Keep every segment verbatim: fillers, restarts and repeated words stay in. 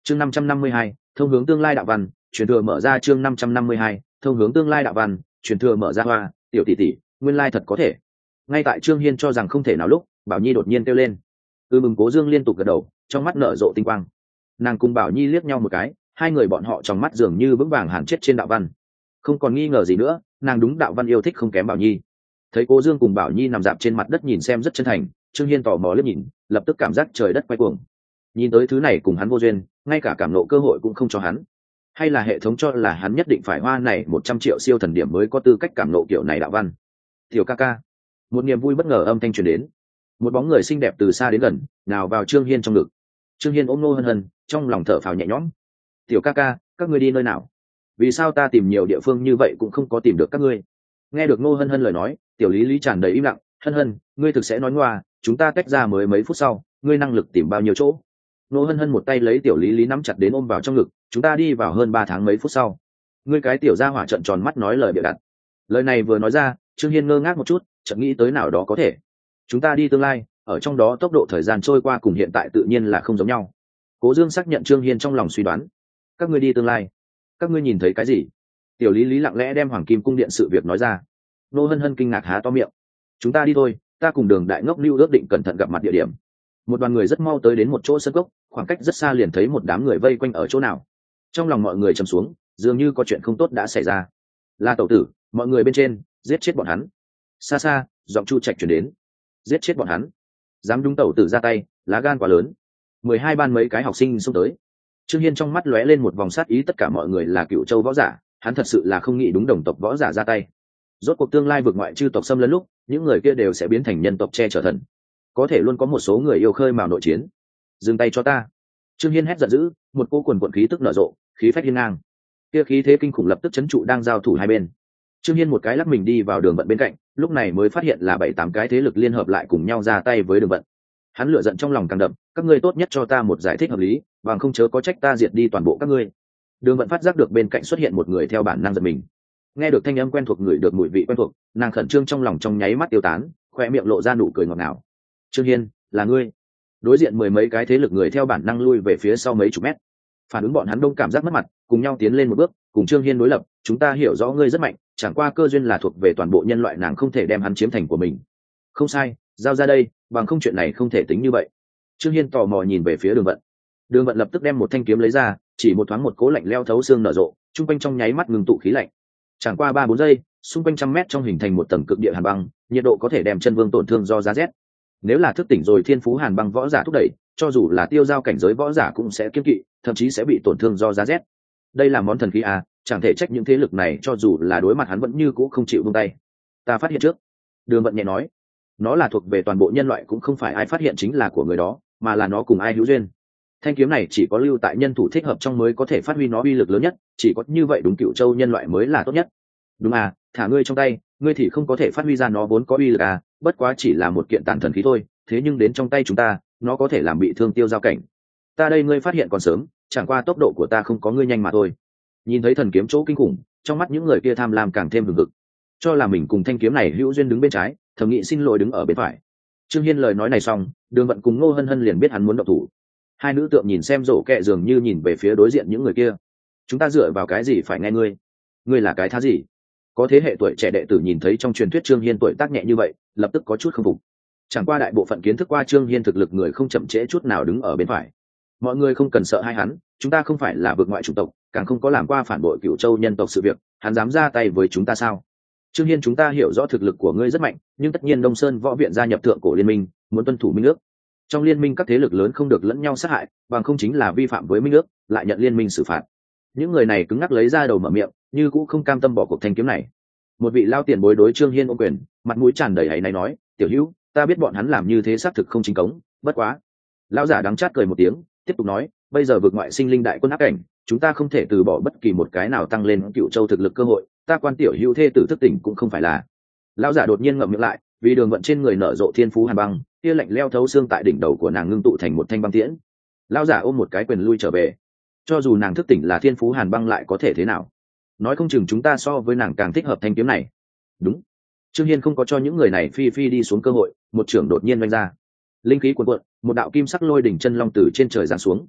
chương năm trăm năm mươi hai thông hướng tương lai đạo văn truyền thừa mở ra. Chương năm trăm năm mươi hai thông hướng tương lai đạo văn truyền thừa mở ra. Hoa, tiểu tỷ tỷ, nguyên lai thật có thể. Ngay tại Trương Hiên cho rằng không thể nào lúc, Bảo Nhi đột nhiên kêu lên. ư mừng Cố Dương liên tục gật đầu, trong mắt nở rộ tinh quang. Nàng cùng Bảo Nhi liếc nhau một cái, hai người bọn họ trong mắt dường như vững vàng hàn chết trên đạo văn. Không còn nghi ngờ gì nữa, nàng đúng đạo văn yêu thích không kém Bảo Nhi. Thấy Cố Dương cùng Bảo Nhi nằm dạp trên mặt đất nhìn xem rất chân thành, Trương Hiên tò mò liếc nhìn, lập tức cảm giác trời đất quay cuồng. Nhìn tới thứ này cùng hắn vô duyên, ngay cả cảm nộ cơ hội cũng không cho hắn. Hay là hệ thống cho là hắn nhất định phải hoa này một trăm triệu siêu thần điểm mới có tư cách cảm nộ kiểu này đạo văn. Tiểu ca ca. Một niềm vui bất ngờ âm thanh truyền đến. Một bóng người xinh đẹp từ xa đến gần, nào vào Trương Hiên trong ngực. Trương Hiên ôm Nô Hân Hân, trong lòng thở phào nhẹ nhõm. Tiểu ca ca, các ngươi đi nơi nào? Vì sao ta tìm nhiều địa phương như vậy cũng không có tìm được các ngươi? Nghe được Nô Hân Hân lời nói, Tiểu Lý Lý tràn đầy im lặng. Hân Hân, ngươi thực sẽ nói ngoa, chúng ta tách ra mới mấy phút sau, ngươi năng lực tìm bao nhiêu chỗ? Nô Hân Hân một tay lấy Tiểu Lý Lý nắm chặt đến ôm vào trong ngực. Chúng ta đi vào hơn ba tháng mấy phút sau. Ngươi cái tiểu gia hỏa trợn tròn mắt nói lời bịa đặt. Lời này vừa nói ra, Trương Hiên ngơ ngác một chút, chợt nghĩ tới nào đó có thể. Chúng ta đi tương lai, ở trong đó tốc độ thời gian trôi qua cùng hiện tại tự nhiên là không giống nhau. Cố Dương xác nhận Trương Hiên trong lòng suy đoán. Các ngươi đi tương lai, các ngươi nhìn thấy cái gì? Tiểu Lý Lý lặng lẽ đem Hoàng Kim cung điện sự việc nói ra. Nô Hân Hân kinh ngạc há to miệng. Chúng ta đi thôi, ta cùng Đường Đại Ngốc lưu ước định cẩn thận gặp mặt địa điểm. Một đoàn người rất mau tới đến một chỗ sân cốc, khoảng cách rất xa liền thấy một đám người vây quanh ở chỗ nào. Trong lòng mọi người trầm xuống, dường như có chuyện không tốt đã xảy ra. La tẩu tử, mọi người bên trên, giết chết bọn hắn. Xa xa, giọng Chu Trạch chuyển đến. Giết chết bọn hắn. Dám đúng tẩu tử ra tay, lá gan quá lớn. Mười hai ban mấy cái học sinh xông tới. Trương Hiên trong mắt lóe lên một vòng sát ý, tất cả mọi người là Cựu Châu võ giả, hắn thật sự là không nghĩ đúng đồng tộc võ giả ra tay. Rốt cuộc tương lai vượt ngoại chư tộc xâm lấn lúc, những người kia đều sẽ biến thành nhân tộc che chở thần. Có thể luôn có một số người yêu khơi mào nội chiến. Dừng tay cho ta. Trương Hiên hét giận dữ, một cô quần quần khí tức nở rộ, khí phách hiên ngang. Kia khí thế kinh khủng lập tức chấn trụ đang giao thủ hai bên. Trương Hiên một cái lắc mình đi vào Đường Vận bên cạnh, lúc này mới phát hiện là bảy tám cái thế lực liên hợp lại cùng nhau ra tay với Đường Vận. Hắn lửa giận trong lòng càng đậm, các ngươi tốt nhất cho ta một giải thích hợp lý, bằng không chớ có trách ta diệt đi toàn bộ các ngươi. Đường Vận phát giác được bên cạnh xuất hiện một người theo bản năng giật mình. Nghe được thanh âm quen thuộc, người được mùi vị quen thuộc, nàng khẩn trương trong lòng trong nháy mắt tiêu tán, khoe miệng lộ ra nụ cười ngọt ngào. Trương Hiên, là ngươi? Đối diện mười mấy cái thế lực người theo bản năng lui về phía sau mấy chục mét. Phản ứng bọn hắn đông cảm giác mất mặt, cùng nhau tiến lên một bước, cùng Trương Hiên đối lập. Chúng ta hiểu rõ ngươi rất mạnh, chẳng qua cơ duyên là thuộc về toàn bộ nhân loại, nàng không thể đem hắn chiếm thành của mình. Không sai, giao ra đây, bằng không chuyện này không thể tính như vậy. Trương Hiên tò mò nhìn về phía Đường Vận. Đường Vận lập tức đem một thanh kiếm lấy ra, chỉ một thoáng một cố lạnh leo thấu xương nở rộ, trung quanh trong nháy mắt ngừng tụ khí lạnh. Chẳng qua ba bốn giây, xung quanh trăm mét trong hình thành một tầng cực địa hàn băng, nhiệt độ có thể đem chân vương tổn thương do giá rét. Nếu là thức tỉnh rồi thiên phú hàn băng võ giả thúc đẩy, cho dù là tiêu giao cảnh giới võ giả cũng sẽ kiêng kỵ, thậm chí sẽ bị tổn thương do giá rét. Đây là món thần khí à, chẳng thể trách những thế lực này cho dù là đối mặt hắn vẫn như cũ không chịu buông tay. Ta phát hiện trước. Đường Vận nhẹ nói, nó là thuộc về toàn bộ nhân loại, cũng không phải ai phát hiện chính là của người đó, mà là nó cùng ai hữu duyên. Thanh kiếm này chỉ có lưu tại nhân thủ thích hợp trong mới có thể phát huy nó uy lực lớn nhất, chỉ có như vậy đúng Cựu Châu nhân loại mới là tốt nhất. Đúng à, thả ngươi trong tay, ngươi thì không có thể phát huy ra nó vốn có uy lực à, bất quá chỉ là một kiện tàn thần khí thôi, thế nhưng đến trong tay chúng ta, nó có thể làm bị thương tiêu giao cảnh. Ta đây ngươi phát hiện còn sớm, chẳng qua tốc độ của ta không có ngươi nhanh mà thôi. Nhìn thấy thần kiếm chỗ kinh khủng, trong mắt những người kia tham lam càng thêm hừng hực, cho là mình cùng thanh kiếm này hữu duyên đứng bên trái, thầm nghĩ xin lỗi đứng ở bên phải. Trương Hiên lời nói này xong, Đường Vận cùng Ngô Hân Hân liền biết hắn muốn động thủ. Hai nữ tượng nhìn xem rổ kẹ dường như nhìn về phía đối diện những người kia. Chúng ta dựa vào cái gì phải nghe ngươi? Ngươi là cái thá gì? Có thế hệ tuổi trẻ đệ tử nhìn thấy trong truyền thuyết Trương Hiên tuổi tác nhẹ như vậy, lập tức có chút không phục. Chẳng qua đại bộ phận kiến thức qua Trương Hiên thực lực người không chậm trễ chút nào đứng ở bên phải. Mọi người không cần sợ hai hắn, chúng ta không phải là vượt ngoại chủng tộc, càng không có làm qua phản bội Cựu Châu nhân tộc sự việc, hắn dám ra tay với chúng ta sao? Trương Hiên, chúng ta hiểu rõ thực lực của ngươi rất mạnh, nhưng tất nhiên Đông Sơn Võ Viện gia nhập Thượng Cổ Liên minh, muốn tuân thủ minh ước. Trong liên minh các thế lực lớn không được lẫn nhau sát hại, bằng không chính là vi phạm với minh ước, lại nhận liên minh xử phạt. Những người này cứng ngắc lấy ra đầu mở miệng, như cũng không cam tâm bỏ cuộc thanh kiếm này. Một vị lao tiền bối đối Trương Hiên ôm quyền, mặt mũi tràn đầy áy náy nói, tiểu hữu, ta biết bọn hắn làm như thế xác thực không chính cống, bất quá. Lão giả đắng chát cười một tiếng, tiếp tục nói, bây giờ vượt ngoại sinh linh đại quân áp cảnh, chúng ta không thể từ bỏ bất kỳ một cái nào tăng lên Cựu Châu thực lực cơ hội, ta quan tiểu hữu thê tử thức tỉnh cũng không phải là. Lão giả đột nhiên ngậm miệng lại, vì Đường Vận trên người nở rộ thiên phú hàn băng, kia lạnh leo thấu xương tại đỉnh đầu của nàng ngưng tụ thành một thanh băng tiễn. Lão giả ôm một cái quyền lui trở về. Cho dù nàng thức tỉnh là thiên phú hàn băng lại có thể thế nào? Nói không chừng chúng ta so với nàng càng thích hợp thanh kiếm này. Đúng. Trương Hiên không có cho những người này phi phi đi xuống cơ hội, một trưởng đột nhiên vung ra. Linh khí cuồn cuộn, một đạo kim sắc lôi đỉnh chân long từ trên trời giáng xuống.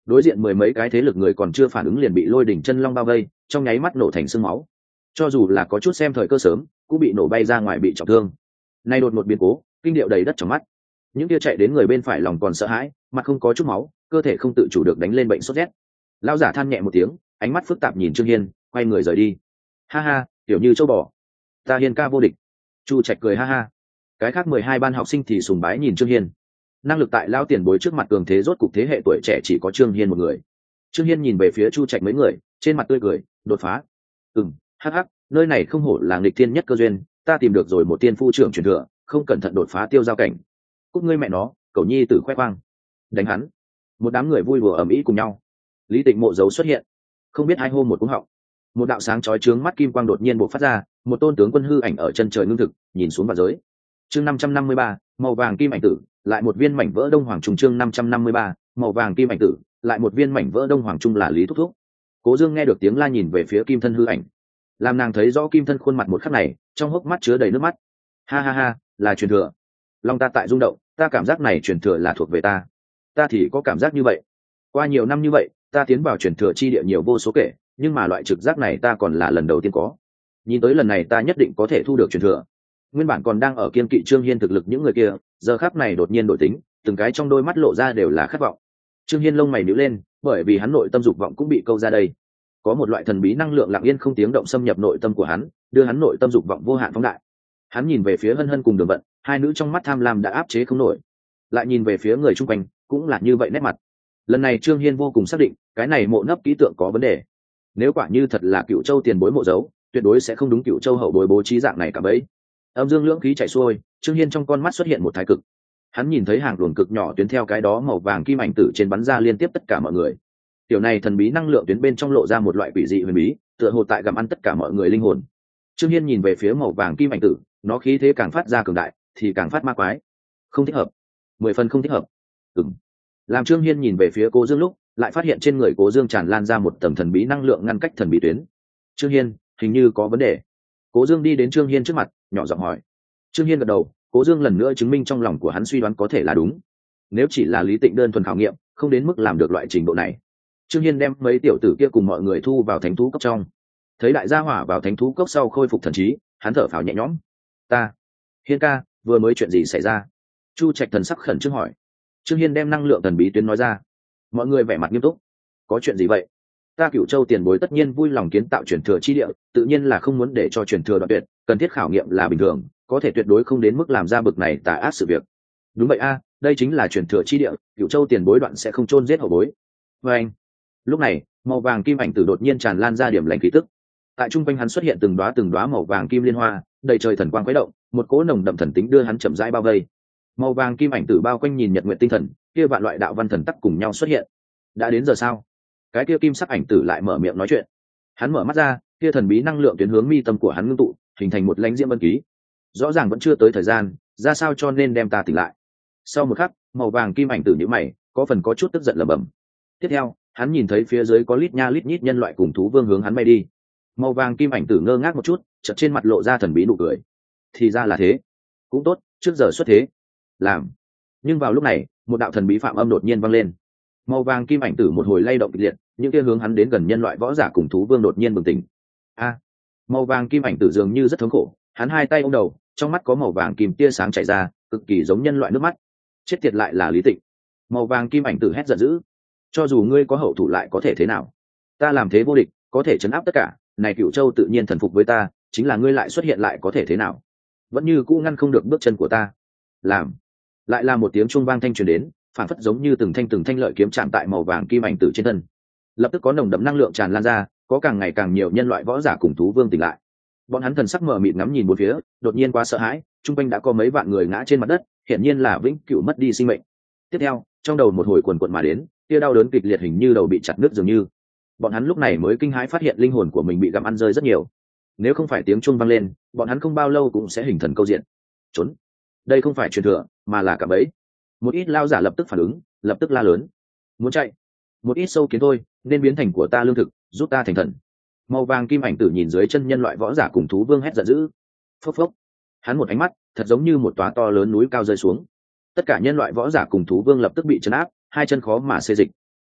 đối diện mười mấy cái thế lực người còn chưa phản ứng liền bị lôi đỉnh chân long bao vây, trong nháy mắt nổ thành xương máu. Cho dù là có chút xem thời cơ sớm cũng bị nổ bay ra ngoài bị trọng thương. Nay đột một biến cố kinh điệu đầy đất trong mắt. Những kia chạy đến người bên phải lòng còn sợ hãi, mặt không có chút máu, cơ thể không tự chủ được đánh lên bệnh sốt rét. Lão giả than nhẹ một tiếng, ánh mắt phức tạp nhìn Trương Hiên, quay người rời đi. Ha ha, tiểu như châu bò, ta Hiên ca vô địch. Chu Trạch cười ha ha. Cái khác mười hai ban học sinh thì sùng bái nhìn Trương Hiên. Năng lực tại lao tiền bối trước mặt cường thế rốt cục thế hệ tuổi trẻ chỉ có Trương Hiên một người. Trương Hiên nhìn về phía Chu Trạch mấy người, trên mặt tươi cười, đột phá. Ừm, hắc hắc, nơi này không hổ là nghịch thiên nhất cơ duyên, ta tìm được rồi một tiên phu trưởng truyền thừa, không cẩn thận đột phá tiêu giao cảnh. Cút ngươi mẹ nó, cậu nhi tử khoe khoang. Đánh hắn. Một đám người vui đùa ầm ĩ cùng nhau. Lý Tịnh Mộ dấu xuất hiện, không biết hai hôm một cú họng. Một đạo sáng chói chướng mắt kim quang đột nhiên bộc phát ra, một tôn tướng quân hư ảnh ở chân trời ngưng thực, nhìn xuống vào giới. Chương năm trăm năm mươi ba, màu vàng kim ảnh tử, lại một viên mảnh vỡ đông hoàng trung. Chương năm trăm năm mươi ba, màu vàng kim ảnh tử, lại một viên mảnh vỡ đông hoàng trung là Lý Thúc Thúc. Cố Dương nghe được tiếng la nhìn về phía kim thân hư ảnh, làm nàng thấy rõ kim thân khuôn mặt một khắc này, trong hốc mắt chứa đầy nước mắt. Ha ha ha, là truyền thừa. Long ta tại rung động, ta cảm giác này truyền thừa là thuộc về ta. Ta thì có cảm giác như vậy. Qua nhiều năm như vậy, ta tiến vào truyền thừa chi địa nhiều vô số kể, nhưng mà loại trực giác này ta còn là lần đầu tiên có. Nhìn tới lần này ta nhất định có thể thu được truyền thừa. Nguyên bản còn đang ở kiên kỵ Trương Hiên thực lực những người kia, giờ khắc này đột nhiên đổi tính, từng cái trong đôi mắt lộ ra đều là khát vọng. Trương Hiên lông mày nhíu lên, bởi vì hắn nội tâm dục vọng cũng bị câu ra đây. Có một loại thần bí năng lượng lặng yên không tiếng động xâm nhập nội tâm của hắn, đưa hắn nội tâm dục vọng vô hạn phóng đại. Hắn nhìn về phía Hân Hân cùng Đường Vận, hai nữ trong mắt tham lam đã áp chế không nổi. Lại nhìn về phía người chung quanh, cũng là như vậy nét mặt. Lần này Trương Hiên vô cùng xác định, cái này mộ nấp kỹ tượng có vấn đề. Nếu quả như thật là Cựu Châu tiền bối mộ dấu, tuyệt đối sẽ không đúng Cựu Châu hậu bối bố trí dạng này cả bấy. Âm dương lưỡng khí chảy xuôi, Trương Hiên trong con mắt xuất hiện một thái cực. Hắn nhìn thấy hàng luồng cực nhỏ tuyến theo cái đó màu vàng kim ảnh tử trên bắn ra liên tiếp tất cả mọi người. Tiểu này thần bí năng lượng tuyến bên trong lộ ra một loại quỷ dị huyền bí, tựa hồ tại gặm ăn tất cả mọi người linh hồn. Trương Hiên nhìn về phía màu vàng kim ảnh tử, nó khí thế càng phát ra cường đại, thì càng phát ma quái. Không thích hợp, mười phần không thích hợp. Ừm. Làm Trương Hiên nhìn về phía Cố Dương lúc, lại phát hiện trên người Cố Dương tràn lan ra một tầng thần bí năng lượng ngăn cách thần bí tuyến. Trương Hiên, hình như có vấn đề. Cố Dương đi đến Trương Hiên trước mặt, nhỏ giọng hỏi. Trương Hiên gật đầu, Cố Dương lần nữa chứng minh trong lòng của hắn suy đoán có thể là đúng. Nếu chỉ là Lý Tịnh đơn thuần khảo nghiệm, không đến mức làm được loại trình độ này. Trương Hiên đem mấy tiểu tử kia cùng mọi người thu vào thánh thú cốc trong. Thấy đại gia hỏa vào thánh thú cốc sau khôi phục thần trí, hắn thở phào nhẹ nhõm. Ta, Hiên ca, vừa mới chuyện gì xảy ra? Chu Trạch thần sắc khẩn trương hỏi. Trương Hiên đem năng lượng thần bí tuyến nói ra. Mọi người vẻ mặt nghiêm túc. Có chuyện gì vậy? Ta Cửu Châu tiền bối tất nhiên vui lòng kiến tạo truyền thừa chi địa, tự nhiên là không muốn để cho truyền thừa đoạn tuyệt, cần thiết khảo nghiệm là bình thường, có thể tuyệt đối không đến mức làm ra bực này tà ác sự việc. Đúng vậy a, đây chính là truyền thừa chi địa, Cửu Châu tiền bối đoạn sẽ không chôn giết hậu bối. Và anh. Lúc này, màu vàng kim ảnh tử đột nhiên tràn lan ra điểm lành khí tức. Tại trung quanh hắn xuất hiện từng đóa từng đóa màu vàng kim liên hoa, đầy trời thần quang khuấy động, một cỗ nồng đậm thần tính đưa hắn chậm rãi bao vây. Màu vàng kim ảnh tử bao quanh nhìn nhật nguyện tinh thần, kia vạn loại đạo văn thần tắc cùng nhau xuất hiện. Đã đến giờ sao? Cái kia kim sắc ảnh tử lại mở miệng nói chuyện. Hắn mở mắt ra, kia thần bí năng lượng tuyến hướng mi tâm của hắn ngưng tụ, hình thành một lãnh diễm vân ký. Rõ ràng vẫn chưa tới thời gian, ra sao cho nên đem ta tỉnh lại. Sau một khắc, màu vàng kim ảnh tử nhíu mày, có phần có chút tức giận lẩm bẩm. Tiếp theo, hắn nhìn thấy phía dưới có lít nha lít nhít nhân loại cùng thú vương hướng hắn bay đi. Màu vàng kim ảnh tử ngơ ngác một chút, chợt trên mặt lộ ra thần bí nụ cười. Thì ra là thế, cũng tốt, trước giờ xuất thế. Làm. Nhưng vào lúc này, một đạo thần bí phạm âm đột nhiên vang lên. Màu vàng kim ảnh tử một hồi lay động kịch liệt, những kia hướng hắn đến gần nhân loại võ giả cùng thú vương đột nhiên bừng tỉnh. A. Màu vàng kim ảnh tử dường như rất thống khổ, hắn hai tay ôm đầu, trong mắt có màu vàng kim tia sáng chảy ra, cực kỳ giống nhân loại nước mắt. Chết tiệt lại là Lý Tịnh. Màu vàng kim ảnh tử hét giận dữ. Cho dù ngươi có hậu thủ lại có thể thế nào? Ta làm thế vô địch, có thể chấn áp tất cả, này Cửu Châu tự nhiên thần phục với ta, chính là ngươi lại xuất hiện lại có thể thế nào? Vẫn như cũ ngăn không được bước chân của ta. Làm. Lại là một tiếng chuông vang thanh truyền đến, phản phất giống như từng thanh từng thanh lợi kiếm chạm tại màu vàng kim ảnh tử trên thân. Lập tức có nồng đậm năng lượng tràn lan ra, có càng ngày càng nhiều nhân loại võ giả cùng thú vương tỉnh lại. Bọn hắn thần sắc mờ mịt ngắm nhìn bốn phía, đột nhiên quá sợ hãi, trung quanh đã có mấy vạn người ngã trên mặt đất, hiển nhiên là vĩnh cửu mất đi sinh mệnh. Tiếp theo, trong đầu một hồi quần quật mà đến, kia đau đớn kịch liệt hình như đầu bị chặt đứt dường như. Bọn hắn lúc này mới kinh hãi phát hiện linh hồn của mình bị gặm ăn rơi rất nhiều. Nếu không phải tiếng chuông vang lên, bọn hắn không bao lâu cũng sẽ hình thần câu diện. Trốn. Đây không phải truyền thừa, mà là cả bẫy. Một ít lao giả lập tức phản ứng, lập tức la lớn. Muốn chạy. Một ít sâu kiến thôi, nên biến thành của ta lương thực, giúp ta thành thần. Màu vàng kim ảnh tử nhìn dưới chân nhân loại võ giả cùng thú vương hét giận dữ. Phốc phốc. Hắn một ánh mắt, thật giống như một tòa to lớn núi cao rơi xuống. Tất cả nhân loại võ giả cùng thú vương lập tức bị trấn áp, hai chân khó mà xê dịch.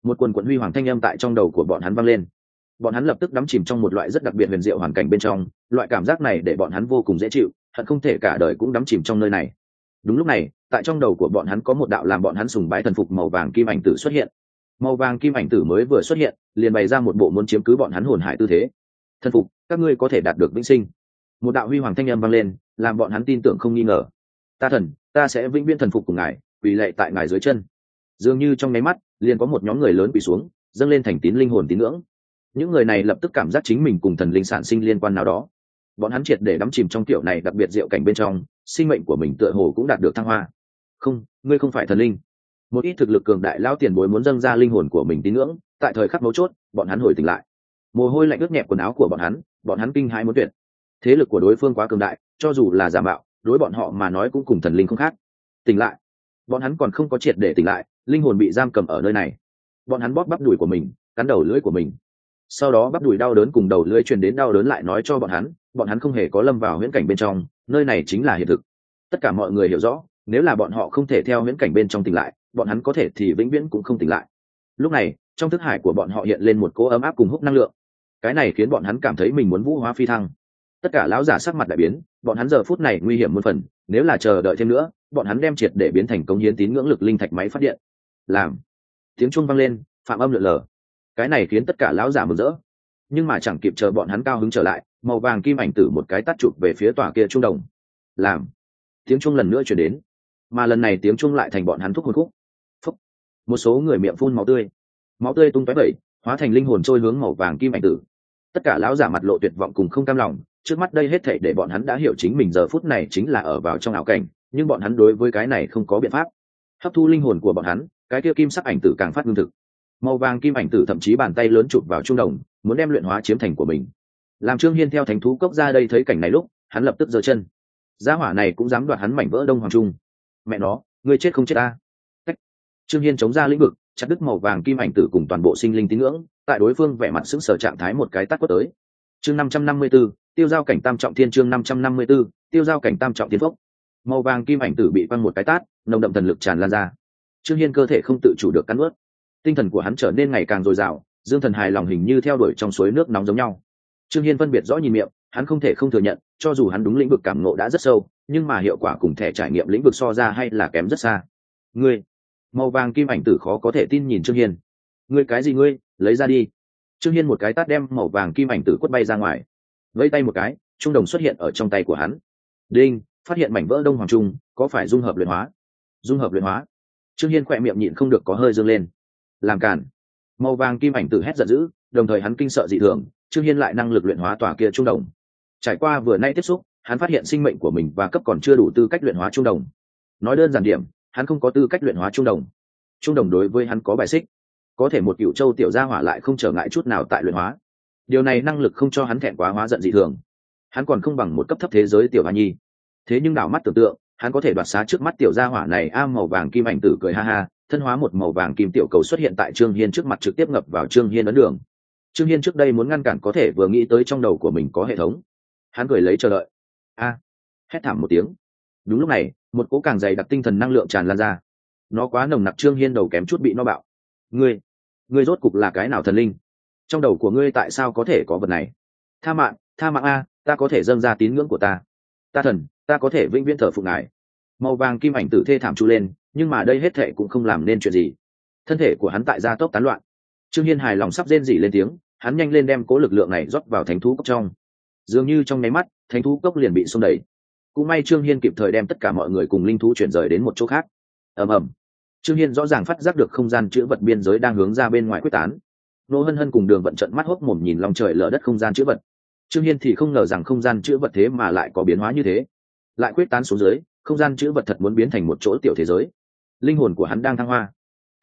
một quần quần huy hoàng thanh âm tại trong đầu của bọn hắn vang lên. Bọn hắn lập tức đắm chìm trong một loại rất đặc biệt huyền diệu hoàn cảnh bên trong, loại cảm giác này để bọn hắn vô cùng dễ chịu, hận không thể cả đời cũng đắm chìm trong nơi này. Đúng lúc này, tại trong đầu của bọn hắn có một đạo làm bọn hắn sùng bái thần phục màu vàng kim ảnh tử xuất hiện. Màu vàng kim ảnh tử mới vừa xuất hiện, liền bày ra một bộ muốn chiếm cứ bọn hắn hồn hải tư thế. Thần phục, các ngươi có thể đạt được vĩnh sinh. Một đạo huy hoàng thanh âm vang lên, làm bọn hắn tin tưởng không nghi ngờ. Ta thần, ta sẽ vĩnh viễn thần phục cùng ngài, quỳ lạy tại ngài dưới chân. Dường như trong nháy mắt, liền có một nhóm người lớn quỳ xuống, dâng lên thành tín linh hồn tín ngưỡng. Những người này lập tức cảm giác chính mình cùng thần linh sản sinh liên quan nào đó. Bọn hắn triệt để đắm chìm trong tiểu này đặc biệt diệu cảnh bên trong, sinh mệnh của mình tựa hồ cũng đạt được thăng hoa. Không, ngươi không phải thần linh. Một ít thực lực cường đại lão tiền bối muốn dâng ra linh hồn của mình tín ngưỡng, tại thời khắc mấu chốt, bọn hắn hồi tỉnh lại. Mồ hôi lạnh ướt nhẹp quần áo của bọn hắn, bọn hắn kinh hãi muốn tuyệt. Thế lực của đối phương quá cường đại, cho dù là giả mạo, đối bọn họ mà nói cũng cùng thần linh không khác. Tỉnh lại. Bọn hắn còn không có triệt để tỉnh lại, linh hồn bị giam cầm ở nơi này. Bọn hắn bóp bắp đùi của mình, cắn đầu lưỡi của mình. Sau đó bắp đùi đau đớn cùng đầu lưỡi truyền đến đau đớn lại nói cho bọn hắn, bọn hắn không hề có lâm vào huyễn cảnh bên trong, nơi này chính là hiện thực. Tất cả mọi người hiểu rõ, nếu là bọn họ không thể theo huyễn cảnh bên trong tỉnh lại, bọn hắn có thể thì vĩnh viễn cũng không tỉnh lại. Lúc này, trong thức hải của bọn họ hiện lên một cỗ ấm áp cùng hút năng lượng. Cái này khiến bọn hắn cảm thấy mình muốn vũ hóa phi thăng. Tất cả lão giả sắc mặt đại biến, bọn hắn giờ phút này nguy hiểm muôn phần, nếu là chờ đợi thêm nữa, bọn hắn đem triệt để biến thành công hiến tín ngưỡng lực linh thạch máy phát điện. Làm. Tiếng chuông vang lên, phạm âm lượn lờ. Cái này khiến tất cả lão giả mừng rỡ. Nhưng mà chẳng kịp chờ bọn hắn cao hứng trở lại, màu vàng kim ảnh tử một cái tát chụp về phía tòa kia trung đồng. Làm. Tiếng chuông lần nữa truyền đến, mà lần này tiếng chuông lại thành bọn hắn thúc hồn khúc. Phúc. Một số người miệng phun máu tươi, máu tươi tung tóe vẩy, hóa thành linh hồn trôi hướng màu vàng kim ảnh tử. Tất cả lão giả mặt lộ tuyệt vọng cùng không cam lòng, trước mắt đây hết thảy để bọn hắn đã hiểu chính mình giờ phút này chính là ở vào trong ảo cảnh, nhưng bọn hắn đối với cái này không có biện pháp. Hấp thu linh hồn của bọn hắn, cái kia kim sắc ảnh tử càng phát ngưng thực. Màu vàng kim ảnh tử thậm chí bàn tay lớn chụp vào trung đồng, muốn đem luyện hóa chiếm thành của mình. Làm Trương Hiên theo thánh thú cốc ra đây thấy cảnh này lúc, hắn lập tức giơ chân. Gia hỏa này cũng dám đoạt hắn mảnh vỡ Đông Hoàng Trung. Mẹ nó, ngươi chết không chết a? Cách. Trương Hiên chống ra lĩnh vực, chặt đứt màu vàng kim ảnh tử cùng toàn bộ sinh linh tín ngưỡng, tại đối phương vẻ mặt sững sờ trạng thái một cái tát quất tới. Chương năm trăm năm mươi 554, tiêu giao cảnh tam trọng thiên chương năm trăm năm mươi 554, tiêu giao cảnh tam trọng thiên phốc. Màu vàng kim ảnh tử bị quăng một cái tát, nồng đậm thần lực tràn lan ra. Trương Hiên cơ thể không tự chủ được cắn nuốt. Tinh thần của hắn trở nên ngày càng dồi dào, dương thần hài lòng hình như theo đuổi trong suối nước nóng giống nhau. Trương Hiên phân biệt rõ nhìn miệng, hắn không thể không thừa nhận, cho dù hắn đúng lĩnh vực cảm ngộ đã rất sâu, nhưng mà hiệu quả cùng thẻ trải nghiệm lĩnh vực so ra hay là kém rất xa. Ngươi, màu vàng kim ảnh tử khó có thể tin nhìn Trương Hiên. Ngươi cái gì ngươi, lấy ra đi. Trương Hiên một cái tát đem màu vàng kim ảnh tử quất bay ra ngoài. Vẫy tay một cái, trung đồng xuất hiện ở trong tay của hắn. Đinh, phát hiện mảnh vỡ Đông Hoàng Trung, có phải dung hợp luyện hóa? Dung hợp luyện hóa. Trương Hiên khỏe miệng nhịn không được có hơi dương lên. Làm cản. Màu vàng kim ảnh tử hét giận dữ, đồng thời hắn kinh sợ dị thường, Trương Hiên lại năng lực luyện hóa tòa kia trung đồng. Trải qua vừa nay tiếp xúc, hắn phát hiện sinh mệnh của mình và cấp còn chưa đủ tư cách luyện hóa trung đồng. Nói đơn giản điểm, hắn không có tư cách luyện hóa trung đồng. Trung đồng đối với hắn có bài xích, có thể một cựu châu tiểu gia hỏa lại không trở ngại chút nào tại luyện hóa. Điều này năng lực không cho hắn thẹn quá hóa giận dị thường. Hắn còn không bằng một cấp thấp thế giới tiểu hoa nhi. Thế nhưng đảo mắt tưởng tượng, hắn có thể đoạt xá trước mắt tiểu gia hỏa này. A màu vàng kim ảnh tử cười ha ha, thân hóa một màu vàng kim tiểu cầu xuất hiện tại Trương Hiên trước mặt, trực tiếp ngập vào Trương Hiên ấn đường. Trương Hiên trước đây muốn ngăn cản có thể vừa nghĩ tới trong đầu của mình có hệ thống. Hắn cười lấy chờ đợi. A! Hét thảm một tiếng. Đúng lúc này, một cỗ càng dày đặc tinh thần năng lượng tràn lan ra. Nó quá nồng nặc, Trương Hiên đầu kém chút bị nó bạo. Ngươi, ngươi rốt cục là cái nào thần linh? Trong đầu của ngươi tại sao có thể có vật này? Tha mạng, tha mạng a, ta có thể dâng ra tín ngưỡng của ta. Ta thần, ta có thể vĩnh viễn thờ phụng ngài. Màu vàng kim ảnh tử thê thảm chu lên, nhưng mà đây hết thệ cũng không làm nên chuyện gì. Thân thể của hắn tại gia tốc tán loạn. Trương Hiên hài lòng sắp rên rỉ lên tiếng, hắn nhanh lên đem cố lực lượng này rót vào thánh thú cốc trong. Dường như trong nháy mắt, thánh thú cốc liền bị xông đẩy. Cũng may Trương Hiên kịp thời đem tất cả mọi người cùng linh thú chuyển rời đến một chỗ khác. Ầm ầm. Trương Hiên rõ ràng phát giác được không gian chữ vật biên giới đang hướng ra bên ngoài quyết tán. Nô Hân Hân cùng Đường Vận trận mắt hốc mồm nhìn lòng trời lở đất không gian chữ vật. Trương Hiên thì không ngờ rằng không gian chữ vật thế mà lại có biến hóa như thế, lại quyết tán xuống dưới, không gian chữ vật thật muốn biến thành một chỗ tiểu thế giới. Linh hồn của hắn đang thăng hoa.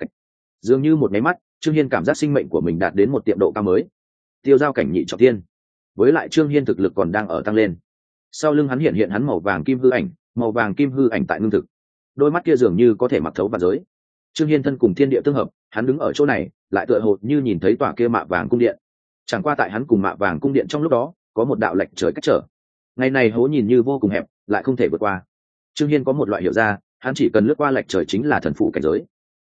Dường như một máy mắt, Trương Hiên cảm giác sinh mệnh của mình đạt đến một tiệm độ cao mới. Tiêu giao cảnh nhị trọng thiên. Với lại Trương Hiên thực lực còn đang ở tăng lên. Sau lưng hắn hiện hiện hắn màu vàng kim hư ảnh, màu vàng kim hư ảnh tại ngưng thực. Đôi mắt kia dường như có thể mặc thấu vạn giới. Trương Hiên thân cùng thiên địa tương hợp, hắn đứng ở chỗ này, lại tựa hồ như nhìn thấy tòa kia mạ vàng cung điện. Chẳng qua tại hắn cùng mạ vàng cung điện trong lúc đó, có một đạo lệch trời cách trở. Ngày này hố nhìn như vô cùng hẹp, lại không thể vượt qua. Trương Hiên có một loại hiểu ra, hắn chỉ cần lướt qua lệch trời chính là thần phụ cảnh giới.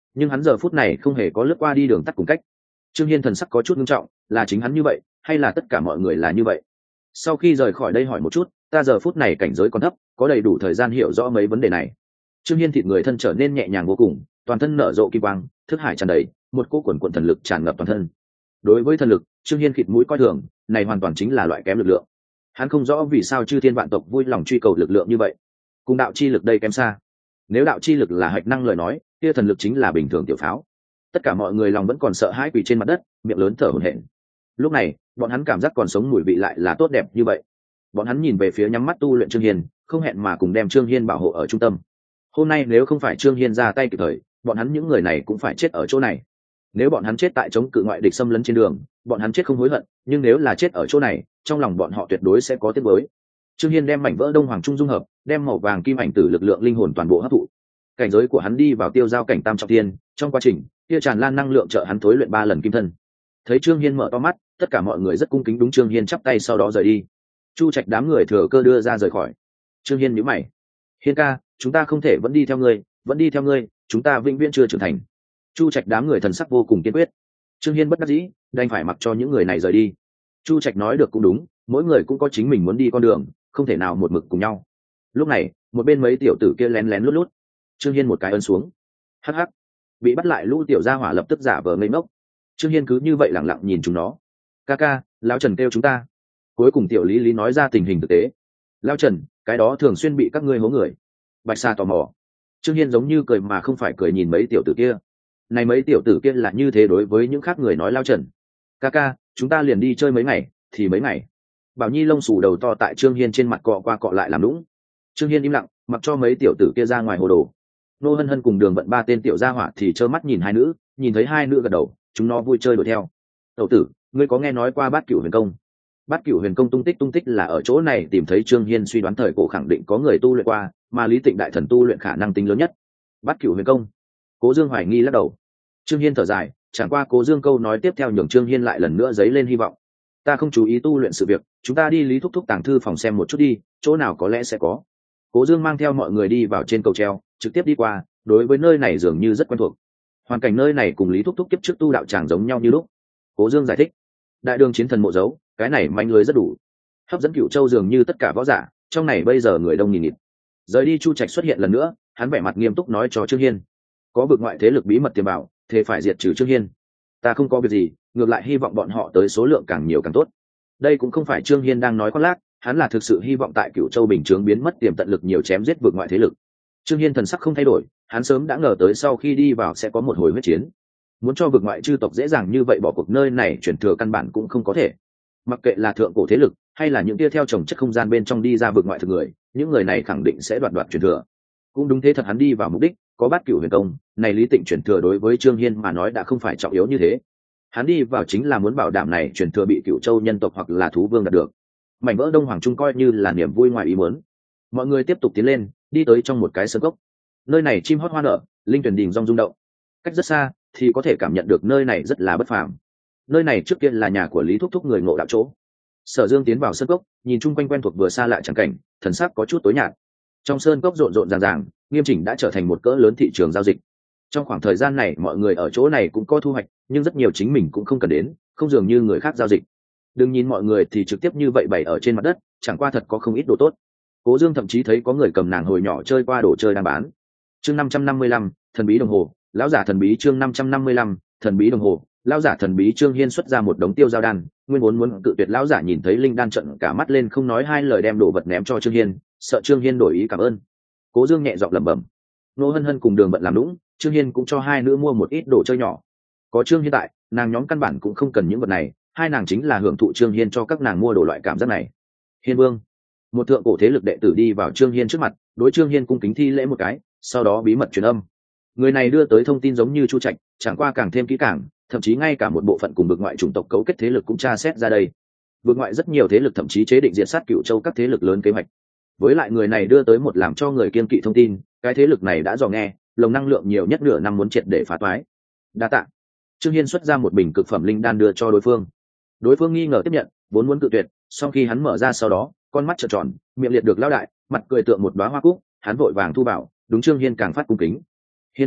nhưng hắn giờ phút này không hề có lướt qua đi đường tắt cùng cách. Trương Hiên thần sắc có chút nghiêm trọng, là chính hắn như vậy hay là tất cả mọi người là như vậy? Sau khi rời khỏi đây hỏi một chút, ta giờ phút này cảnh giới còn thấp, có đầy đủ thời gian hiểu rõ mấy vấn đề này. Trương Hiên thịt người thân trở nên nhẹ nhàng vô cùng, toàn thân nở rộ kim quang, thức hải tràn đầy, một cỗ quần quần thần lực tràn ngập toàn thân. Đối với thần lực, Trương Hiên khịt mũi coi thường, này hoàn toàn chính là loại kém lực lượng. Hắn không rõ vì sao chư thiên vạn tộc vui lòng truy cầu lực lượng như vậy, cùng đạo chi lực đây kém xa. Nếu đạo chi lực là hạch năng lời nói, kia thần lực chính là bình thường tiểu pháo. Tất cả mọi người lòng vẫn còn sợ hãi quỳ trên mặt đất, miệng lớn thở hổn hển. Lúc này, bọn hắn cảm giác còn sống mùi vị lại là tốt đẹp như vậy. Bọn hắn nhìn về phía nhắm mắt tu luyện Trương Hiên, không hẹn mà cùng đem Trương Hiên bảo hộ ở trung tâm. Hôm nay nếu không phải Trương Hiên ra tay kịp thời, bọn hắn những người này cũng phải chết ở chỗ này. Nếu bọn hắn chết tại chống cự ngoại địch xâm lấn trên đường, bọn hắn chết không hối hận, nhưng nếu là chết ở chỗ này, trong lòng bọn họ tuyệt đối sẽ có tiếc nuối. Trương Hiên đem mảnh vỡ đông hoàng trung dung hợp, đem màu vàng kim ảnh tử lực lượng linh hồn toàn bộ hấp thụ. Cảnh giới của hắn đi vào tiêu giao cảnh tam trọng thiên, trong quá trình kia tràn lan năng lượng trợ hắn thối luyện ba lần kim thân. Thấy Trương Hiên mở to mắt, tất cả mọi người rất cung kính đúng Trương Hiên chắp tay sau đó rời đi. Chu Trạch đám người thừa cơ đưa ra rời khỏi. Trương Hiên nhíu mày, Hiên ca, chúng ta không thể vẫn đi theo ngươi, vẫn đi theo ngươi, chúng ta vĩnh viễn chưa trưởng thành. Chu Trạch đám người thần sắc vô cùng kiên quyết. Trương Hiên bất đắc dĩ, đành phải mặc cho những người này rời đi. Chu Trạch nói được cũng đúng, mỗi người cũng có chính mình muốn đi con đường, không thể nào một mực cùng nhau. Lúc này, một bên mấy tiểu tử kia lén lén lút lút. Trương Hiên một cái ấn xuống. Hắc hắc. Bị bắt lại lũ tiểu gia hỏa lập tức giả vờ ngây ngốc. Trương Hiên cứ như vậy lẳng lặng nhìn chúng nó. Ca ca, lão Trần kêu chúng ta. Cuối cùng tiểu Lý Lý nói ra tình hình thực tế. Lão Trần, cái đó thường xuyên bị các ngươi hố người. Bạch Sa tò mò. Trương Hiên giống như cười mà không phải cười nhìn mấy tiểu tử kia. Này mấy tiểu tử kia là như thế đối với những khác người nói Lão Trần. Ca ca, chúng ta liền đi chơi mấy ngày, thì mấy ngày. Bảo Nhi lông xù đầu to tại Trương Hiên trên mặt cọ qua cọ lại làm lũng. Trương Hiên im lặng, mặc cho mấy tiểu tử kia ra ngoài hồ đồ. Nô Hân Hân cùng Đường Vận ba tên tiểu gia hỏa thì trơ mắt nhìn hai nữ, nhìn thấy hai nữ gật đầu, chúng nó vui chơi đuổi theo. Tẩu tử, ngươi có nghe nói qua Bát Cửu Huyền Công? Bát Cửu Huyền Công tung tích tung tích là ở chỗ này tìm thấy. Trương Hiên suy đoán thời cổ khẳng định có người tu luyện qua, mà Lý Tịnh đại thần tu luyện khả năng tính lớn nhất. Bát Cửu Huyền Công? Cố Dương hoài nghi lắc đầu. Trương Hiên thở dài, chẳng qua Cố Dương câu nói tiếp theo nhường Trương Hiên lại lần nữa dấy lên hy vọng. Ta không chú ý tu luyện sự việc, chúng ta đi Lý Thúc Thúc tàng thư phòng xem một chút đi, chỗ nào có lẽ sẽ có. Cố Dương mang theo mọi người đi vào trên cầu treo, trực tiếp đi qua, đối với nơi này dường như rất quen thuộc. Hoàn cảnh nơi này cùng Lý Thúc Thúc kiếp trước tu đạo tràng giống nhau như lúc. Cố Dương giải thích, đại đường chiến thần mộ dấu, cái này manh lưới rất đủ, hấp dẫn Cửu Châu dường như tất cả võ giả, trong này bây giờ người đông nghìn nghịt. Rời đi, Chu Trạch xuất hiện lần nữa, hắn vẻ mặt nghiêm túc nói cho Trương Hiên, có vực ngoại thế lực bí mật tiềm bảo, thế phải diệt trừ Trương Hiên. Ta không có việc gì, ngược lại hy vọng bọn họ tới số lượng càng nhiều càng tốt. Đây cũng không phải Trương Hiên đang nói khoác lác, hắn là thực sự hy vọng tại Cửu Châu bình chướng biến mất tiềm tận lực nhiều chém giết vực ngoại thế lực. Trương Hiên thần sắc không thay đổi, hắn sớm đã ngờ tới sau khi đi vào sẽ có một hồi huyết chiến. Muốn cho vực ngoại chư tộc dễ dàng như vậy bỏ cuộc nơi này chuyển thừa căn bản cũng không có thể. Mặc kệ là thượng cổ thế lực hay là những tia theo trồng chất không gian bên trong đi ra vực ngoại thực người, những người này khẳng định sẽ đoạt đoạt chuyển thừa. Cũng đúng thế thật, hắn đi vào mục đích, có Bát Cửu Huyền Công, này Lý Tịnh chuyển thừa đối với Trương Hiên mà nói đã không phải trọng yếu như thế. Hắn đi vào chính là muốn bảo đảm này chuyển thừa bị Cửu Châu nhân tộc hoặc là thú vương đạt được. Mảnh vỡ Đông Hoàng Trung coi như là niềm vui ngoài ý muốn. Mọi người tiếp tục tiến lên, đi tới trong một cái sơn cốc. Nơi này chim hót hoa nở, linh tuyển đình rong rung động. Cách rất xa thì có thể cảm nhận được nơi này rất là bất phàm. Nơi này trước kia là nhà của Lý Thúc Thúc người ngộ đạo chỗ. Sở Dương tiến vào sơn cốc, nhìn chung quanh quen thuộc vừa xa lạ chẳng cảnh, thần sắc có chút tối nhạt. Trong sơn cốc rộn rộn ràng ràng, nghiêm chỉnh đã trở thành một cỡ lớn thị trường giao dịch. Trong khoảng thời gian này mọi người ở chỗ này cũng có thu hoạch, nhưng rất nhiều chính mình cũng không cần đến, không dường như người khác giao dịch. Đừng nhìn mọi người thì trực tiếp như vậy bày ở trên mặt đất, chẳng qua thật có không ít đồ tốt. Cố Dương thậm chí thấy có người cầm nàng hồi nhỏ chơi qua đồ chơi đang bán. Chương năm trăm năm mươi lăm, thần bí đồng hồ, lão giả thần bí. Chương năm trăm năm mươi lăm, thần bí đồng hồ, lão giả thần bí. Trương Hiên xuất ra một đống tiêu giao đan, nguyên vốn muốn cự tuyệt lão giả nhìn thấy linh đan trận cả mắt lên, không nói hai lời đem đồ vật ném cho Trương Hiên, sợ Trương Hiên đổi ý cảm ơn. Cố Dương nhẹ giọng lẩm bẩm. Nô Hân Hân cùng Đường Vận làm lũng, Trương Hiên cũng cho hai nữ mua một ít đồ chơi nhỏ. Có Trương Hiên tại, nàng nhóm căn bản cũng không cần những vật này, hai nàng chính là hưởng thụ Trương Hiên cho các nàng mua đồ loại cảm giác này. Hiên Vương, một thượng cổ thế lực đệ tử đi vào Trương Hiên trước mặt, đối Trương Hiên cung kính thi lễ một cái, sau đó bí mật truyền âm. Người này đưa tới thông tin giống như Chu Trạch, chẳng qua càng thêm kỹ càng, thậm chí ngay cả một bộ phận cùng vực ngoại chủng tộc cấu kết thế lực cũng tra xét ra đây. Vực ngoại rất nhiều thế lực thậm chí chế định diệt sát Cửu Châu các thế lực lớn kế hoạch. Với lại người này đưa tới một làm cho người kiên kỵ thông tin, cái thế lực này đã dò nghe, lồng năng lượng nhiều nhất nửa năm muốn triệt để phá toái. Đa tạ. Trương Hiên xuất ra một bình cực phẩm linh đan đưa cho đối phương. Đối phương nghi ngờ tiếp nhận, vốn muốn cự tuyệt, sau khi hắn mở ra sau đó, con mắt trợn tròn, miệng liệt được lao đại, mặt cười tượng một đóa hoa cúc, hắn vội vàng thu bảo, đúng Trương Hiên càng phát cung kính. Hiên Vương,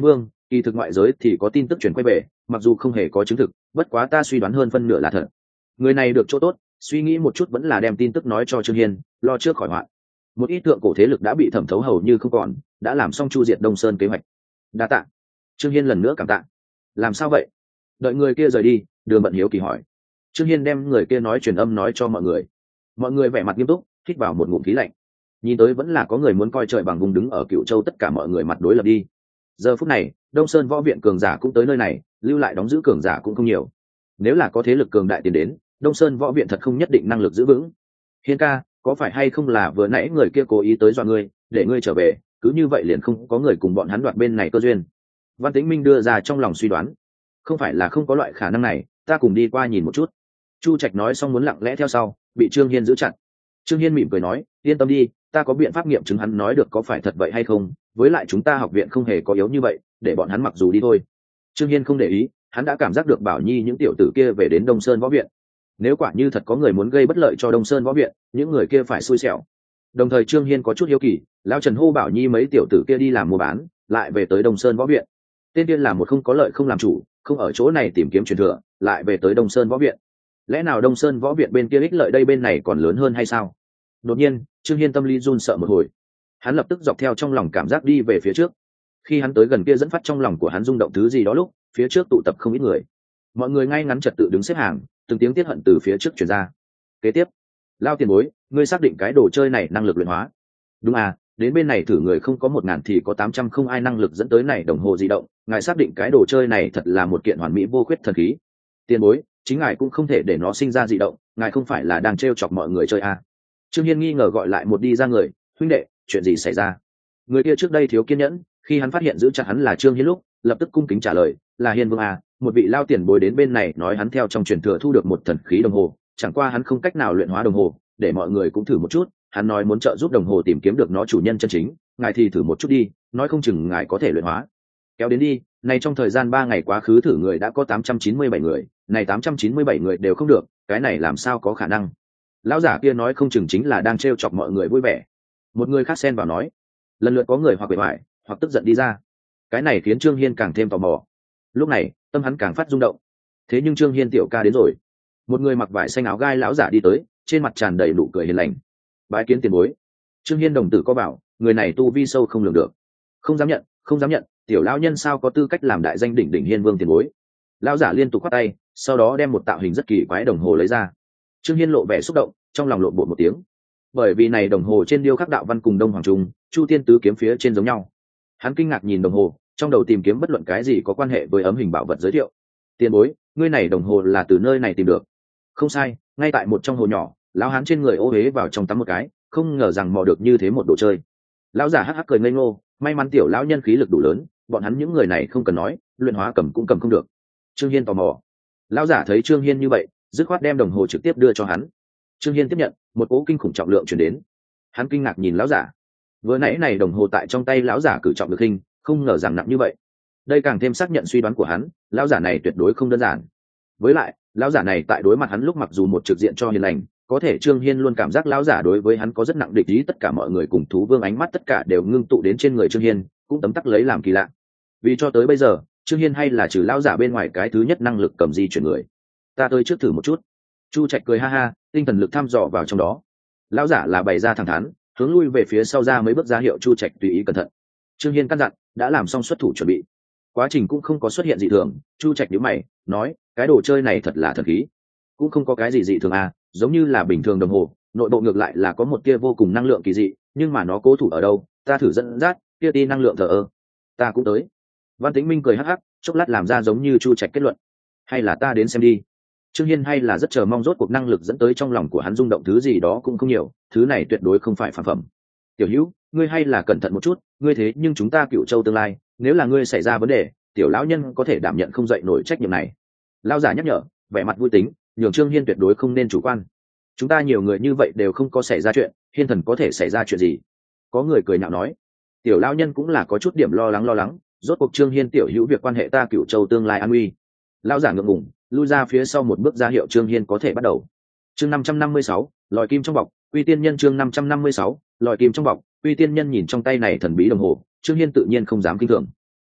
kỳ thực ngoại giới thì có tin tức truyền quay về, mặc dù không hề có chứng thực, bất quá ta suy đoán hơn phân nửa là thật. Người này được chỗ tốt, suy nghĩ một chút vẫn là đem tin tức nói cho Trương Hiên, lo trước khỏi họa. Một ít thượng cổ thế lực đã bị thẩm thấu hầu như không còn, đã làm xong chu diệt Đông Sơn kế hoạch. Đa tạ. Trương Hiên lần nữa cảm tạ. Làm sao vậy? Đợi người kia rời đi, Đường Bận hiếu kỳ hỏi. Trương Hiên đem người kia nói truyền âm nói cho mọi người. Mọi người vẻ mặt nghiêm túc, hít vào một ngụm khí lạnh. Nhìn tới vẫn là có người muốn coi trời bằng vùng, đứng ở Cựu Châu tất cả mọi người mặt đối lập đi. Giờ phút này, Đông Sơn võ viện cường giả cũng tới nơi này, lưu lại đóng giữ cường giả cũng không nhiều. Nếu là có thế lực cường đại tiến đến, Đông Sơn võ viện thật không nhất định năng lực giữ vững. Hiên ca, có phải hay không là vừa nãy người kia cố ý tới dọa ngươi, để ngươi trở về, cứ như vậy liền không có người cùng bọn hắn đoạt bên này cơ duyên? Văn Tĩnh Minh đưa ra trong lòng suy đoán. Không phải là không có loại khả năng này, ta cùng đi qua nhìn một chút. Chu Trạch nói xong muốn lặng lẽ theo sau, bị Trương Hiên giữ chặt. Trương Hiên mỉm cười nói, yên tâm đi, ta có biện pháp nghiệm chứng hắn nói được có phải thật vậy hay không, với lại chúng ta học viện không hề có yếu như vậy, để bọn hắn mặc dù đi thôi. Trương Hiên không để ý, hắn đã cảm giác được Bảo Nhi những tiểu tử kia về đến Đông Sơn võ viện. Nếu quả như thật có người muốn gây bất lợi cho Đông Sơn võ viện, những người kia phải xui xẻo. Đồng thời Trương Hiên có chút hiếu kỳ, lão Trần hô Bảo Nhi mấy tiểu tử kia đi làm mua bán, lại về tới Đông Sơn võ viện. Tên tiên là một không có lợi không làm chủ, không ở chỗ này tìm kiếm truyền thừa, lại về tới Đông Sơn võ viện. Lẽ nào Đông Sơn võ viện bên kia ích lợi đây bên này còn lớn hơn hay sao? Đột nhiên, Trương Hiên tâm lý run sợ một hồi. Hắn lập tức dọc theo trong lòng cảm giác đi về phía trước. Khi hắn tới gần kia dẫn phát trong lòng của hắn rung động thứ gì đó lúc, phía trước tụ tập không ít người. Mọi người ngay ngắn trật tự đứng xếp hàng, từng tiếng tiết hận từ phía trước truyền ra. Kế tiếp, Lao tiền bối, ngươi xác định cái đồ chơi này năng lực luyện hóa? Đúng à, đến bên này thử người không có một ngàn thì có tám trăm không ai năng lực dẫn tới này đồng hồ di động, ngài xác định cái đồ chơi này thật là một kiện hoàn mỹ vô khuyết thần khí? Tiền bối, chính ngài cũng không thể để nó sinh ra di động, ngài không phải là đang trêu chọc mọi người chơi à? Trương Hiên nghi ngờ gọi lại một đi ra người, huynh đệ, chuyện gì xảy ra? Người kia trước đây thiếu kiên nhẫn, khi hắn phát hiện giữ chặt hắn là Trương Hiên lúc, lập tức cung kính trả lời, là Hiên vương à, một vị lao tiền bối đến bên này nói hắn theo trong truyền thừa thu được một thần khí đồng hồ, chẳng qua hắn không cách nào luyện hóa đồng hồ, để mọi người cũng thử một chút, hắn nói muốn trợ giúp đồng hồ tìm kiếm được nó chủ nhân chân chính, ngài thì thử một chút đi, nói không chừng ngài có thể luyện hóa. Kéo đến đi, này trong thời gian ba ngày quá khứ thử người đã có tám trăm chín mươi bảy người, này tám trăm chín mươi bảy người đều không được, cái này làm sao có khả năng? Lão giả kia nói không chừng chính là đang trêu chọc mọi người vui vẻ. Một người khác xen vào nói, lần lượt có người hoặc bề ngoài hoặc tức giận đi ra. Cái này khiến Trương Hiên càng thêm tò mò. Lúc này tâm hắn càng phát rung động. Thế nhưng Trương Hiên tiểu ca đến rồi. Một người mặc vải xanh áo gai lão giả đi tới, trên mặt tràn đầy nụ cười hiền lành. Bái kiến tiền bối. Trương Hiên đồng tử có bảo, người này tu vi sâu không lường được. Không dám nhận, không dám nhận, tiểu lão nhân sao có tư cách làm đại danh đỉnh đỉnh Hiên vương tiền bối? Lão giả liên tục khoát tay, sau đó đem một tạo hình rất kỳ quái đồng hồ lấy ra. Trương Hiên lộ vẻ xúc động, trong lòng lộn bột một tiếng. Bởi vì này đồng hồ trên điêu khắc đạo văn cùng Đông Hoàng Trung, Chu Tiên tứ kiếm phía trên giống nhau. Hắn kinh ngạc nhìn đồng hồ, trong đầu tìm kiếm bất luận cái gì có quan hệ với ấm hình bảo vật giới thiệu. Tiền bối, ngươi này đồng hồ là từ nơi này tìm được? Không sai, ngay tại một trong hồ nhỏ, lão hán trên người ô huế vào trong tắm một cái, không ngờ rằng mò được như thế một đồ chơi. Lão giả hắc hắc cười ngây ngô, may mắn tiểu lão nhân khí lực đủ lớn, bọn hắn những người này không cần nói, luyện hóa cầm cũng cầm không được. Trương Hiên tò mò. Lão giả thấy Trương Hiên như vậy, dứt khoát đem đồng hồ trực tiếp đưa cho hắn. Trương Hiên tiếp nhận, một cỗ kinh khủng trọng lượng chuyển đến. Hắn kinh ngạc nhìn lão giả. Vừa nãy này đồng hồ tại trong tay lão giả cử trọng được hình, không ngờ rằng nặng như vậy. Đây càng thêm xác nhận suy đoán của hắn, lão giả này tuyệt đối không đơn giản. Với lại, lão giả này tại đối mặt hắn lúc mặc dù một trực diện cho hiền lành, có thể Trương Hiên luôn cảm giác lão giả đối với hắn có rất nặng địch ý, tất cả mọi người cùng thú vương ánh mắt tất cả đều ngưng tụ đến trên người Trương Hiên, cũng tấm tắc lấy làm kỳ lạ. Vì cho tới bây giờ, Trương Hiên hay là trừ lão giả bên ngoài cái thứ nhất năng lực cầm di chuyển người. Ta tới trước thử một chút. Chu Trạch cười ha ha, tinh thần lực thăm dò vào trong đó. Lão giả là bày ra thẳng thắn, hướng lui về phía sau ra mấy bước ra hiệu Chu Trạch tùy ý cẩn thận. Trương Hiên căn dặn, đã làm xong xuất thủ chuẩn bị. Quá trình cũng không có xuất hiện dị thường. Chu Trạch nhíu mày, nói, cái đồ chơi này thật là thần khí. Cũng không có cái gì dị thường à, giống như là bình thường đồng hồ, nội bộ ngược lại là có một tia vô cùng năng lượng kỳ dị, nhưng mà nó cố thủ ở đâu, ta thử dẫn dắt, tia ti năng lượng thờ ơ. Ta cũng tới. Văn Tĩnh Minh cười hắc hắc, chốc lát làm ra giống như Chu Trạch kết luận. Hay là ta đến xem đi. Trương Hiên hay là rất chờ mong rốt cuộc năng lực dẫn tới trong lòng của hắn rung động thứ gì đó cũng không nhiều, thứ này tuyệt đối không phải phản phẩm. Tiểu Hữu, ngươi hay là cẩn thận một chút, ngươi thế nhưng chúng ta Cựu Châu tương lai, nếu là ngươi xảy ra vấn đề, tiểu lão nhân có thể đảm nhận không dậy nổi trách nhiệm này. Lão giả nhắc nhở, vẻ mặt vui tính, nhường Trương Hiên tuyệt đối không nên chủ quan. Chúng ta nhiều người như vậy đều không có xảy ra chuyện, Hiên thần có thể xảy ra chuyện gì? Có người cười nhạo nói. Tiểu lão nhân cũng là có chút điểm lo lắng lo lắng, rốt cuộc Trương Hiên tiểu hữu việc quan hệ ta Cựu Châu tương lai an nguy. Lão giả ngượng ngùng, lui ra phía sau một bước ra hiệu Trương Hiên có thể bắt đầu. Chương năm trăm năm mươi sáu, lòi kim trong bọc, Uy Tiên Nhân. Chương năm trăm năm mươi sáu, lòi kim trong bọc, Uy Tiên Nhân. Nhìn trong tay này thần bí đồng hồ, Trương Hiên tự nhiên không dám kinh thường.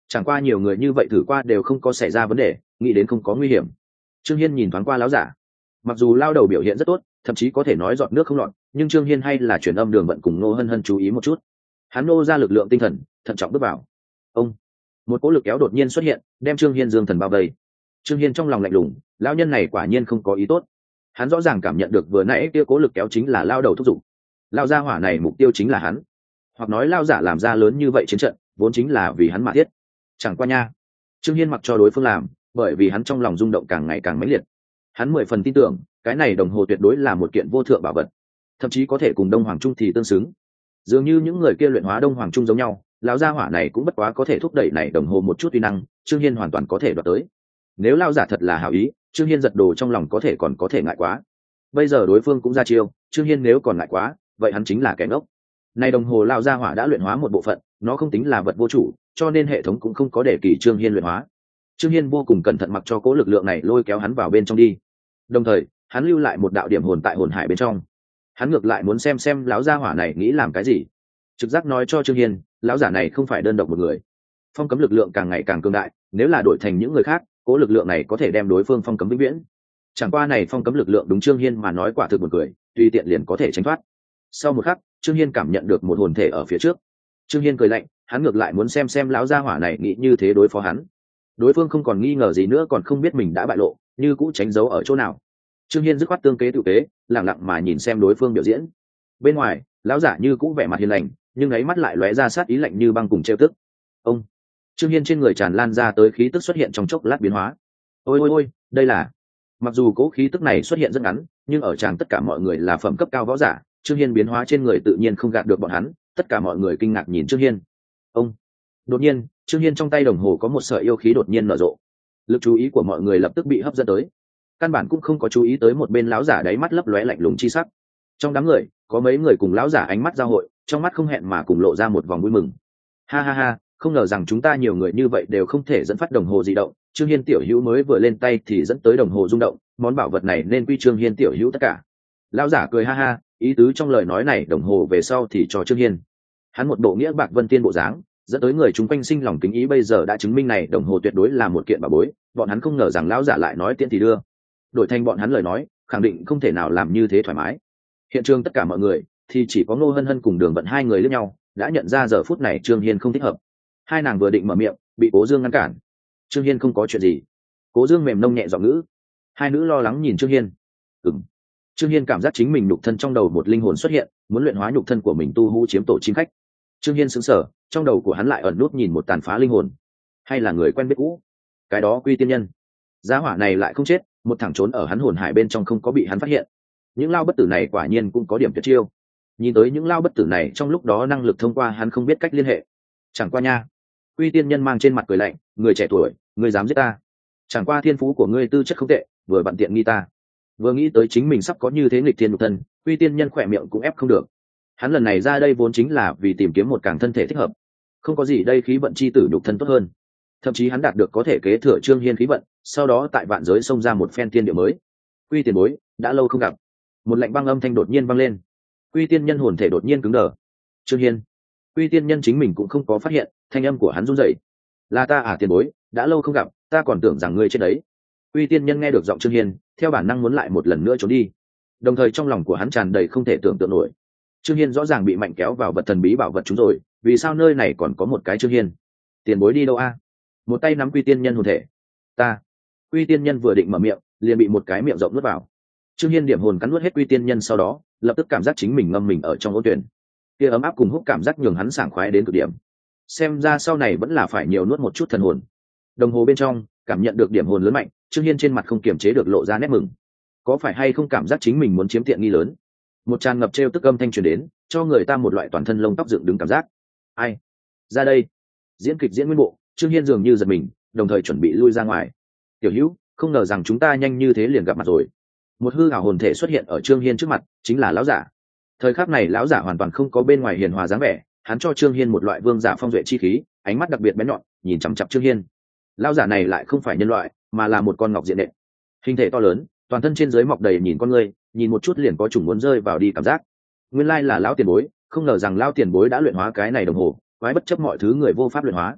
chẳng qua nhiều người như vậy thử qua đều không có xảy ra vấn đề, nghĩ đến không có nguy hiểm. Trương Hiên nhìn thoáng qua lão giả, mặc dù lao đầu biểu hiện rất tốt, thậm chí có thể nói giọt nước không lọt, nhưng Trương Hiên hay là truyền âm Đường Vận cùng Ngô Hân Hân chú ý một chút. Hắn nô ra lực lượng tinh thần, thận trọng bước vào. Ông, một cỗ lực kéo đột nhiên xuất hiện, đem Trương Hiên dương thần bao vây. Trương Hiên trong lòng lạnh lùng, lão nhân này quả nhiên không có ý tốt. Hắn rõ ràng cảm nhận được vừa nãy kia cố lực kéo chính là lao đầu thúc giục. Lao gia hỏa này mục tiêu chính là hắn, hoặc nói lao giả làm ra lớn như vậy chiến trận, vốn chính là vì hắn mà thiết. Chẳng qua nha, Trương Hiên mặc cho đối phương làm, bởi vì hắn trong lòng rung động càng ngày càng mãnh liệt. Hắn mười phần tin tưởng, cái này đồng hồ tuyệt đối là một kiện vô thượng bảo vật, thậm chí có thể cùng Đông Hoàng Trung thì tương xứng. Dường như những người kia luyện hóa Đông Hoàng Trung giống nhau, lão gia hỏa này cũng bất quá có thể thúc đẩy này đồng hồ một chút uy năng, Trương Hiên hoàn toàn có thể đoạt tới. Nếu lao giả thật là hảo ý, Trương Hiên giật đồ trong lòng có thể còn có thể ngại quá. Bây giờ đối phương cũng ra chiêu, Trương Hiên nếu còn ngại quá, vậy hắn chính là kẻ ngốc. Này đồng hồ lao gia hỏa đã luyện hóa một bộ phận, nó không tính là vật vô chủ, cho nên hệ thống cũng không có để kỳ Trương Hiên luyện hóa. Trương Hiên vô cùng cẩn thận mặc cho cố lực lượng này lôi kéo hắn vào bên trong đi. Đồng thời, hắn lưu lại một đạo điểm hồn tại hồn hải bên trong. Hắn ngược lại muốn xem xem lão gia hỏa này nghĩ làm cái gì. Trực giác nói cho Trương Hiên, lão giả này không phải đơn độc một người. Phong cấm lực lượng càng ngày càng cường đại, nếu là đổi thành những người khác, cố lực lượng này có thể đem đối phương phong cấm vĩnh viễn. Chẳng qua này phong cấm lực lượng đúng Trương Hiên mà nói quả thực một cười, tùy tiện liền có thể tránh thoát. Sau một khắc, Trương Hiên cảm nhận được một hồn thể ở phía trước. Trương Hiên cười lạnh, hắn ngược lại muốn xem xem lão gia hỏa này nghĩ như thế đối phó hắn. Đối phương không còn nghi ngờ gì nữa, còn không biết mình đã bại lộ, như cũ tránh giấu ở chỗ nào. Trương Hiên dứt khoát tương kế tự kế, lặng lặng mà nhìn xem đối phương biểu diễn. Bên ngoài, lão giả như cũ vẻ mặt hiền lành, nhưng ấy mắt lại lóe ra sát ý lạnh như băng cùng trêu tức. Ông, Trương Hiên trên người tràn lan ra tới khí tức xuất hiện trong chốc lát biến hóa. Ôi ôi ôi, đây là... Mặc dù cố khí tức này xuất hiện rất ngắn, nhưng ở tràng tất cả mọi người là phẩm cấp cao võ giả, Trương Hiên biến hóa trên người tự nhiên không gạt được bọn hắn, tất cả mọi người kinh ngạc nhìn Trương Hiên. Ông, đột nhiên, Trương Hiên trong tay đồng hồ có một sợi yêu khí đột nhiên nở rộ. Lực chú ý của mọi người lập tức bị hấp dẫn tới. Căn bản cũng không có chú ý tới một bên lão giả đáy mắt lấp lóe lạnh lùng chi sắc. Trong đám người, có mấy người cùng lão giả ánh mắt giao hội, trong mắt không hẹn mà cùng lộ ra một vòng vui mừng. Ha ha ha, không ngờ rằng chúng ta nhiều người như vậy đều không thể dẫn phát đồng hồ di động. Trương Hiên tiểu hữu mới vừa lên tay thì dẫn tới đồng hồ rung động, món bảo vật này nên quy Trương Hiên tiểu hữu tất cả. Lão giả cười ha ha, ý tứ trong lời nói này đồng hồ về sau thì cho Trương Hiên. Hắn một bộ nghĩa bạc vân tiên bộ dáng, dẫn tới người chúng quanh sinh lòng kính ý, bây giờ đã chứng minh này đồng hồ tuyệt đối là một kiện bảo bối, bọn hắn không ngờ rằng lão giả lại nói tiện thì đưa. Đổi thành bọn hắn lời nói, khẳng định không thể nào làm như thế thoải mái. Hiện trường tất cả mọi người thì chỉ có Ngô Hân Hân cùng Đường Vận hai người liếc nhau, đã nhận ra giờ phút này Trương Hiên không thích hợp. Hai nàng vừa định mở miệng, bị Cố Dương ngăn cản. Trương Hiên không có chuyện gì. Cố Dương mềm nông nhẹ giọng ngữ. Hai nữ lo lắng nhìn Trương Hiên. Ừm. Trương Hiên cảm giác chính mình nhục thân trong đầu một linh hồn xuất hiện, muốn luyện hóa nhục thân của mình tu hú chiếm tổ chim khách. Trương Hiên sững sờ, trong đầu của hắn lại ẩn nút nhìn một tàn phá linh hồn, hay là người quen biết cũ? Cái đó Quy Tiên Nhân. Giá hỏa này lại không chết, một thằng trốn ở hắn hồn hải bên trong không có bị hắn phát hiện. Những lao bất tử này quả nhiên cũng có điểm tuyệt chiêu. Nhìn tới những lao bất tử này trong lúc đó năng lực thông qua hắn không biết cách liên hệ. Chẳng qua nha. Quy Tiên Nhân mang trên mặt cười lạnh, người trẻ tuổi, ngươi dám giết ta? Chẳng qua thiên phú của ngươi tư chất không tệ, vừa bận tiện nghi ta. Vừa nghĩ tới chính mình sắp có như thế nghịch thiên nhục thân, Quy Tiên Nhân khỏe miệng cũng ép không được. Hắn lần này ra đây vốn chính là vì tìm kiếm một càng thân thể thích hợp. Không có gì đây khí vận chi tử nhục thân tốt hơn. Thậm chí hắn đạt được có thể kế thừa Trương Hiên khí vận, sau đó tại vạn giới xông ra một phen tiên địa mới. Quy tiền bối, đã lâu không gặp. Một lạnh băng âm thanh đột nhiên vang lên. Quy Tiên Nhân hồn thể đột nhiên cứng đờ. Trương Hiên. Quy Tiên Nhân chính mình cũng không có phát hiện, thanh âm của hắn run rẩy. Là ta à tiền bối, đã lâu không gặp, ta còn tưởng rằng ngươi chết đấy. Quy Tiên Nhân nghe được giọng Trương Hiên, theo bản năng muốn lại một lần nữa trốn đi. Đồng thời trong lòng của hắn tràn đầy không thể tưởng tượng nổi. Trương Hiên rõ ràng bị mạnh kéo vào vật thần bí bảo vật chúng rồi, vì sao nơi này còn có một cái Trương Hiên? Tiền bối đi đâu a? Một tay nắm Quy Tiên Nhân hồn thể. Ta. Quy Tiên Nhân vừa định mở miệng, liền bị một cái miệng rộng nuốt vào. Trương Hiên điểm hồn cắn nuốt hết Quy Tiên Nhân, sau đó lập tức cảm giác chính mình ngâm mình ở trong ôn tuyển. Kia ấm áp cùng hút cảm giác nhường hắn sảng khoái đến cực điểm. Xem ra sau này vẫn là phải nhiều nuốt một chút thần hồn. Đồng hồ bên trong cảm nhận được điểm hồn lớn mạnh, Trương Hiên trên mặt không kiềm chế được lộ ra nét mừng. Có phải hay không cảm giác chính mình muốn chiếm tiện nghi lớn? Một tràn ngập trêu tức âm thanh truyền đến, cho người ta một loại toàn thân lông tóc dựng đứng cảm giác. Ai? Ra đây. Diễn kịch diễn nguyên bộ, Trương Hiên dường như giật mình, đồng thời chuẩn bị lui ra ngoài. Tiểu Hữu, không ngờ rằng chúng ta nhanh như thế liền gặp mặt rồi. Một hư ảo hồn thể xuất hiện ở Trương Hiên trước mặt, chính là lão giả. Thời khắc này lão giả hoàn toàn không có bên ngoài hiền hòa dáng vẻ, hắn cho Trương Hiên một loại vương giả phong duệ chi khí, ánh mắt đặc biệt bén nhọn, nhìn chằm chằm Trương Hiên. Lão giả này lại không phải nhân loại, mà là một con ngọc diện nện. Hình thể to lớn, toàn thân trên dưới mọc đầy nhìn con người, nhìn một chút liền có chủng muốn rơi vào đi cảm giác. Nguyên lai là lão tiền bối, không ngờ rằng lão tiền bối đã luyện hóa cái này đồng hồ, quái bất chấp mọi thứ người vô pháp luyện hóa.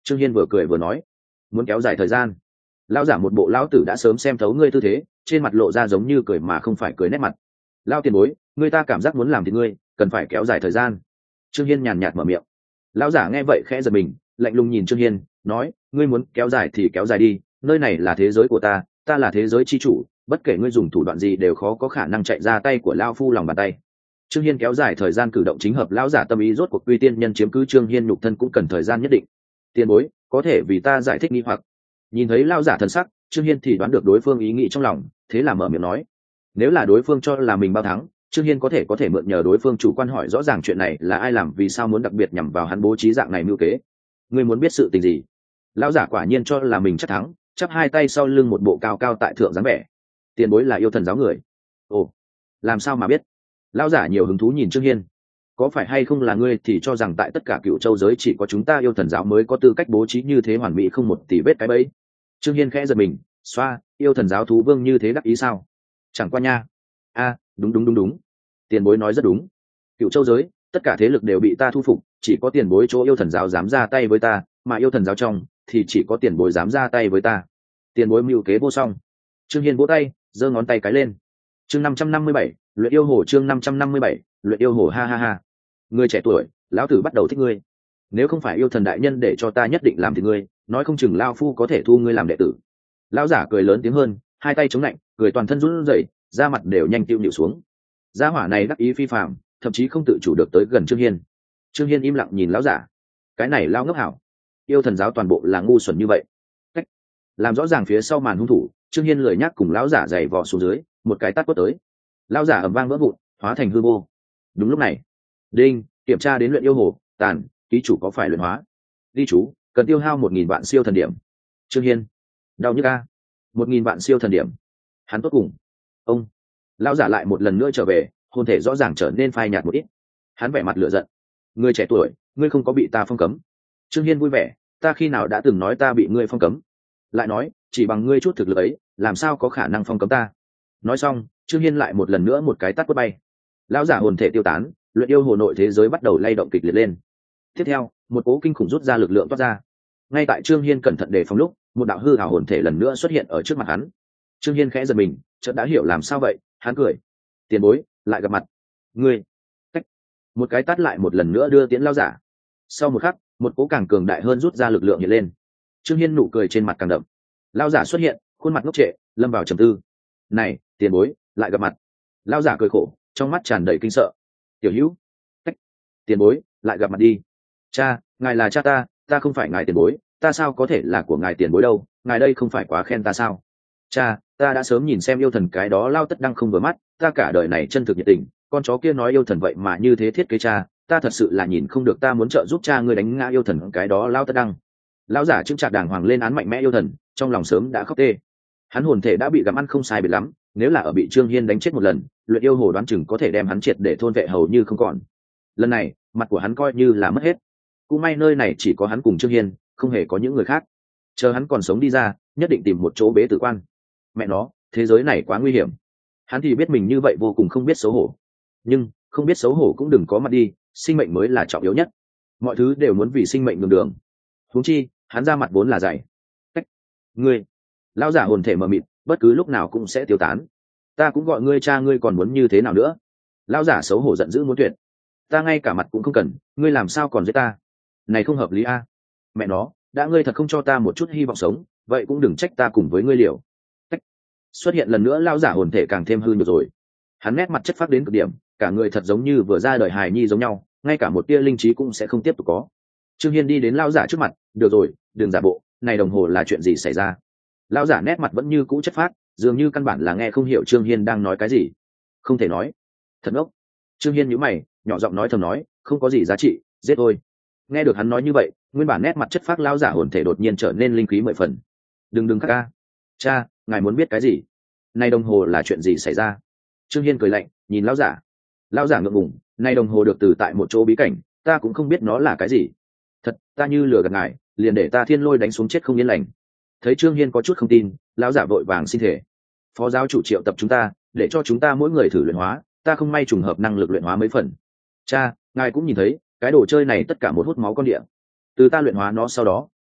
Trương Hiên vừa cười vừa nói, muốn kéo dài thời gian. Lão giả một bộ lão tử đã sớm xem thấu ngươi tư thế, trên mặt lộ ra giống như cười mà không phải cười nét mặt. Lão tiền bối, ngươi ta cảm giác muốn làm thì ngươi cần phải kéo dài thời gian. Trương Hiên nhàn nhạt mở miệng. Lão giả nghe vậy khẽ giật mình, lạnh lùng nhìn Trương Hiên, nói, ngươi muốn kéo dài thì kéo dài đi, nơi này là thế giới của ta, ta là thế giới chi chủ, bất kể ngươi dùng thủ đoạn gì đều khó có khả năng chạy ra tay của lão phu lòng bàn tay. Trương Hiên kéo dài thời gian cử động chính hợp lão giả tâm ý, rốt cuộc uy tiên nhân chiếm cứ Trương Hiên nhục thân cũng cần thời gian nhất định. Tiền bối, có thể vì ta giải thích nghi hoặc. Nhìn thấy lão giả thần sắc, Trương Hiên thì đoán được đối phương ý nghĩ trong lòng, thế là mở miệng nói, nếu là đối phương cho là mình bao thắng, Trương Hiên có thể có thể mượn nhờ đối phương chủ quan hỏi rõ ràng chuyện này là ai làm, vì sao muốn đặc biệt nhằm vào hắn bố trí dạng này mưu kế. Ngươi muốn biết sự tình gì? Lão giả quả nhiên cho là mình chắc thắng, chắp hai tay sau lưng một bộ cao cao tại thượng dáng vẻ. Tiền bối là yêu thần giáo người. Ồ, làm sao mà biết? Lão giả nhiều hứng thú nhìn Trương Hiên. Có phải hay không là ngươi thì cho rằng tại tất cả Cựu Châu giới chỉ có chúng ta yêu thần giáo mới có tư cách bố trí như thế hoàn mỹ không một tỷ vết cái bẫy? Trương Hiên khẽ giật mình, xoa, yêu thần giáo thú vương như thế đắc ý sao? Chẳng qua nha. A, đúng đúng đúng đúng. Tiền bối nói rất đúng. Cựu Châu giới, tất cả thế lực đều bị ta thu phục, chỉ có tiền bối chỗ yêu thần giáo dám ra tay với ta, mà yêu thần giáo trong thì chỉ có tiền bối dám ra tay với ta. Tiền bối mưu kế vô song. Trương Hiên vỗ tay, giơ ngón tay cái lên. Chương năm trăm năm mươi bảy, luyện yêu hồ. Chương năm trăm năm mươi bảy, luyện yêu hồ. Ha ha ha. Ngươi trẻ tuổi, lão tử bắt đầu thích ngươi. Nếu không phải yêu thần đại nhân để cho ta nhất định làm thì ngươi, nói không chừng lão phu có thể thu ngươi làm đệ tử. Lão giả cười lớn tiếng hơn, hai tay chống lạnh, cười toàn thân run rẩy, da mặt đều nhanh tiêu nhịu xuống. Gia hỏa này đắc ý phi phàm, thậm chí không tự chủ được tới gần Trương Hiên. Trương Hiên im lặng nhìn lão giả. Cái này lão ngốc hảo. Yêu thần giáo toàn bộ là ngu xuẩn như vậy. Cách làm rõ ràng phía sau màn hung thủ, Trương Hiên lười nhác cùng lão giả giày vò xuống dưới, một cái tát quất tới. Lão giả ầm vang vỡ vụn, hóa thành hư vô. Đúng lúc này, đinh, kiểm tra đến luyện yêu hồ, tàn, ký chủ có phải luyện hóa. Ghi chú, cần tiêu hao một nghìn vạn siêu thần điểm. Trương Hiên, đau nhức a. một nghìn vạn siêu thần điểm. Hắn tốt cùng. Ông, lão giả lại một lần nữa trở về, hồn thể rõ ràng trở nên phai nhạt một ít. Hắn vẻ mặt lửa giận. Ngươi trẻ tuổi, ngươi không có bị ta phong cấm. Trương Hiên vui vẻ, ta khi nào đã từng nói ta bị ngươi phong cấm? Lại nói, chỉ bằng ngươi chút thực lực ấy, làm sao có khả năng phong cấm ta? Nói xong, Trương Hiên lại một lần nữa một cái tát quất bay. Lão giả hồn thể tiêu tán, luyện yêu hồ nội thế giới bắt đầu lay động kịch liệt lên. Tiếp theo, một cỗ kinh khủng rút ra lực lượng toát ra. Ngay tại Trương Hiên cẩn thận đề phòng lúc, một đạo hư ảo hồn thể lần nữa xuất hiện ở trước mặt hắn. Trương Hiên khẽ giật mình, chợt đã hiểu làm sao vậy, hắn cười. Tiền bối, lại gặp mặt. Ngươi. Cách. Một cái tát lại một lần nữa đưa tiễn lão giả. Sau một khắc, một cỗ càng cường đại hơn rút ra lực lượng hiện lên. Trương Hiên nụ cười trên mặt càng đậm. Lão giả xuất hiện, khuôn mặt ngốc trệ, lâm vào trầm tư. Này, tiền bối, lại gặp mặt. Lão giả cười khổ, trong mắt tràn đầy kinh sợ. Tiểu Hữu. Cách. Tiền bối, lại gặp mặt đi. Cha, ngài là cha ta, ta không phải ngài tiền bối, ta sao có thể là của ngài tiền bối đâu, ngài đây không phải quá khen ta sao? Cha, ta đã sớm nhìn xem yêu thần cái đó lao tất đăng không vừa mắt, ta cả đời này chân thực nhiệt tình, con chó kia nói yêu thần vậy mà như thế thiết kế cha, ta thật sự là nhìn không được, ta muốn trợ giúp cha ngươi đánh ngã yêu thần cái đó lao tất đăng. Lão giả chứng trạc đàng hoàng lên án mạnh mẽ yêu thần, trong lòng sớm đã khóc tê. Hắn hồn thể đã bị gặm ăn không sai biệt lắm, nếu là ở bị Trương Hiên đánh chết một lần, luyện yêu hồ đoán chừng có thể đem hắn triệt để thôn vệ hầu như không còn. Lần này, mặt của hắn coi như là mất hết. Cũng may nơi này chỉ có hắn cùng Trương Hiên, không hề có những người khác. Chờ hắn còn sống đi ra, nhất định tìm một chỗ bế tử quan. Mẹ nó, thế giới này quá nguy hiểm. Hắn thì biết mình như vậy vô cùng không biết xấu hổ. Nhưng, không biết xấu hổ cũng đừng có mặt đi, sinh mệnh mới là trọng yếu nhất. Mọi thứ đều muốn vì sinh mệnh đường đường. Huống chi, hắn ra mặt vốn là dày. Cách. Ngươi. Lão giả hồn thể mờ mịt, bất cứ lúc nào cũng sẽ tiêu tán. Ta cũng gọi ngươi cha, ngươi còn muốn như thế nào nữa? Lão giả xấu hổ giận dữ muốn tuyệt. Ta ngay cả mặt cũng không cần, ngươi làm sao còn giết ta? Này không hợp lý a. Mẹ nó, đã ngươi thật không cho ta một chút hy vọng sống, vậy cũng đừng trách ta cùng với ngươi liều. Cách. Xuất hiện lần nữa, lão giả hồn thể càng thêm hư nhược rồi. Hắn nét mặt chất phác đến cực điểm, cả người thật giống như vừa ra đời hài nhi giống nhau, ngay cả một tia linh trí cũng sẽ không tiếp tục có. Trương Hiên đi đến lão giả trước mặt, được rồi, đừng giả bộ, này đồng hồ là chuyện gì xảy ra? Lão giả nét mặt vẫn như cũ chất phác, dường như căn bản là nghe không hiểu Trương Hiên đang nói cái gì. Không thể nói. Thật ngốc. Trương Hiên nhíu mày, nhỏ giọng nói thầm nói, không có gì giá trị, giết thôi. Nghe được hắn nói như vậy, nguyên bản nét mặt chất phác lão giả hồn thể đột nhiên trở nên linh khí mười phần. Đừng đừng khắc ca. Cha, ngài muốn biết cái gì? Này đồng hồ là chuyện gì xảy ra? Trương Hiên cười lạnh, nhìn lão giả. Lão giả ngượng ngùng, này đồng hồ được từ tại một chỗ bí cảnh, ta cũng không biết nó là cái gì. Thật, ta như lừa gạt ngài, liền để ta thiên lôi đánh xuống chết không yên lành. Thấy Trương Hiên có chút không tin, lão giả vội vàng xin thể. Phó giáo chủ triệu tập chúng ta, để cho chúng ta mỗi người thử luyện hóa, ta không may trùng hợp năng lực luyện hóa mấy phần. Cha, ngài cũng nhìn thấy, cái đồ chơi này tất cả một hút máu con địa. Từ ta luyện hóa nó sau đó,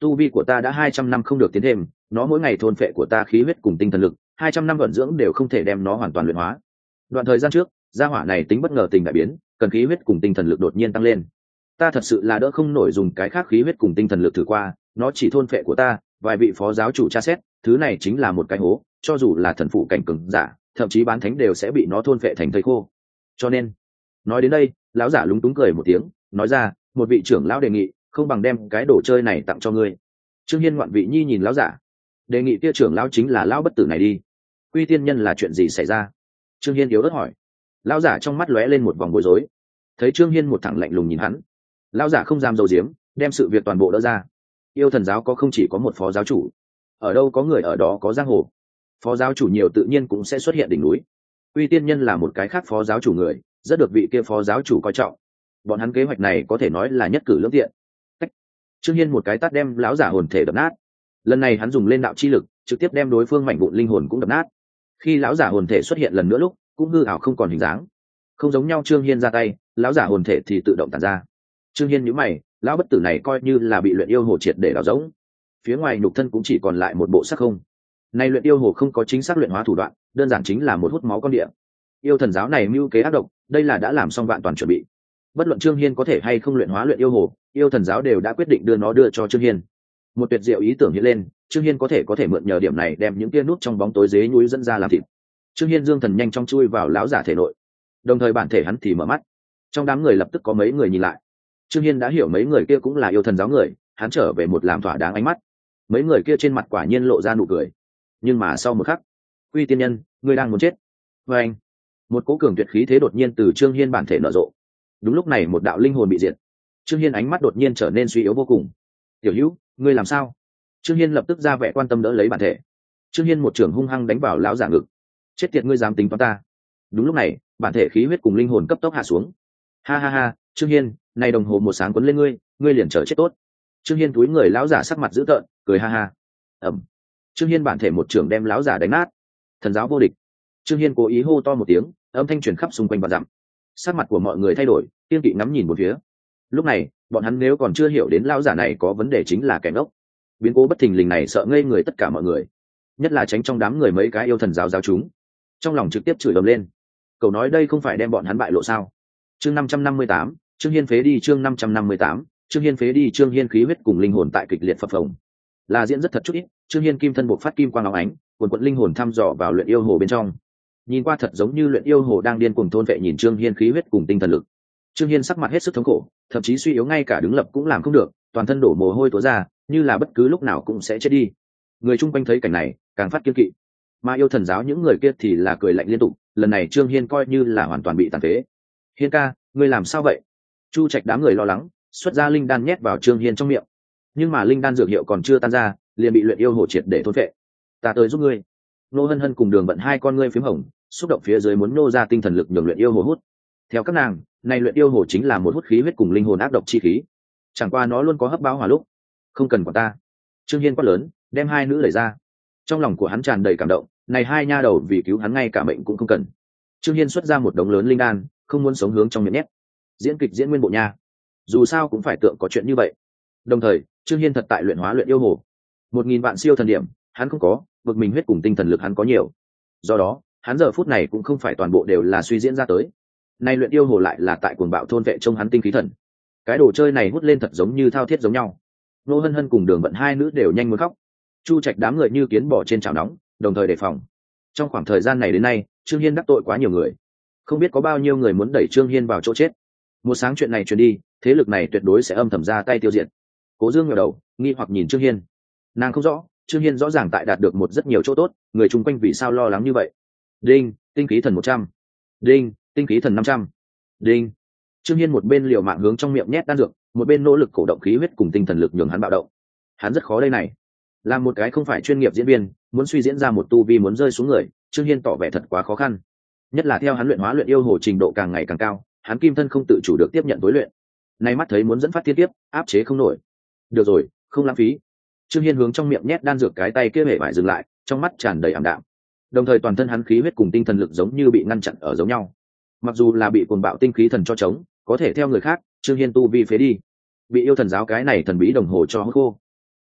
tu vi của ta đã hai trăm năm không được tiến thêm, nó mỗi ngày thôn phệ của ta khí huyết cùng tinh thần lực, hai trăm năm vận dưỡng đều không thể đem nó hoàn toàn luyện hóa. Đoạn thời gian trước, gia hỏa này tính bất ngờ tình đại biến, cần khí huyết cùng tinh thần lực đột nhiên tăng lên. Ta thật sự là đỡ không nổi dùng cái khác khí huyết cùng tinh thần lực thử qua, nó chỉ thôn phệ của ta, vài vị phó giáo chủ tra xét, thứ này chính là một cái hố, cho dù là thần phụ cảnh cường giả, thậm chí bán thánh đều sẽ bị nó thôn phệ thành thây khô. Cho nên, nói đến đây, lão giả lúng túng cười một tiếng, nói ra, một vị trưởng lão đề nghị, không bằng đem cái đồ chơi này tặng cho ngươi. Trương Hiên ngoạn vị nhi nhìn lão giả, đề nghị kia trưởng lão chính là lão bất tử này đi. Quy tiên nhân là chuyện gì xảy ra? Trương Hiên yếu ớt hỏi. Lão giả trong mắt lóe lên một vòng bối rối, thấy Trương Hiên một thẳng lạnh lùng nhìn hắn, lão giả không dám dầu diếm, đem sự việc toàn bộ đỡ ra. Yêu thần giáo có không chỉ có một phó giáo chủ, ở đâu có người ở đó có giang hồ, phó giáo chủ nhiều tự nhiên cũng sẽ xuất hiện đỉnh núi. Uy tiên nhân là một cái khác phó giáo chủ người, rất được vị kia phó giáo chủ coi trọng, bọn hắn kế hoạch này có thể nói là nhất cử lưỡng tiện. Tách. Trương Hiên một cái tát đem lão giả hồn thể đập nát, lần này hắn dùng lên đạo chi lực trực tiếp đem đối phương mảnh vụn linh hồn cũng đập nát. Khi lão giả hồn thể xuất hiện lần nữa lúc cũng hư ảo không còn hình dáng, không giống nhau. Trương Hiên ra tay, lão giả hồn thể thì tự động tản ra. Trương Hiên nhíu mày, lão bất tử này coi như là bị luyện yêu hồ triệt để đào rỗng, phía ngoài nhục thân cũng chỉ còn lại một bộ xác không. Này luyện yêu hồ không có chính xác luyện hóa thủ đoạn, đơn giản chính là một hút máu con địa. Yêu thần giáo này mưu kế ác độc, đây là đã làm xong vạn toàn chuẩn bị. Bất luận Trương Hiên có thể hay không luyện hóa luyện yêu hồ, yêu thần giáo đều đã quyết định đưa nó đưa cho Trương Hiên. Một tuyệt diệu ý tưởng hiện lên, Trương Hiên có thể có thể mượn nhờ điểm này đem những tia nút trong bóng tối dế núi dẫn ra làm thịt. Trương Hiên dương thần nhanh chóng chui vào lão giả thể nội, đồng thời bản thể hắn thì mở mắt. Trong đám người lập tức có mấy người nhìn lại. Trương Hiên đã hiểu mấy người kia cũng là yêu thần giáo người, hắn trở về một làm thỏa đáng ánh mắt. Mấy người kia trên mặt quả nhiên lộ ra nụ cười, nhưng mà sau một khắc, Quy tiên nhân, ngươi đang muốn chết. Và anh, một cỗ cường tuyệt khí thế đột nhiên từ Trương Hiên bản thể nở rộ. Đúng lúc này một đạo linh hồn bị diệt, Trương Hiên ánh mắt đột nhiên trở nên suy yếu vô cùng. Tiểu Hữu, ngươi làm sao? Trương Hiên lập tức ra vẻ quan tâm đỡ lấy bản thể. Trương Hiên một trường hung hăng đánh vào lão giả ngực. Chết tiệt, ngươi dám tính toán ta? Đúng lúc này, bản thể khí huyết cùng linh hồn cấp tốc hạ xuống. Ha ha ha, Trương Hiên, này đồng hồ một sáng quấn lên ngươi, ngươi liền chờ chết tốt. Trương Hiên túi người lão giả sắc mặt dữ tợn, cười ha ha. Ầm. Trương Hiên bản thể một trường đem lão giả đánh nát. Thần giáo vô địch. Trương Hiên cố ý hô to một tiếng, âm thanh truyền khắp xung quanh vạn dặm. Sắc mặt của mọi người thay đổi, kiên kỵ ngắm nhìn một phía. Lúc này, bọn hắn nếu còn chưa hiểu đến lão giả này có vấn đề chính là kẻ ngốc. Biến cố bất thình lình này sợ ngây người tất cả mọi người, nhất là tránh trong đám người mấy cái yêu thần giáo giáo chúng, trong lòng trực tiếp chửi ầm lên. Cậu nói đây không phải đem bọn hắn bại lộ sao? Chương năm trăm năm mươi tám, Trương Hiên phế đi. Chương năm trăm năm mươi tám, Trương Hiên phế đi. Trương Hiên khí huyết cùng linh hồn tại kịch liệt phập phồng, là diễn rất thật chút ít. Trương Hiên kim thân buộc phát kim quang óng ánh, cuồn cuộn linh hồn thăm dò vào luyện yêu hồ bên trong. Nhìn qua thật giống như luyện yêu hồ đang điên cuồng thôn vệ nhìn Trương Hiên khí huyết cùng tinh thần lực. Trương Hiên sắc mặt hết sức thống khổ, thậm chí suy yếu, ngay cả đứng lập cũng làm không được, toàn thân đổ mồ hôi túa ra, như là bất cứ lúc nào cũng sẽ chết đi. Người chung quanh thấy cảnh này, càng phát kiêng kỵ. Mà yêu thần giáo những người kia thì là cười lạnh liên tục, lần này Trương Hiên coi như là hoàn toàn bị tàn phế. Hiên ca, ngươi làm sao vậy? Chu Trạch đám người lo lắng, xuất ra linh đan nhét vào Trương Hiên trong miệng. Nhưng mà linh đan dược hiệu còn chưa tan ra, liền bị luyện yêu hồ triệt để thôn phệ. Ta tới giúp ngươi. Nô Hân Hân cùng Đường Vận hai con ngươi phím hồng, xúc động phía dưới muốn nô ra tinh thần lực nhường luyện yêu hồ hút. Theo các nàng, này luyện yêu hồ chính là một hút khí huyết cùng linh hồn ác độc chi khí. Chẳng qua nó luôn có hấp báo hỏa lúc. Không cần quản ta. Trương Hiên quát lớn, đem hai nữ đẩy ra. Trong lòng của hắn tràn đầy cảm động, này hai nha đầu vì cứu hắn ngay cả mệnh cũng không cần. Trương Hiên xuất ra một đống lớn linh đan, không muốn sống hướng trong miệng nhét. Diễn kịch diễn nguyên bộ nha, dù sao cũng phải tượng có chuyện như vậy. Đồng thời, Trương Hiên thật tại luyện hóa luyện yêu hồ. Một nghìn vạn siêu thần điểm, hắn không có, vực mình huyết cùng tinh thần lực hắn có nhiều. Do đó, hắn giờ phút này cũng không phải toàn bộ đều là suy diễn ra tới. Nay luyện yêu hồ lại là tại cuồng bạo thôn vệ trong hắn tinh khí thần. Cái đồ chơi này hút lên thật giống như thao thiết giống nhau. Nô Hân Hân cùng Đường Vận hai nữ đều nhanh muốn khóc. Chu Trạch đám người như kiến bò trên chảo nóng, đồng thời đề phòng. Trong khoảng thời gian này đến nay, Trương Hiên đắc tội quá nhiều người, không biết có bao nhiêu người muốn đẩy Trương Hiên vào chỗ chết. Một sáng chuyện này truyền đi, thế lực này tuyệt đối sẽ âm thầm ra tay tiêu diệt. Cố Dương ngẩng đầu, nghi hoặc nhìn Trương Hiên. Nàng không rõ, Trương Hiên rõ ràng tại đạt được một rất nhiều chỗ tốt, người chung quanh vì sao lo lắng như vậy? Đinh, tinh khí thần một trăm. Đinh, tinh khí thần năm trăm. Đinh. Trương Hiên một bên liều mạng hướng trong miệng nhét đan dược, một bên nỗ lực cổ động khí huyết cùng tinh thần lực nhường hắn bạo động. Hắn rất khó đây này. Làm một cái không phải chuyên nghiệp diễn viên, muốn suy diễn ra một tu vi muốn rơi xuống người, Trương Hiên tỏ vẻ thật quá khó khăn. Nhất là theo hắn luyện hóa luyện yêu hồ trình độ càng ngày càng cao, hắn kim thân không tự chủ được tiếp nhận tối luyện. Nay mắt thấy muốn dẫn phát tiên tiếp, áp chế không nổi. Được rồi, không lãng phí. Trương Hiên hướng trong miệng nhét đan dược, cái tay kia hề phải dừng lại, trong mắt tràn đầy ảm đạm. Đồng thời toàn thân hắn khí huyết cùng tinh thần lực giống như bị ngăn chặn ở giống nhau. Mặc dù là bị cuồng bạo tinh khí thần cho trống, có thể theo người khác, Trương Hiên tu vi phế đi, bị yêu thần giáo cái này thần bí đồng hồ cho hút khô.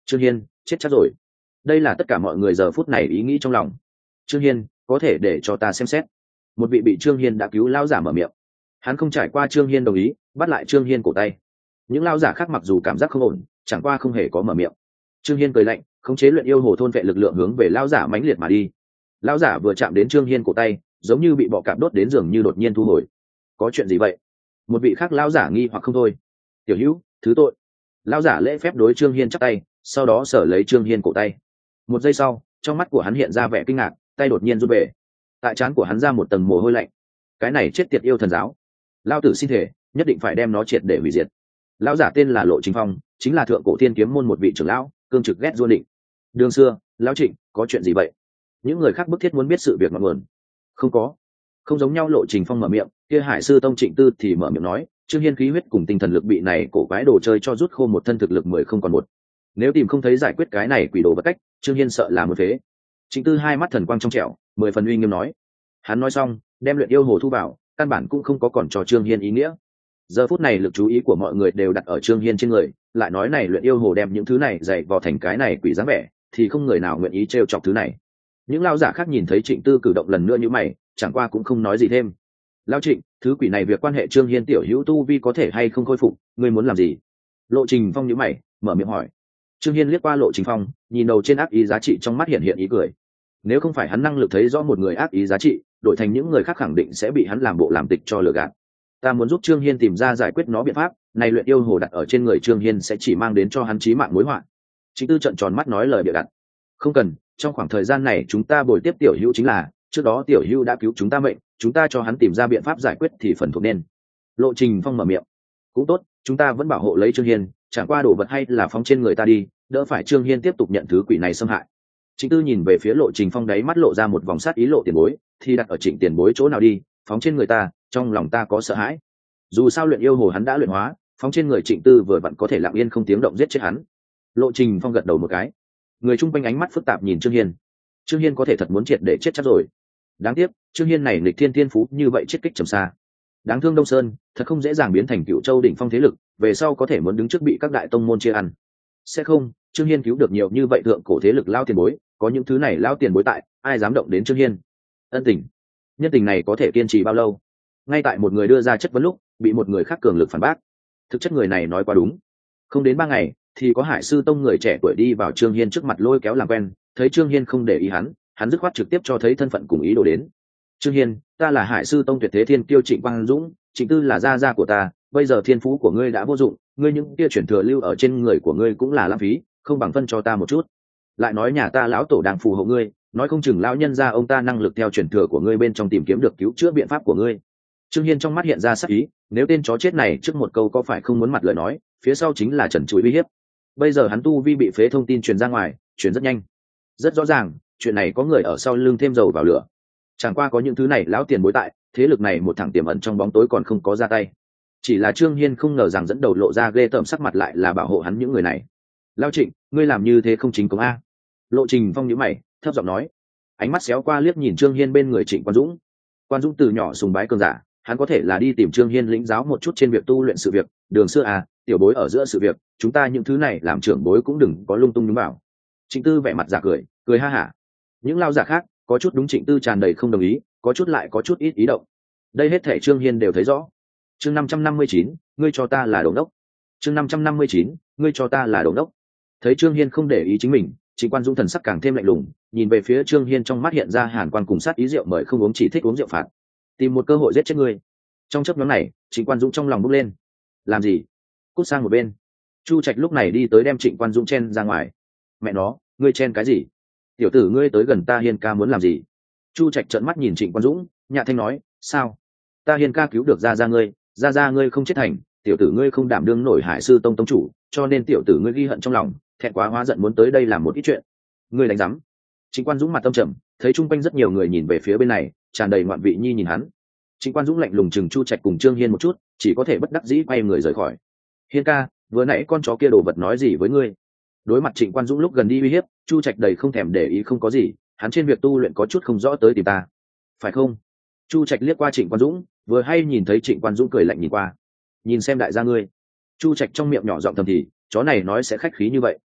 Trương Hiên chết chắc rồi. Đây là tất cả mọi người giờ phút này ý nghĩ trong lòng. Trương Hiên, có thể để cho ta xem xét. Một vị bị Trương Hiên đã cứu lão giả mở miệng. Hắn không trải qua Trương Hiên đồng ý, bắt lại Trương Hiên cổ tay. Những lão giả khác mặc dù cảm giác không ổn, chẳng qua không hề có mở miệng. Trương Hiên cười lạnh, khống chế luyện yêu hồ thôn vệ lực lượng hướng về lão giả mãnh liệt mà đi. Lão giả vừa chạm đến Trương Hiên cổ tay, giống như bị bọ cạp đốt đến giường như đột nhiên thu hồi. Có chuyện gì vậy? Một vị khác lão giả nghi hoặc không thôi. Tiểu Hữu, thứ tội. Lão giả lễ phép đối Trương Hiên chắp tay, sau đó sở lấy Trương Hiên cổ tay. Một giây sau, trong mắt của hắn hiện ra vẻ kinh ngạc, tay đột nhiên rút về. Tại trán của hắn ra một tầng mồ hôi lạnh. Cái này chết tiệt yêu thần giáo, lão tử xin thể nhất định phải đem nó triệt để hủy diệt. Lão giả tên là Lộ Trình Phong, chính là thượng cổ thiên kiếm môn một vị trưởng lão, cương trực ghét duôn định. Đường xưa, lão Trịnh, có chuyện gì vậy? Những người khác bức thiết muốn biết sự việc ngọn nguồn. Không có. Không giống nhau. Lộ Trình Phong mở miệng, kia Hải sư tông Trịnh Tư thì mở miệng nói, Trương Hiên khí huyết cùng tinh thần lực bị này cổ quái đồ chơi cho rút khô một thân thực lực mười không còn một. Nếu tìm không thấy giải quyết cái này quỷ đồ bất cách, Trương Hiên sợ là một phế. Trịnh Tư hai mắt thần quang trong trẻo, mười phần uy nghiêm nói. Hắn nói xong, đem luyện yêu hồ thu vào, căn bản cũng không có còn cho Trương Hiên ý nghĩa. Giờ phút này lực chú ý của mọi người đều đặt ở Trương Hiên trên người, lại nói này luyện yêu hồ đem những thứ này dày vò thành cái này quỷ dáng vẻ, thì không người nào nguyện ý trêu chọc thứ này. Những lão giả khác nhìn thấy Trịnh Tư cử động lần nữa như mày, chẳng qua cũng không nói gì thêm. Lão Trịnh, thứ quỷ này việc quan hệ Trương Hiên tiểu hữu tu vi có thể hay không khôi phục, ngươi muốn làm gì? Lộ Trình Phong nhíu mày, mở miệng hỏi. Trương Hiên liếc qua Lộ Trình Phong, nhìn đầu trên ác ý giá trị trong mắt hiện hiện ý cười. Nếu không phải hắn năng lực thấy rõ một người ác ý giá trị, đổi thành những người khác khẳng định sẽ bị hắn làm bộ làm tịch cho lừa gạt. Ta muốn giúp Trương Hiên tìm ra giải quyết nó biện pháp, này luyện yêu hồ đặt ở trên người Trương Hiên sẽ chỉ mang đến cho hắn chí mạng mối họa. Trịnh Tư trợn tròn mắt nói lời bịa đặt. Không cần, trong khoảng thời gian này chúng ta bồi tiếp tiểu hữu chính là, trước đó tiểu hữu đã cứu chúng ta mệnh, chúng ta cho hắn tìm ra biện pháp giải quyết thì phần thuộc nên. Lộ Trình Phong mở miệng. Cũng tốt, chúng ta vẫn bảo hộ lấy Trương Hiên, chẳng qua đồ vật hay là phóng trên người ta đi, đỡ phải Trương Hiên tiếp tục nhận thứ quỷ này xâm hại. Trịnh Tư nhìn về phía Lộ Trình Phong, đáy mắt lộ ra một vòng sát ý. Lộ tiền bối thì đặt ở Trịnh tiền bối chỗ nào đi, phóng trên người ta, trong lòng ta có sợ hãi. Dù sao luyện yêu hồ hắn đã luyện hóa, phóng trên người Trịnh Tư vừa vặn có thể lặng yên không tiếng động giết chết hắn. Lộ Trình Phong gật đầu một cái. Người chung quanh ánh mắt phức tạp nhìn Trương Hiên. Trương Hiên có thể thật muốn triệt để chết chắc rồi. Đáng tiếc, Trương Hiên này nghịch thiên thiên phú như vậy chết kích trầm xa. Đáng thương Đông Sơn, thật không dễ dàng biến thành Cựu Châu đỉnh phong thế lực, về sau có thể muốn đứng trước bị các đại tông môn chia ăn. Sẽ không, Trương Hiên cứu được nhiều như vậy thượng cổ thế lực lao tiền bối, có những thứ này lao tiền bối tại, ai dám động đến Trương Hiên? Ân tình, nhân tình này có thể kiên trì bao lâu? Ngay tại một người đưa ra chất vấn lúc, bị một người khác cường lực phản bác. Thực chất người này nói quá đúng. Không đến ba ngày, thì có Hải sư tông người trẻ tuổi đi vào Trương Hiên trước mặt lôi kéo làm quen, thấy Trương Hiên không để ý hắn, hắn dứt khoát trực tiếp cho thấy thân phận cùng ý đồ đến. Trương Hiên, ta là Hải sư tông tuyệt thế thiên kiêu Trịnh Quang Dũng, Trịnh Tư là gia gia của ta, bây giờ thiên phú của ngươi đã vô dụng, ngươi những kia chuyển thừa lưu ở trên người của ngươi cũng là lãng phí, không bằng phân cho ta một chút. Lại nói nhà ta lão tổ đang phù hộ ngươi, nói không chừng lão nhân gia ông ta năng lực theo chuyển thừa của ngươi bên trong tìm kiếm được cứu chữa biện pháp của ngươi. Trương Hiên trong mắt hiện ra sắc ý, nếu tên chó chết này trước một câu có phải không muốn mặt lời nói, phía sau chính là trần trụi uy hiếp. Bây giờ hắn tu vi bị phế, thông tin truyền ra ngoài, truyền rất nhanh, rất rõ ràng, chuyện này có người ở sau lưng thêm dầu vào lửa. Chẳng qua có những thứ này lão tiền bối tại, thế lực này một thằng tiềm ẩn trong bóng tối còn không có ra tay. Chỉ là Trương Hiên không ngờ rằng dẫn đầu lộ ra ghê tởm sắc mặt lại là bảo hộ hắn những người này. Lão Trịnh, ngươi làm như thế không chính công a? Lộ Trình Phong nhíu mày, thấp giọng nói. Ánh mắt xéo qua liếc nhìn Trương Hiên bên người Trịnh Quan Dũng. Quan Dũng từ nhỏ sùng bái cường giả, hắn có thể là đi tìm Trương Hiên lĩnh giáo một chút trên việc tu luyện sự việc, đường xưa à, tiểu bối ở giữa sự việc, chúng ta những thứ này làm trưởng bối cũng đừng có lung tung nhúng vào. Trịnh Tư vẻ mặt giả cười, cười ha hả. Những lao giả khác, có chút đúng Trịnh Tư tràn đầy không đồng ý, có chút lại có chút ít ý động. Đây hết thể Trương Hiên đều thấy rõ. Chương năm trăm năm mươi chín, ngươi cho ta là đồ đốc. Chương năm trăm năm mươi chín, ngươi cho ta là đồ đốc. Thấy Trương Hiên không để ý chính mình, Trịnh Quan Dũng thần sắc càng thêm lạnh lùng, nhìn về phía Trương Hiên trong mắt hiện ra hàn quan cùng sát ý. Rượu mời không uống, chỉ thích uống rượu phạt. Tìm một cơ hội giết chết ngươi. Trong chớp nhoáng này, Trịnh Quan Dũng trong lòng bốc lên. Làm gì? Cút sang một bên. Chu Trạch lúc này đi tới đem Trịnh Quan Dũng chen ra ngoài. Mẹ nó, ngươi chen cái gì? Tiểu tử ngươi tới gần ta Hiên ca muốn làm gì? Chu Trạch trợn mắt nhìn Trịnh Quan Dũng, nhạ thanh nói, sao? Ta Hiên ca cứu được gia gia ngươi, gia gia ngươi không chết thành, tiểu tử ngươi không đảm đương nổi Hải sư tông tông chủ, cho nên tiểu tử ngươi ghi hận trong lòng, thẹn quá hóa giận muốn tới đây làm một ít chuyện. Ngươi đánh rắm. Trịnh Quan Dũng mặt tâm trầm, thấy chung quanh rất nhiều người nhìn về phía bên này, tràn đầy ngoạn vị nhi nhìn hắn. Trịnh Quan Dũng lạnh lùng chừng Chu Trạch cùng Trương Hiên một chút, chỉ có thể bất đắc dĩ quay người rời khỏi. Hiên ca, vừa nãy con chó kia đồ vật nói gì với ngươi? Đối mặt Trịnh Quan Dũng lúc gần đi uy hiếp, Chu Trạch đầy không thèm để ý, không có gì, hắn trên việc tu luyện có chút không rõ tới tìm ta, phải không? Chu Trạch liếc qua Trịnh Quan Dũng, vừa hay nhìn thấy Trịnh Quan Dũng cười lạnh nhìn qua. Nhìn xem đại gia ngươi. Chu Trạch trong miệng nhỏ giọng thầm thì, chó này nói sẽ khách khí như vậy.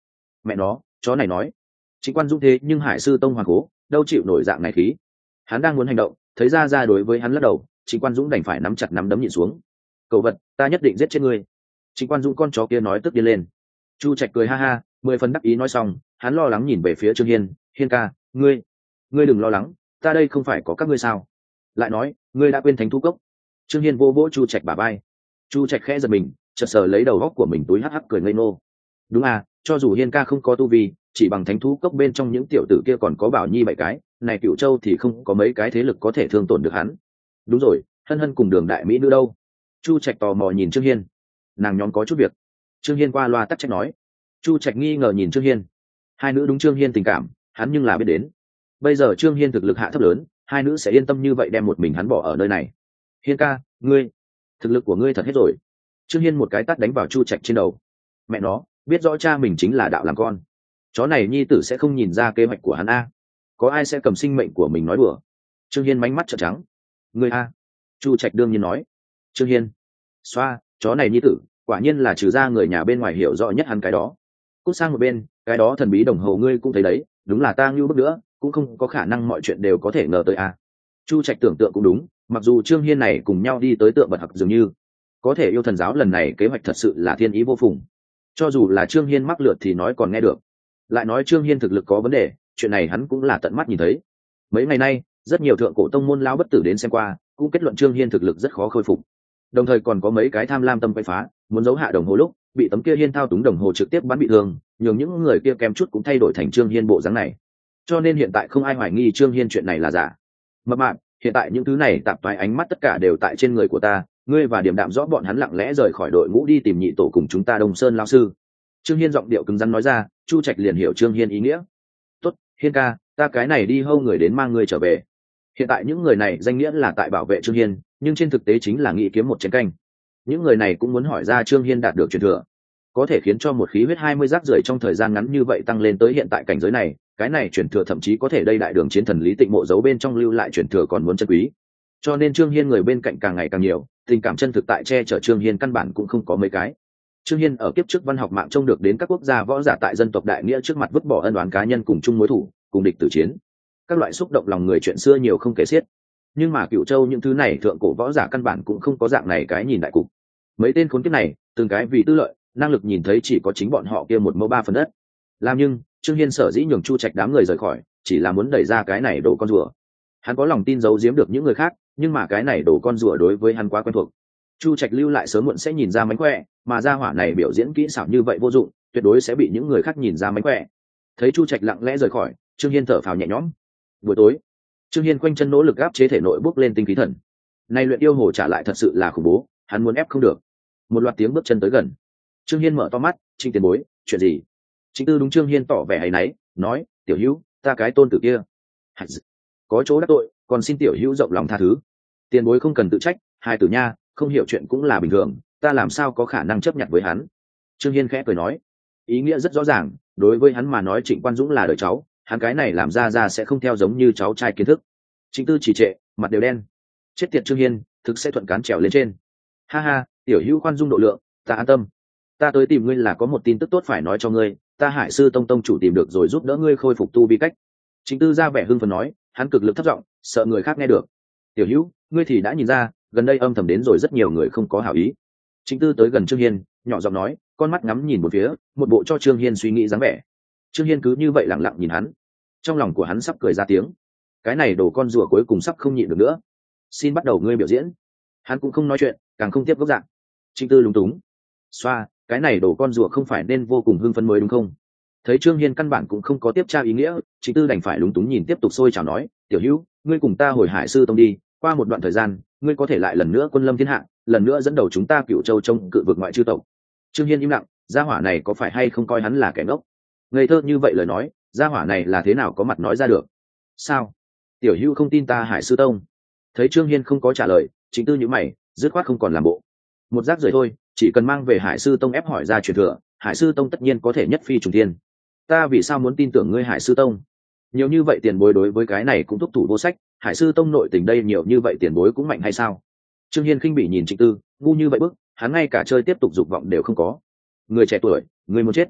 Mẹ nó, chó này nói Trịnh Quan Dũng thế nhưng Hải Sư Tông hoàng cố đâu chịu nổi dạng này khí. Hắn đang muốn hành động, thấy ra ra đối với hắn lắc đầu, Trịnh Quan Dũng đành phải nắm chặt nắm đấm nhịn xuống. Cậu vật, ta nhất định giết chết ngươi. Trịnh Quan Dũng con chó kia nói tức điên lên. Chu Trạch cười ha ha, mười phần đắc ý nói xong, hắn lo lắng nhìn về phía Trương Hiên, Hiên ca, ngươi, ngươi đừng lo lắng, ta đây không phải có các ngươi sao? Lại nói, ngươi đã quên Thánh Thú Cốc. Trương Hiên vô vỗ Chu Trạch bả vai. Chu Trạch khẽ giật mình, chợt sờ lấy đầu góc của mình túi hắc hắc cười ngây ngô. Đúng à, cho dù Hiên ca không có tu vi, chỉ bằng Thánh Thú Cốc bên trong những tiểu tử kia còn có Bảo Nhi bảy cái, này Cửu Châu thì không có mấy cái thế lực có thể thương tổn được hắn. Đúng rồi, Hân Hân cùng Đường đại mỹ nữ đâu? Chu Trạch tò mò nhìn Trương Hiên. Nàng nhóm có chút việc. Trương Hiên qua loa tắc trách nói. Chu Trạch nghi ngờ nhìn Trương Hiên. Hai nữ đúng Trương Hiên tình cảm, hắn nhưng là biết đến. Bây giờ Trương Hiên thực lực hạ thấp lớn, hai nữ sẽ yên tâm như vậy đem một mình hắn bỏ ở nơi này. Hiên ca, ngươi, thực lực của ngươi thật hết rồi. Trương Hiên một cái tát đánh vào Chu Trạch trên đầu. Mẹ nó, biết rõ cha mình chính là đạo làm con, chó này nhi tử sẽ không nhìn ra kế hoạch của hắn a. Có ai sẽ cầm sinh mệnh của mình nói đùa? Trương Hiên mánh mắt trợn trắng. Ngươi a. Chu Trạch đương nhiên nói. Trương Hiên, xoa, chó này nhi tử quả nhiên là trừ ra người nhà bên ngoài hiểu rõ nhất hắn cái đó. Cút sang một bên, cái đó thần bí đồng hồ ngươi cũng thấy đấy, đúng là ta ngưu bức nữa, cũng không có khả năng mọi chuyện đều có thể ngờ tới a. Chu Trạch tưởng tượng cũng đúng, mặc dù Trương Hiên này cùng nhau đi tới tượng vật học dường như, có thể yêu thần giáo lần này kế hoạch thật sự là thiên ý vô phùng. Cho dù là Trương Hiên mắc lượt thì nói còn nghe được, lại nói Trương Hiên thực lực có vấn đề, chuyện này hắn cũng là tận mắt nhìn thấy. Mấy ngày nay, rất nhiều thượng cổ tông môn lão bất tử đến xem qua, cũng kết luận Trương Hiên thực lực rất khó khôi phục. Đồng thời còn có mấy cái tham lam tâm quay phá, muốn giấu hạ đồng hồ lúc, bị tấm kia Hiên thao túng đồng hồ trực tiếp bắn bị thương, nhường những người kia kém chút cũng thay đổi thành Trương Hiên bộ dáng này. Cho nên hiện tại không ai hoài nghi Trương Hiên chuyện này là giả. Mập mạp, hiện tại những thứ này tạp toái ánh mắt tất cả đều tại trên người của ta, ngươi và Điểm Đạm rõ bọn hắn lặng lẽ rời khỏi đội ngũ đi tìm nhị tổ cùng chúng ta Đông Sơn lão sư. Trương Hiên giọng điệu cứng rắn nói ra, Chu Trạch liền hiểu Trương Hiên ý nghĩa. Tốt, Hiên ca, ta cái này đi hâu người đến mang ngươi trở về. Hiện tại những người này danh nghĩa là tại bảo vệ Trương Hiên, nhưng trên thực tế chính là nghĩ kiếm một chén canh. Những người này cũng muốn hỏi ra Trương Hiên đạt được truyền thừa, có thể khiến cho một khí huyết hai mươi rác rưởi trong thời gian ngắn như vậy tăng lên tới hiện tại cảnh giới này, cái này truyền thừa thậm chí có thể đây đại đường chiến thần Lý Tịnh mộ giấu bên trong lưu lại truyền thừa còn muốn chân quý. Cho nên Trương Hiên người bên cạnh càng ngày càng nhiều, tình cảm chân thực tại che chở Trương Hiên căn bản cũng không có mấy cái. Trương Hiên ở kiếp trước văn học mạng trông được đến các quốc gia võ giả tại dân tộc đại nghĩa trước mặt vứt bỏ ân oán cá nhân cùng chung mối thù, cùng địch tử chiến. Các loại xúc động lòng người chuyện xưa nhiều không kể xiết. Nhưng mà Cửu Châu những thứ này thượng cổ võ giả căn bản cũng không có dạng này cái nhìn đại cục. Mấy tên khốn kiếp này, từng cái vì tư lợi, năng lực nhìn thấy chỉ có chính bọn họ kia một mẫu ba phần đất. Làm nhưng, Trương Hiên sở dĩ nhường Chu Trạch đám người rời khỏi, chỉ là muốn đẩy ra cái này đồ con rùa. Hắn có lòng tin giấu giếm được những người khác, nhưng mà cái này đồ con rùa đối với hắn quá quen thuộc. Chu Trạch lưu lại sớm muộn sẽ nhìn ra mánh khỏe, mà gia hỏa này biểu diễn kỹ xảo như vậy vô dụng, tuyệt đối sẽ bị những người khác nhìn ra mánh khỏe. Thấy Chu Trạch lặng lẽ rời khỏi, Trương Hiên thở phào nhẹ nhõm. Buổi tối, Trương Hiên quanh chân nỗ lực áp chế thể nội bốc lên tinh khí thần. Nay luyện yêu hồ trả lại thật sự là khủng bố, hắn muốn ép không được. Một loạt tiếng bước chân tới gần. Trương Hiên mở to mắt, Trịnh tiền bối, chuyện gì? Trịnh Tư đúng Trương Hiên tỏ vẻ hay náy, nói, tiểu hữu, ta cái tôn tử kia, có chỗ đắc tội, còn xin tiểu hữu rộng lòng tha thứ. Tiền bối không cần tự trách, hai tử nha, không hiểu chuyện cũng là bình thường, ta làm sao có khả năng chấp nhận với hắn. Trương Hiên khẽ cười nói, ý nghĩa rất rõ ràng, đối với hắn mà nói Trịnh Quan Dũng là đời cháu, hắn cái này làm ra ra sẽ không theo giống như cháu trai kiến thức. Trịnh Tư chỉ trệ, mặt đều đen. Chết tiệt Trương Hiên, thực sẽ thuận cán trèo lên trên. Ha ha, tiểu hữu khoan dung độ lượng, ta an tâm. Ta tới tìm ngươi là có một tin tức tốt phải nói cho ngươi, ta Hải Sư Tông tông chủ tìm được rồi giúp đỡ ngươi khôi phục tu vi cách. Trịnh Tư ra vẻ hưng phấn nói, hắn cực lực thấp giọng, sợ người khác nghe được. Tiểu hữu, ngươi thì đã nhìn ra, gần đây âm thầm đến rồi rất nhiều người không có hảo ý. Trịnh Tư tới gần Trương Hiên, nhỏ giọng nói, con mắt ngắm nhìn một phía, một bộ cho Trương Hiên suy nghĩ dáng vẻ. Trương Hiên cứ như vậy lặng lặng nhìn hắn, trong lòng của hắn sắp cười ra tiếng. Cái này đồ con rùa cuối cùng sắp không nhịn được nữa. Xin bắt đầu ngươi biểu diễn. Hắn cũng không nói chuyện, càng không tiếp gốc dạng. Trịnh Tư lúng túng. Xoa, cái này đồ con rùa không phải nên vô cùng hưng phấn mới đúng không? Thấy Trương Hiên căn bản cũng không có tiếp tra ý nghĩa, Trịnh Tư đành phải lúng túng nhìn tiếp tục sôi chào nói, tiểu hữu, ngươi cùng ta hồi Hải Sư Tông đi, qua một đoạn thời gian, ngươi có thể lại lần nữa quân lâm thiên hạ, lần nữa dẫn đầu chúng ta Cửu Châu trông cự vực ngoại chư tộc. Trương Hiên im lặng, gia hỏa này có phải hay không coi hắn là kẻ ngốc? Ngây thơ như vậy lời nói, gia hỏa này là thế nào có mặt nói ra được? Sao? Tiểu hữu không tin ta Hải Sư Tông? Thấy Trương Hiên không có trả lời, Trịnh Tư nhíu mày, dứt khoát không còn làm bộ. Một rác rưởi thôi, chỉ cần mang về Hải Sư Tông ép hỏi ra truyền thừa, Hải Sư Tông tất nhiên có thể nhất phi trùng thiên. Ta vì sao muốn tin tưởng ngươi Hải Sư Tông? Nhiều như vậy tiền bối đối với cái này cũng thúc thủ vô sách, Hải Sư Tông nội tình đây nhiều như vậy tiền bối cũng mạnh hay sao? Trương Hiên khinh bỉ nhìn Trịnh Tư, ngu như vậy bức, hắn ngay cả chơi tiếp tục dục vọng đều không có. Người trẻ tuổi, người muốn chết.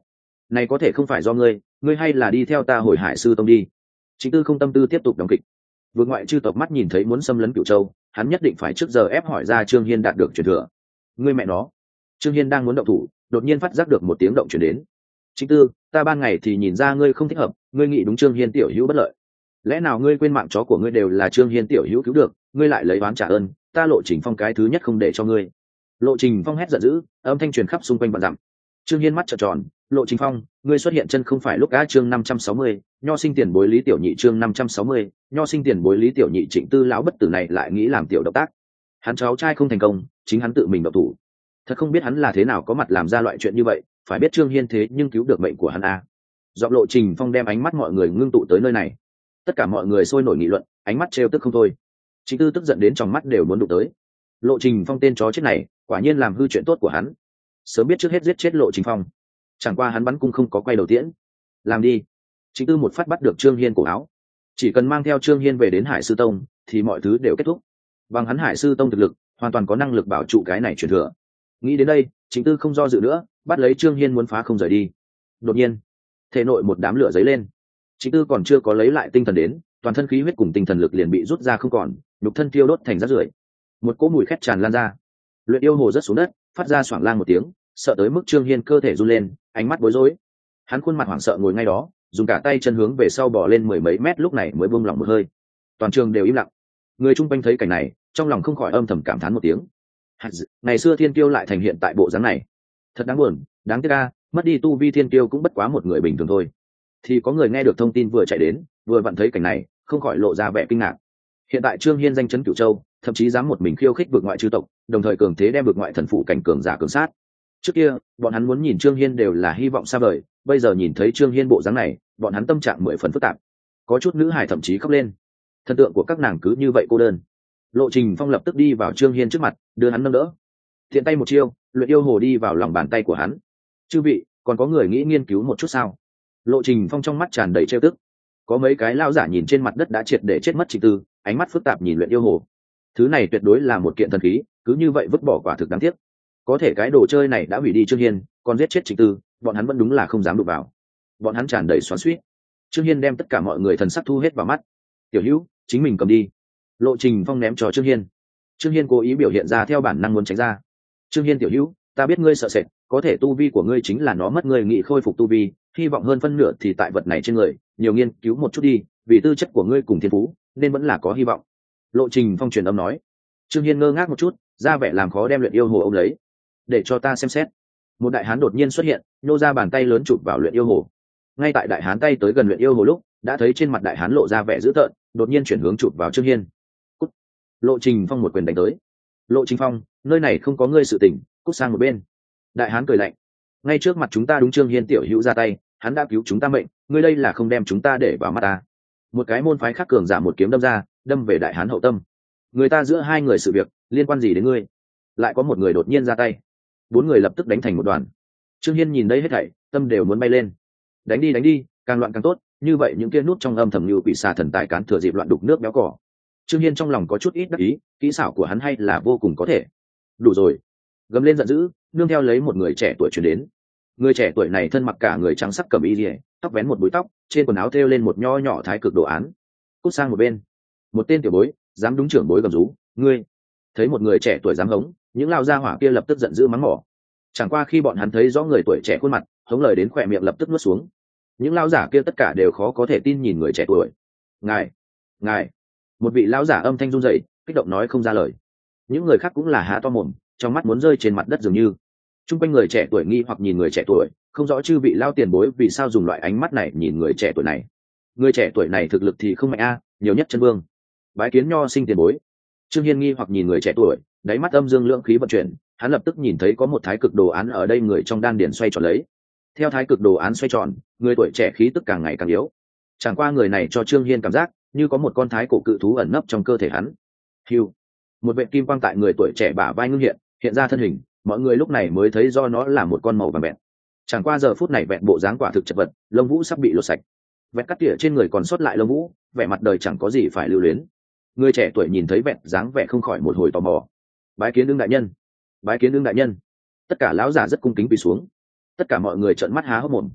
này có thể không phải do ngươi, ngươi hay là đi theo ta hồi Hải Sư Tông đi. Trịnh Tư không tâm tư tiếp tục đóng kịch. Vượt ngoại chư tộc mắt nhìn thấy muốn xâm lấn Cửu Châu, hắn nhất định phải trước giờ ép hỏi ra Trương Hiên đạt được truyền thừa. Ngươi mẹ nó. Trương Hiên đang muốn động thủ, đột nhiên phát giác được một tiếng động truyền đến. Trịnh Tư, ta ban ngày thì nhìn ra ngươi không thích hợp, ngươi nghĩ đúng Trương Hiên tiểu hữu bất lợi. Lẽ nào ngươi quên mạng chó của ngươi đều là Trương Hiên tiểu hữu cứu được, ngươi lại lấy oán trả ơn, ta Lộ Trình Phong cái thứ nhất không để cho ngươi. Lộ Trình Phong hét giận dữ, âm thanh truyền khắp xung quanh vạn dặm. Trương Hiên mắt trợn tròn, Lộ Trình Phong, ngươi xuất hiện chân không phải lúc á chương năm trăm sáu mươi, nho sinh tiền bối Lý Tiểu Nhị chương năm trăm sáu mươi, nho sinh tiền bối Lý Tiểu Nhị Trịnh Tư lão bất tử này lại nghĩ làm tiểu động tác. Hắn cháu trai không thành công, chính hắn tự mình động thủ. Thật không biết hắn là thế nào có mặt làm ra loại chuyện như vậy, phải biết Trương Hiên thế nhưng cứu được mệnh của hắn a. Giọng Lộ Trình Phong đem ánh mắt mọi người ngưng tụ tới nơi này. Tất cả mọi người sôi nổi nghị luận, ánh mắt trêu tức không thôi. Trịnh Tư tức giận đến trong mắt đều muốn đụng tới. Lộ Trình Phong tên chó chết này, quả nhiên làm hư chuyện tốt của hắn. Sớm biết trước hết giết chết Lộ Trình Phong. Chẳng qua hắn bắn cung không có quay đầu tiễn. Làm đi. Trịnh Tư một phát bắt được Trương Hiên cổ áo. Chỉ cần mang theo Trương Hiên về đến Hải Sư Tông, thì mọi thứ đều kết thúc. Bằng hắn Hải Sư Tông thực lực, hoàn toàn có năng lực bảo trụ cái này truyền thừa. Nghĩ đến đây, Trịnh Tư không do dự nữa, bắt lấy Trương Hiên muốn phá không rời đi. Đột nhiên, thể nội một đám lửa dấy lên. Trịnh Tư còn chưa có lấy lại tinh thần đến, toàn thân khí huyết cùng tinh thần lực liền bị rút ra không còn, nhục thân tiêu đốt thành rác rưởi. Một cỗ mùi khét tràn lan ra. Luyện Yêu Hồ rớt xuống đất, phát ra xoảng lang một tiếng, sợ tới mức Trương Hiên cơ thể run lên, ánh mắt bối rối. Hắn khuôn mặt hoảng sợ ngồi ngay đó, dùng cả tay chân hướng về sau bò lên mười mấy mét lúc này mới buông lỏng một hơi. Toàn trường đều im lặng. Người chung quanh thấy cảnh này, trong lòng không khỏi âm thầm cảm thán một tiếng. Ngày xưa Thiên Kiêu lại thành hiện tại bộ dáng này, thật đáng buồn, đáng tiếc a, mất đi tu vi Thiên Kiêu cũng bất quá một người bình thường thôi. Thì có người nghe được thông tin vừa chạy đến, vừa vặn thấy cảnh này, không khỏi lộ ra vẻ kinh ngạc. Hiện tại Trương Hiên danh chấn Cửu Châu, thậm chí dám một mình khiêu khích vượt ngoại chư tộc, đồng thời cường thế đem vượt ngoại thần phụ cảnh cường giả cường sát. Trước kia, bọn hắn muốn nhìn Trương Hiên đều là hy vọng xa vời, bây giờ nhìn thấy Trương Hiên bộ dáng này, bọn hắn tâm trạng mười phần phức tạp. Có chút nữ hài thậm chí khóc lên. Thần tượng của các nàng cứ như vậy cô đơn. Lộ Trình Phong lập tức đi vào Trương Hiên trước mặt, đưa hắn nâng đỡ. Thiện tay một chiêu, Luyện Yêu Hồ đi vào lòng bàn tay của hắn. Chư vị, còn có người nghĩ nghiên cứu một chút sao? Lộ Trình Phong trong mắt tràn đầy trêu tức. Có mấy cái lao giả nhìn trên mặt đất đã triệt để chết mất Trịnh Tư, ánh mắt phức tạp nhìn Luyện Yêu Hồ. Thứ này tuyệt đối là một kiện thần khí, cứ như vậy vứt bỏ quả thực đáng tiếc. Có thể cái đồ chơi này đã hủy đi Trương Hiên, còn giết chết Trịnh Tư, bọn hắn vẫn đúng là không dám đụng vào. Bọn hắn tràn đầy xoắn xuýt. Trương Hiên đem tất cả mọi người thần sắc thu hết vào mắt. Tiểu Hữu, chính mình cầm đi. Lộ Trình Phong ném cho Trương Hiên. Trương Hiên cố ý biểu hiện ra theo bản năng muốn tránh ra. Trương Hiên tiểu hữu, ta biết ngươi sợ sệt, có thể tu vi của ngươi chính là nó mất ngươi nghị khôi phục tu vi, hy vọng hơn phân nửa thì tại vật này trên người, nhiều nghiên cứu một chút đi, vì tư chất của ngươi cùng thiên phú, nên vẫn là có hy vọng. Lộ Trình Phong truyền âm nói. Trương Hiên ngơ ngác một chút, ra vẻ làm khó đem Luyện Yêu Hồ ôm lấy. Để cho ta xem xét. Một đại hán đột nhiên xuất hiện, nhô ra bàn tay lớn chụp vào Luyện Yêu Hồ. Ngay tại đại hán tay tới gần Luyện Yêu Hồ lúc, đã thấy trên mặt đại hán lộ ra vẻ dữ tợn, đột nhiên chuyển hướng chụp vào Trương Hiên. Cút. Lộ Trình Phong một quyền đánh tới. Lộ Trình Phong, nơi này không có ngươi sự tình, cút sang một bên. Đại hán cười lạnh. Ngay trước mặt chúng ta đúng Trương Hiên tiểu hữu ra tay, hắn đã cứu chúng ta mệnh, ngươi đây là không đem chúng ta để vào mắt ta. Một cái môn phái khác cường giả một kiếm đâm ra, đâm về đại hán hậu tâm. Người ta giữa hai người sự việc, liên quan gì đến ngươi? Lại có một người đột nhiên ra tay. Bốn người lập tức đánh thành một đoàn. Trương Hiên nhìn đây hết thảy, tâm đều muốn bay lên. Đánh đi đánh đi, càng loạn càng tốt, như vậy những kia nút trong âm thầm như quỷ xà thần tài cán thừa dịp loạn đục nước béo cỏ. Trương Hiên trong lòng có chút ít đắc ý, kỹ xảo của hắn hay là vô cùng có thể. Đủ rồi. Gầm lên giận dữ, nương theo lấy một người trẻ tuổi chuyển đến. Người trẻ tuổi này thân mặc cả người trắng sắc cẩm y liễu, tóc vén một búi tóc, trên quần áo thêu lên một nho nhỏ thái cực đồ án. Cút sang một bên. Một tên tiểu bối, dám đúng trưởng bối gầm rú, ngươi. Thấy một người trẻ tuổi dám hống, những lao gia hỏa kia lập tức giận dữ mắng mỏ. Chẳng qua khi bọn hắn thấy rõ người tuổi trẻ khuôn mặt, hống lời đến khỏe miệng lập tức nuốt xuống. Những lao giả kia tất cả đều khó có thể tin nhìn người trẻ tuổi. Ngài, ngài. Một vị lão giả âm thanh run rẩy, kích động nói không ra lời. Những người khác cũng là há to mồm, trong mắt muốn rơi trên mặt đất dường như. Trung quanh người trẻ tuổi nghi hoặc nhìn người trẻ tuổi, không rõ chư vị lao tiền bối vì sao dùng loại ánh mắt này nhìn người trẻ tuổi này. Người trẻ tuổi này thực lực thì không mạnh a, nhiều nhất chân vương. Bái kiến nho sinh tiền bối. Trương Hiên nghi hoặc nhìn người trẻ tuổi, đáy mắt âm dương lượng khí vận chuyển, hắn lập tức nhìn thấy có một thái cực đồ án ở đây người trong đan điền xoay tròn lấy. Theo thái cực đồ án xoay tròn, người tuổi trẻ khí tức càng ngày càng yếu. Chẳng qua người này cho Trương Hiên cảm giác như có một con thái cổ cự thú ẩn nấp trong cơ thể hắn. Hưu, một vệt kim quang tại người tuổi trẻ bả vai ngưng hiện, hiện ra thân hình, mọi người lúc này mới thấy do nó là một con màu vàng vẹn. Chẳng qua giờ phút này vẹn bộ dáng quả thực chật vật, lông vũ sắp bị lột sạch. Vẹn cắt tỉa trên người còn sót lại lông vũ, vẻ mặt đời chẳng có gì phải lưu luyến. Người trẻ tuổi nhìn thấy vẹn dáng vẻ không khỏi một hồi tò mò. Bái kiến đương đại nhân, bái kiến đương đại nhân. Tất cả lão giả rất cung kính quỳ xuống. Tất cả mọi người trợn mắt há hốc mồm.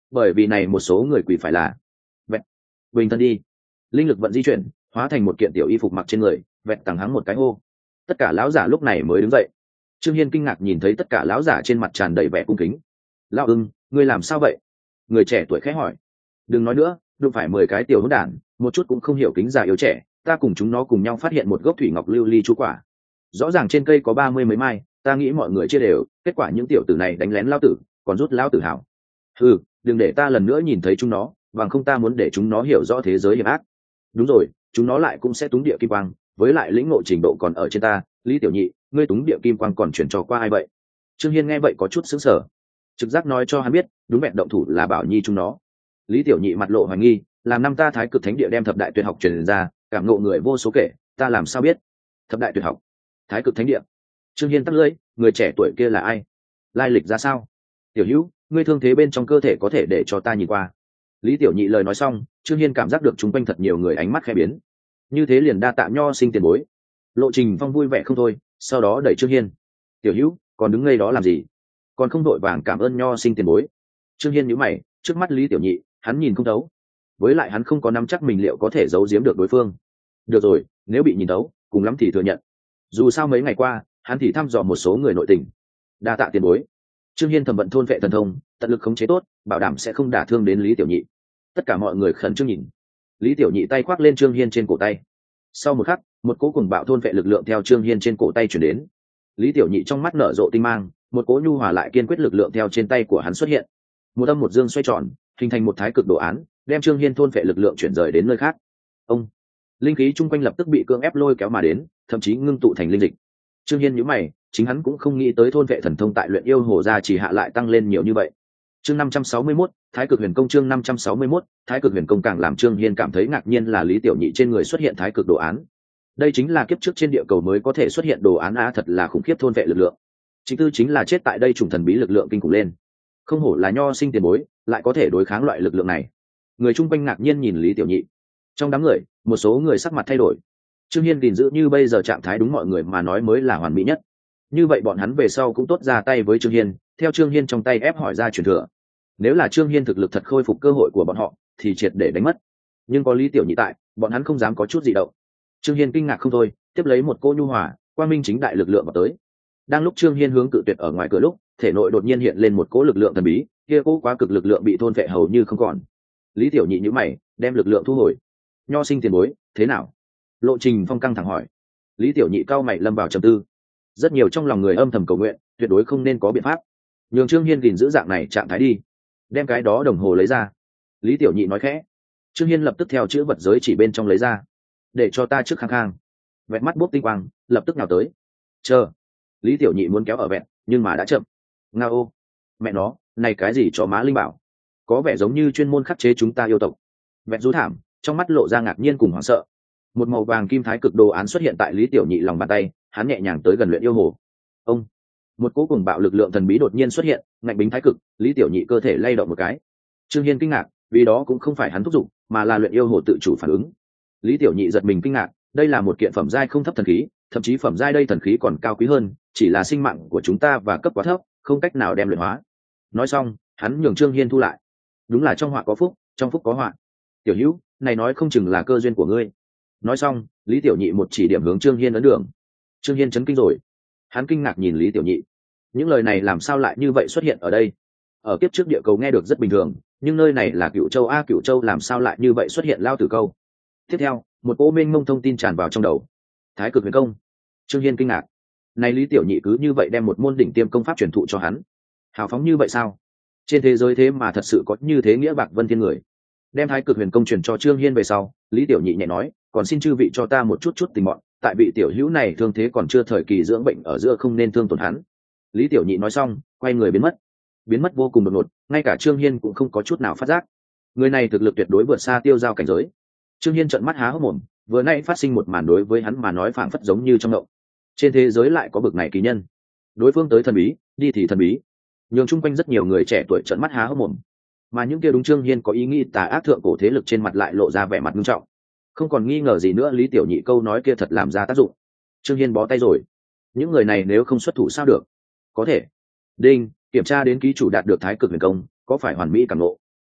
bởi vì này một số người quỷ phải là vẹn bình thân đi. Linh lực vận di chuyển hóa thành một kiện tiểu y phục mặc trên người, vẹn tàng hắng một cái hô. Tất cả lão giả lúc này mới đứng dậy. Trương Hiên kinh ngạc nhìn thấy tất cả lão giả trên mặt tràn đầy vẻ cung kính. Lão ưng, ngươi làm sao vậy? Người trẻ tuổi khẽ hỏi. Đừng nói nữa, đụng phải mười cái tiểu hỗn đản, một chút cũng không hiểu kính già yếu trẻ, ta cùng chúng nó cùng nhau phát hiện một gốc thủy ngọc lưu ly chú quả. Rõ ràng trên cây có ba mươi mấy mai, ta nghĩ mọi người chia đều, kết quả những tiểu tử này đánh lén lão tử, còn rút lão tử hảo. Ừ, đừng để ta lần nữa nhìn thấy chúng nó, bằng không ta muốn để chúng nó hiểu rõ thế giới hiểm ác. Đúng rồi, chúng nó lại cũng sẽ túng địa kim quang, với lại lĩnh ngộ trình độ còn ở trên ta. Lý Tiểu Nhị, ngươi túng địa kim quang còn chuyển cho qua ai vậy? Trương Hiên nghe vậy có chút sững sờ, trực giác nói cho hắn biết đúng vẹn động thủ là Bảo Nhi chúng nó. Lý Tiểu Nhị mặt lộ hoài nghi, làm năm ta Thái Cực Thánh Địa đem thập đại tuyệt học truyền ra, cảm ngộ người vô số kể, ta làm sao biết? Thập đại tuyệt học, Thái Cực Thánh Địa. Trương Hiên tắt lưỡi, người trẻ tuổi kia là ai? Lai lịch ra sao? Tiểu Hữu, ngươi thương thế bên trong cơ thể có thể để cho ta nhìn qua. Lý Tiểu Nhị lời nói xong, Trương Hiên cảm giác được chúng quanh thật nhiều người ánh mắt khẽ biến. Như thế liền đa tạ Nho sinh tiền bối. Lộ Trình Phong vui vẻ không thôi, sau đó đẩy Trương Hiên. Tiểu Hữu, còn đứng ngây đó làm gì? Còn không đội vàng cảm ơn Nho sinh tiền bối. Trương Hiên nhíu mày, trước mắt Lý Tiểu Nhị, hắn nhìn không thấu. Với lại hắn không có nắm chắc mình liệu có thể giấu giếm được đối phương. Được rồi, nếu bị nhìn thấu, cùng lắm thì thừa nhận. Dù sao mấy ngày qua, hắn thì thăm dò một số người nội tình. Đa tạ tiền bối. Trương Hiên thầm vận thôn vệ thần thông, tận lực khống chế tốt, bảo đảm sẽ không đả thương đến Lý Tiểu Nhị. Tất cả mọi người khẩn trương nhìn. Lý Tiểu Nhị tay khoác lên Trương Hiên trên cổ tay. Sau một khắc, một cỗ cùng bạo thôn vệ lực lượng theo Trương Hiên trên cổ tay chuyển đến. Lý Tiểu Nhị trong mắt nở rộ tinh mang, một cỗ nhu hòa lại kiên quyết lực lượng theo trên tay của hắn xuất hiện. Một âm một dương xoay tròn, hình thành một thái cực đồ án, đem Trương Hiên thôn vệ lực lượng chuyển rời đến nơi khác. Ông, linh khí chung quanh lập tức bị cưỡng ép lôi kéo mà đến, thậm chí ngưng tụ thành linh dịch. Trương Hiên nhíu mày, chính hắn cũng không nghĩ tới thôn vệ thần thông tại luyện yêu hồ gia chỉ hạ lại tăng lên nhiều như vậy. Chương năm trăm sáu mươi mốt, Thái Cực Huyền Công. Chương năm trăm sáu mươi mốt, Thái Cực Huyền Công. Càng làm Trương Hiên cảm thấy ngạc nhiên là Lý Tiểu Nhị trên người xuất hiện thái cực đồ án. Đây chính là kiếp trước trên địa cầu mới có thể xuất hiện đồ án á, thật là khủng khiếp thôn vệ lực lượng. Chính tư chính là chết tại đây trùng thần bí lực lượng kinh khủng lên. Không hổ là Nho sinh tiền bối, lại có thể đối kháng loại lực lượng này. Người chung quanh ngạc nhiên nhìn Lý Tiểu Nhị. Trong đám người, một số người sắc mặt thay đổi. Trương Hiên gìn giữ như bây giờ trạng thái đúng mọi người mà nói mới là hoàn mỹ nhất. Như vậy bọn hắn về sau cũng tốt ra tay với Trương Hiên, theo Trương Hiên trong tay ép hỏi ra truyền thừa. Nếu là Trương Hiên thực lực thật khôi phục cơ hội của bọn họ, thì triệt để đánh mất. Nhưng có Lý Tiểu Nhị tại, bọn hắn không dám có chút gì động. Trương Hiên kinh ngạc không thôi, tiếp lấy một cô nhu hòa, quang minh chính đại lực lượng vào tới. Đang lúc Trương Hiên hướng cự tuyệt ở ngoài cửa lúc, thể nội đột nhiên hiện lên một cỗ lực lượng thần bí, kia cỗ quá cực lực lượng bị thôn vệ hầu như không còn. Lý Tiểu Nhị nhíu mày, đem lực lượng thu hồi. Nho sinh tiền bối, thế nào? Lộ Trình Phong căng thẳng hỏi. Lý Tiểu Nhị cau mày lâm vào trầm tư. Rất nhiều trong lòng người âm thầm cầu nguyện, tuyệt đối không nên có biện pháp. Nhường Trương Hiên gìn giữ dạng này trạng thái đi. Đem cái đó đồng hồ lấy ra. Lý Tiểu Nhị nói khẽ. Trương Hiên lập tức theo chữ vật giới chỉ bên trong lấy ra. Để cho ta trước khang khang. Vẹt mắt bốc tinh quang, lập tức nào tới. Chờ. Lý Tiểu Nhị muốn kéo ở vẹn, nhưng mà đã chậm. Nga ô. Mẹ nó, này cái gì cho má linh bảo? Có vẻ giống như chuyên môn khắc chế chúng ta yêu tộc. Vẹn rú thảm, trong mắt lộ ra ngạc nhiên cùng hoảng sợ. Một màu vàng kim thái cực đồ án xuất hiện tại Lý Tiểu Nhị lòng bàn tay, hắn nhẹ nhàng tới gần luyện yêu hồ. Ông, một cỗ cùng bạo lực lượng thần bí đột nhiên xuất hiện, ngạnh bính thái cực, Lý Tiểu Nhị cơ thể lay động một cái. Trương Hiên kinh ngạc, vì đó cũng không phải hắn thúc giục, mà là luyện yêu hồ tự chủ phản ứng. Lý Tiểu Nhị giật mình kinh ngạc, đây là một kiện phẩm giai không thấp thần khí, thậm chí phẩm giai đây thần khí còn cao quý hơn, chỉ là sinh mạng của chúng ta và cấp quá thấp, không cách nào đem luyện hóa. Nói xong, hắn nhường Trương Hiên thu lại. Đúng là trong họa có phúc, trong phúc có họa. Tiểu Hữu, này nói không chừng là cơ duyên của ngươi. Nói xong, Lý Tiểu Nhị một chỉ điểm hướng Trương Hiên ấn đường. Trương Hiên chấn kinh rồi, hắn kinh ngạc nhìn Lý Tiểu Nhị. Những lời này làm sao lại như vậy xuất hiện ở đây? Ở kiếp trước địa cầu nghe được rất bình thường, nhưng nơi này là Cửu Châu a, Cửu Châu làm sao lại như vậy xuất hiện lao tử câu? Tiếp theo, một cỗ mênh mông thông tin tràn vào trong đầu. Thái Cực Huyền Công. Trương Hiên kinh ngạc. Này Lý Tiểu Nhị cứ như vậy đem một môn đỉnh tiêm công pháp truyền thụ cho hắn. Hào phóng như vậy sao? Trên thế giới thế mà thật sự có như thế nghĩa bạc vân thiên người. Đem Thái Cực Huyền Công truyền cho Trương Hiên về sau, Lý Tiểu Nhị nhẹ nói, còn xin chư vị cho ta một chút chút tình mọn, tại vị tiểu hữu này thương thế còn chưa thời kỳ dưỡng bệnh ở giữa không nên thương tổn hắn. Lý Tiểu Nhị nói xong, quay người biến mất. Biến mất vô cùng đột ngột, ngay cả Trương Hiên cũng không có chút nào phát giác. Người này thực lực tuyệt đối vượt xa tiêu giao cảnh giới. Trương Hiên trợn mắt há hốc mồm, vừa nãy phát sinh một màn đối với hắn mà nói phảng phất giống như trong động. Trên thế giới lại có bực này kỳ nhân. Đối phương tới thần bí, đi thì thần bí. Nhường chung quanh rất nhiều người trẻ tuổi trợn mắt há hốc mồm. Mà những kia đúng Trương Hiên có ý nghĩ tà ác thượng cổ thế lực trên mặt lại lộ ra vẻ mặt nghiêm trọng. Không còn nghi ngờ gì nữa, Lý Tiểu Nhị câu nói kia thật làm ra tác dụng. Trương Hiên bó tay rồi. Những người này nếu không xuất thủ sao được? Có thể. Đinh, kiểm tra đến ký chủ đạt được Thái Cực Huyền Công, có phải hoàn mỹ cảm ngộ.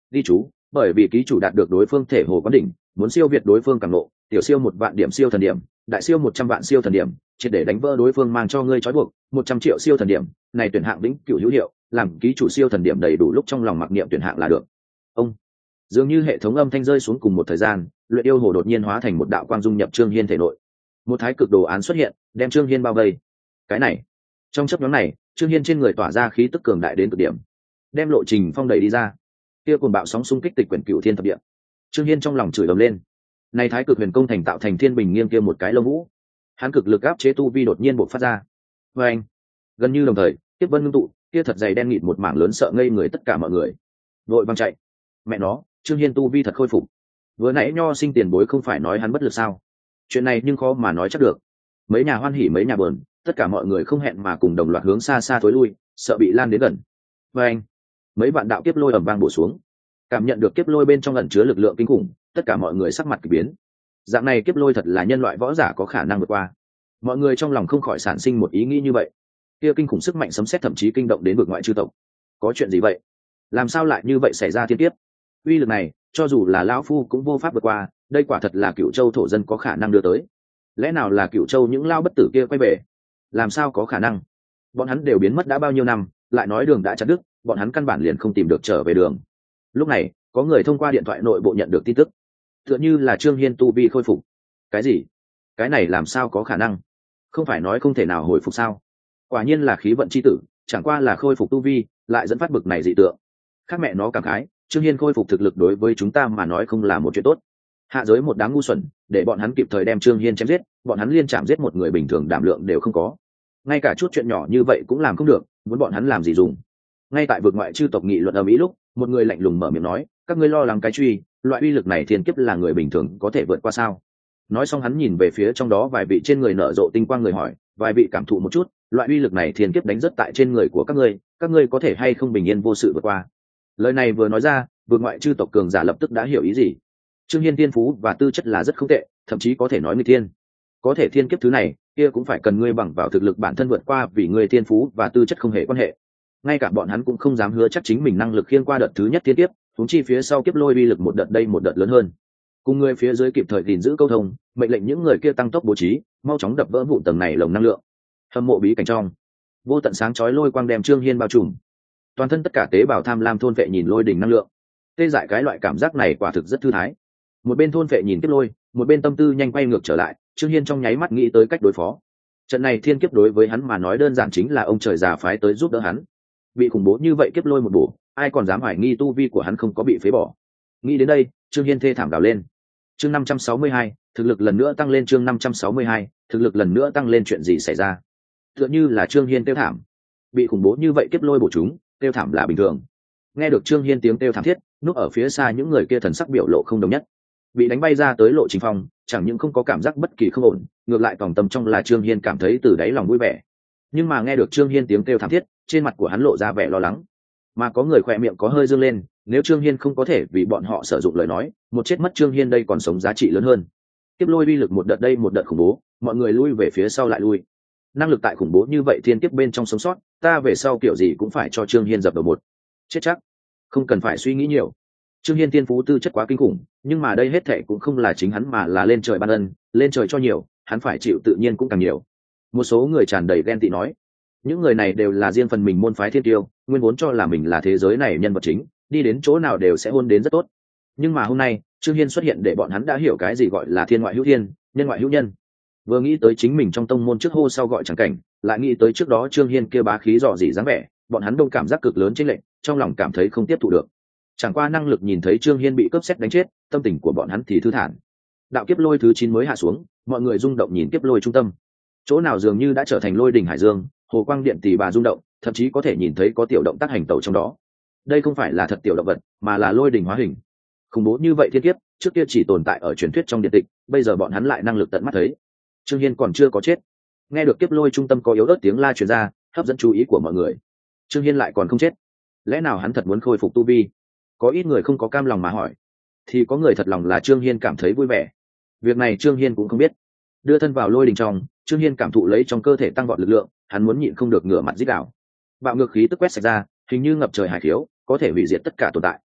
Ghi chú, bởi vì ký chủ đạt được đối phương thể hồ quán đỉnh, muốn siêu việt đối phương càng nộ, tiểu siêu một vạn điểm siêu thần điểm, đại siêu một trăm vạn siêu thần điểm, triệt để đánh vỡ đối phương mang cho ngươi trói buộc, một trăm triệu siêu thần điểm, này tuyển hạng vĩnh cửu hữu hiệu, làm ký chủ siêu thần điểm đầy đủ lúc trong lòng mặc niệm tuyển hạng là được. Ông dường như hệ thống âm thanh rơi xuống cùng một thời gian, luyện yêu hồ đột nhiên hóa thành một đạo quang dung nhập Trương Hiên thể nội. Một thái cực đồ án xuất hiện, đem Trương Hiên bao vây. Cái này, trong chớp nhoáng này, Trương Hiên trên người tỏa ra khí tức cường đại đến cực điểm, đem lộ trình phong đẩy đi ra. Kia cuồng bạo sóng xung kích tịch quyển cửu thiên thập địa. Trương Hiên trong lòng chửi ầm lên. Này thái cực huyền công thành tạo thành thiên bình nghiêng kia một cái lông vũ, hắn cực lực áp chế tu vi đột nhiên bộc phát ra. Và anh, gần như đồng thời, tiếp vân ngưng tụ, kia thật dày đen nghịt một mảng lớn sợ ngây người tất cả mọi người. Vội vàng chạy. Mẹ nó, Trương Hiên tu vi thật khôi phục. Vừa nãy nho sinh tiền bối không phải nói hắn bất lực sao? Chuyện này nhưng khó mà nói chắc được. Mấy nhà hoan hỉ mấy nhà buồn, tất cả mọi người không hẹn mà cùng đồng loạt hướng xa xa thối lui, sợ bị lan đến gần. Và anh, mấy vạn đạo kiếp lôi ầm vang bổ xuống. Cảm nhận được kiếp lôi bên trong ẩn chứa lực lượng kinh khủng, tất cả mọi người sắc mặt kỳ biến. Dạng này kiếp lôi thật là nhân loại võ giả có khả năng vượt qua. Mọi người trong lòng không khỏi sản sinh một ý nghĩ như vậy. Kia kinh khủng sức mạnh sấm sét thậm chí kinh động đến vực ngoại chư tộc. Có chuyện gì vậy? Làm sao lại như vậy xảy ra thiên kiếp? Uy lực này, cho dù là lão phu cũng vô pháp vượt qua, đây quả thật là Cửu Châu thổ dân có khả năng đưa tới. Lẽ nào là Cửu Châu những lao bất tử kia quay về? Làm sao có khả năng? Bọn hắn đều biến mất đã bao nhiêu năm, lại nói đường đã chặt đứt, bọn hắn căn bản liền không tìm được trở về đường. Lúc này, có người thông qua điện thoại nội bộ nhận được tin tức, tựa như là Trương Hiên tu vi khôi phục. Cái gì? Cái này làm sao có khả năng? Không phải nói không thể nào hồi phục sao? Quả nhiên là khí vận chi tử, chẳng qua là khôi phục tu vi, lại dẫn phát bực này dị tượng. Khác mẹ nó cảm khái, Trương Hiên khôi phục thực lực đối với chúng ta mà nói không là một chuyện tốt. Hạ giới một đám ngu xuẩn, để bọn hắn kịp thời đem Trương Hiên chém giết, bọn hắn liên chạm giết một người bình thường đảm lượng đều không có. Ngay cả chút chuyện nhỏ như vậy cũng làm không được, muốn bọn hắn làm gì dùng? Ngay tại vực ngoại chư tộc nghị luận ở Mỹ lúc, một người lạnh lùng mở miệng nói, các ngươi lo lắng cái truy, loại uy lực này thiên kiếp là người bình thường có thể vượt qua sao? Nói xong hắn nhìn về phía trong đó vài vị trên người nở rộ tinh quang người hỏi, vài vị cảm thụ một chút, loại uy lực này thiên kiếp đánh rất tại trên người của các ngươi, các ngươi có thể hay không bình yên vô sự vượt qua? Lời này vừa nói ra, vực ngoại chư tộc cường giả lập tức đã hiểu ý gì. Trương Hiên tiên phú và tư chất là rất không tệ, thậm chí có thể nói người tiên. Có thể thiên kiếp thứ này, kia cũng phải cần ngươi bằng vào thực lực bản thân vượt qua, vì ngươi tiên phú và tư chất không hề quan hệ. Ngay cả bọn hắn cũng không dám hứa chắc chính mình năng lực khiêng qua đợt thứ nhất thiên kiếp, huống chi phía sau kiếp lôi uy lực một đợt đây một đợt lớn hơn. Cùng người phía dưới kịp thời gìn giữ câu thông, mệnh lệnh những người kia tăng tốc bố trí, mau chóng đập vỡ vụn tầng này lồng năng lượng. Hâm mộ bí cảnh trong, vô tận sáng chói lôi quang đem Trương Hiên bao trùm. Toàn thân tất cả tế bào tham lam thôn vệ nhìn lôi đỉnh năng lượng. Tê dại cái loại cảm giác này quả thực rất thư thái. Một bên thôn vệ nhìn kiếp lôi, một bên tâm tư nhanh quay ngược trở lại, Trương Hiên trong nháy mắt nghĩ tới cách đối phó. Trận này thiên kiếp đối với hắn mà nói đơn giản chính là ông trời già phái tới giúp đỡ hắn. Bị khủng bố như vậy kiếp lôi một bổ, ai còn dám hoài nghi tu vi của hắn không có bị phế bỏ. Nghĩ đến đây, Trương Hiên thê thảm đảo lên. Chương năm trăm sáu mươi hai, thực lực lần nữa tăng lên. Chương năm trăm sáu mươi hai, thực lực lần nữa tăng lên. Chuyện gì xảy ra? Tựa như là Trương Hiên tiêu thảm. Bị khủng bố như vậy kiếp lôi bổ chúng, tiêu thảm là bình thường. Nghe được Trương Hiên tiếng tiêu thảm thiết, núp ở phía xa những người kia thần sắc biểu lộ không đồng nhất. Bị đánh bay ra tới lộ trình phong, chẳng những không có cảm giác bất kỳ không ổn, ngược lại tòng tâm trong là Trương Hiên cảm thấy từ đáy lòng vui vẻ. Nhưng mà nghe được Trương Hiên tiếng kêu thảm thiết, trên mặt của hắn lộ ra vẻ lo lắng. Mà có người khỏe miệng có hơi dương lên, nếu Trương Hiên không có thể vì bọn họ sử dụng lời nói, một chết mất Trương Hiên đây còn sống giá trị lớn hơn. Kiếp lôi uy lực một đợt đây một đợt khủng bố, mọi người lui về phía sau lại lui. Năng lực tại khủng bố như vậy thiên kiếp bên trong sống sót, ta về sau kiểu gì cũng phải cho Trương Hiên dập đầu một. Chết chắc. Không cần phải suy nghĩ nhiều. Trương Hiên tiên phú tư chất quá kinh khủng, nhưng mà đây hết thảy cũng không là chính hắn mà là lên trời ban ân, lên trời cho nhiều, hắn phải chịu tự nhiên cũng càng nhiều. Một số người tràn đầy ghen tị nói, những người này đều là riêng phần mình môn phái thiên tiêu, nguyên vốn cho là mình là thế giới này nhân vật chính, đi đến chỗ nào đều sẽ hôn đến rất tốt. Nhưng mà hôm nay, Trương Hiên xuất hiện để bọn hắn đã hiểu cái gì gọi là thiên ngoại hữu thiên, nhân ngoại hữu nhân. Vừa nghĩ tới chính mình trong tông môn trước hô sau gọi chẳng cảnh, lại nghĩ tới trước đó Trương Hiên kia bá khí dò dỉ dáng vẻ, bọn hắn đông cảm giác cực lớn chênh lệch, trong lòng cảm thấy không tiếp thụ được. Chẳng qua năng lực nhìn thấy Trương Hiên bị cướp xét đánh chết, tâm tình của bọn hắn thì thư thản. Đạo kiếp lôi thứ chín mới hạ xuống, mọi người rung động nhìn kiếp lôi trung tâm. Chỗ nào dường như đã trở thành lôi đỉnh hải dương, hồ quang điện tỷ bà rung động, thậm chí có thể nhìn thấy có tiểu động tác hành tẩu trong đó. Đây không phải là thật tiểu động vật, mà là lôi đỉnh hóa hình. Khủng bố như vậy thiên kiếp, trước kia chỉ tồn tại ở truyền thuyết trong điện tịch, bây giờ bọn hắn lại năng lực tận mắt thấy. Trương Hiên còn chưa có chết. Nghe được kiếp lôi trung tâm có yếu ớt tiếng la truyền ra, hấp dẫn chú ý của mọi người. Trương Hiên lại còn không chết, lẽ nào hắn thật muốn khôi phục tu vi? Có ít người không có cam lòng mà hỏi, thì có người thật lòng là Trương Hiên cảm thấy vui vẻ. Việc này Trương Hiên cũng không biết. Đưa thân vào lôi đình trong, Trương Hiên cảm thụ lấy trong cơ thể tăng vọt lực lượng, hắn muốn nhịn không được ngửa mặt rít gào. Bạo ngược khí tức quét sạch ra, hình như ngập trời hải khiếu, có thể hủy diệt tất cả tồn tại.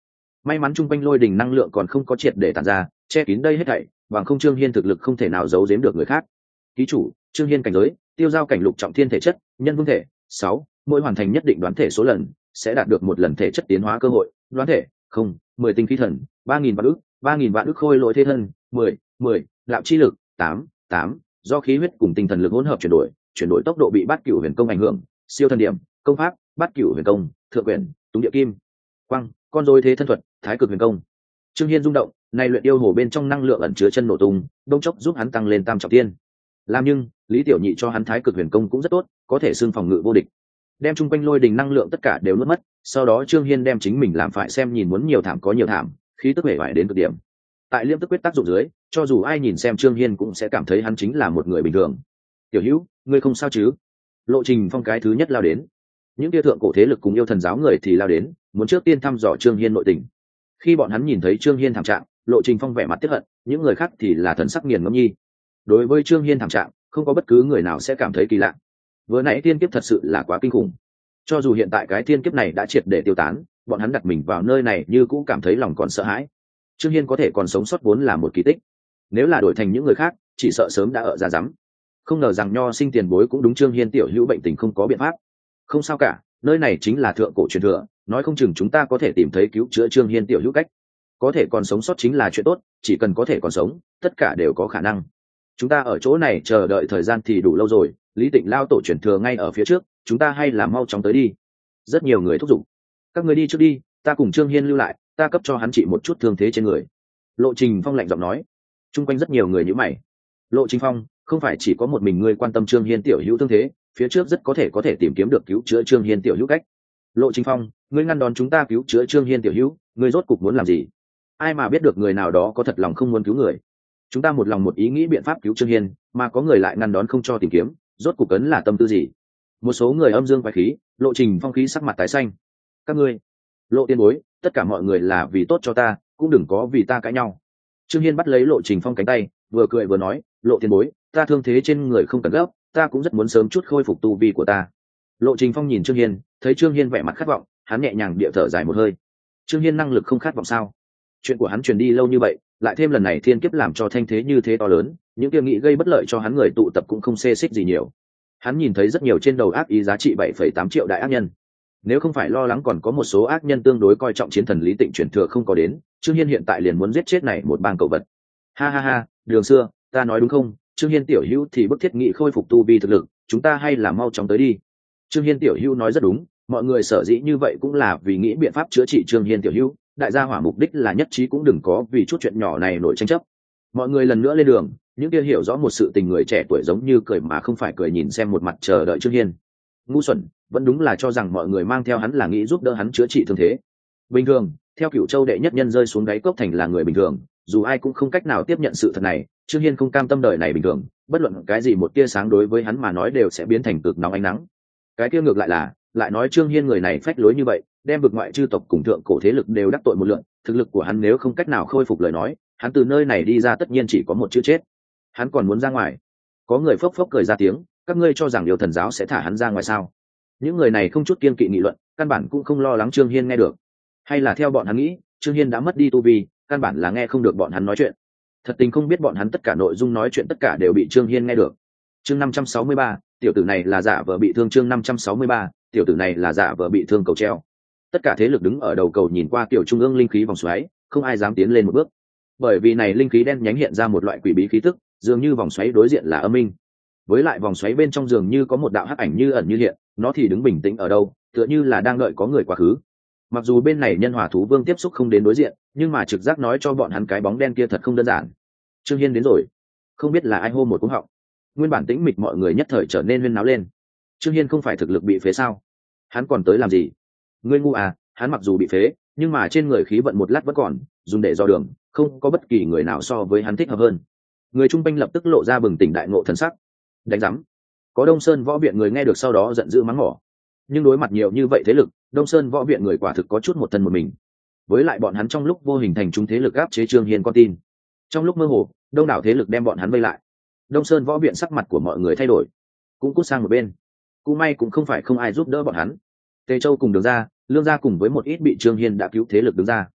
may mắn chung quanh lôi đình năng lượng còn không có triệt để tàn ra, che kín đây hết thảy, bằng không Trương Hiên thực lực không thể nào giấu giếm được người khác. Ký chủ Trương Hiên cảnh giới tiêu giao cảnh lục trọng thiên thể chất, nhân vương thể sáu, mỗi hoàn thành nhất định đoán thể số lần sẽ đạt được một lần thể chất tiến hóa cơ hội. Đoán thể không, mười tinh khí thần, ba nghìn vạn ức, ba nghìn vạn ức khôi lỗi thế thân, mười, mười, đạo chi lực, tám, tám, do khí huyết cùng tinh thần lực hỗn hợp chuyển đổi, chuyển đổi tốc độ bị bát cửu huyền công ảnh hưởng, siêu thần điểm, công pháp, bát cửu huyền công, thượng quyển, túng địa kim, quang, con rối thế thân thuật, thái cực huyền công. Trương Hiên rung động, này luyện yêu hồ bên trong năng lượng ẩn chứa chân nổ tung, đông chốc giúp hắn tăng lên tam trọng thiên. Làm nhưng, Lý Tiểu Nhị cho hắn thái cực huyền công cũng rất tốt, có thể xương phòng ngự vô địch. Đem chung quanh lôi đình năng lượng tất cả đều nuốt mất, sau đó Trương Hiên đem chính mình làm phải xem nhìn muốn nhiều thảm có nhiều thảm, khí tức hề vải đến cực điểm. Tại liêm tức quyết tác dụng dưới, cho dù ai nhìn xem Trương Hiên cũng sẽ cảm thấy hắn chính là một người bình thường. Tiểu Hữu, ngươi không sao chứ? Lộ Trình Phong cái thứ nhất lao đến. Những tia thượng cổ thế lực cùng yêu thần giáo người thì lao đến, muốn trước tiên thăm dò Trương Hiên nội tình. Khi bọn hắn nhìn thấy Trương Hiên thảm trạng, Lộ Trình Phong vẻ mặt tiếc hận, những người khác thì là thần sắc nghiền ngẫm nhi. Đối với Trương Hiên thảm trạng, không có bất cứ người nào sẽ cảm thấy kỳ lạ. Vừa nãy thiên kiếp thật sự là quá kinh khủng. Cho dù hiện tại cái thiên kiếp này đã triệt để tiêu tán, bọn hắn đặt mình vào nơi này như cũng cảm thấy lòng còn sợ hãi. Trương Hiên có thể còn sống sót vốn là một kỳ tích. Nếu là đổi thành những người khác, chỉ sợ sớm đã ở ra rắm. Không ngờ rằng nho sinh tiền bối cũng đúng Trương Hiên tiểu hữu bệnh tình không có biện pháp. Không sao cả, nơi này chính là thượng cổ truyền thừa, nói không chừng chúng ta có thể tìm thấy cứu chữa Trương Hiên tiểu hữu cách. Có thể còn sống sót chính là chuyện tốt, chỉ cần có thể còn sống, tất cả đều có khả năng. Chúng ta ở chỗ này chờ đợi thời gian thì đủ lâu rồi, Lý Tịnh lao tổ truyền thừa ngay ở phía trước, chúng ta hay là mau chóng tới đi. Rất nhiều người thúc giục. Các người đi trước đi, ta cùng Trương Hiên lưu lại, ta cấp cho hắn trị một chút thương thế trên người. Lộ Trình Phong lạnh giọng nói. Trung quanh rất nhiều người nhíu mày. Lộ Trình Phong, không phải chỉ có một mình ngươi quan tâm Trương Hiên tiểu hữu thương thế, phía trước rất có thể có thể tìm kiếm được cứu chữa Trương Hiên tiểu hữu cách. Lộ Trình Phong, ngươi ngăn đón chúng ta cứu chữa Trương Hiên tiểu hữu, ngươi rốt cục muốn làm gì? Ai mà biết được người nào đó có thật lòng không muốn cứu người. Chúng ta một lòng một ý nghĩ biện pháp cứu Trương Hiên, mà có người lại ngăn đón không cho tìm kiếm, rốt cục cấn là tâm tư gì? Một số người âm dương quái khí, Lộ Trình Phong khí sắc mặt tái xanh. Các ngươi, Lộ tiên bối, tất cả mọi người là vì tốt cho ta, cũng đừng có vì ta cãi nhau. Trương Hiên bắt lấy Lộ Trình Phong cánh tay, vừa cười vừa nói, Lộ tiên bối, ta thương thế trên người không cần gấp, ta cũng rất muốn sớm chút khôi phục tu vi của ta. Lộ Trình Phong nhìn Trương Hiên, thấy Trương Hiên vẻ mặt khát vọng, hắn nhẹ nhàng địa thở dài một hơi. Trương Hiên năng lực không khát vọng sao? Chuyện của hắn truyền đi lâu như vậy, lại thêm lần này thiên kiếp làm cho thanh thế như thế to lớn, những kia nghĩ gây bất lợi cho hắn người tụ tập cũng không xê xích gì nhiều. Hắn nhìn thấy rất nhiều trên đầu ác ý giá trị bảy phẩy tám triệu đại ác nhân. Nếu không phải lo lắng còn có một số ác nhân tương đối coi trọng chiến thần Lý Tịnh truyền thừa không có đến, Trương Hiên hiện tại liền muốn giết chết này một bang cẩu vật. Ha ha ha, Đường xưa, ta nói đúng không? Trương Hiên tiểu hữu thì bức thiết nghị khôi phục tu vi thực lực, chúng ta hay là mau chóng tới đi. Trương Hiên tiểu hữu nói rất đúng, mọi người sở dĩ như vậy cũng là vì nghĩ biện pháp chữa trị Trương Hiên tiểu hữu, đại gia hỏa mục đích là nhất trí cũng đừng có vì chút chuyện nhỏ này nổi tranh chấp. Mọi người lần nữa lên đường, những kia hiểu rõ một sự tình người trẻ tuổi giống như cười mà không phải cười nhìn xem một mặt chờ đợi Trương Hiên. Ngu xuẩn, vẫn đúng là cho rằng mọi người mang theo hắn là nghĩ giúp đỡ hắn chữa trị thương thế. Bình thường, theo Cửu Châu đệ nhất nhân rơi xuống đáy cốc thành là người bình thường, dù ai cũng không cách nào tiếp nhận sự thật này, Trương Hiên không cam tâm đời này bình thường, bất luận cái gì một tia sáng đối với hắn mà nói đều sẽ biến thành cực nóng ánh nắng. Cái kia ngược lại là, lại nói Trương Hiên người này phách lối như vậy, đem vực ngoại chư tộc cùng thượng cổ thế lực đều đắc tội một lượt, thực lực của hắn nếu không cách nào khôi phục lời nói, hắn từ nơi này đi ra tất nhiên chỉ có một chữ chết. Hắn còn muốn ra ngoài. Có người phốc phốc cười ra tiếng, các ngươi cho rằng điều thần giáo sẽ thả hắn ra ngoài sao? Những người này không chút kiên kỵ nghị luận, căn bản cũng không lo lắng Trương Hiên nghe được. Hay là theo bọn hắn nghĩ, Trương Hiên đã mất đi tu vi, căn bản là nghe không được bọn hắn nói chuyện. Thật tình không biết bọn hắn tất cả nội dung nói chuyện tất cả đều bị Trương Hiên nghe được. Chương năm trăm sáu mươi ba, tiểu tử này là giả vờ bị thương. Chương năm trăm sáu mươi ba, tiểu tử này là giả vờ bị thương cầu treo. Tất cả thế lực đứng ở đầu cầu nhìn qua kiểu trung ương linh khí vòng xoáy, không ai dám tiến lên một bước. Bởi vì này linh khí đen nhánh hiện ra một loại quỷ bí khí tức, dường như vòng xoáy đối diện là âm minh. Với lại vòng xoáy bên trong dường như có một đạo hắc ảnh như ẩn như hiện, nó thì đứng bình tĩnh ở đâu, tựa như là đang đợi có người quá khứ. Mặc dù bên này nhân hỏa thú vương tiếp xúc không đến đối diện, nhưng mà trực giác nói cho bọn hắn cái bóng đen kia thật không đơn giản. Trương Hiên đến rồi. Không biết là ai hô một cú họng. Nguyên bản tĩnh mịch mọi người nhất thời trở nên huyên náo lên. Trương Hiên không phải thực lực bị phế sao? Hắn còn tới làm gì? Ngươi ngu à, hắn mặc dù bị phế, nhưng mà trên người khí vận một lát vẫn còn, dùng để dò đường, không có bất kỳ người nào so với hắn thích hợp hơn. Người trung quanh lập tức lộ ra bừng tỉnh đại ngộ thần sắc. Đánh rắm. Có Đông Sơn võ viện người nghe được sau đó giận dữ mắng mỏ. Nhưng đối mặt nhiều như vậy thế lực, Đông Sơn võ viện người quả thực có chút một thân một mình. Với lại bọn hắn trong lúc vô hình thành chúng thế lực áp chế Trương Hiên con tin. Trong lúc mơ hồ, đông đảo thế lực đem bọn hắn vây lại. Đông Sơn võ viện sắc mặt của mọi người thay đổi, cũng cút sang một bên. Cũng may cũng không phải không ai giúp đỡ bọn hắn. Tề Châu cùng Đường gia, Lương gia cùng với một ít bị Trương Hiên đã cứu thế lực đứng ra.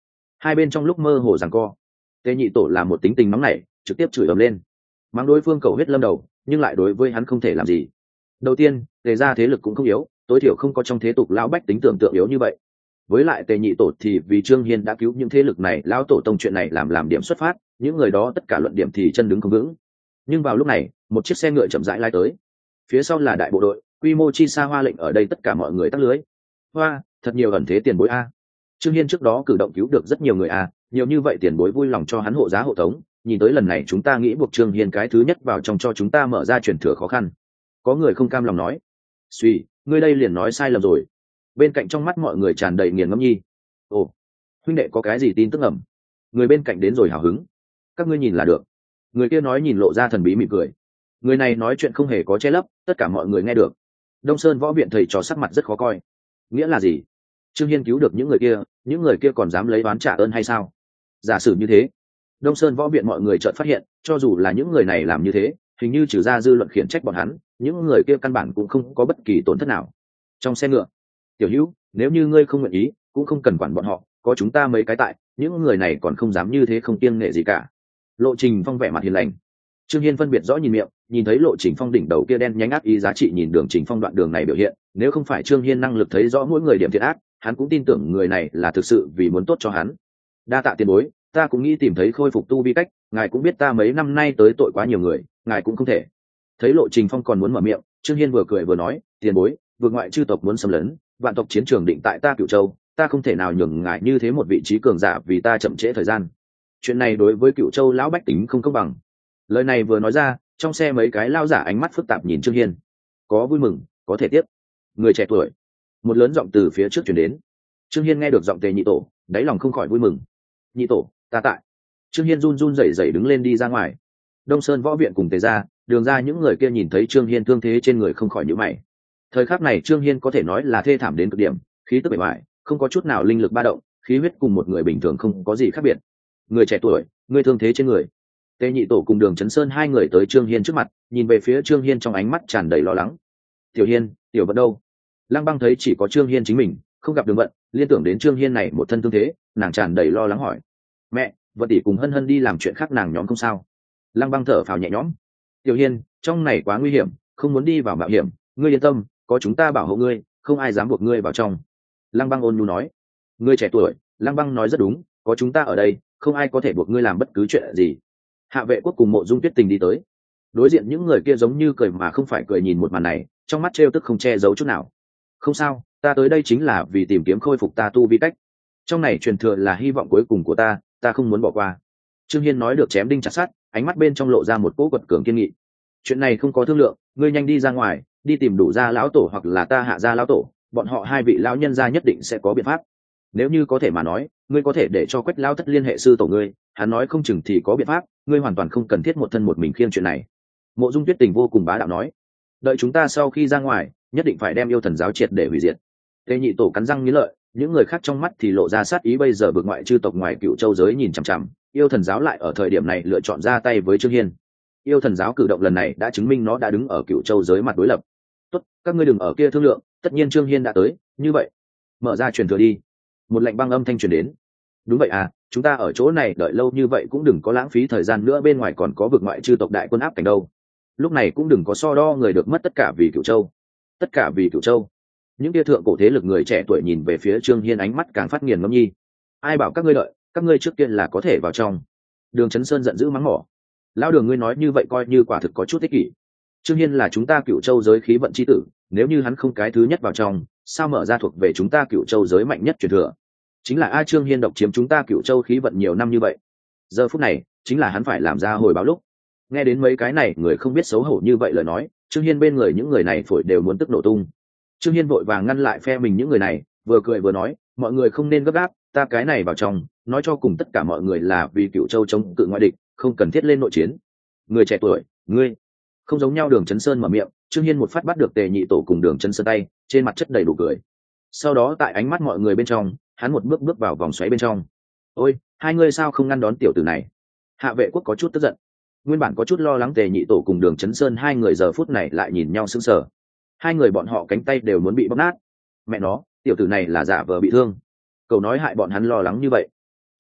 hai bên trong lúc mơ hồ giằng co. Tề nhị tổ là một tính tình nóng nảy, trực tiếp chửi ầm lên, mắng đối phương cầu huyết lâm đầu, nhưng lại đối với hắn không thể làm gì. Đầu tiên, tề ra thế lực cũng không yếu, tối thiểu không có trong thế tục lão bách tính tưởng tượng yếu như vậy. Với lại tề nhị tổ thì vì Trương Hiên đã cứu những thế lực này, lão tổ tông chuyện này làm làm điểm xuất phát, những người đó tất cả luận điểm thì chân đứng không vững. Nhưng vào lúc này, một chiếc xe ngựa chậm rãi lai tới, phía sau là đại bộ đội, quy mô chi xa hoa lệnh ở đây tất cả mọi người tắt lưới. Hoa, thật nhiều ẩn thế tiền bối a. Trương Hiên trước đó cử động cứu được rất nhiều người a, nhiều như vậy tiền bối vui lòng cho hắn hộ giá hộ tống, nhìn tới lần này chúng ta nghĩ buộc Trương Hiên cái thứ nhất vào trong cho chúng ta mở ra chuyển thừa khó khăn. Có người không cam lòng nói, suy, ngươi đây liền nói sai lầm rồi. Bên cạnh trong mắt mọi người tràn đầy nghiền ngẫm nhi. Ồ, huynh đệ có cái gì tin tức ẩm? Người bên cạnh đến rồi hào hứng. Các ngươi nhìn là được. Người kia nói nhìn lộ ra thần bí mỉm cười. Người này nói chuyện không hề có che lấp, tất cả mọi người nghe được. Đông Sơn võ viện thầy trò sắc mặt rất khó coi. Nghĩa là gì? Trương Hiên cứu được những người kia, những người kia còn dám lấy oán trả ơn hay sao? Giả sử như thế, Đông Sơn võ viện mọi người chợt phát hiện, cho dù là những người này làm như thế, hình như trừ ra dư luận khiển trách bọn hắn, những người kia căn bản cũng không có bất kỳ tổn thất nào. Trong xe ngựa, Tiểu Hữu, nếu như ngươi không nguyện ý, cũng không cần quản bọn họ, có chúng ta mấy cái tại, những người này còn không dám như thế không kiêng nể gì cả. Lộ Trình Phong vẻ mặt hiền lành. Trương Hiên phân biệt rõ nhìn miệng, nhìn thấy Lộ Trình Phong đỉnh đầu kia đen nhánh ác ý giá trị nhìn Đường Trình Phong đoạn đường này biểu hiện, nếu không phải Trương Hiên năng lực thấy rõ mỗi người điểm thiện ác, hắn cũng tin tưởng người này là thực sự vì muốn tốt cho hắn. Đa tạ tiền bối, ta cũng nghĩ tìm thấy khôi phục tu vi cách, ngài cũng biết ta mấy năm nay tới tội quá nhiều người, ngài cũng không thể. Thấy Lộ Trình Phong còn muốn mở miệng, Trương Hiên vừa cười vừa nói, tiền bối, vượt ngoại chư tộc muốn xâm lấn, vạn tộc chiến trường định tại ta Cửu Châu, ta không thể nào nhường ngài như thế một vị trí cường giả vì ta chậm trễ thời gian. Chuyện này đối với Cửu Châu lão bách tính không công bằng. Lời này vừa nói ra, trong xe mấy cái lao giả ánh mắt phức tạp nhìn Trương Hiên. Có vui mừng, có thể tiếp. Người trẻ tuổi. Một lớn giọng từ phía trước truyền đến. Trương Hiên nghe được giọng Tề nhị tổ, đáy lòng không khỏi vui mừng. Nhị tổ, ta tại. Trương Hiên run run rẩy rẩy đứng lên đi ra ngoài. Đông Sơn võ viện cùng Tề gia, Đường gia những người kia nhìn thấy Trương Hiên thương thế trên người không khỏi nhíu mày. Thời khắc này Trương Hiên có thể nói là thê thảm đến cực điểm, khí tức bề ngoài, không có chút nào linh lực ba động, khí huyết cùng một người bình thường không có gì khác biệt. Người trẻ tuổi, người thương thế trên người. Tề nhị tổ cùng Đường Chấn Sơn hai người tới Trương Hiên trước mặt, nhìn về phía Trương Hiên trong ánh mắt tràn đầy lo lắng. Tiểu Hiên, tiểu Vận đâu? Lăng Băng thấy chỉ có Trương Hiên chính mình, không gặp Đường Vận, liên tưởng đến Trương Hiên này một thân thương thế, nàng tràn đầy lo lắng hỏi. Mẹ, Vận tỷ cùng Hân Hân đi làm chuyện khác nàng nhóm không sao? Lăng Băng thở phào nhẹ nhõm. Tiểu Hiên, trong này quá nguy hiểm, không muốn đi vào mạo hiểm, ngươi yên tâm, có chúng ta bảo hộ ngươi, không ai dám buộc ngươi vào trong. Lăng Băng ôn nhu nói. Ngươi trẻ tuổi, Lăng Băng nói rất đúng, có chúng ta ở đây, không ai có thể buộc ngươi làm bất cứ chuyện gì. Hạ Vệ Quốc cùng Mộ Dung Tuyết Tình đi tới, đối diện những người kia giống như cười mà không phải cười nhìn một màn này, trong mắt trêu tức không che giấu chút nào. Không sao, ta tới đây chính là vì tìm kiếm khôi phục ta tu vi cách, trong này truyền thừa là hy vọng cuối cùng của ta, ta không muốn bỏ qua. Trương Hiên nói được chém đinh chặt sắt, ánh mắt bên trong lộ ra một cỗ quật cường kiên nghị. Chuyện này không có thương lượng, ngươi nhanh đi ra ngoài, đi tìm đủ gia lão tổ hoặc là ta Hạ gia lão tổ, bọn họ hai vị lão nhân gia nhất định sẽ có biện pháp. Nếu như có thể mà nói, ngươi có thể để cho Quách lão thất liên hệ sư tổ ngươi, hắn nói không chừng thì có biện pháp, ngươi hoàn toàn không cần thiết một thân một mình khiêng chuyện này. Mộ Dung Tuyết Tình vô cùng bá đạo nói, đợi chúng ta sau khi ra ngoài, nhất định phải đem yêu thần giáo triệt để hủy diệt. Tề nhị tổ cắn răng nghiến lợi, những người khác trong mắt thì lộ ra sát ý. Bây giờ vượt ngoại chư tộc ngoài Cựu Châu giới nhìn chằm chằm, yêu thần giáo lại ở thời điểm này lựa chọn ra tay với Trương Hiên. Yêu thần giáo cử động lần này đã chứng minh nó đã đứng ở Cựu Châu giới mặt đối lập. Tốt, các ngươi đừng ở kia thương lượng, tất nhiên Trương Hiên đã tới, như vậy, mở ra truyền thừa đi. Một lệnh băng âm thanh truyền đến. Đúng vậy à, chúng ta ở chỗ này đợi lâu như vậy cũng đừng có lãng phí thời gian nữa, bên ngoài còn có vượt ngoại chư tộc đại quân áp cảnh đâu. Lúc này cũng đừng có so đo người được mất tất cả vì Cựu Châu. Tất cả vì Cựu Châu. Những kia thượng cổ thế lực người trẻ tuổi nhìn về phía Trương Hiên ánh mắt càng phát nghiền ngẫm nhi. Ai bảo các ngươi đợi, các ngươi trước tiên là có thể vào trong. Đường Chấn Sơn giận dữ mắng mỏ. Lão Đường ngươi nói như vậy coi như quả thực có chút ích kỷ. Trương Hiên là chúng ta Cựu Châu giới khí vận chi tử, nếu như hắn không cái thứ nhất vào trong, sao mở ra thuộc về chúng ta Cựu Châu giới mạnh nhất truyền thừa? Chính là a Trương Hiên độc chiếm chúng ta Cựu Châu khí vận nhiều năm như vậy. Giờ phút này, chính là hắn phải làm ra hồi báo lúc. Nghe đến mấy cái này, người không biết xấu hổ như vậy lời nói, Trương Hiên bên người những người này phổi đều muốn tức nổ tung. Trương Hiên vội vàng ngăn lại phe mình những người này, vừa cười vừa nói, mọi người không nên gấp gáp, ta cái này vào trong, nói cho cùng tất cả mọi người là vì Cựu Châu chống cự ngoại địch, không cần thiết lên nội chiến. Người trẻ tuổi, ngươi không giống nhau. Đường Chấn Sơn mở miệng, Trương Hiên một phát bắt được Tề nhị tổ cùng Đường Chấn Sơn tay, trên mặt chất đầy đủ cười. Sau đó tại ánh mắt mọi người bên trong, hắn một bước bước vào vòng xoáy bên trong. Ôi, hai ngươi sao không ngăn đón tiểu tử này? Hạ Vệ Quốc có chút tức giận. Nguyên bản có chút lo lắng Tề nhị tổ cùng Đường Chấn Sơn hai người giờ phút này lại nhìn nhau sững sờ. Hai người bọn họ cánh tay đều muốn bị bóp nát. Mẹ nó, tiểu tử này là giả vờ bị thương. Cậu nói hại bọn hắn lo lắng như vậy.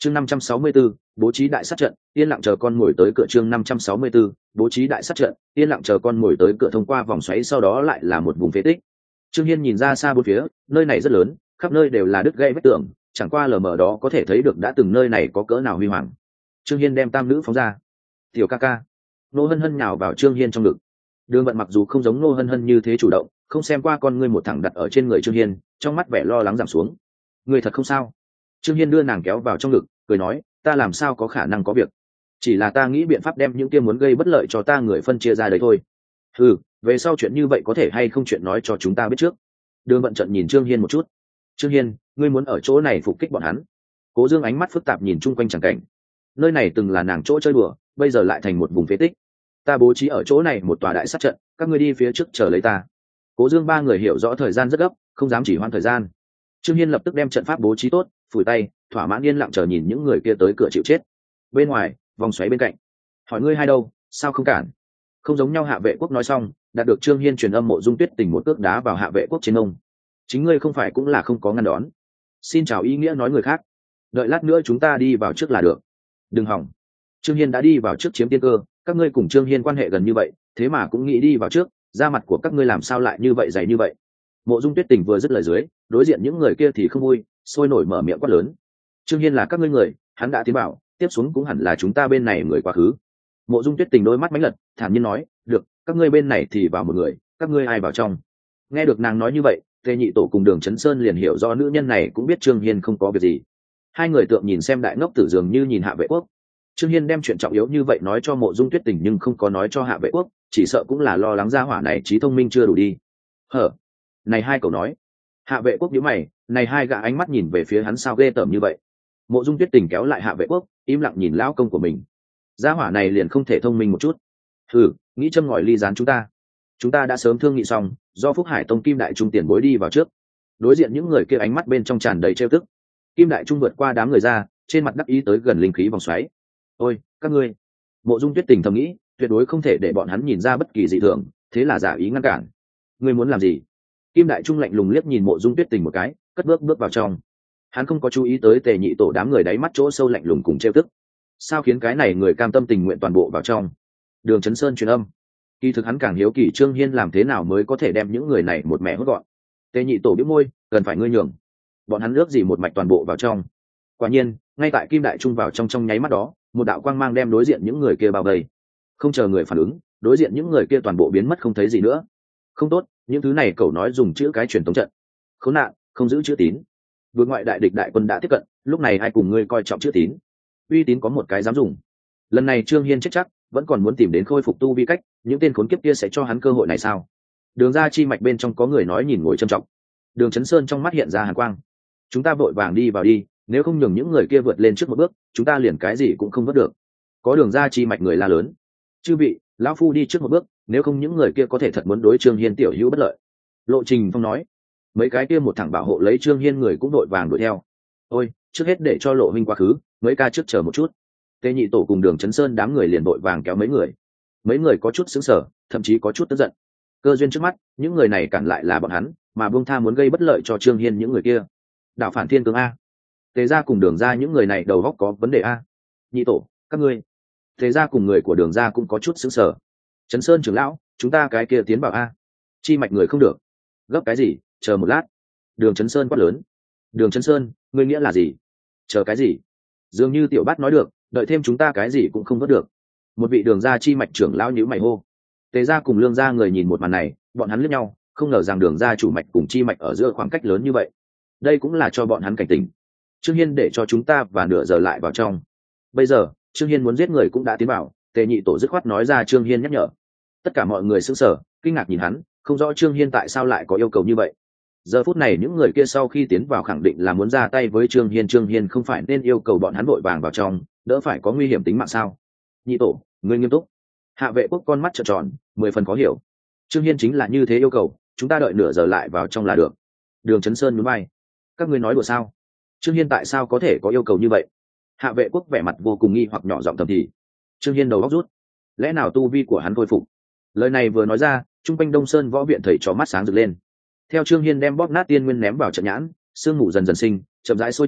chương năm trăm sáu mươi 564, bố trí đại sát trận, yên lặng chờ con mồi tới cửa. chương năm trăm sáu mươi 564, bố trí đại sát trận, yên lặng chờ con mồi tới cửa. Thông qua vòng xoáy sau đó lại là một vùng phế tích. Trương Hiên nhìn ra xa bốn phía, nơi này rất lớn, khắp nơi đều là đứt gãy vách tường, chẳng qua lờ mờ đó có thể thấy được đã từng nơi này có cỡ nào huy hoàng. Trương Hiên đem tam nữ phóng ra. Tiểu ca ca. Nô Hân Hân nhào vào Trương Hiên trong ngực. Đường Vận mặc dù không giống Nô Hân Hân như thế chủ động, không xem qua con ngươi một thẳng đặt ở trên người Trương Hiên, trong mắt vẻ lo lắng giảm xuống. Người thật không sao? Trương Hiên đưa nàng kéo vào trong ngực, cười nói, ta làm sao có khả năng có việc? Chỉ là ta nghĩ biện pháp đem những kia muốn gây bất lợi cho ta người phân chia ra đấy thôi. Ừ, về sau chuyện như vậy có thể hay không chuyện nói cho chúng ta biết trước. Đường Vận trận nhìn Trương Hiên một chút. Trương Hiên, ngươi muốn ở chỗ này phục kích bọn hắn? Cố Dương ánh mắt phức tạp nhìn chung quanh chẳng cảnh. Nơi này từng là nàng chỗ chơi đùa, bây giờ lại thành một vùng phế tích. Ta bố trí ở chỗ này một tòa đại sát trận, các ngươi đi phía trước chờ lấy ta. Cố Dương ba người hiểu rõ thời gian rất gấp, không dám chỉ hoãn thời gian. Trương Hiên lập tức đem trận pháp bố trí tốt, phủi tay, thỏa mãn yên lặng chờ nhìn những người kia tới cửa chịu chết. Bên ngoài, vòng xoáy bên cạnh. Hỏi ngươi hai đâu, sao không cản? Không giống nhau Hạ Vệ Quốc nói xong, đạt được Trương Hiên truyền âm Mộ Dung Tuyết Tình một cước đá vào Hạ Vệ Quốc trên ông. Chính ngươi không phải cũng là không có ngăn đón. Xin chào ý nghĩa nói người khác. Đợi lát nữa chúng ta đi vào trước là được. Đừng hỏng. Trương Hiên đã đi vào trước chiếm tiên cơ, các ngươi cùng Trương Hiên quan hệ gần như vậy, thế mà cũng nghĩ đi vào trước, da mặt của các ngươi làm sao lại như vậy dày như vậy? Mộ Dung Tuyết Tình vừa dứt lời dưới, đối diện những người kia thì không vui, sôi nổi mở miệng quát lớn. Trương Hiên là các ngươi người, hắn đã tiến bảo, tiếp xuống cũng hẳn là chúng ta bên này người quá khứ. Mộ Dung Tuyết Tình đôi mắt mánh lật, thản nhiên nói, được, các ngươi bên này thì vào một người, các ngươi ai vào trong? Nghe được nàng nói như vậy, Tề Nhị Tổ cùng Đường Chấn Sơn liền hiểu do nữ nhân này cũng biết Trương Hiên không có việc gì. Hai người tượng nhìn xem đại ngốc tử dường như nhìn Hạ Vệ Quốc. Trương Hiên đem chuyện trọng yếu như vậy nói cho Mộ Dung Tuyết Tình nhưng không có nói cho Hạ Vệ Quốc, chỉ sợ cũng là lo lắng gia hỏa này trí thông minh chưa đủ đi. Hở? Này hai cậu nói. Hạ Vệ Quốc nhíu mày, này hai gã ánh mắt nhìn về phía hắn sao ghê tởm như vậy. Mộ Dung Tuyết Tình kéo lại Hạ Vệ Quốc, im lặng nhìn lão công của mình. Gia hỏa này liền không thể thông minh một chút. Hừ, nghĩ châm ngòi ly gián chúng ta. Chúng ta đã sớm thương nghị xong, do Phúc Hải Tông Kim Đại Trung tiền bối đi vào trước. Đối diện những người kia ánh mắt bên trong tràn đầy trêu tức. Kim Đại Trung vượt qua đám người ra, trên mặt đắc ý tới gần linh khí vòng xoáy. Ôi, các ngươi. Mộ Dung Tuyết Tình thầm nghĩ, tuyệt đối không thể để bọn hắn nhìn ra bất kỳ dị thường, thế là giả ý ngăn cản. Ngươi muốn làm gì? Kim Đại Trung lạnh lùng liếc nhìn Mộ Dung Tuyết Tình một cái, cất bước bước vào trong. Hắn không có chú ý tới Tề Nhị Tổ đám người đáy mắt chỗ sâu lạnh lùng cùng trêu tức. Sao khiến cái này người cam tâm tình nguyện toàn bộ vào trong? Đường Chấn Sơn truyền âm. Kỳ thực hắn càng hiếu kỳ Trương Hiên làm thế nào mới có thể đem những người này một mẹ hốt gọn. Tề Nhị Tổ bĩu môi, cần phải ngươi nhường. Bọn hắn ước gì một mạch toàn bộ vào trong. Quả nhiên, ngay tại Kim Đại Trung vào trong trong nháy mắt đó, một đạo quang mang đem đối diện những người kia bao vây. Không chờ người phản ứng, đối diện những người kia toàn bộ biến mất không thấy gì nữa. Không tốt, những thứ này cậu nói dùng chữ cái truyền tống trận. Khốn nạn, không giữ chữ tín. Vượt ngoại đại địch đại quân đã tiếp cận, lúc này ai cùng ngươi coi trọng chữ tín? Uy tín có một cái dám dùng. Lần này Trương Hiên chết chắc, vẫn còn muốn tìm đến khôi phục tu vi cách, những tên khốn kiếp kia sẽ cho hắn cơ hội này sao? Đường ra chi mạch bên trong có người nói nhìn ngồi trầm trọng. Đường Chấn Sơn trong mắt hiện ra hàn quang. Chúng ta vội vàng đi vào đi, nếu không nhường những người kia vượt lên trước một bước, chúng ta liền cái gì cũng không vớt được. Có đường ra chi mạch người la lớn. Chư vị, lão phu đi trước một bước, nếu không những người kia có thể thật muốn đối Trương Hiên tiểu hữu bất lợi. Lộ Trình Phong nói. Mấy cái kia một thẳng bảo hộ lấy Trương Hiên người cũng đội vàng đuổi theo. Ôi, trước hết để cho Lộ huynh quá khứ, mấy ca trước chờ một chút. Tề Nhị Tổ cùng Đường Chấn Sơn đám người liền đội vàng kéo mấy người. Mấy người có chút sững sờ, thậm chí có chút tức giận. Cơ duyên trước mắt, những người này cản lại là bọn hắn, mà buông tha muốn gây bất lợi cho Trương Hiên những người kia. Đạo phản thiên tướng a. Tề gia cùng Đường gia những người này đầu óc có vấn đề a. Nhị Tổ, các ngươi. Tề gia cùng người của Đường gia cũng có chút sững sờ. Chấn Sơn trưởng lão, chúng ta cái kia tiến bảo a. Chi mạch người không được. Gấp cái gì, chờ một lát. Đường Chấn Sơn quát lớn. Đường Chấn Sơn, ngươi nghĩa là gì? Chờ cái gì? Dường như tiểu bát nói được, đợi thêm chúng ta cái gì cũng không vớt được. Một vị Đường gia chi mạch trưởng lão nhíu mày hô. Tề gia cùng Lương gia người nhìn một màn này, bọn hắn liếc nhau, không ngờ rằng Đường gia chủ mạch cùng chi mạch ở giữa khoảng cách lớn như vậy. Đây cũng là cho bọn hắn cảnh tỉnh. Trương Hiên để cho chúng ta và nửa giờ lại vào trong. Bây giờ, Trương Hiên muốn giết người cũng đã tiến vào, Tề Nhị Tổ dứt khoát nói ra Trương Hiên nhắc nhở. Tất cả mọi người sững sờ, kinh ngạc nhìn hắn, không rõ Trương Hiên tại sao lại có yêu cầu như vậy. Giờ phút này những người kia sau khi tiến vào khẳng định là muốn ra tay với Trương Hiên, Trương Hiên không phải nên yêu cầu bọn hắn vội vàng vào trong, đỡ phải có nguy hiểm tính mạng sao? Nhị Tổ, ngươi nghiêm túc. Hạ Vệ Quốc con mắt trợn tròn, mười phần khó hiểu. Trương Hiên chính là như thế yêu cầu, chúng ta đợi nửa giờ lại vào trong là được. Đường Chấn Sơn nhún vai. Các ngươi nói đùa sao? Trương Hiên tại sao có thể có yêu cầu như vậy? Hạ Vệ Quốc vẻ mặt vô cùng nghi hoặc nhỏ giọng thầm thì. Trương Hiên đầu óc rút. Lẽ nào tu vi của hắn khôi phục? Lời này vừa nói ra, trung quanh Đông Sơn võ viện thầy trò mắt sáng rực lên. Theo Trương Hiên đem bóp nát tiên nguyên ném vào trận nhãn, sương mù dần dần sinh, chậm rãi sôi trào,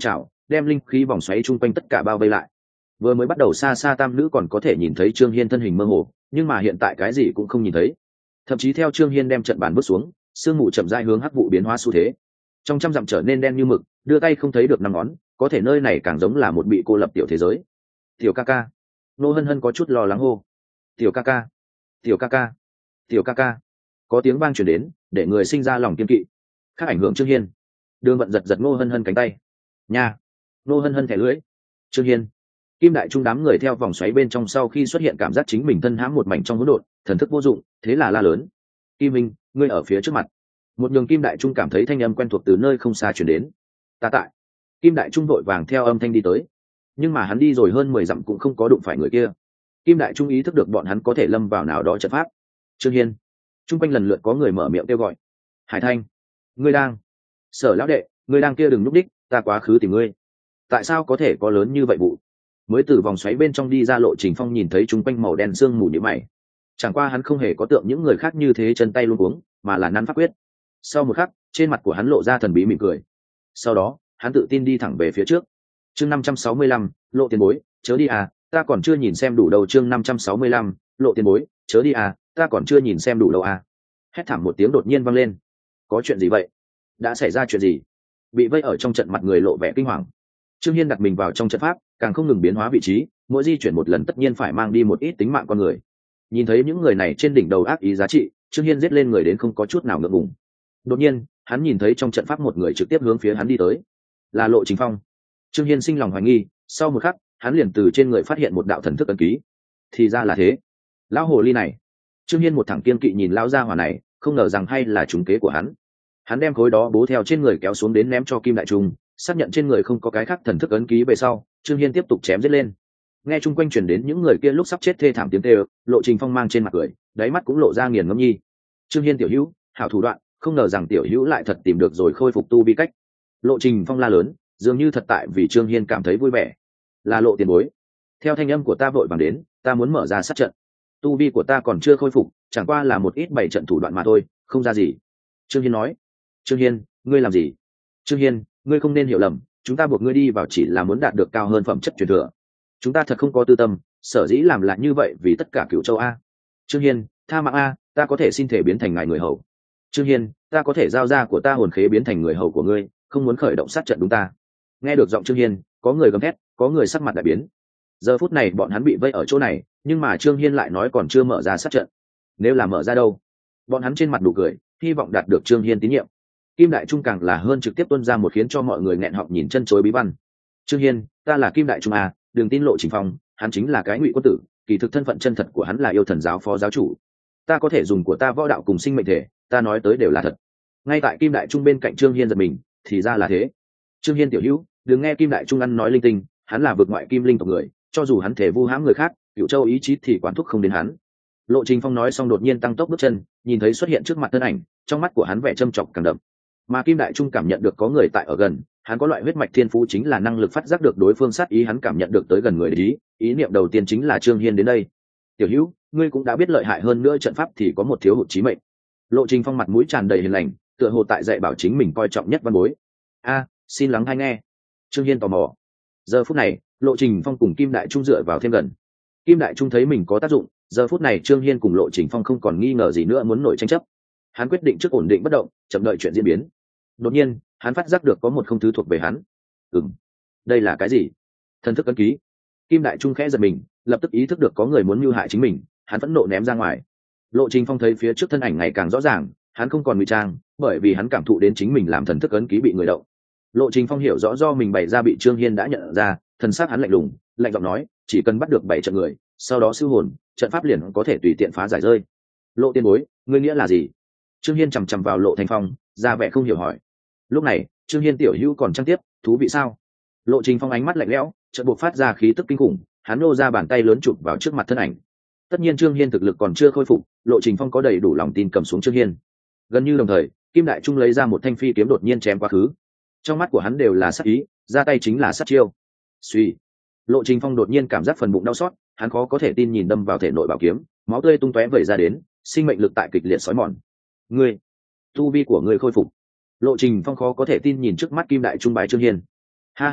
đem linh khí vòng xoáy chung quanh tất cả bao vây lại. Vừa mới bắt đầu xa xa tam nữ còn có thể nhìn thấy Trương Hiên thân hình mơ hồ, nhưng mà hiện tại cái gì cũng không nhìn thấy. Thậm chí theo Trương Hiên đem trận bàn bước xuống, sương mù chậm rãi hướng hắc vụ biến hóa xu thế. Trong trăm dặm trở nên đen như mực, đưa tay không thấy được năm ngón, có thể nơi này càng giống là một bị cô lập tiểu thế giới. Tiểu ca ca. Nô Hân Hân có chút lo lắng hô. Tiểu ca ca. Tiểu ca ca. Tiểu ca ca. Có tiếng vang truyền đến, để người sinh ra lòng kiên kỵ. Khác ảnh hưởng Trương Hiên. Đường Vận giật giật Nô Hân Hân cánh tay. Nha. Nô Hân Hân thẻ lưỡi. Trương Hiên. Kim đại trung đám người theo vòng xoáy bên trong sau khi xuất hiện cảm giác chính mình thân hãm một mảnh trong hỗn độn, thần thức vô dụng, thế là la lớn. Kim Minh, ngươi ở phía trước mặt. Một nhường Kim đại trung cảm thấy thanh âm quen thuộc từ nơi không xa truyền đến. Ta tại. Kim đại trung vội vàng theo âm thanh đi tới, nhưng mà hắn đi rồi hơn mười dặm cũng không có đụng phải người kia. Kim đại trung ý thức được bọn hắn có thể lâm vào nào đó trận pháp. Trương Hiên. Trung quanh lần lượt có người mở miệng kêu gọi. Hải Thanh, ngươi đang. Sở lão đệ, ngươi đang kia đừng núp đích, ta quá khứ tìm ngươi. Tại sao có thể có lớn như vậy vụ? Mới từ vòng xoáy bên trong đi ra Lộ Trình Phong nhìn thấy trung quanh màu đen sương mù như mày. Chẳng qua hắn không hề có tượng những người khác như thế chân tay luống cuống, mà là nắn pháp quyết. Sau một khắc, trên mặt của hắn lộ ra thần bí mỉm cười. Sau đó, hắn tự tin đi thẳng về phía trước. Chương năm trăm sáu mươi lăm, Lộ tiền bối, chớ đi à, ta còn chưa nhìn xem đủ đầu. Chương năm trăm sáu mươi lăm, Lộ tiền bối, chớ đi à, ta còn chưa nhìn xem đủ đầu à. Hét thảm một tiếng đột nhiên vang lên. Có chuyện gì vậy? Đã xảy ra chuyện gì? Bị vây ở trong trận mặt người lộ vẻ kinh hoàng. Trương Hiên đặt mình vào trong trận pháp, càng không ngừng biến hóa vị trí, mỗi di chuyển một lần tất nhiên phải mang đi một ít tính mạng con người. Nhìn thấy những người này trên đỉnh đầu ác ý giá trị, Trương Hiên giết lên người đến không có chút nào ngượng ngùng. Đột nhiên, hắn nhìn thấy trong trận pháp một người trực tiếp hướng phía hắn đi tới, là Lộ Trình Phong. Trương Hiên sinh lòng hoài nghi, sau một khắc, hắn liền từ trên người phát hiện một đạo thần thức ấn ký. Thì ra là thế, lão hồ ly này. Trương Hiên một thẳng kiên kỵ nhìn lão gia hỏa này, không ngờ rằng hay là trùng kế của hắn. Hắn đem khối đó bố theo trên người kéo xuống đến ném cho Kim đại trung, xác nhận trên người không có cái khác thần thức ấn ký về sau, Trương Hiên tiếp tục chém giết lên. Nghe chung quanh truyền đến những người kia lúc sắp chết thê thảm tiếng kêu, Lộ Trình Phong mang trên mặt cười, đáy mắt cũng lộ ra nghiền ngẫm nhi. Trương Hiên tiểu hữu, hảo thủ đoạn, không ngờ rằng tiểu hữu lại thật tìm được rồi khôi phục tu vi cách. Lộ Trình Phong la lớn, dường như thật tại vì Trương Hiên cảm thấy vui vẻ. Là Lộ tiền bối, theo thanh âm của ta vội vàng đến, ta muốn mở ra sát trận. Tu vi của ta còn chưa khôi phục, chẳng qua là một ít bảy trận thủ đoạn mà thôi, không ra gì. Trương Hiên nói. Trương Hiên, ngươi làm gì? Trương Hiên, ngươi không nên hiểu lầm, chúng ta buộc ngươi đi vào chỉ là muốn đạt được cao hơn phẩm chất truyền thừa. Chúng ta thật không có tư tâm, sở dĩ làm lại như vậy vì tất cả Cửu Châu a. Trương Hiên, tha mạng a, ta có thể xin thể biến thành ngài người hầu. Trương Hiên, ta có thể giao ra của ta hồn khế biến thành người hầu của ngươi, không muốn khởi động sát trận đúng ta. Nghe được giọng Trương Hiên, có người gầm thét, có người sắc mặt đại biến. Giờ phút này bọn hắn bị vây ở chỗ này, nhưng mà Trương Hiên lại nói còn chưa mở ra sát trận. Nếu là mở ra đâu? Bọn hắn trên mặt đủ cười, hy vọng đạt được Trương Hiên tín nhiệm. Kim đại trung càng là hơn trực tiếp tuân ra một khiến cho mọi người nghẹn họng nhìn chân chối bí văn. Trương Hiên, ta là Kim đại trung à, đừng tin Lộ Trình Phong, hắn chính là cái ngụy quân tử, kỳ thực thân phận chân thật của hắn là yêu thần giáo phó giáo chủ. Ta có thể dùng của ta võ đạo cùng sinh mệnh thể, ta nói tới đều là thật. Ngay tại Kim đại trung bên cạnh Trương Hiên giật mình, thì ra là thế. Trương Hiên tiểu hữu, đừng nghe Kim đại trung ăn nói linh tinh, hắn là vượt ngoại kim linh tộc người, cho dù hắn thể vu hãm người khác, Cửu Châu ý chí thì quán thúc không đến hắn. Lộ Trình Phong nói xong đột nhiên tăng tốc bước chân, nhìn thấy xuất hiện trước mặt thân ảnh, trong mắt của hắn vẻ châm chọc càng đậm. Mà Kim đại trung cảm nhận được có người tại ở gần, hắn có loại huyết mạch thiên phú chính là năng lực phát giác được đối phương sát ý, hắn cảm nhận được tới gần người để ý, ý niệm đầu tiên chính là Trương Hiên đến đây. Tiểu hữu, ngươi cũng đã biết lợi hại hơn nữa trận pháp thì có một thiếu hụt chí mệnh. Lộ Trình Phong mặt mũi tràn đầy hiền lành, tựa hồ tại dạy bảo chính mình coi trọng nhất văn bối. A, xin lắng hay nghe. Trương Hiên tò mò. Giờ phút này, Lộ Trình Phong cùng Kim đại trung dựa vào thêm gần. Kim đại trung thấy mình có tác dụng, giờ phút này Trương Hiên cùng Lộ Trình Phong không còn nghi ngờ gì nữa muốn nổi tranh chấp. Hắn quyết định trước ổn định bất động, chậm đợi chuyện diễn biến. Đột nhiên, hắn phát giác được có một không thứ thuộc về hắn. Ừm, đây là cái gì? Thần thức ấn ký. Kim đại trung khẽ giật mình, lập tức ý thức được có người muốn mưu hại chính mình, hắn phẫn nộ ném ra ngoài. Lộ Trình Phong thấy phía trước thân ảnh ngày càng rõ ràng, hắn không còn ngụy trang, bởi vì hắn cảm thụ đến chính mình làm thần thức ấn ký bị người động. Lộ Trình Phong hiểu rõ do mình bày ra bị Trương Hiên đã nhận ra, thần sắc hắn lạnh lùng, lạnh giọng nói, chỉ cần bắt được bảy trận người, sau đó siêu hồn, trận pháp liền có thể tùy tiện phá giải rơi. Lộ tiên bối, ngươi nghĩa là gì? Trương Hiên chằm chằm vào Lộ Thành Phong, ra vẻ không hiểu hỏi. Lúc này, Trương Hiên tiểu hữu còn trăng tiếp, thú vị sao? Lộ Trình Phong ánh mắt lạnh lẽo, chợt buộc phát ra khí tức kinh khủng, hắn nô ra bàn tay lớn chụp vào trước mặt thân ảnh. Tất nhiên Trương Hiên thực lực còn chưa khôi phục, Lộ Trình Phong có đầy đủ lòng tin cầm xuống Trương Hiên. Gần như đồng thời, Kim đại trung lấy ra một thanh phi kiếm đột nhiên chém quá khứ. Trong mắt của hắn đều là sát ý, ra tay chính là sát chiêu. Suy, Lộ Trình Phong đột nhiên cảm giác phần bụng đau xót, hắn khó có thể tin nhìn đâm vào thể nội bảo kiếm, máu tươi tung tóe vẩy ra đến, sinh mệnh lực tại kịch liệt sói mòn. Ngươi, tu vi của ngươi khôi phục. Lộ Trình Phong khó có thể tin nhìn trước mắt Kim đại trung bái Trương Hiên. Ha ha ha,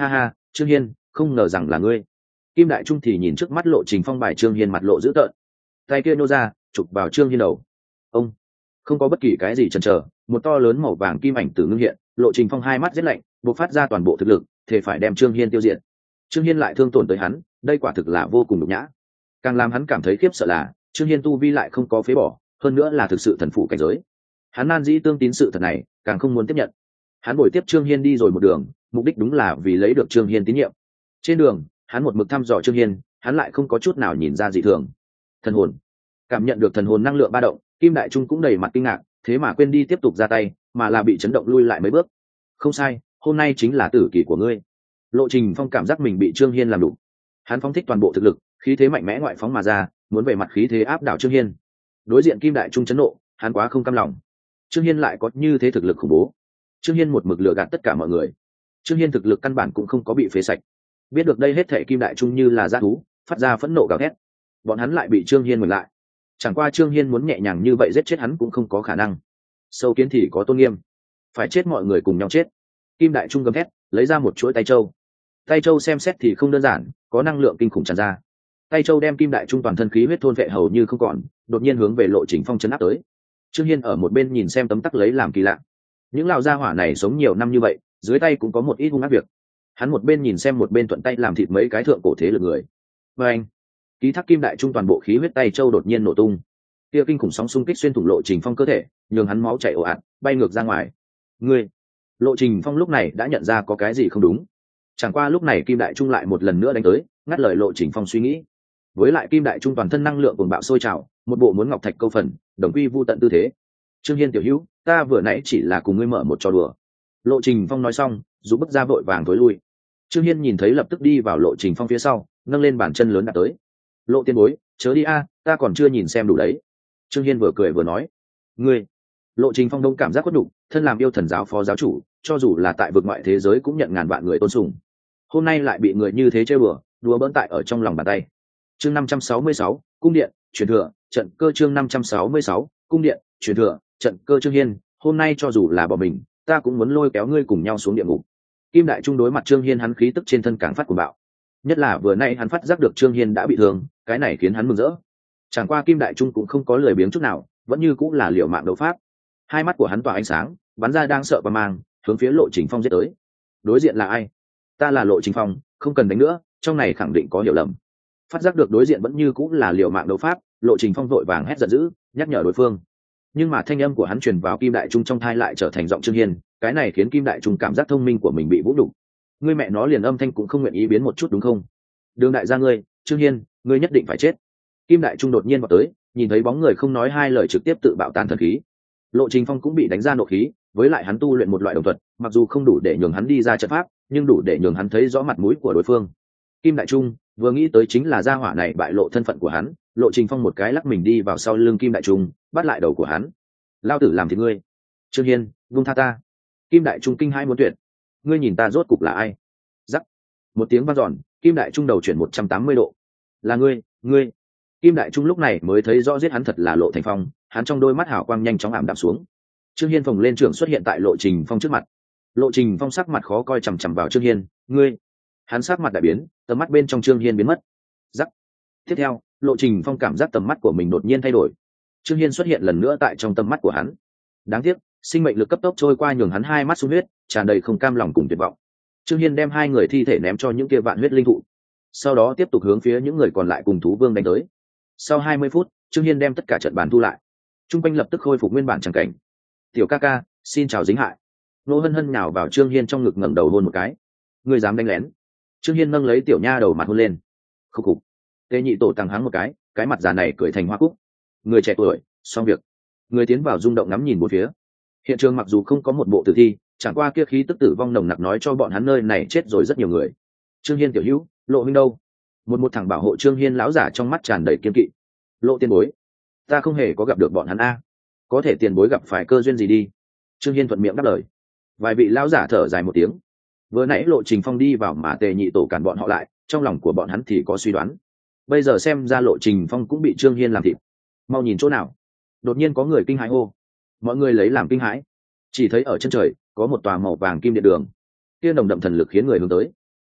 Trương Hiên, không ngờ rằng là ngươi. Kim Đại Trung thì nhìn trước mắt Lộ Trình Phong bài Trương Hiên mặt lộ dữ tợn, tay kia nô ra chụp vào Trương Hiên đầu. Ông không có bất kỳ cái gì chần chờ, một to lớn màu vàng kim ảnh tử ngưng hiện, Lộ Trình Phong hai mắt rét lạnh, bộc phát ra toàn bộ thực lực, thể phải đem Trương Hiên tiêu diệt. Trương Hiên lại thương tổn tới hắn, đây quả thực là vô cùng nhục nhã. Càng làm hắn cảm thấy khiếp sợ là Trương Hiên tu vi lại không có phế bỏ, hơn nữa là thực sự thần phụ cảnh giới. Hắn nan dĩ tương tín sự thật này, càng không muốn tiếp nhận. Hắn bồi tiếp Trương Hiên đi rồi một đường, mục đích đúng là vì lấy được Trương Hiên tín nhiệm. Trên đường, hắn một mực thăm dò Trương Hiên, hắn lại không có chút nào nhìn ra dị thường. Thần hồn, cảm nhận được thần hồn năng lượng ba động, Kim Đại Trung cũng đầy mặt kinh ngạc, thế mà quên đi tiếp tục ra tay, mà là bị chấn động lui lại mấy bước. Không sai, hôm nay chính là tử kỳ của ngươi. Lộ Trình Phong cảm giác mình bị Trương Hiên làm đủ. Hắn phóng thích toàn bộ thực lực, khí thế mạnh mẽ ngoại phóng mà ra, muốn về mặt khí thế áp đảo Trương Hiên. Đối diện Kim Đại Trung chấn nộ, hắn quá không cam lòng. Trương Hiên lại có như thế thực lực khủng bố. Trương Hiên một mực lừa gạt tất cả mọi người. Trương Hiên thực lực căn bản cũng không có bị phế sạch. Biết được đây hết thảy Kim Đại Trung như là dã thú, phát ra phẫn nộ gào thét. Bọn hắn lại bị Trương Hiên ngừng lại. Chẳng qua Trương Hiên muốn nhẹ nhàng như vậy giết chết hắn cũng không có khả năng. Sâu kiến thì có tôn nghiêm, phải chết mọi người cùng nhau chết. Kim Đại Trung gầm thét, lấy ra một chuỗi tay châu. Tay châu xem xét thì không đơn giản, có năng lượng kinh khủng tràn ra. Tay châu đem Kim Đại Trung toàn thân khí huyết thôn vệ hầu như không còn, đột nhiên hướng về Lộ Trình Phong chấn áp tới. Trương Hiên ở một bên nhìn xem tấm tắc lấy làm kỳ lạ. Những lão gia hỏa này sống nhiều năm như vậy, dưới tay cũng có một ít hung ác việc. Hắn một bên nhìn xem một bên thuận tay làm thịt mấy cái thượng cổ thế lực người. Và anh, ký thác Kim Đại Trung toàn bộ khí huyết tay châu đột nhiên nổ tung. Kia kinh khủng sóng xung kích xuyên thủng Lộ Trình Phong cơ thể, nhường hắn máu chảy ồ ạt, bay ngược ra ngoài. Ngươi, Lộ Trình Phong lúc này đã nhận ra có cái gì không đúng. Chẳng qua lúc này Kim Đại Trung lại một lần nữa đánh tới, ngắt lời Lộ Trình Phong suy nghĩ. Với lại Kim Đại Trung toàn thân năng lượng cuồng bạo sôi trào, một bộ muốn ngọc thạch câu phần, đồng quy vu tận tư thế. Trương Hiên tiểu hữu, ta vừa nãy chỉ là cùng ngươi mở một trò đùa. Lộ Trình Phong nói xong, rút bước ra vội vàng tối lui. Trương Hiên nhìn thấy lập tức đi vào Lộ Trình Phong phía sau, nâng lên bàn chân lớn đặt tới. Lộ tiên bối, chớ đi a, ta còn chưa nhìn xem đủ đấy. Trương Hiên vừa cười vừa nói. Ngươi, Lộ Trình Phong đông cảm giác khuất nhục, thân làm yêu thần giáo phó giáo chủ, cho dù là tại vực ngoại thế giới cũng nhận ngàn vạn người tôn sùng. Hôm nay lại bị người như thế chơi bừa, đùa bỡn tại ở trong lòng bàn tay. Chương năm trăm sáu mươi sáu, cung điện, truyền thừa, trận cơ chương năm trăm sáu mươi sáu, cung điện, truyền thừa, trận cơ Trương Hiên, hôm nay cho dù là bỏ mình, ta cũng muốn lôi kéo ngươi cùng nhau xuống địa ngục. Kim Đại Trung đối mặt Trương Hiên hắn khí tức trên thân càng phát cuồng bạo. Nhất là vừa nay hắn phát giác được Trương Hiên đã bị thương, cái này khiến hắn mừng rỡ. Chẳng qua Kim Đại Trung cũng không có lười biếng chút nào, vẫn như cũng là liều mạng đấu pháp. Hai mắt của hắn tỏa ánh sáng, bắn ra đang sợ và mang, hướng phía Lộ Trình Phong giết tới. Đối diện là ai? Ta là Lộ Trình Phong, không cần đánh nữa, trong này khẳng định có hiểu lầm. Phát giác được đối diện vẫn như cũng là liều mạng đấu pháp, Lộ Trình Phong vội vàng hét giận dữ, nhắc nhở đối phương. Nhưng mà thanh âm của hắn truyền vào Kim Đại Trung trong thai lại trở thành giọng Trương Hiên, cái này khiến Kim Đại Trung cảm giác thông minh của mình bị vũ nhục. Ngươi mẹ nó liền âm thanh cũng không nguyện ý biến một chút đúng không? Đường đại gia ngươi, Trương Hiên, ngươi nhất định phải chết. Kim Đại Trung đột nhiên vào tới, nhìn thấy bóng người không nói hai lời trực tiếp tự bạo tàn thần khí. Lộ Trình Phong cũng bị đánh ra nộ khí, với lại hắn tu luyện một loại đồng thuật, mặc dù không đủ để nhường hắn đi ra trận pháp, nhưng đủ để nhường hắn thấy rõ mặt mũi của đối phương. Kim Đại Trung vừa nghĩ tới chính là gia hỏa này bại lộ thân phận của hắn, Lộ Trình Phong một cái lắc mình đi vào sau lưng Kim Đại Trung, bắt lại đầu của hắn. Lao tử làm thì ngươi. Trương Hiên, vung tha ta. Kim Đại Trung kinh hai muốn tuyệt. Ngươi nhìn ta rốt cục là ai? Rắc. Một tiếng vang dọn, Kim Đại Trung đầu chuyển một trăm tám mươi độ. Là ngươi, ngươi. Kim Đại Trung lúc này mới thấy rõ giết hắn thật là Lộ Thành Phong, hắn trong đôi mắt hào quang nhanh chóng ảm đạm xuống. Trương Hiên phồng lên trưởng xuất hiện tại Lộ Trình Phong trước mặt. Lộ Trình Phong sắc mặt khó coi chằm chằm vào Trương Hiên, ngươi. Hắn sắc mặt đại biến, tầm mắt bên trong Trương Hiên biến mất. Rắc. Tiếp theo, Lộ Trình Phong cảm giác tầm mắt của mình đột nhiên thay đổi. Trương Hiên xuất hiện lần nữa tại trong tầm mắt của hắn. Đáng tiếc, sinh mệnh lực cấp tốc trôi qua nhường hắn hai mắt sung huyết, tràn đầy không cam lòng cùng tuyệt vọng. Trương Hiên đem hai người thi thể ném cho những kia vạn huyết linh thụ, sau đó tiếp tục hướng phía những người còn lại cùng thú vương đánh tới. Sau hai mươi phút, Trương Hiên đem tất cả trận bàn thu lại. Trung quanh lập tức khôi phục nguyên bản chẳng cảnh. Tiểu ca ca, xin chào dính hại. Nô Hân Hân nhào vào Trương Hiên trong ngực ngẩng đầu hôn một cái. Ngươi dám đánh lén? Trương Hiên nâng lấy tiểu nha đầu mặt hôn lên. Khúc khục. Tề Nhị Tổ tăng hắng một cái, cái mặt già này cười thành hoa cúc. Người trẻ tuổi, xong việc. Người tiến vào rung động ngắm nhìn bốn phía. Hiện trường mặc dù không có một bộ tử thi, chẳng qua kia khí tức tử vong nồng nặc nói cho bọn hắn nơi này chết rồi rất nhiều người. Trương Hiên tiểu hữu, Lộ huynh đâu? Một một thằng bảo hộ Trương Hiên lão giả trong mắt tràn đầy kiên kỵ. Lộ tiền bối, ta không hề có gặp được bọn hắn a. Có thể tiền bối gặp phải cơ duyên gì đi? Trương Hiên thuận miệng đáp lời. Vài vị lão giả thở dài một tiếng. Vừa nãy Lộ Trình Phong đi vào mà Tề Nhị Tổ cản bọn họ lại, trong lòng của bọn hắn thì có suy đoán. Bây giờ xem ra Lộ Trình Phong cũng bị Trương Hiên làm thịt. Mau nhìn chỗ nào? Đột nhiên có người kinh hãi hô. Mọi người lấy làm kinh hãi, chỉ thấy ở chân trời có một tòa màu vàng kim điện đường, kia nồng đậm thần lực khiến người hướng tới.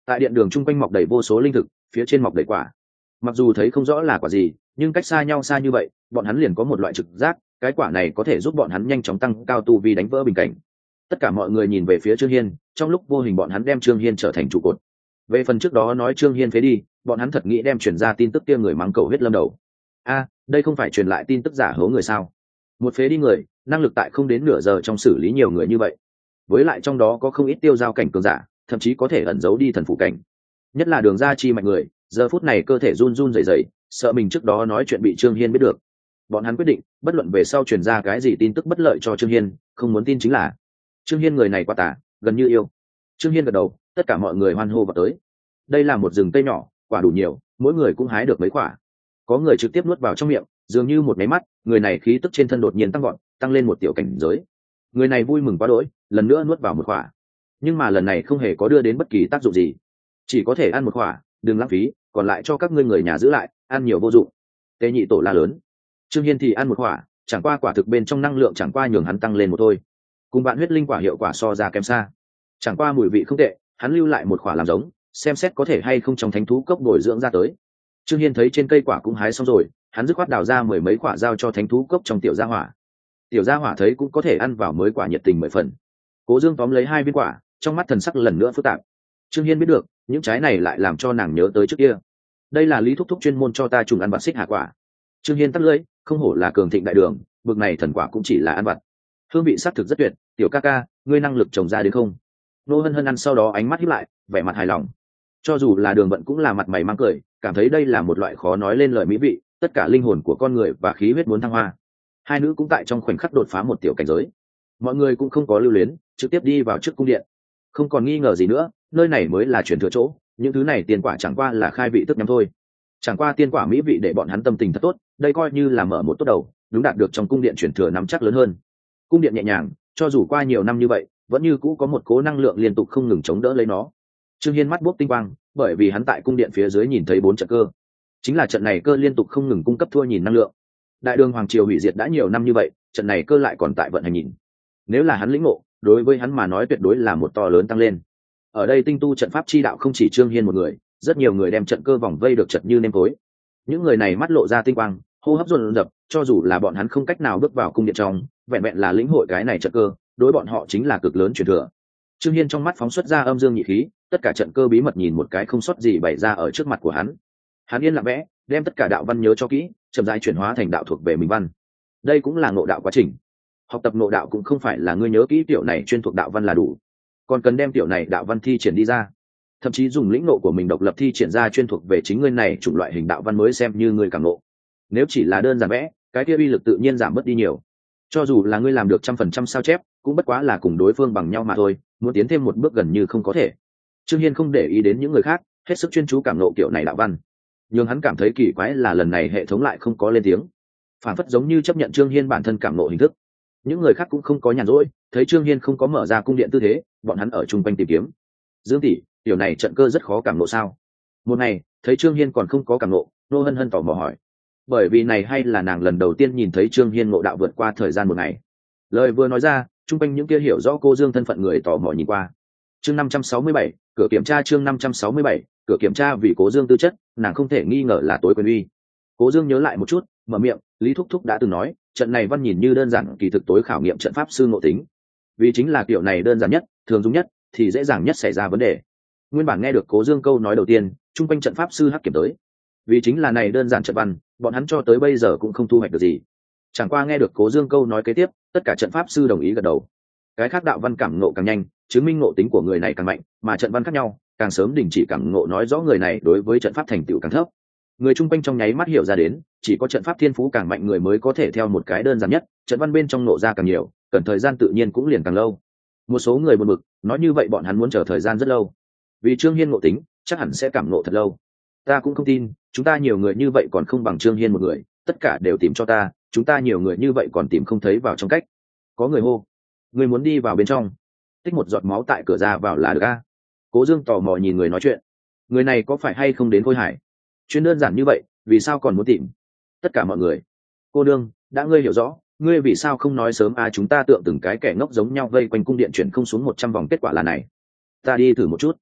Tại điện đường chung quanh mọc đầy vô số linh thực, phía trên mọc đầy quả. Mặc dù thấy không rõ là quả gì, nhưng cách xa nhau xa như vậy, bọn hắn liền có một loại trực giác, cái quả này có thể giúp bọn hắn nhanh chóng tăng cao tu vi, đánh vỡ bình cảnh. Tất cả mọi người nhìn về phía Trương Hiên, trong lúc vô hình bọn hắn đem Trương Hiên trở thành trụ cột. Về phần trước đó nói Trương Hiên phế đi, bọn hắn thật nghĩ đem truyền ra tin tức kia người mắng cầu huyết lâm đầu. A, đây không phải truyền lại tin tức giả hố người sao? Một phế đi người, năng lực tại không đến nửa giờ trong xử lý nhiều người như vậy. Với lại trong đó có không ít tiêu giao cảnh cường giả, thậm chí có thể ẩn giấu đi thần phụ cảnh. Nhất là Đường Gia Chi mạnh người, giờ phút này cơ thể run run rẩy rẩy, sợ mình trước đó nói chuyện bị Trương Hiên biết được. Bọn hắn quyết định, bất luận về sau truyền ra cái gì tin tức bất lợi cho Trương Hiên, không muốn tin chính là Trương Hiên người này quá tà, gần như yêu. Trương Hiên gật đầu, tất cả mọi người hoan hô vào tới. Đây là một rừng cây nhỏ, quả đủ nhiều, mỗi người cũng hái được mấy quả. Có người trực tiếp nuốt vào trong miệng, dường như một máy mắt, người này khí tức trên thân đột nhiên tăng vọt, tăng lên một tiểu cảnh giới. Người này vui mừng quá đỗi, lần nữa nuốt vào một quả. Nhưng mà lần này không hề có đưa đến bất kỳ tác dụng gì, chỉ có thể ăn một quả, đừng lãng phí, còn lại cho các ngươi người nhà giữ lại, ăn nhiều vô dụng. Tề Nhị Tổ la lớn. Trương Hiên thì ăn một quả, chẳng qua quả thực bên trong năng lượng chẳng qua nhường hắn tăng lên một thôi. Cùng bạn huyết linh quả hiệu quả so ra kém xa. Chẳng qua mùi vị không tệ, hắn lưu lại một quả làm giống, xem xét có thể hay không trong thánh thú cốc bồi dưỡng ra tới. Trương Hiên thấy trên cây quả cũng hái xong rồi, hắn dứt khoát đào ra mười mấy quả giao cho thánh thú cốc trong tiểu gia hỏa. Tiểu gia hỏa thấy cũng có thể ăn vào mới quả nhiệt tình mười phần. Cố Dương tóm lấy hai viên quả, trong mắt thần sắc lần nữa phức tạp. Trương Hiên biết được, những trái này lại làm cho nàng nhớ tới trước kia. Đây là Lý thúc thúc chuyên môn cho ta trùng ăn vặt xích hạ quả. Trương Hiên tắt lưỡi, không hổ là cường thịnh đại đường, bực này thần quả cũng chỉ là ăn vặt. Hương vị sắc thực rất tuyệt, tiểu ca ca, ngươi năng lực trồng ra đến không? Nô Hân Hân ăn sau đó ánh mắt híp lại, vẻ mặt hài lòng. Cho dù là Đường Vận cũng là mặt mày mang cười, cảm thấy đây là một loại khó nói lên lời mỹ vị, tất cả linh hồn của con người và khí huyết muốn thăng hoa. Hai nữ cũng tại trong khoảnh khắc đột phá một tiểu cảnh giới. Mọi người cũng không có lưu luyến, trực tiếp đi vào trước cung điện. Không còn nghi ngờ gì nữa, nơi này mới là truyền thừa chỗ, những thứ này tiền quả chẳng qua là khai vị tức nhắm thôi. Chẳng qua tiên quả mỹ vị để bọn hắn tâm tình thật tốt, đây coi như là mở một tốt đầu, đúng đạt được trong cung điện truyền thừa nắm chắc lớn hơn. Cung điện nhẹ nhàng, cho dù qua nhiều năm như vậy, vẫn như cũ có một cố năng lượng liên tục không ngừng chống đỡ lấy nó. Trương Hiên mắt buốc tinh quang, bởi vì hắn tại cung điện phía dưới nhìn thấy bốn trận cơ, chính là trận này cơ liên tục không ngừng cung cấp thua nhìn năng lượng. Đại đường hoàng triều hủy diệt đã nhiều năm như vậy, trận này cơ lại còn tại vận hành nhìn. Nếu là hắn lĩnh ngộ, đối với hắn mà nói tuyệt đối là một to lớn tăng lên. Ở đây tinh tu trận pháp chi đạo không chỉ Trương Hiên một người, rất nhiều người đem trận cơ vòng vây được chật như nêm tối. Những người này mắt lộ ra tinh quang, hô hấp dồn dập, cho dù là bọn hắn không cách nào bước vào cung điện trong, vẹn vẹn là lĩnh hội cái này trận cơ, đối bọn họ chính là cực lớn truyền thừa. Trương Hiên trong mắt phóng xuất ra âm dương nhị khí, tất cả trận cơ bí mật nhìn một cái không sót gì bày ra ở trước mặt của hắn. Hắn yên lặng vẽ, đem tất cả đạo văn nhớ cho kỹ, chậm rãi chuyển hóa thành đạo thuộc về mình văn. Đây cũng là ngộ đạo quá trình. Học tập ngộ đạo cũng không phải là ngươi nhớ kỹ tiểu này chuyên thuộc đạo văn là đủ, còn cần đem tiểu này đạo văn thi triển đi ra, thậm chí dùng lĩnh ngộ của mình độc lập thi triển ra chuyên thuộc về chính ngươi này chủng loại hình đạo văn mới xem như ngươi cảm ngộ. Nếu chỉ là đơn giản vẽ, cái kia uy lực tự nhiên giảm mất đi nhiều. Cho dù là ngươi làm được trăm phần trăm sao chép, cũng bất quá là cùng đối phương bằng nhau mà thôi, muốn tiến thêm một bước gần như không có thể. Trương Hiên không để ý đến những người khác, hết sức chuyên chú cảm ngộ kiểu này đạo văn. Nhưng hắn cảm thấy kỳ quái là lần này hệ thống lại không có lên tiếng, phản phất giống như chấp nhận Trương Hiên bản thân cảm ngộ hình thức. Những người khác cũng không có nhàn rỗi, thấy Trương Hiên không có mở ra cung điện tư thế, bọn hắn ở chung quanh tìm kiếm. Dương tỷ, điều này trận cơ rất khó cảm ngộ sao? Một ngày, thấy Trương Hiên còn không có cảm ngộ, Nô Hân Hân tò mò hỏi. Bởi vì này hay là nàng lần đầu tiên nhìn thấy Trương Hiên ngộ đạo vượt qua thời gian một ngày. Lời vừa nói ra, chung quanh những kia hiểu rõ cô Dương thân phận người tò mò nhìn qua. Chương năm trăm sáu mươi bảy, cửa kiểm tra chương năm trăm sáu mươi bảy, cửa kiểm tra vì Cố Dương tư chất, nàng không thể nghi ngờ là tối quyền uy. Cố Dương nhớ lại một chút, mở miệng, Lý thúc thúc đã từng nói, trận này văn nhìn như đơn giản, kỳ thực tối khảo nghiệm trận pháp sư ngộ tính. Vì chính là kiểu này đơn giản nhất, thường dùng nhất, thì dễ dàng nhất xảy ra vấn đề. Nguyên bản nghe được Cố Dương câu nói đầu tiên, chung quanh trận pháp sư hắc kiểm tới. Vì chính là này đơn giản trận văn, bọn hắn cho tới bây giờ cũng không thu hoạch được gì. Chẳng qua nghe được Cố Dương câu nói kế tiếp, tất cả trận pháp sư đồng ý gật đầu. Cái khác đạo văn cảm ngộ càng nhanh, chứng minh ngộ tính của người này càng mạnh, mà trận văn khác nhau, càng sớm đình chỉ cảm ngộ nói rõ người này đối với trận pháp thành tựu càng thấp. Người chung quanh trong nháy mắt hiểu ra đến, chỉ có trận pháp thiên phú càng mạnh người mới có thể theo một cái đơn giản nhất, trận văn bên trong nộ ra càng nhiều, cần thời gian tự nhiên cũng liền càng lâu. Một số người buồn bực, nói như vậy bọn hắn muốn chờ thời gian rất lâu. Vì Trương Hiên ngộ tính, chắc hẳn sẽ cảm ngộ thật lâu. Ta cũng không tin, chúng ta nhiều người như vậy còn không bằng Trương Hiên một người, tất cả đều tìm cho ta, chúng ta nhiều người như vậy còn tìm không thấy vào trong cách. Có người hô, người muốn đi vào bên trong, tích một giọt máu tại cửa ra vào là được a. Cố Dương tò mò nhìn người nói chuyện, người này có phải hay không đến Khôi Hải? Chuyên đơn giản như vậy, vì sao còn muốn tìm? Tất cả mọi người, cô đương, đã ngươi hiểu rõ, ngươi vì sao không nói sớm à? Chúng ta tượng từng cái kẻ ngốc giống nhau vây quanh cung điện chuyển không xuống một trăm vòng, kết quả là này. Ta đi thử một chút.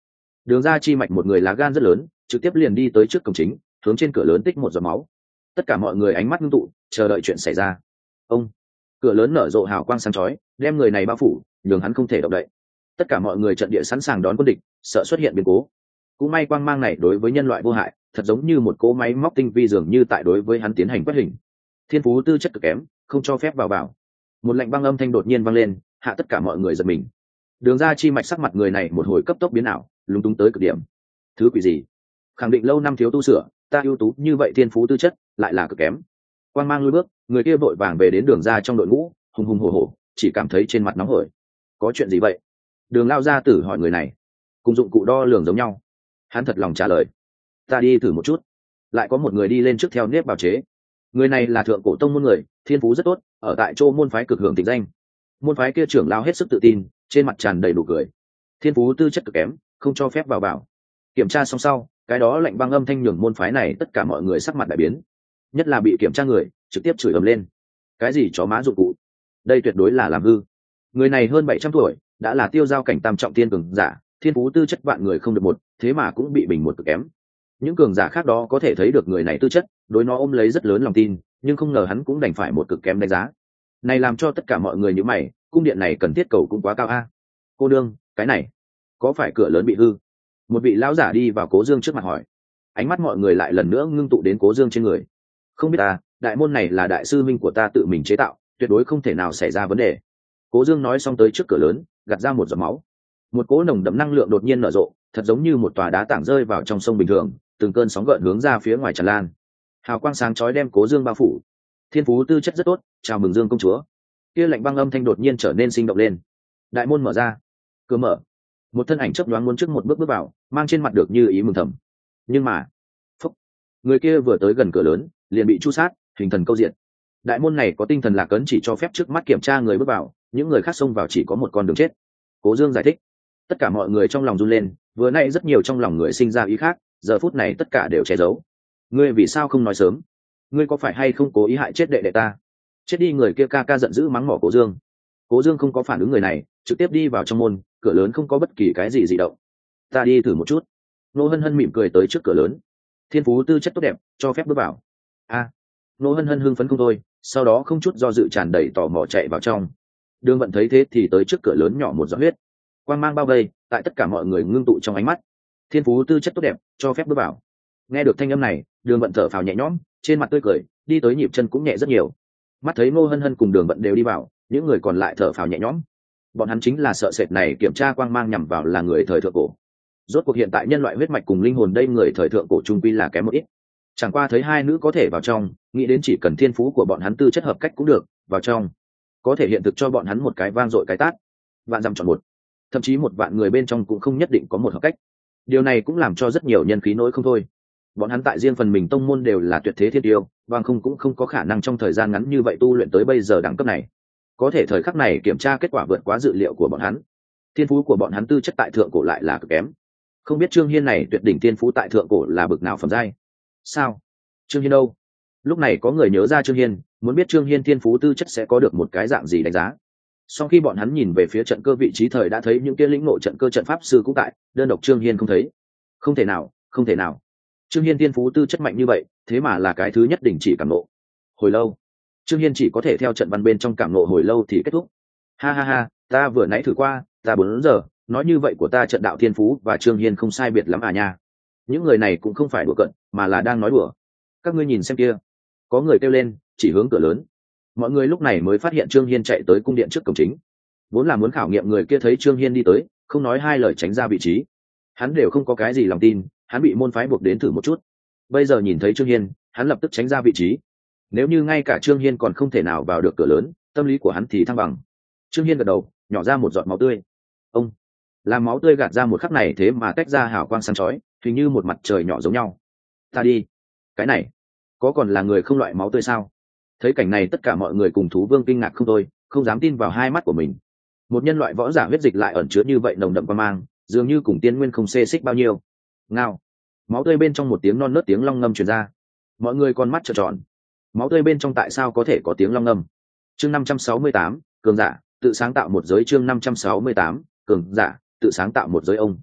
Đường ra chi mạch một người lá gan rất lớn, trực tiếp liền đi tới trước cổng chính, hướng trên cửa lớn tích một giọt máu. Tất cả mọi người ánh mắt ngưng tụ, chờ đợi chuyện xảy ra. Ông, cửa lớn nở rộ hào quang sáng chói, đem người này bao phủ, nhường hắn không thể động đậy. Tất cả mọi người trận địa sẵn sàng đón quân địch, sợ xuất hiện biến cố. Cũng may quang mang này đối với nhân loại vô hại, thật giống như một cỗ máy móc tinh vi dường như tại đối với hắn tiến hành quét hình. Thiên phú tư chất cực kém, không cho phép vào vào. Một lệnh băng âm thanh đột nhiên vang lên, hạ tất cả mọi người giật mình. Đường ra chi mạch sắc mặt người này một hồi cấp tốc biến ảo, lúng túng tới cực điểm. Thứ quỷ gì? Khẳng định lâu năm thiếu tu sửa, ta ưu tú như vậy thiên phú tư chất lại là cực kém. Quang mang lui bước, người kia vội vàng về đến đường ra trong đội ngũ, hùng hùng hổ hổ, chỉ cảm thấy trên mặt nóng hổi. Có chuyện gì vậy? Đường lao ra tử hỏi người này. Cùng dụng cụ đo lường giống nhau. Hắn thật lòng trả lời. Ta đi thử một chút. Lại có một người đi lên trước theo nếp bào chế. Người này là thượng cổ tông môn người, thiên phú rất tốt, ở tại chỗ môn phái cực hưởng tịch danh. Môn phái kia trưởng lao hết sức tự tin, trên mặt tràn đầy đủ cười. Thiên phú tư chất cực kém, không cho phép vào vào. Kiểm tra xong sau, cái đó lạnh băng âm thanh nhường môn phái này tất cả mọi người sắc mặt đại biến. Nhất là bị kiểm tra người, trực tiếp chửi ầm lên. Cái gì chó má dụng cụ? Đây tuyệt đối là làm hư. Người này hơn bảy trăm tuổi, đã là tiêu giao cảnh tam trọng thiên cường giả, thiên phú tư chất vạn người không được một, thế mà cũng bị bình một cực kém. Những cường giả khác đó có thể thấy được người này tư chất, đối nó ôm lấy rất lớn lòng tin, nhưng không ngờ hắn cũng đành phải một cực kém đánh giá. Này làm cho tất cả mọi người như mày, cung điện này cần thiết cầu cũng quá cao a. Cô đương, cái này có phải cửa lớn bị hư? Một vị lão giả đi vào Cố Dương trước mặt hỏi. Ánh mắt mọi người lại lần nữa ngưng tụ đến Cố Dương trên người. Không biết ta, đại môn này là đại sư minh của ta tự mình chế tạo, tuyệt đối không thể nào xảy ra vấn đề. Cố Dương nói xong tới trước cửa lớn, gạt ra một giọt máu. Một cỗ nồng đậm năng lượng đột nhiên nở rộ, thật giống như một tòa đá tảng rơi vào trong sông bình thường, từng cơn sóng gợn hướng ra phía ngoài tràn lan. Hào quang sáng chói đem Cố Dương bao phủ. Thiên phú tư chất rất tốt, chào mừng Dương công chúa. Kia lạnh băng âm thanh đột nhiên trở nên sinh động lên. Đại môn mở ra, cửa mở, một thân ảnh chớp nhoáng muốn trước một bước bước vào, mang trên mặt được như ý mừng thầm. Nhưng mà, phúc, người kia vừa tới gần cửa lớn, liền bị chu sát, hình thần câu diện. Đại môn này có tinh thần lạc ấn chỉ cho phép trước mắt kiểm tra người bước vào, những người khác xông vào chỉ có một con đường chết. Cố Dương giải thích. Tất cả mọi người trong lòng run lên, vừa nãy rất nhiều trong lòng người sinh ra ý khác, giờ phút này tất cả đều che giấu. Ngươi vì sao không nói sớm? Ngươi có phải hay không cố ý hại chết đệ đệ ta? Chết đi. Người kia ca ca giận dữ mắng mỏ Cố Dương. Cố Dương không có phản ứng người này, trực tiếp đi vào trong môn, cửa lớn không có bất kỳ cái gì dị động. Ta đi thử một chút. Nô Hân Hân mỉm cười tới trước cửa lớn. Thiên phú tư chất tốt đẹp, cho phép bước vào. A. Nô Hân Hân hưng phấn không thôi, sau đó không chút do dự tràn đầy tò mò chạy vào trong. Đường Vận thấy thế thì tới trước cửa lớn nhỏ một giọt huyết. Quang mang bao vây, tại tất cả mọi người ngưng tụ trong ánh mắt. Thiên phú tư chất tốt đẹp, cho phép bước vào. Nghe được thanh âm này, Đường Vận thở phào nhẹ nhõm, trên mặt tươi cười, đi tới nhịp chân cũng nhẹ rất nhiều. Mắt thấy Ngô Hân Hân cùng Đường Vận đều đi vào, những người còn lại thở phào nhẹ nhõm. Bọn hắn chính là sợ sệt này kiểm tra quang mang nhằm vào là người thời thượng cổ. Rốt cuộc hiện tại nhân loại huyết mạch cùng linh hồn đây người thời thượng cổ trung quy là kém một ít. Chẳng qua thấy hai nữ có thể vào trong, nghĩ đến chỉ cần thiên phú của bọn hắn tư chất hợp cách cũng được, vào trong có thể hiện thực cho bọn hắn một cái vang dội cái tát. Vạn dặm chọn một, thậm chí một vạn người bên trong cũng không nhất định có một hợp cách. Điều này cũng làm cho rất nhiều nhân khí nỗi không thôi. Bọn hắn tại riêng phần mình tông môn đều là tuyệt thế thiên tiêu, bằng không cũng không có khả năng trong thời gian ngắn như vậy tu luyện tới bây giờ đẳng cấp này. Có thể thời khắc này kiểm tra kết quả vượt quá dự liệu của bọn hắn. Thiên phú của bọn hắn tư chất tại thượng cổ lại là cực kém. Không biết Trương Hiên này tuyệt đỉnh thiên phú tại thượng cổ là bực nào phẩm giai? Sao? Trương Hiên đâu? Lúc này có người nhớ ra Trương Hiên, muốn biết Trương Hiên thiên phú tư chất sẽ có được một cái dạng gì đánh giá. Sau khi bọn hắn nhìn về phía trận cơ vị trí thời đã thấy những kia lĩnh ngộ trận cơ trận pháp sư cũng tại, đơn độc Trương Hiên không thấy. Không thể nào, không thể nào. Trương Hiên thiên phú tư chất mạnh như vậy, thế mà là cái thứ nhất đỉnh chỉ cảm nộ. Hồi lâu, Trương Hiên chỉ có thể theo trận văn bên trong cảm nộ hồi lâu thì kết thúc. Ha ha ha, ta vừa nãy thử qua, ta bốn giờ, nói như vậy của ta trận đạo thiên phú và Trương Hiên không sai biệt lắm à nha. Những người này cũng không phải đùa cận, mà là đang nói đùa. Các ngươi nhìn xem kia, có người kêu lên, chỉ hướng cửa lớn. Mọi người lúc này mới phát hiện Trương Hiên chạy tới cung điện trước cổng chính. Vốn là muốn khảo nghiệm người kia thấy Trương Hiên đi tới, không nói hai lời tránh ra vị trí. Hắn đều không có cái gì lòng tin, hắn bị môn phái buộc đến thử một chút. Bây giờ nhìn thấy Trương Hiên, hắn lập tức tránh ra vị trí. Nếu như ngay cả Trương Hiên còn không thể nào vào được cửa lớn, tâm lý của hắn thì thăng bằng. Trương Hiên gật đầu, nhỏ ra một giọt máu tươi. Ông, làm máu tươi gạt ra một khắc này thế mà tách ra hào quang sáng chói, hình như một mặt trời nhỏ giống nhau. Ta đi, cái này, có còn là người không loại máu tươi sao? Thấy cảnh này tất cả mọi người cùng thú vương kinh ngạc không thôi, không dám tin vào hai mắt của mình. Một nhân loại võ giả huyết dịch lại ẩn chứa như vậy nồng đậm quan mang, dường như cùng tiên nguyên không xê xích bao nhiêu. Ngao, máu tươi bên trong một tiếng non nớt tiếng long ngâm truyền ra. Mọi người con mắt trợn tròn. Máu tươi bên trong tại sao có thể có tiếng long ngâm? Chương năm trăm sáu mươi tám, cường giả tự sáng tạo một giới. Chương năm trăm sáu mươi tám, cường giả tự sáng tạo một giới. Ông,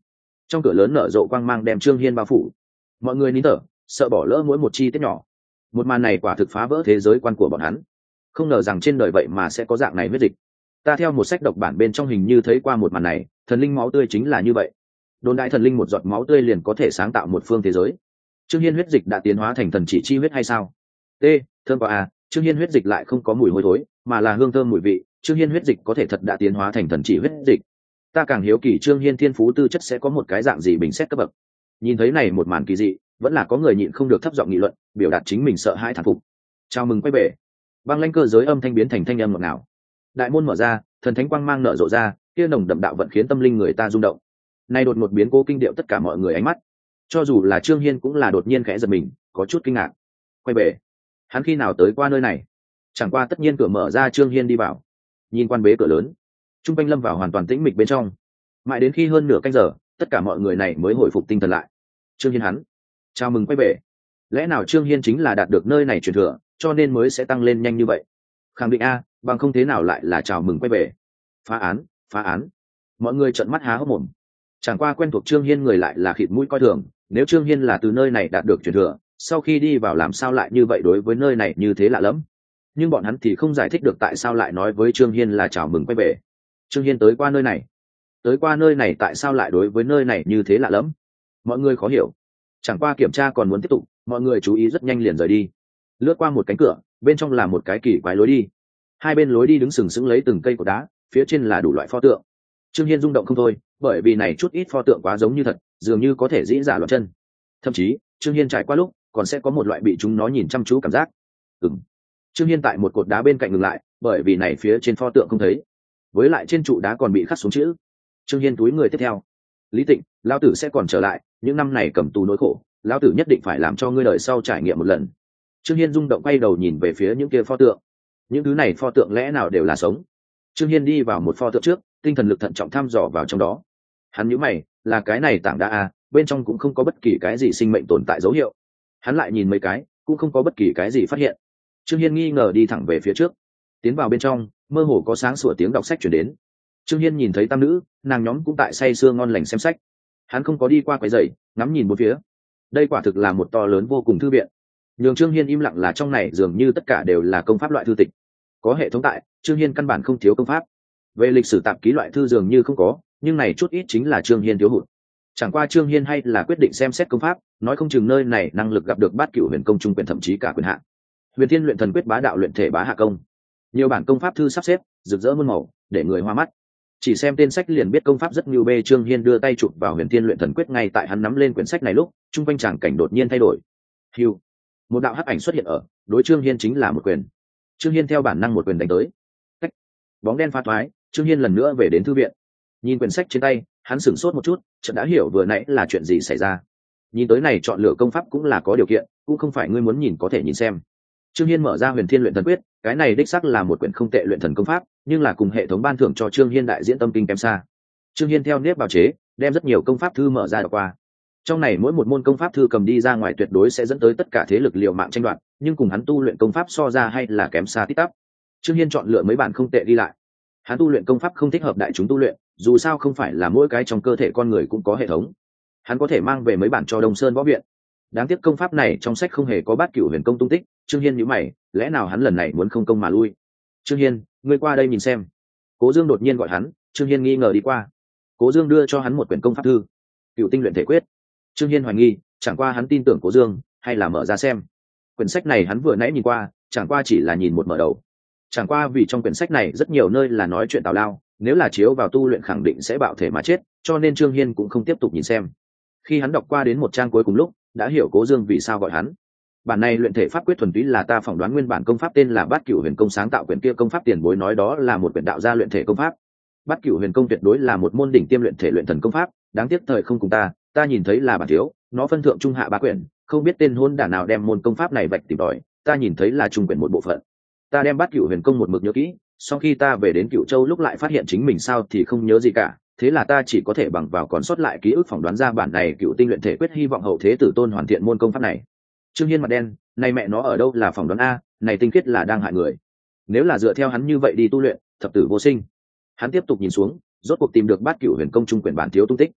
trong cửa lớn nở rộ quang mang đem Trương Hiên bao phủ. Mọi người nín thở, sợ bỏ lỡ mỗi một chi tiết nhỏ. Một màn này quả thực phá vỡ thế giới quan của bọn hắn. Không ngờ rằng trên đời vậy mà sẽ có dạng này huyết dịch. Ta theo một sách độc bản bên trong hình như thấy qua một màn này, thần linh máu tươi chính là như vậy. Đồn đại thần linh một giọt máu tươi liền có thể sáng tạo một phương thế giới. Trương Hiên huyết dịch đã tiến hóa thành thần chỉ chi huyết hay sao? T, thơm quá à, Trương Hiên huyết dịch lại không có mùi hôi thối, mà là hương thơm mùi vị. Trương Hiên huyết dịch có thể thật đã tiến hóa thành thần chỉ huyết dịch. Ta càng hiếu kỳ Trương Hiên thiên phú tư chất sẽ có một cái dạng gì bình xét cấp bậc. Nhìn thấy này một màn kỳ dị, vẫn là có người nhịn không được thấp giọng nghị luận, biểu đạt chính mình sợ hãi thán phục. Chào mừng quay về. Băng lãnh cơ giới âm thanh biến thành thanh âm ngọt ngào. Đại môn mở ra, thần thánh quang mang nở rộ ra, kia nồng đậm đạo vận khiến tâm linh người ta rung động. Nay đột một biến cố kinh điệu tất cả mọi người ánh mắt. Cho dù là Trương Hiên cũng là đột nhiên khẽ giật mình, có chút kinh ngạc. Quay về, hắn khi nào tới qua nơi này? Chẳng qua tất nhiên cửa mở ra, Trương Hiên đi vào. Nhìn quan bế cửa lớn, trung quanh lâm vào hoàn toàn tĩnh mịch bên trong. Mãi đến khi hơn nửa canh giờ, tất cả mọi người này mới hồi phục tinh thần lại. Trương Hiên hắn, chào mừng quay về. Lẽ nào Trương Hiên chính là đạt được nơi này truyền thừa, cho nên mới sẽ tăng lên nhanh như vậy? Khẳng định a, bằng không thế nào lại là chào mừng quay về. Phá án, phá án. Mọi người trợn mắt há hốc mồm. Chẳng qua quen thuộc Trương Hiên người lại là khịt mũi coi thường, nếu Trương Hiên là từ nơi này đạt được truyền thừa, sau khi đi vào làm sao lại như vậy đối với nơi này như thế lạ lẫm. Nhưng bọn hắn thì không giải thích được tại sao lại nói với Trương Hiên là chào mừng quay về. Trương Hiên tới qua nơi này, tới qua nơi này tại sao lại đối với nơi này như thế lạ lẫm? Mọi người khó hiểu. Chẳng qua kiểm tra còn muốn tiếp tục, mọi người chú ý rất nhanh liền rời đi. Lướt qua một cánh cửa, bên trong là một cái kỳ quái lối đi. Hai bên lối đi đứng sừng sững lấy từng cây cột đá, phía trên là đủ loại pho tượng. Trương Hiên rung động không thôi, bởi vì này chút ít pho tượng quá giống như thật, dường như có thể dĩ giả loạn chân. Thậm chí, Trương Hiên trải qua lúc, còn sẽ có một loại bị chúng nó nhìn chăm chú cảm giác. Ừm. Trương Hiên tại một cột đá bên cạnh ngừng lại, bởi vì này phía trên pho tượng không thấy, với lại trên trụ đá còn bị khắc xuống chữ. Trương Hiên túi người tiếp theo. Lý Tịnh, lão tử sẽ còn trở lại, những năm này cầm tù nỗi khổ, lão tử nhất định phải làm cho ngươi đời sau trải nghiệm một lần. Trương Hiên rung động quay đầu nhìn về phía những kia pho tượng. Những thứ này pho tượng lẽ nào đều là sống? Trương Hiên đi vào một pho tượng trước, tinh thần lực thận trọng thăm dò vào trong đó. Hắn nhíu mày, là cái này tảng đá à, bên trong cũng không có bất kỳ cái gì sinh mệnh tồn tại dấu hiệu. Hắn lại nhìn mấy cái, cũng không có bất kỳ cái gì phát hiện. Trương Hiên nghi ngờ đi thẳng về phía trước. Tiến vào bên trong, mơ hồ có sáng sủa tiếng đọc sách truyền đến. Trương Hiên nhìn thấy tam nữ, nàng nhóm cũng tại say sưa ngon lành xem sách. Hắn không có đi qua quấy rầy, ngắm nhìn bốn phía. Đây quả thực là một to lớn vô cùng thư viện. Nhường Trương Hiên im lặng là trong này dường như tất cả đều là công pháp loại thư tịch. Có hệ thống tại, Trương Hiên căn bản không thiếu công pháp. Về lịch sử tạp ký loại thư dường như không có, nhưng này chút ít chính là Trương Hiên thiếu hụt. Chẳng qua Trương Hiên hay là quyết định xem xét công pháp, nói không chừng nơi này năng lực gặp được Bát Cửu Huyền Công trung quyền thậm chí cả quyền hạ. Huyền Thiên luyện thần quyết bá đạo luyện thể bá hạ công. Nhiều bản công pháp thư sắp xếp, rực rỡ muôn màu, để người hoa mắt. Chỉ xem tên sách liền biết công pháp rất nhiều bê. Trương Hiên đưa tay chụp vào Huyền Thiên luyện thần quyết, ngay tại hắn nắm lên quyển sách này lúc, trung quanh tràng cảnh đột nhiên thay đổi. Hưu, một đạo hắc ảnh xuất hiện ở, đối Trương Hiên chính là một quyền. Trương Hiên theo bản năng một quyền đánh tới. Cách, bóng đen pha thoái, Trương Hiên lần nữa về đến thư viện. Nhìn quyển sách trên tay, hắn sửng sốt một chút, chợt đã hiểu vừa nãy là chuyện gì xảy ra. Nhìn tới này chọn lựa công pháp cũng là có điều kiện, cũng không phải ngươi muốn nhìn có thể nhìn xem. Trương Hiên mở ra Huyền Thiên luyện thần quyết, cái này đích xác là một quyển không tệ luyện thần công pháp, nhưng là cùng hệ thống ban thưởng cho Trương Hiên đại diễn tâm kinh kém xa. Trương Hiên theo nếp bào chế, đem rất nhiều công pháp thư mở ra đọc qua. Trong này mỗi một môn công pháp thư cầm đi ra ngoài tuyệt đối sẽ dẫn tới tất cả thế lực liều mạng tranh đoạt, nhưng cùng hắn tu luyện công pháp so ra hay là kém xa tít tắp. Trương Hiên chọn lựa mấy bản không tệ đi lại. Hắn tu luyện công pháp không thích hợp đại chúng tu luyện, dù sao không phải là mỗi cái trong cơ thể con người cũng có hệ thống. Hắn có thể mang về mấy bản cho Đông Sơn võ viện. Đáng tiếc công pháp này trong sách không hề có Bát Cửu Huyền Công tung tích. Trương Hiên nhíu mày, lẽ nào hắn lần này muốn không công mà lui? Trương Hiên, ngươi qua đây nhìn xem. Cố Dương đột nhiên gọi hắn, Trương Hiên nghi ngờ đi qua. Cố Dương đưa cho hắn một quyển công pháp thư, Cựu Tinh luyện thể quyết. Trương Hiên hoài nghi, chẳng qua hắn tin tưởng Cố Dương, hay là mở ra xem. Quyển sách này hắn vừa nãy nhìn qua, chẳng qua chỉ là nhìn một mở đầu. Chẳng qua vì trong quyển sách này rất nhiều nơi là nói chuyện tào lao, nếu là chiếu vào tu luyện khẳng định sẽ bạo thể mà chết, cho nên Trương Hiên cũng không tiếp tục nhìn xem. Khi hắn đọc qua đến một trang cuối cùng lúc, đã hiểu Cố Dương vì sao gọi hắn. Bản này luyện thể pháp quyết thuần túy là ta phỏng đoán nguyên bản công pháp tên là Bát Cửu Huyền Công sáng tạo quyển kia công pháp tiền bối nói đó là một quyển đạo gia luyện thể công pháp. Bát Cửu Huyền Công tuyệt đối là một môn đỉnh tiêm luyện thể luyện thần công pháp, đáng tiếc thời không cùng ta, ta nhìn thấy là bản thiếu, nó phân thượng trung hạ ba quyển, không biết tên hôn đản nào đem môn công pháp này vạch tìm tòi, ta nhìn thấy là trung quyển một bộ phận. Ta đem Bát Cửu Huyền Công một mực nhớ kỹ, sau khi ta về đến Cửu Châu lúc lại phát hiện chính mình sao thì không nhớ gì cả, thế là ta chỉ có thể bằng vào còn sót lại ký ức phỏng đoán ra bản này Cựu Tinh luyện thể quyết, hy vọng hậu thế tử tôn hoàn thiện môn công pháp này. Trương Hiên mặt đen, này mẹ nó ở đâu là phỏng đoán a, này tinh khiết là đang hại người. Nếu là dựa theo hắn như vậy đi tu luyện, thập tử vô sinh. Hắn tiếp tục nhìn xuống, rốt cuộc tìm được Bát Cửu Huyền Công trung quyển bản thiếu tung tích.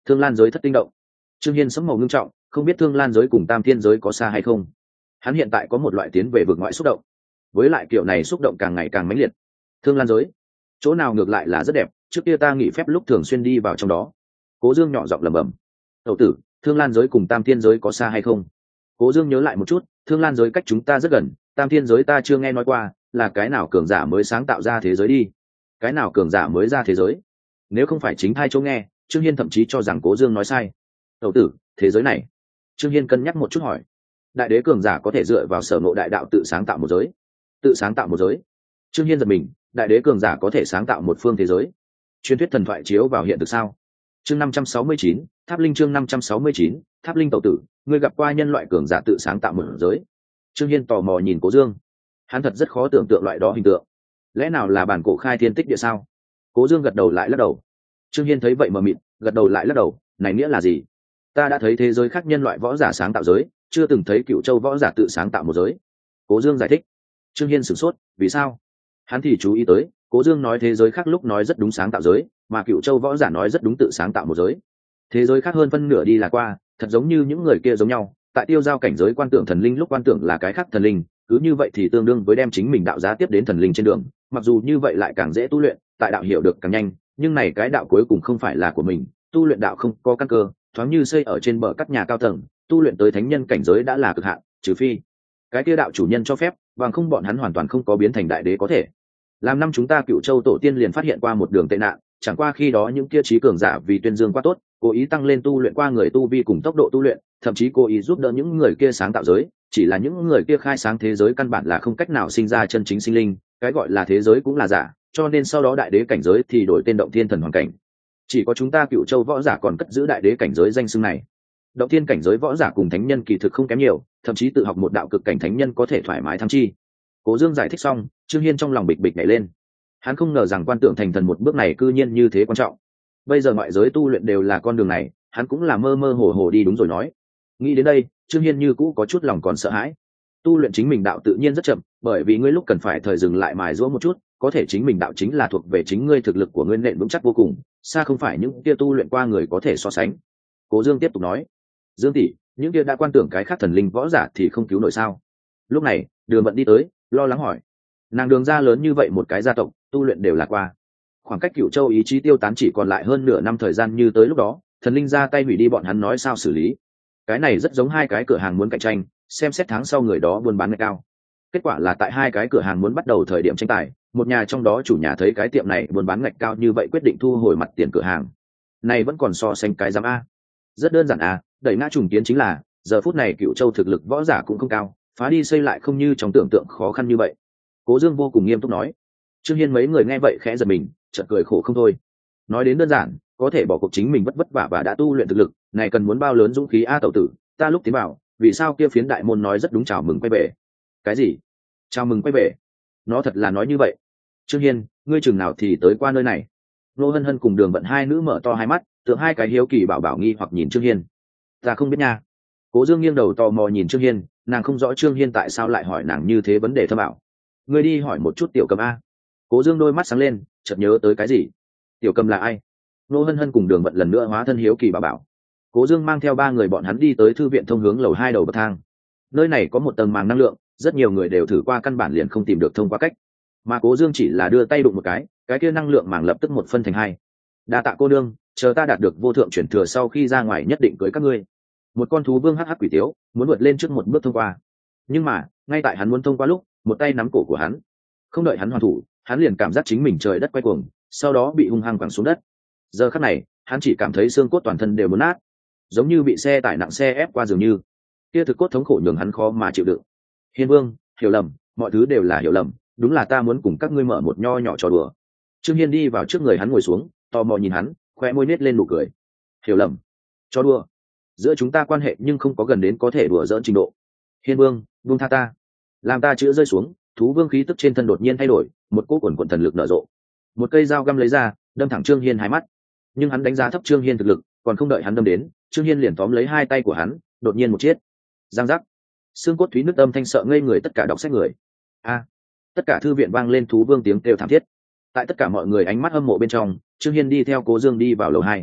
Thương Lan giới thất tinh động. Trương Hiên sấm màu ngưng trọng, không biết Thương Lan giới cùng Tam Thiên giới có xa hay không. Hắn hiện tại có một loại tiến về vực ngoại xúc động, với lại kiểu này xúc động càng ngày càng mãnh liệt. Thương Lan giới, chỗ nào ngược lại là rất đẹp, trước kia ta nghỉ phép lúc thường xuyên đi vào trong đó. Cố Dương nhỏ giọng lẩm bẩm. Tẩu tử, Thương Lan giới cùng Tam Thiên giới có xa hay không? Cố Dương nhớ lại một chút, Thương Lan giới cách chúng ta rất gần, Tam Thiên giới ta chưa nghe nói qua, là cái nào cường giả mới sáng tạo ra thế giới đi? Cái nào cường giả mới ra thế giới? Nếu không phải chính hai chỗ nghe, Trương Hiên thậm chí cho rằng Cố Dương nói sai. Tẩu tử, thế giới này. Trương Hiên cân nhắc một chút hỏi. Đại đế cường giả có thể dựa vào sở ngộ đại đạo tự sáng tạo một giới. Tự sáng tạo một giới. Trương Hiên giật mình, đại đế cường giả có thể sáng tạo một phương thế giới. Truyền thuyết thần thoại chiếu vào hiện thực sao? Chương năm trăm sáu mươi chín, Tháp Linh chương năm trăm sáu mươi chín, Tháp Linh tẩu tử, ngươi gặp qua nhân loại cường giả tự sáng tạo một giới. Trương Hiên tò mò nhìn Cố Dương. Hắn thật rất khó tưởng tượng loại đó hình tượng. Lẽ nào là bản cổ khai thiên tích địa sao? Cố Dương gật đầu lại lắc đầu. Trương Hiên thấy vậy mờ mịt, gật đầu lại lắc đầu, này nghĩa là gì? Ta đã thấy thế giới khác nhân loại võ giả sáng tạo giới, chưa từng thấy Cựu Châu võ giả tự sáng tạo một giới. Cố Dương giải thích. Trương Hiên sửng sốt, vì sao? Hắn thì chú ý tới, Cố Dương nói thế giới khác lúc nói rất đúng sáng tạo giới, mà Cựu Châu võ giả nói rất đúng tự sáng tạo một giới. Thế giới khác hơn phân nửa đi là qua, thật giống như những người kia giống nhau, tại tiêu giao cảnh giới quan tưởng thần linh lúc quan tưởng là cái khác thần linh, cứ như vậy thì tương đương với đem chính mình đạo giá tiếp đến thần linh trên đường, mặc dù như vậy lại càng dễ tu luyện, tại đạo hiểu được càng nhanh, nhưng này cái đạo cuối cùng không phải là của mình, tu luyện đạo không có căn cơ, thoáng như xây ở trên bờ các nhà cao tầng, tu luyện tới thánh nhân cảnh giới đã là cực hạn, trừ phi cái kia đạo chủ nhân cho phép, bằng không bọn hắn hoàn toàn không có biến thành đại đế có thể. Làm năm chúng ta Cựu Châu tổ tiên liền phát hiện qua một đường tệ nạn, chẳng qua khi đó những kia trí cường giả vì tuyên dương quá tốt, cố ý tăng lên tu luyện qua người tu vi cùng tốc độ tu luyện, thậm chí cố ý giúp đỡ những người kia sáng tạo giới, chỉ là những người kia khai sáng thế giới căn bản là không cách nào sinh ra chân chính sinh linh, cái gọi là thế giới cũng là giả, cho nên sau đó đại đế cảnh giới thì đổi tên Động Thiên Thần Hoàn cảnh. Chỉ có chúng ta Cựu Châu võ giả còn cất giữ đại đế cảnh giới danh xưng này. Động Thiên cảnh giới võ giả cùng thánh nhân kỳ thực không kém nhiều, thậm chí tự học một đạo cực cảnh thánh nhân có thể thoải mái thăng chi. Cố Dương giải thích xong, Trương Hiên trong lòng bịch bịch nhảy lên. Hắn không ngờ rằng quan tượng thành thần một bước này cư nhiên như thế quan trọng. Bây giờ ngoại giới tu luyện đều là con đường này, hắn cũng là mơ mơ hồ hồ đi đúng rồi nói. Nghĩ đến đây, Trương Hiên như cũ có chút lòng còn sợ hãi. Tu luyện chính mình đạo tự nhiên rất chậm, bởi vì ngươi lúc cần phải thời dừng lại mài giũa một chút, có thể chính mình đạo chính là thuộc về chính ngươi, thực lực của ngươi nện vững chắc vô cùng, xa không phải những kia tu luyện qua người có thể so sánh. Cố Dương tiếp tục nói, Dương tỷ, những kia đã quan tưởng cái khác thần linh võ giả thì không cứu nổi sao? Lúc này, Đường Vận đi tới, lo lắng hỏi. Nàng Đường gia lớn như vậy một cái gia tộc, tu luyện đều là qua. Khoảng cách Cựu Châu ý chí tiêu tán chỉ còn lại hơn nửa năm thời gian, như tới lúc đó, thần linh ra tay hủy đi bọn hắn nói sao xử lý? Cái này rất giống hai cái cửa hàng muốn cạnh tranh, xem xét tháng sau người đó buôn bán ngày cao. Kết quả là tại hai cái cửa hàng muốn bắt đầu thời điểm tranh tài, một nhà trong đó chủ nhà thấy cái tiệm này buôn bán ngạch cao như vậy quyết định thu hồi mặt tiền cửa hàng. Này vẫn còn so sánh cái giám a. Rất đơn giản a, đẩy ngã trùng kiến chính là, giờ phút này Cựu Châu thực lực võ giả cũng không cao, phá đi xây lại không như trong tưởng tượng khó khăn như vậy. Cố Dương vô cùng nghiêm túc nói. Trương Hiên mấy người nghe vậy khẽ giật mình, chợt cười khổ không thôi. Nói đến đơn giản, có thể bỏ cuộc chính mình vất vất vả và đã tu luyện thực lực, này cần muốn bao lớn dũng khí a tẩu tử, ta lúc tiến vào, vì sao kia phiến đại môn nói rất đúng chào mừng quay về? Cái gì? Chào mừng quay về? Nó thật là nói như vậy? Trương Hiên, ngươi chừng nào thì tới qua nơi này? Nô Hân Hân cùng Đường Vận hai nữ mở to hai mắt, tượng hai cái hiếu kỳ bảo bảo nghi hoặc nhìn Trương Hiên. Ta không biết nha. Cố Dương nghiêng đầu tò mò nhìn Trương Hiên, nàng không rõ Trương Hiên tại sao lại hỏi nàng như thế vấn đề thâm ảo. Ngươi đi hỏi một chút Tiểu Cầm a. Cố Dương đôi mắt sáng lên, chợt nhớ tới cái gì. Tiểu Cầm là ai? Nô Hân Hân cùng Đường Vận lần nữa hóa thân hiếu kỳ bảo bảo. Cố Dương mang theo ba người bọn hắn đi tới thư viện thông hướng lầu hai đầu bậc thang. Nơi này có một tầng màng năng lượng, rất nhiều người đều thử qua căn bản liền không tìm được thông qua cách. Mà Cố Dương chỉ là đưa tay đụng một cái, cái kia năng lượng màng lập tức một phân thành hai. Đa tạ cô nương, chờ ta đạt được vô thượng chuyển thừa sau khi ra ngoài nhất định cưới các ngươi. Một con thú vương hắc hắc quỷ tiếu, muốn vượt lên trước một bước thông qua. Nhưng mà, ngay tại hắn muốn thông qua lúc, một tay nắm cổ của hắn. Không đợi hắn hoàn thủ, hắn liền cảm giác chính mình trời đất quay cuồng, sau đó bị hung hăng quẳng xuống đất. Giờ khắc này, hắn chỉ cảm thấy xương cốt toàn thân đều muốn nát, giống như bị xe tải nặng xe ép qua dường như. Kia thực cốt thống khổ nhường hắn khó mà chịu đựng. Hiên Vương, hiểu lầm, mọi thứ đều là hiểu lầm, đúng là ta muốn cùng các ngươi mở một nho nhỏ trò đùa. Trương Hiên đi vào trước người hắn ngồi xuống, tò mò nhìn hắn, khoe môi nết lên nụ cười. Hiểu lầm, trò đùa? Giữa chúng ta quan hệ nhưng không có gần đến có thể đùa giỡn trình độ. Hiên Vương, buông tha ta. Làm ta chữa rơi xuống, thú vương khí tức trên thân đột nhiên thay đổi, một cỗ quần quần thần lực nở rộ. Một cây dao găm lấy ra, đâm thẳng Trương Hiên hai mắt. Nhưng hắn đánh giá thấp Trương Hiên thực lực, còn không đợi hắn đâm đến, Trương Hiên liền tóm lấy hai tay của hắn, đột nhiên một chiết. Giang giác. Xương cốt thúy nứt âm thanh sợ ngây người tất cả đọc sách người. A! Tất cả thư viện vang lên thú vương tiếng kêu thảm thiết. Tại tất cả mọi người ánh mắt hâm mộ bên trong, Trương Hiên đi theo Cố Dương đi vào lầu hai.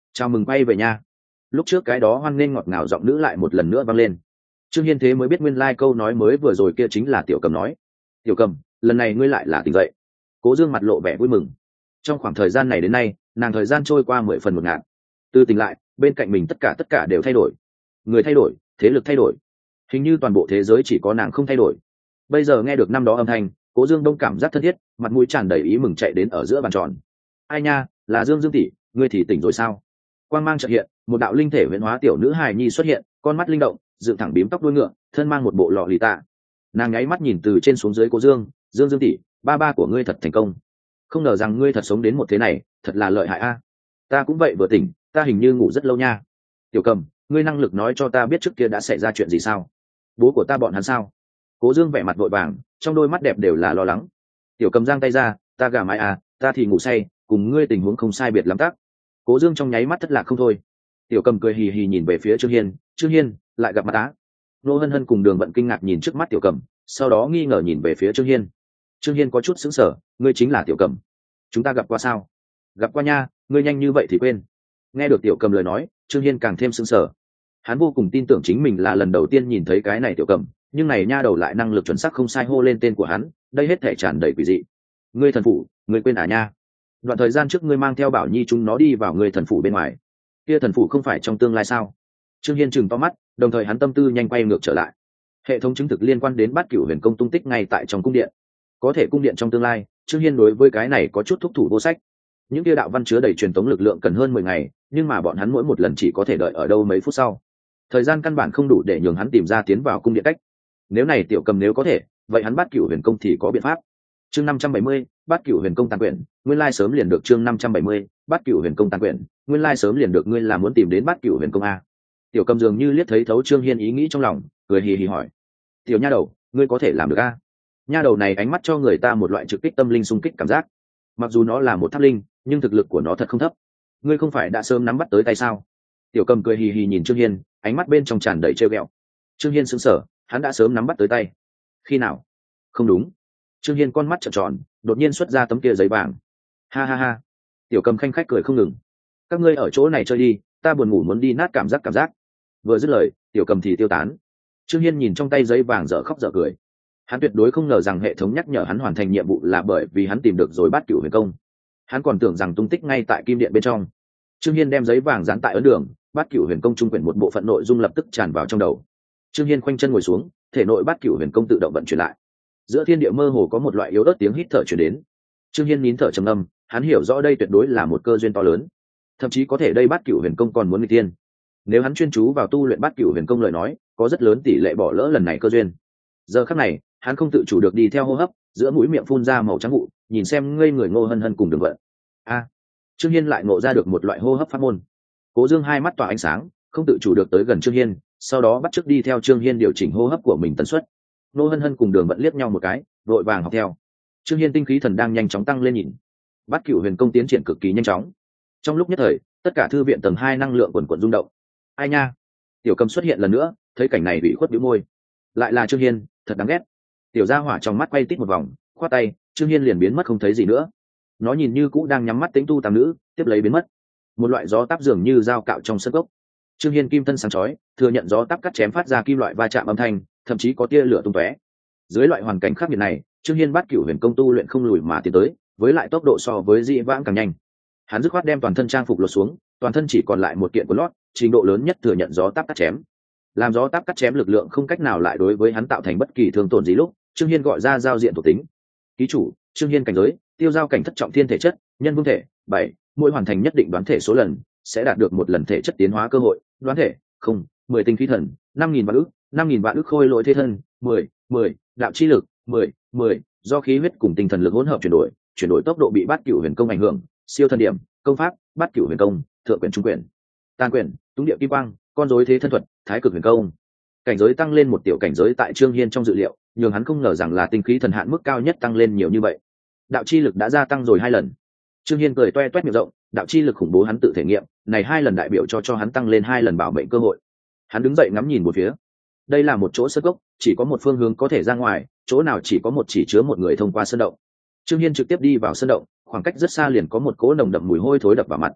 chào mừng quay về nha. Lúc trước cái đó hoan nghênh ngọt ngào giọng nữ lại một lần nữa vang lên. Trương Hiên thế mới biết nguyên lai câu nói mới vừa rồi kia chính là Tiểu Cầm nói. Tiểu Cầm, lần này ngươi lại là tỉnh dậy. Cố Dương mặt lộ vẻ vui mừng. Trong khoảng thời gian này đến nay, nàng thời gian trôi qua mười phần một ngàn. Từ tỉnh lại, bên cạnh mình tất cả tất cả đều thay đổi. Người thay đổi, thế lực thay đổi. Hình như toàn bộ thế giới chỉ có nàng không thay đổi. Bây giờ nghe được năm đó âm thanh, Cố Dương đông cảm giác thân thiết, mặt mũi tràn đầy ý mừng chạy đến ở giữa bàn tròn. Ai nha, là Dương Dương tỷ, ngươi thì tỉnh rồi sao? Quang mang chợt hiện, một đạo linh thể huyễn hóa tiểu nữ hài nhi xuất hiện, con mắt linh động, dựng thẳng bím tóc đuôi ngựa, thân mang một bộ lọ lì tạ. Nàng nháy mắt nhìn từ trên xuống dưới Cố Dương, Dương Dương tỷ, ba ba của ngươi thật thành công. Không ngờ rằng ngươi thật sống đến một thế này, thật là lợi hại a. Ta cũng vậy vừa tỉnh, ta hình như ngủ rất lâu nha. Tiểu Cầm, ngươi năng lực nói cho ta biết trước kia đã xảy ra chuyện gì sao? Bố của ta bọn hắn sao? Cố Dương vẻ mặt vội vàng, trong đôi mắt đẹp đều là lo lắng. Tiểu Cầm giang tay ra, ta gà mái à, ta thì ngủ say, cùng ngươi tình huống không sai biệt lắm tác. Cố Dương trong nháy mắt thất lạc không thôi. Tiểu Cầm cười hì hì nhìn về phía Trương Hiên, Trương Hiên, lại gặp mặt á. Nô Hân Hân cùng Đường Vận kinh ngạc nhìn trước mắt Tiểu Cầm, sau đó nghi ngờ nhìn về phía Trương Hiên. Trương Hiên có chút sững sờ, ngươi chính là Tiểu Cầm? Chúng ta gặp qua sao? Gặp qua nha, ngươi nhanh như vậy thì quên. Nghe được Tiểu Cầm lời nói, Trương Hiên càng thêm sững sờ. Hắn vô cùng tin tưởng chính mình là lần đầu tiên nhìn thấy cái này Tiểu Cầm, nhưng này nha đầu lại năng lực chuẩn xác không sai hô lên tên của hắn, đây hết thể tràn đầy quỷ dị. Ngươi thần phủ, ngươi quên à nha? Đoạn thời gian trước ngươi mang theo Bảo Nhi chúng nó đi vào ngươi thần phủ bên ngoài, kia thần phủ không phải trong tương lai sao? Trương Hiên chừng to mắt, đồng thời hắn tâm tư nhanh quay ngược trở lại. Hệ thống chứng thực liên quan đến Bát Cửu Huyền Công tung tích ngay tại trong cung điện. Có thể cung điện trong tương lai, Trương Hiên đối với cái này có chút thúc thủ vô sách. Những kia đạo văn chứa đầy truyền tống lực lượng cần hơn mười ngày, nhưng mà bọn hắn mỗi một lần chỉ có thể đợi ở đâu mấy phút sau. Thời gian căn bản không đủ để nhường hắn tìm ra tiến vào cung điện cách. Nếu này Tiểu Cầm nếu có thể, vậy hắn Bát Cửu Huyền Công thì có biện pháp. Chương năm trăm bảy mươi, Bát Cửu Huyền Công tàn quyển, nguyên lai sớm liền được chương năm trăm bảy mươi, Bát Cửu Huyền Công tàn quyển, nguyên lai sớm liền được ngươi là muốn tìm đến Bát Cửu Huyền Công a. Tiểu Cầm dường như liếc thấy thấu Trương Hiên ý nghĩ trong lòng, cười hì hì hỏi: "Tiểu nha đầu, ngươi có thể làm được a?" Nha đầu này ánh mắt cho người ta một loại trực kích tâm linh xung kích cảm giác. Mặc dù nó là một tháp linh, nhưng thực lực của nó thật không thấp. Ngươi không phải đã sớm nắm bắt tới tay sao? Tiểu Cầm cười hì hì nhìn Trương Hiên, ánh mắt bên trong tràn đầy trêu ghẹo. Trương Hiên sững sờ, hắn đã sớm nắm bắt tới tay. Khi nào? Không đúng. Trương Hiên con mắt trợn tròn, đột nhiên xuất ra tấm kia giấy vàng. Ha ha ha. Tiểu Cầm khanh khách cười không ngừng. Các ngươi ở chỗ này chơi đi, ta buồn ngủ muốn đi nát cảm giác cảm giác. Vừa dứt lời, Tiểu Cầm thì tiêu tán. Trương Hiên nhìn trong tay giấy vàng dở khóc dở cười. Hắn tuyệt đối không ngờ rằng hệ thống nhắc nhở hắn hoàn thành nhiệm vụ là bởi vì hắn tìm được rồi Bát Cửu Huyền Công. Hắn còn tưởng rằng tung tích ngay tại kim điện bên trong. Trương Hiên đem giấy vàng dán tại ấn đường, Bát Cửu Huyền Công trung quyển một bộ phận nội dung lập tức tràn vào trong đầu. Trương Hiên khoanh chân ngồi xuống, thể nội Bát Cửu Huyền Công tự động vận chuyển lại. Giữa thiên địa mơ hồ có một loại yếu ớt tiếng hít thở truyền đến. Trương Hiên nín thở trầm ngâm, hắn hiểu rõ đây tuyệt đối là một cơ duyên to lớn, thậm chí có thể đây Bát Cửu Huyền Công còn muốn nghịch tiên. Nếu hắn chuyên chú vào tu luyện Bát Cửu Huyền Công lời nói, có rất lớn tỷ lệ bỏ lỡ lần này cơ duyên. Giờ khắc này, hắn không tự chủ được đi theo hô hấp, giữa mũi miệng phun ra màu trắng vụ, nhìn xem ngây người Ngô Hân Hân cùng Đường Vận. A, Trương Hiên lại ngộ ra được một loại hô hấp pháp môn. Cố Dương hai mắt tỏa ánh sáng, không tự chủ được tới gần Trương Hiên, sau đó bắt chước đi theo Trương Hiên điều chỉnh hô hấp của mình tần suất. Ngô Hân Hân cùng Đường Vận liếc nhau một cái, vội vàng học theo. Trương Hiên tinh khí thần đang nhanh chóng tăng lên nhìn. Bát Cửu Huyền Công tiến triển cực kỳ nhanh chóng. Trong lúc nhất thời, tất cả thư viện tầng hai năng lượng quần quần rung động. Ai nha, Tiểu Cầm xuất hiện lần nữa, thấy cảnh này bị khuất bĩu môi. Lại là Trương Hiên, thật đáng ghét. Tiểu Gia Hỏa trong mắt quay tít một vòng, khoát tay, Trương Hiên liền biến mất không thấy gì nữa. Nó nhìn như cũ đang nhắm mắt tĩnh tu tam nữ, tiếp lấy biến mất. Một loại gió táp dường như dao cạo trong sân gốc. Trương Hiên kim thân sáng chói, thừa nhận gió táp cắt chém phát ra kim loại va chạm âm thanh, thậm chí có tia lửa tung tóe. Dưới loại hoàn cảnh khắc nghiệt này, Trương Hiên Bát Cửu Huyền Công tu luyện không lùi mà tiến tới, với lại tốc độ so với dị vãng càng nhanh. Hắn dứt khoát đem toàn thân trang phục lột xuống, toàn thân chỉ còn lại một kiện quần lót, trình độ lớn nhất thừa nhận gió táp cắt chém. Làm gió táp cắt chém lực lượng không cách nào lại đối với hắn tạo thành bất kỳ thương tổn gì lúc, Trương Hiên gọi ra giao diện thuộc tính. Ký chủ: Trương Hiên cảnh giới, tiêu giao cảnh thất trọng thiên thể chất, nhân vương thể, bảy, mỗi hoàn thành nhất định đoán thể số lần, sẽ đạt được một lần thể chất tiến hóa cơ hội, đoán thể, không, mười tinh khí thần, năm nghìn vạn ức, năm nghìn vạn ức khôi lỗi thế thân, mười, mười, đạo chi lực, mười, mười, do khí huyết cùng tinh thần lực hỗn hợp chuyển đổi, chuyển đổi tốc độ bị Bát Cửu Huyền Công ảnh hưởng, siêu thần điểm, công pháp, Bát Cửu Huyền Công, thượng quyển trung quyển. Tàn quyển, túng địa kim quang, con rối thế thân thuật, thái cực huyền công. Cảnh giới tăng lên một tiểu cảnh giới tại Trương Hiên trong dự liệu, nhưng hắn không ngờ rằng là tinh khí thần hạn mức cao nhất tăng lên nhiều như vậy. Đạo chi lực đã gia tăng rồi hai lần. Trương Hiên cười toe toét miệng rộng, đạo chi lực khủng bố hắn tự thể nghiệm, này hai lần đại biểu cho cho hắn tăng lên hai lần bảo mệnh cơ hội. Hắn đứng dậy ngắm nhìn một phía. Đây là một chỗ sơn cốc, chỉ có một phương hướng có thể ra ngoài, chỗ nào chỉ có một chỉ chứa một người thông qua sơn động. Trương Hiên trực tiếp đi vào sơn động, khoảng cách rất xa liền có một cỗ nồng đậm mùi hôi thối đập vào mặt.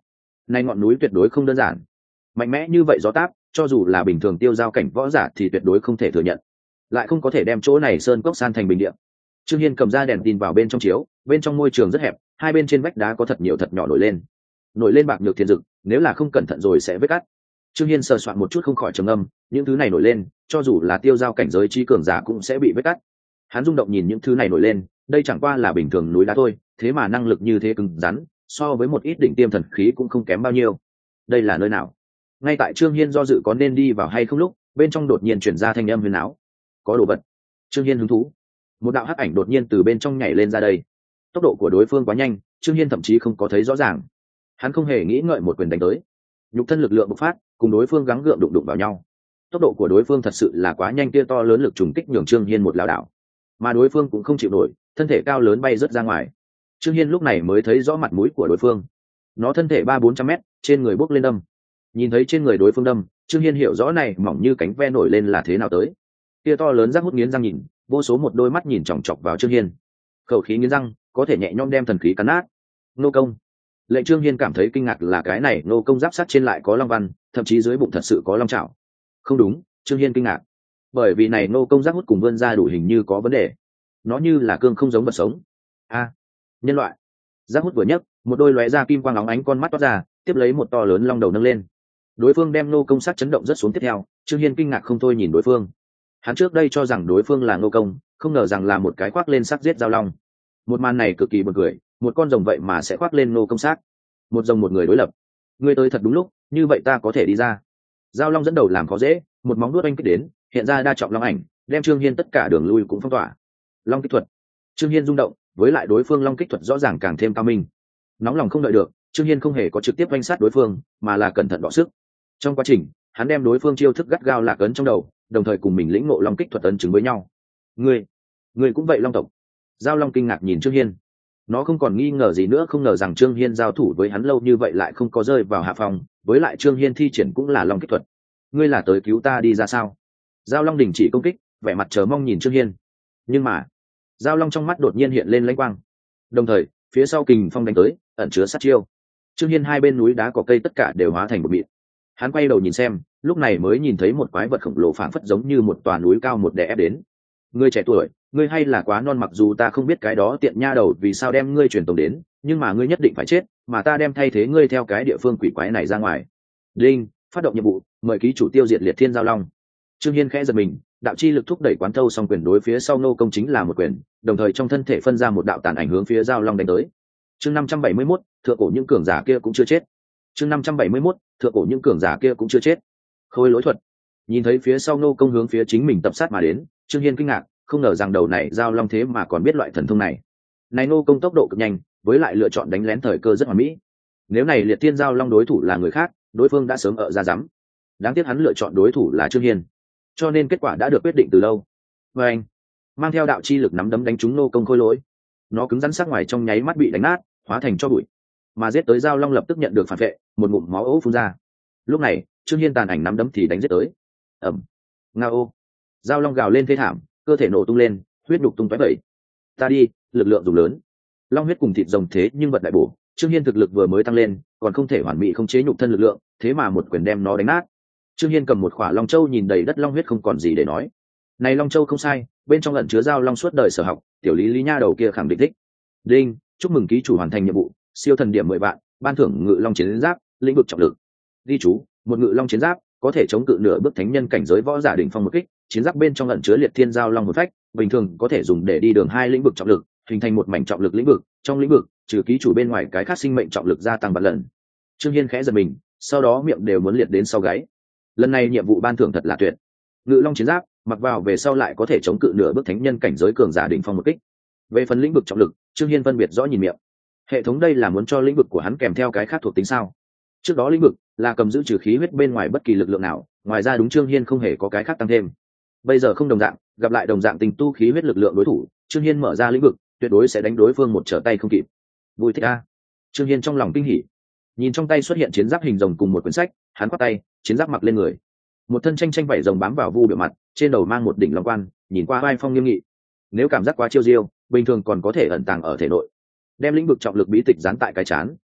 Này ngọn núi tuyệt đối không đơn giản, mạnh mẽ như vậy gió táp, cho dù là bình thường tiêu giao cảnh võ giả thì tuyệt đối không thể thừa nhận, lại không có thể đem chỗ này sơn cốc san thành bình địa. Trương Hiên cầm ra đèn tin vào bên trong chiếu, bên trong môi trường rất hẹp, hai bên trên vách đá có thật nhiều thật nhỏ nổi lên, nổi lên bạc nhược thiên dực, nếu là không cẩn thận rồi sẽ vết cắt. Trương Hiên sờ soạn một chút không khỏi trầm âm, những thứ này nổi lên, cho dù là tiêu giao cảnh giới chi cường giả cũng sẽ bị vết cắt. Hắn rung động nhìn những thứ này nổi lên, đây chẳng qua là bình thường núi đá thôi, thế mà năng lực như thế cứng rắn, so với một ít đỉnh tiêm thần khí cũng không kém bao nhiêu. Đây là nơi nào? Ngay tại Trương Hiên do dự có nên đi vào hay không lúc, bên trong đột nhiên truyền ra thanh âm huyền áo. Có đồ vật. Trương Hiên hứng thú. Một đạo hắc ảnh đột nhiên từ bên trong nhảy lên ra đây. Tốc độ của đối phương quá nhanh, Trương Hiên thậm chí không có thấy rõ ràng. Hắn không hề nghĩ ngợi một quyền đánh tới, nhục thân lực lượng bộc phát, cùng đối phương gắng gượng đụng đụng vào nhau. Tốc độ của đối phương thật sự là quá nhanh, kia to lớn lực trùng kích nhường Trương Hiên một lảo đảo, mà đối phương cũng không chịu nổi, thân thể cao lớn bay rớt ra ngoài. Trương Hiên lúc này mới thấy rõ mặt mũi của đối phương. Nó thân thể ba bốn trăm mét, trên người bốc lên đâm. Nhìn thấy trên người đối phương đâm, Trương Hiên hiểu rõ này mỏng như cánh ve nổi lên là thế nào tới. Kia to lớn rác hút nghiến răng nhìn, vô số một đôi mắt nhìn chòng chọc vào Trương Hiên. Khẩu khí nghiến răng, có thể nhẹ nhõm đem thần khí cắn nát. Nô công. Lệnh Trương Hiên cảm thấy kinh ngạc là cái này nô công giáp sắt trên lại có long văn, thậm chí dưới bụng thật sự có long chảo. Không đúng, Trương Hiên kinh ngạc, bởi vì này nô công giáp hút cùng vươn ra đủ hình như có vấn đề. Nó như là cương không giống vật sống. A, à, nhân loại. Giáp hút vừa nhấc, một đôi lóe ra kim quang óng ánh con mắt toát ra, tiếp lấy một to lớn long đầu nâng lên. Đối phương đem nô công sát chấn động rất xuống tiếp theo, Trương Hiên kinh ngạc không thôi nhìn đối phương. Hắn trước đây cho rằng đối phương là nô công, không ngờ rằng là một cái khoác lên sắc giết giao long. Một màn này cực kỳ buồn cười, một con rồng vậy mà sẽ khoác lên nô công sát. Một rồng một người đối lập. Ngươi tới thật đúng lúc, như vậy ta có thể đi ra. Giao long dẫn đầu làm khó dễ, một móng nuốt oanh kích đến, hiện ra đa trọng long ảnh, đem Trương Hiên tất cả đường lui cũng phong tỏa. Long kích thuật. Trương Hiên rung động, với lại đối phương long kích thuật rõ ràng càng thêm cao minh. Nóng lòng không đợi được, Trương Hiên không hề có trực tiếp oanh sát đối phương, mà là cẩn thận đọ sức. Trong quá trình, hắn đem đối phương chiêu thức gắt gao lạc ấn trong đầu, đồng thời cùng mình lĩnh ngộ long kích thuật ấn chứng với nhau. Ngươi, ngươi cũng vậy long tộc. Giao long kinh ngạc nhìn Trương Hiên. Nó không còn nghi ngờ gì nữa, không ngờ rằng Trương Hiên giao thủ với hắn lâu như vậy lại không có rơi vào hạ phòng, với lại Trương Hiên thi triển cũng là long kích thuật. Ngươi là tới cứu ta đi ra sao? Giao long đình chỉ công kích, vẻ mặt chờ mong nhìn Trương Hiên. Nhưng mà, Giao long trong mắt đột nhiên hiện lên lãnh quang, đồng thời phía sau kình phong đánh tới, ẩn chứa sát chiêu. Trương Hiên hai bên núi đá cỏ cây tất cả đều hóa thành một mịn. Hắn quay đầu nhìn xem, lúc này mới nhìn thấy một quái vật khổng lồ phảng phất giống như một tòa núi cao một đè ép đến. Ngươi trẻ tuổi, ngươi hay là quá non, mặc dù ta không biết cái đó tiện nha đầu vì sao đem ngươi truyền tống đến, nhưng mà ngươi nhất định phải chết, mà ta đem thay thế ngươi theo cái địa phương quỷ quái này ra ngoài. Đinh, phát động nhiệm vụ, mời ký chủ tiêu diệt liệt thiên giao long. Trương Hiên khẽ giật mình, đạo chi lực thúc đẩy quán thâu xong quyền đối phía sau nô công chính là một quyền, đồng thời trong thân thể phân ra một đạo tàn ảnh hướng phía giao long đánh tới. Chương năm trăm bảy mươi mốt, thượng cổ những cường giả kia cũng chưa chết. Chương năm trăm bảy mươi mốt, thượng cổ những cường giả kia cũng chưa chết. Khôi lỗi thuật. Nhìn thấy phía sau nô công hướng phía chính mình tập sát mà đến, Trương Hiên kinh ngạc, không ngờ rằng đầu này giao long thế mà còn biết loại thần thông này. Này nô công tốc độ cực nhanh, với lại lựa chọn đánh lén thời cơ rất hoàn mỹ. Nếu này liệt thiên giao long đối thủ là người khác, đối phương đã sớm ở ra rắm. Đáng tiếc hắn lựa chọn đối thủ là Trương Hiên, cho nên kết quả đã được quyết định từ lâu. Và anh mang theo đạo chi lực nắm đấm đánh trúng nô công khôi lỗi, nó cứng rắn sắc ngoài trong nháy mắt bị đánh nát, hóa thành cho bụi. Mà giết tới giao long lập tức nhận được phản vệ, một ngụm máu ố phun ra. Lúc này Trương Hiên tàn ảnh nắm đấm thì đánh giết tới. Ẩm, ngao, giao long gào lên thê thảm, cơ thể nổ tung lên, huyết đục tung tóe bẩy. Ta đi, lực lượng dùng lớn. Long huyết cùng thịt rồng thế nhưng vật đại bổ, Trương Hiên thực lực vừa mới tăng lên, còn không thể hoàn mỹ không chế nhục thân lực lượng, thế mà một quyền đem nó đánh nát. Trương Hiên cầm một khỏa long châu nhìn đầy đất long huyết không còn gì để nói. Này long châu không sai, bên trong ẩn chứa giao long suốt đời sở học, tiểu lý lý nha đầu kia khẳng định thích. Đinh, chúc mừng ký chủ hoàn thành nhiệm vụ, siêu thần điểm mười vạn, ban thưởng ngự long chiến giáp, lĩnh vực trọng lực. Ghi chú, một ngự long chiến giáp có thể chống cự nửa bước thánh nhân cảnh giới võ giả đỉnh phong một kích, chiến giáp bên trong ẩn chứa liệt thiên giao long một phách, bình thường có thể dùng để đi đường hai lĩnh vực trọng lực, hình thành một mảnh trọng lực lĩnh vực, trong lĩnh vực trừ ký chủ bên ngoài cái khác sinh mệnh trọng lực gia tăng vạn lần. Trương Hiên khẽ giật mình, sau đó miệng đều muốn liệt đến sau gáy. Lần này nhiệm vụ ban thưởng thật là tuyệt. Ngự long chiến giáp mặc vào về sau lại có thể chống cự nửa bước thánh nhân cảnh giới cường giả đỉnh phong một kích. Về phần lĩnh vực trọng lực, Trương Hiên phân biệt rõ nhìn miệng. Hệ thống đây là muốn cho lĩnh vực của hắn kèm theo cái khác thuộc tính sao? Trước đó lĩnh vực là cầm giữ trừ khí huyết bên ngoài bất kỳ lực lượng nào, ngoài ra đúng Trương Hiên không hề có cái khác tăng thêm. Bây giờ không đồng dạng, gặp lại đồng dạng tình tu khí huyết lực lượng đối thủ, Trương Hiên mở ra lĩnh vực, tuyệt đối sẽ đánh đối phương một trở tay không kịp. Vui thích a. Trương Hiên trong lòng kinh hỉ, nhìn trong tay xuất hiện chiến giáp hình rồng cùng một quyển sách, hắn quát tay, chiến giáp mặc lên người. Một thân tranh tranh vảy rồng bám vào vu biểu mặt, trên đầu mang một đỉnh long quan, nhìn qua vai phong nghiêm nghị. Nếu cảm giác quá chiêu diêu, bình thường còn có thể ẩn tàng ở thể nội. Đem lĩnh vực trọng lực bí tịch dán tại cái chán,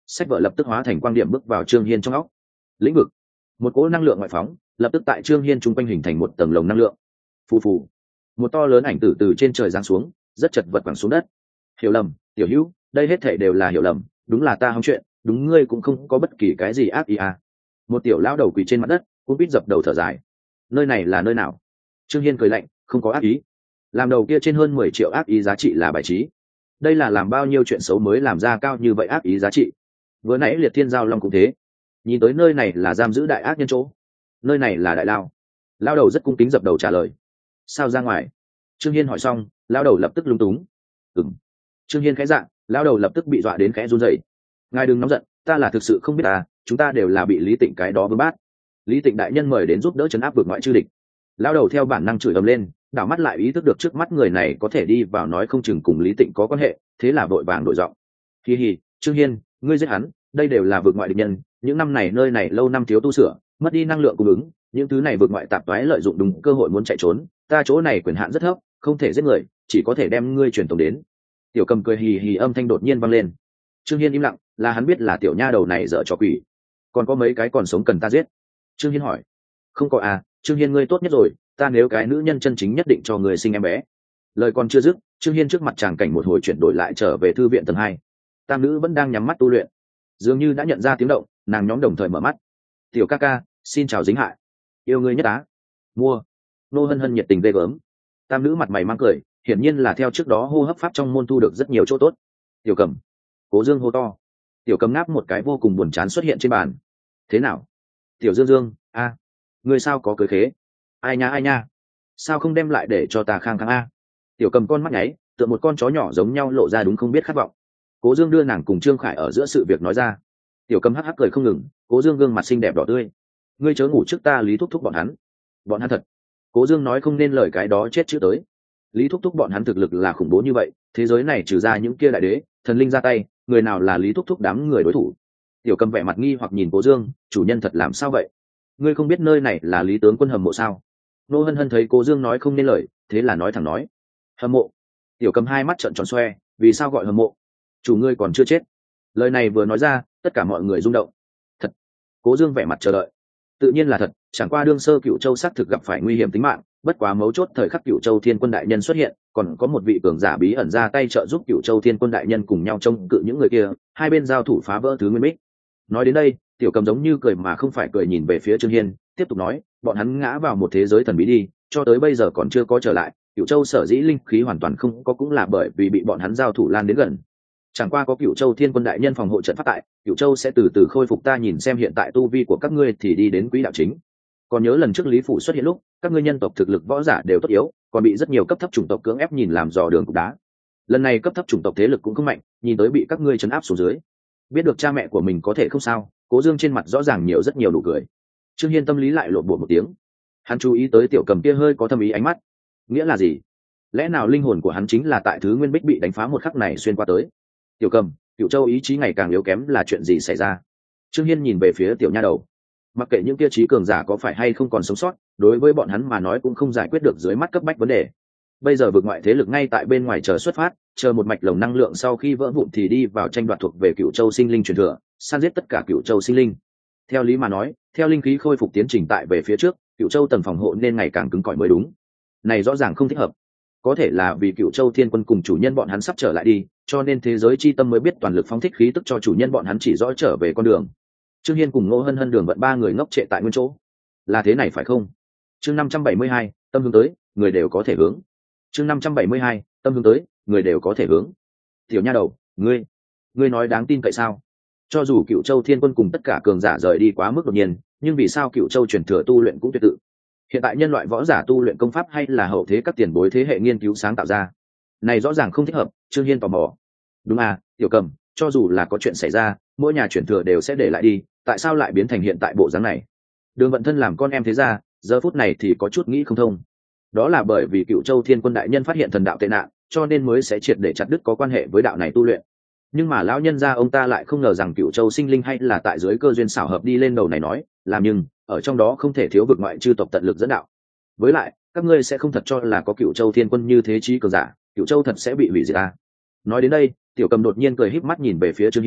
sách vở lập tức hóa thành quang điểm bước vào Trương Hiên trong óc. Lĩnh vực, một cỗ năng lượng ngoại phóng lập tức tại Trương Hiên trung quanh hình thành một tầng lồng năng lượng. Phù phù, một to lớn ảnh tử từ trên trời giáng xuống, rất chật vật quẳng xuống đất. Hiểu lầm, tiểu hữu, đây hết thảy đều là hiểu lầm, đúng là ta hóng chuyện, đúng ngươi cũng không có bất kỳ cái gì ác ý à. Một tiểu lão đầu quỳ trên mặt đất, cũng biết dập đầu thở dài. Nơi này là nơi nào? Trương Hiên cười lạnh, không có ác ý. Làm đầu kia trên hơn mười triệu ác ý giá trị là bài trí. Đây là làm bao nhiêu chuyện xấu mới làm ra cao như vậy ác ý giá trị. Vừa nãy Liệt Thiên Giao Long cũng thế. Nhìn tới nơi này là giam giữ đại ác nhân chỗ. Nơi này là đại lao. Lão đầu rất cung kính dập đầu trả lời. Sao ra ngoài? Trương Hiên hỏi xong, lão đầu lập tức lúng túng. Ừm. Trương Hiên khẽ dạ, lão đầu lập tức bị dọa đến khẽ run rẩy. Ngài đừng nóng giận, ta là thực sự không biết à, chúng ta đều là bị Lý Tịnh cái đó vương bát. Lý Tịnh đại nhân mời đến giúp đỡ trấn áp vượt ngoại chư địch. Lão đầu theo bản năng chửi ầm lên, đảo mắt lại ý thức được trước mắt người này có thể đi vào nói không chừng cùng Lý Tịnh có quan hệ, thế là vội vàng đổi giọng. Hi hi, Trương Hiên, ngươi giết hắn, đây đều là vượt ngoại địch nhân, những năm này nơi này lâu năm thiếu tu sửa, mất đi năng lượng cung ứng, những thứ này vượt ngoại tạp toái lợi dụng đúng cơ hội muốn chạy trốn, ta chỗ này quyền hạn rất thấp, không thể giết người, chỉ có thể đem ngươi truyền tống đến. Tiểu Cầm cười hì hì âm thanh đột nhiên vang lên. Trương Hiên im lặng, là hắn biết là tiểu nha đầu này dở trò quỷ. Còn có mấy cái còn sống cần ta giết? Trương Hiên hỏi. Không có à, Trương Hiên ngươi tốt nhất rồi, ta nếu cái nữ nhân chân chính nhất định cho người sinh em bé. Lời còn chưa dứt, Trương Hiên trước mặt chàng cảnh một hồi chuyển đổi lại trở về thư viện tầng hai. Tam nữ vẫn đang nhắm mắt tu luyện, dường như đã nhận ra tiếng động, nàng nhóm đồng thời mở mắt. Tiểu ca ca, xin chào dính hại, yêu ngươi nhất á. Mua. Nô Hân Hân nhiệt tình ghê gớm. Tam nữ mặt mày mang cười, hiển nhiên là theo trước đó hô hấp pháp trong môn thu được rất nhiều chỗ tốt. Tiểu Cầm. Cố Dương hô to. Tiểu Cầm ngáp một cái vô cùng buồn chán xuất hiện trên bàn. Thế nào? Tiểu Dương Dương, a, à, ngươi sao có cưới khế? Ai nha ai nha, sao không đem lại để cho ta khang khang a? Tiểu Cầm con mắt nháy, tựa một con chó nhỏ giống nhau lộ ra đúng không biết khát vọng. Cố Dương đưa nàng cùng Trương Khải ở giữa sự việc nói ra. Tiểu Cầm hắc hắc cười không ngừng, Cố Dương gương mặt xinh đẹp đỏ tươi. Ngươi chớ ngủ trước ta Lý thúc thúc bọn hắn. Bọn hắn thật. Cố Dương nói không nên lời cái đó chết chữ tới. Lý thúc thúc bọn hắn thực lực là khủng bố như vậy, thế giới này trừ ra những kia đại đế, thần linh ra tay, người nào là Lý thúc thúc đám người đối thủ? Tiểu Cầm vẻ mặt nghi hoặc nhìn Cố Dương, chủ nhân thật làm sao vậy? Ngươi không biết nơi này là Lý tướng quân hầm mộ sao? Nô Hân Hân thấy Cố Dương nói không nên lời, thế là nói thẳng nói. Hầm mộ? Tiểu Cầm hai mắt trợn tròn xoe, vì sao gọi hầm mộ? Chủ ngươi còn chưa chết. Lời này vừa nói ra, tất cả mọi người rung động. Thật. Cố Dương vẻ mặt chờ đợi. Tự nhiên là thật, chẳng qua đương sơ Cựu Châu xác thực gặp phải nguy hiểm tính mạng, bất quá mấu chốt thời khắc Cựu Châu Thiên Quân đại nhân xuất hiện, còn có một vị cường giả bí ẩn ra tay trợ giúp Cựu Châu Thiên Quân đại nhân cùng nhau chống cự những người kia, hai bên giao thủ phá vỡ thứ nguyên bích. Nói đến đây, Tiểu Cầm giống như cười mà không phải cười nhìn về phía Trương Hiên, tiếp tục nói, bọn hắn ngã vào một thế giới thần bí đi, cho tới bây giờ còn chưa có trở lại, Cựu Châu sở dĩ linh khí hoàn toàn không có cũng là bởi vì bị bọn hắn giao thủ lan đến gần. Chẳng qua có Cựu Châu Thiên Quân đại nhân phòng hộ trận phát tại, Cựu Châu sẽ từ từ khôi phục, ta nhìn xem hiện tại tu vi của các ngươi thì đi đến quỹ đạo chính. Còn nhớ lần trước Lý phủ xuất hiện lúc, các ngươi nhân tộc thực lực võ giả đều tốt yếu, còn bị rất nhiều cấp thấp chủng tộc cưỡng ép nhìn làm dò đường cục đá. Lần này cấp thấp chủng tộc thế lực cũng không mạnh, nhìn tới bị các ngươi trấn áp xuống dưới. Biết được cha mẹ của mình có thể không sao, Cố Dương trên mặt rõ ràng nhiều rất nhiều nụ cười. Trương Hiên tâm lý lại lộn bột một tiếng. Hắn chú ý tới Tiểu Cầm kia hơi có thâm ý ánh mắt. Nghĩa là gì? Lẽ nào linh hồn của hắn chính là tại thứ nguyên bích bị đánh phá một khắc này xuyên qua tới? Tiểu Cầm, Cựu Châu ý chí ngày càng yếu kém là chuyện gì xảy ra? Trương Hiên nhìn về phía tiểu nha đầu. Mặc kệ những kia trí cường giả có phải hay không còn sống sót, đối với bọn hắn mà nói cũng không giải quyết được dưới mắt cấp bách vấn đề. Bây giờ vượt ngoại thế lực ngay tại bên ngoài chờ xuất phát, chờ một mạch lồng năng lượng sau khi vỡ vụn thì đi vào tranh đoạt thuộc về Cựu Châu sinh linh truyền thừa, san giết tất cả Cựu Châu sinh linh. Theo lý mà nói, theo linh khí khôi phục tiến trình tại về phía trước, Cựu Châu tầng phòng hộ nên ngày càng cứng cỏi mới đúng. Này rõ ràng không thích hợp. Có thể là vì Cựu Châu Thiên Quân cùng chủ nhân bọn hắn sắp trở lại đi, cho nên thế giới chi tâm mới biết toàn lực phóng thích khí tức cho chủ nhân bọn hắn chỉ rõ trở về con đường. Trương Hiên cùng Ngô Hân Hân đường vận ba người ngốc trệ tại nguyên chỗ. Là thế này phải không? Chương năm trăm bảy mươi hai, tâm hướng tới, người đều có thể hướng. Chương năm trăm bảy mươi hai, tâm hướng tới, người đều có thể hướng. Tiểu nha đầu, ngươi, ngươi nói đáng tin cậy sao? Cho dù Cựu Châu Thiên Quân cùng tất cả cường giả rời đi quá mức đột nhiên, nhưng vì sao Cựu Châu truyền thừa tu luyện cũng tuyệt tự? Hiện tại nhân loại võ giả tu luyện công pháp hay là hậu thế các tiền bối thế hệ nghiên cứu sáng tạo ra? Này rõ ràng không thích hợp. Trương Hiên tò mò. Đúng à, Tiểu Cầm, cho dù là có chuyện xảy ra, mỗi nhà truyền thừa đều sẽ để lại đi, tại sao lại biến thành hiện tại bộ dáng này? Đường Vận thân làm con em thế gia, giờ phút này thì có chút nghĩ không thông. Đó là bởi vì Cựu Châu Thiên Quân đại nhân phát hiện thần đạo tệ nạn, cho nên mới sẽ triệt để chặt đứt có quan hệ với đạo này tu luyện. Nhưng mà lão nhân gia ông ta lại không ngờ rằng Cựu Châu sinh linh hay là tại dưới cơ duyên xảo hợp đi lên đầu này nói, làm nhưng ở trong đó không thể thiếu vực ngoại chư tộc tận lực dẫn đạo. Với lại, các ngươi sẽ không thật cho là có Cựu Châu Thiên Quân như thế chí cường giả, Cựu Châu thật sẽ bị hủy diệt à? Nói đến đây, Tiểu Cầm đột nhiên cười híp mắt nhìn về phía Trương Hiên,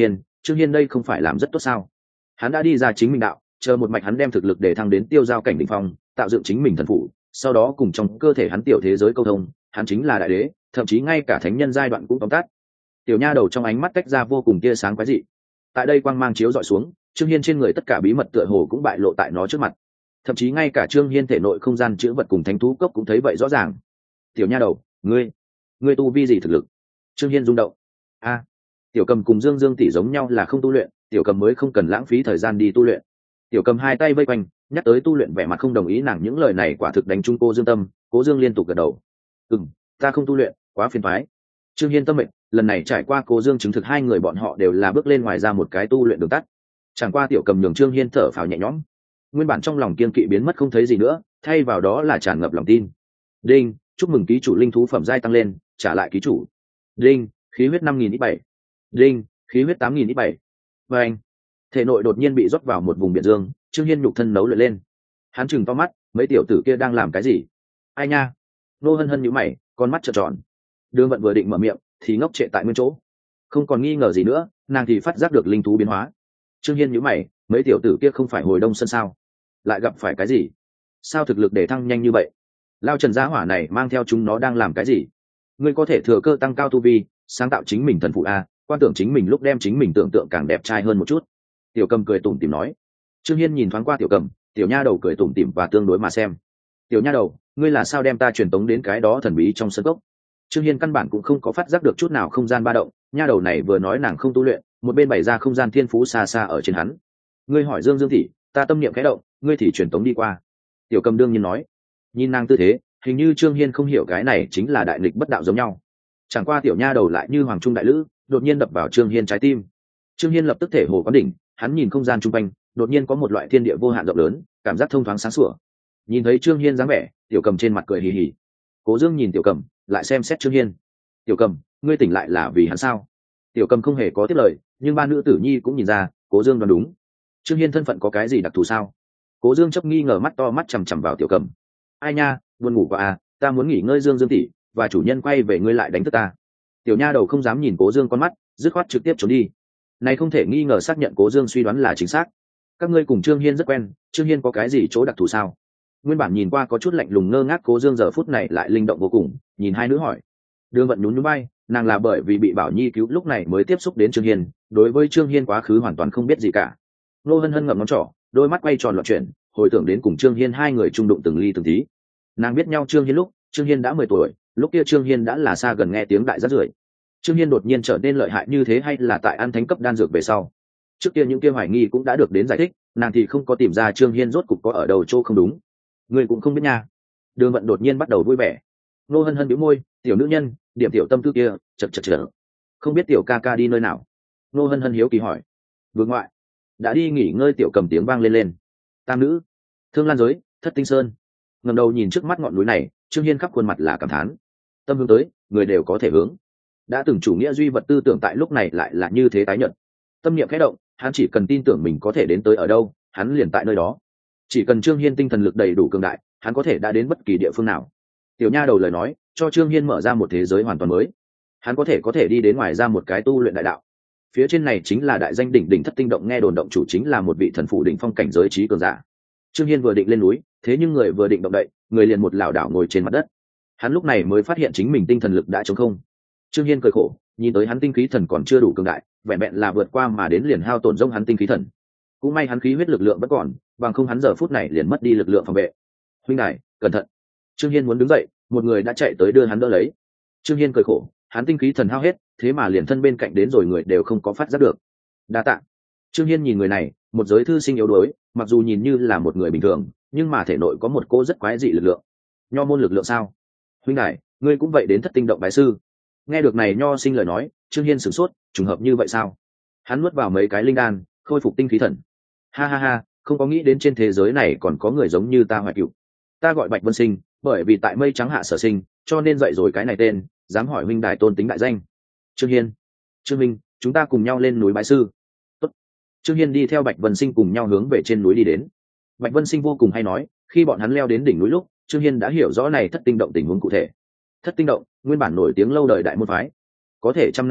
Trương Hiên đây không phải làm rất tốt sao? Hắn đã đi ra chính mình đạo, chờ một mạch hắn đem thực lực để thăng đến tiêu giao cảnh đỉnh phong, tạo dựng chính mình thần phụ, sau đó cùng trong cơ thể hắn tiểu thế giới câu thông, hắn chính là đại đế, thậm chí ngay cả thánh nhân giai đoạn cũng tóm tắt. Tiểu nha đầu trong ánh mắt tách ra vô cùng tia sáng quái dị. Tại đây quang mang chiếu dọi xuống, Trương Hiên trên người tất cả bí mật tựa hồ cũng bại lộ tại nó trước mặt. Thậm chí ngay cả Trương Hiên thể nội không gian chứa vật cùng thánh thú cốc cũng thấy vậy rõ ràng. Tiểu nha đầu, ngươi, ngươi tu vi gì thực lực? Trương Hiên rung động. A, Tiểu Cầm cùng Dương Dương tỷ giống nhau là không tu luyện, Tiểu Cầm mới không cần lãng phí thời gian đi tu luyện. Tiểu Cầm hai tay vây quanh, nhắc tới tu luyện vẻ mặt không đồng ý, nàng những lời này quả thực đánh trúng cô Dương tâm. Cố Dương liên tục gật đầu. Ừm, ta không tu luyện, quá phiền toái. Trương Hiên tâm mệnh, lần này trải qua Cố Dương chứng thực hai người bọn họ đều là bước lên ngoài ra một cái tu luyện đường tắt. Chẳng qua Tiểu Cầm nhường Trương Hiên thở phào nhẹ nhõm, nguyên bản trong lòng kiên kỵ biến mất không thấy gì nữa, thay vào đó là tràn ngập lòng tin. Đinh, chúc mừng ký chủ linh thú phẩm giai tăng lên, trả lại ký chủ. Đinh, khí huyết năm nghìn ít bảy. Đinh, khí huyết tám nghìn ít bảy. Và anh, thể nội đột nhiên bị rót vào một vùng biển dương, Trương Hiên nhục thân nấu luyện lên. Hắn chừng to mắt, mấy tiểu tử kia đang làm cái gì? Ai nha? Nô Hân Hân nhíu mày, con mắt trợn tròn. Đường Vận vừa định mở miệng, thì ngốc trệ tại nguyên chỗ. Không còn nghi ngờ gì nữa, nàng thì phát giác được linh thú biến hóa. Trương Hiên nhíu mày, mấy tiểu tử kia không phải hồi đông sân sao? Lại gặp phải cái gì? Sao thực lực để thăng nhanh như vậy? Lao Trần gia hỏa này mang theo chúng nó đang làm cái gì? Ngươi có thể thừa cơ tăng cao tu vi, sáng tạo chính mình thần phụ a, quan tưởng chính mình lúc đem chính mình tưởng tượng càng đẹp trai hơn một chút. Tiểu Cầm cười tủm tỉm nói. Trương Hiên nhìn thoáng qua Tiểu Cầm, tiểu nha đầu cười tủm tỉm và tương đối mà xem. Tiểu nha đầu, ngươi là sao đem ta truyền tống đến cái đó thần bí trong sân cốc? Trương Hiên căn bản cũng không có phát giác được chút nào không gian ba động, nha đầu này vừa nói nàng không tu luyện, một bên bày ra không gian thiên phú xa xa ở trên hắn. Ngươi hỏi Dương Dương tỷ, ta tâm niệm khẽ động, ngươi thì truyền tống đi qua. Tiểu Cầm đương nhiên nói. Nhìn nàng tư thế, hình như Trương Hiên không hiểu cái này chính là đại nghịch bất đạo giống nhau. Chẳng qua tiểu nha đầu lại như hoàng trung đại lữ, đột nhiên đập vào Trương Hiên trái tim. Trương Hiên lập tức thể hồ quán đỉnh, hắn nhìn không gian chung quanh, đột nhiên có một loại thiên địa vô hạn rộng lớn, cảm giác thông thoáng sáng sủa. Nhìn thấy Trương Hiên dáng vẻ, Tiểu Cầm trên mặt cười hì hì. Cố Dương nhìn Tiểu Cầm, lại xem xét Trương Hiên. Tiểu Cầm, ngươi tỉnh lại là vì hắn sao? Tiểu Cầm không hề có tiếp lời, nhưng ba nữ tử nhi cũng nhìn ra, Cố Dương đoán đúng. Trương Hiên thân phận có cái gì đặc thù sao? Cố Dương chấp nghi ngờ mắt to mắt chằm chằm vào Tiểu Cầm. Ai nha, buồn ngủ quá à, ta muốn nghỉ ngơi Dương Dương tỷ, và chủ nhân quay về ngươi lại đánh thức ta. Tiểu nha đầu không dám nhìn Cố Dương con mắt, dứt khoát trực tiếp trốn đi. Này không thể nghi ngờ xác nhận Cố Dương suy đoán là chính xác. Các ngươi cùng Trương Hiên rất quen, Trương Hiên có cái gì chỗ đặc thù sao? Nguyên bản nhìn qua có chút lạnh lùng ngơ ngác Cố Dương giờ phút này lại linh động vô cùng, nhìn hai nữ hỏi. Đường Vận nhún nhún vai, nàng là bởi vì bị Bảo Nhi cứu lúc này mới tiếp xúc đến Trương Hiên, đối với Trương Hiên quá khứ hoàn toàn không biết gì cả. Nô Hân Hân ngậm ngón trỏ, đôi mắt quay tròn loạn chuyển, hồi tưởng đến cùng Trương Hiên hai người chung đụng từng ly từng tí. Nàng biết nhau Trương Hiên lúc Trương Hiên đã mười tuổi, lúc kia Trương Hiên đã là xa gần nghe tiếng đại rất rưởi. Trương Hiên đột nhiên trở nên lợi hại như thế hay là tại ăn thánh cấp đan dược về sau? Trước kia những kia hoài nghi cũng đã được đến giải thích, nàng thì không có tìm ra Trương Hiên rốt cục có ở đầu chỗ không đúng. Người cũng không biết nha. Đường Vận đột nhiên bắt đầu vui vẻ. Nô Hân Hân bĩu môi, tiểu nữ nhân, điểm tiểu tâm tư kia, chật chật chật. Không biết tiểu ca ca đi nơi nào? Nô Hân Hân hiếu kỳ hỏi. Vương ngoại đã đi nghỉ ngơi. Tiểu Cầm tiếng vang lên lên. Tam nữ, Thương Lan giới, Thất Tinh Sơn. Ngẩng đầu nhìn trước mắt ngọn núi này, Trương Hiên khắp khuôn mặt là cảm thán. Tâm hướng tới, người đều có thể hướng. Đã từng chủ nghĩa duy vật tư tưởng tại lúc này lại là như thế tái nhận. Tâm niệm khẽ động, hắn chỉ cần tin tưởng mình có thể đến tới ở đâu, hắn liền tại nơi đó. Chỉ cần Trương Hiên tinh thần lực đầy đủ cường đại, hắn có thể đã đến bất kỳ địa phương nào. Tiểu nha đầu lời nói, cho Trương Hiên mở ra một thế giới hoàn toàn mới. Hắn có thể có thể đi đến ngoài ra một cái tu luyện đại đạo. Phía trên này chính là đại danh đỉnh đỉnh Thất Tinh động, nghe đồn động chủ chính là một vị thần phụ đỉnh phong cảnh giới trí cường giả. Trương Hiên vừa định lên núi, thế nhưng người vừa định động đậy, người liền một lảo đảo ngồi trên mặt đất. Hắn lúc này mới phát hiện chính mình tinh thần lực đã trống không. Trương Hiên cười khổ, nhìn tới hắn tinh khí thần còn chưa đủ cường đại, vẹn vẹn là vượt qua mà đến liền hao tổn rông hắn tinh khí thần. Cũng may hắn khí huyết lực lượng vẫn còn, bằng không hắn giờ phút này liền mất đi lực lượng phòng vệ. Huynh đài, cẩn thận! Trương Hiên muốn đứng dậy, một người đã chạy tới đưa hắn đỡ lấy. Trương Hiên cười khổ, hắn tinh khí thần hao hết, thế mà liền thân bên cạnh đến rồi người đều không có phát giác được. Đa tạ. Trương Hiên nhìn người này, một giới thư sinh yếu đuối, mặc dù nhìn như là một người bình thường, nhưng mà thể nội có một cô rất quái dị lực lượng. Nho môn lực lượng sao? Huynh đài, ngươi cũng vậy đến Thất Tinh động bái sư? Nghe được này nho sinh lời nói, Trương Hiên sửng sốt, trùng hợp như vậy sao? Hắn nuốt vào mấy cái linh đan, khôi phục tinh khí thần. Ha ha ha, không có nghĩ đến trên thế giới này còn có người giống như ta Hoài Cựu. Ta gọi Bạch Vân Sinh, bởi vì tại mây trắng hạ sở sinh, cho nên dậy rồi cái này tên, dám hỏi huynh đài tôn tính đại danh. Trương Hiên, Trương Minh, chúng ta cùng nhau lên núi bái sư. Tốt. Trương Hiên đi theo Bạch Vân Sinh cùng nhau hướng về trên núi đi đến. Bạch Vân Sinh vô cùng hay nói, khi bọn hắn leo đến đỉnh núi lúc, Trương Hiên đã hiểu rõ này Thất Tinh động tình huống cụ thể. Thất Tinh động nguyên bản nổi tiếng lâu đời đại môn phái, có thể trăm năm trước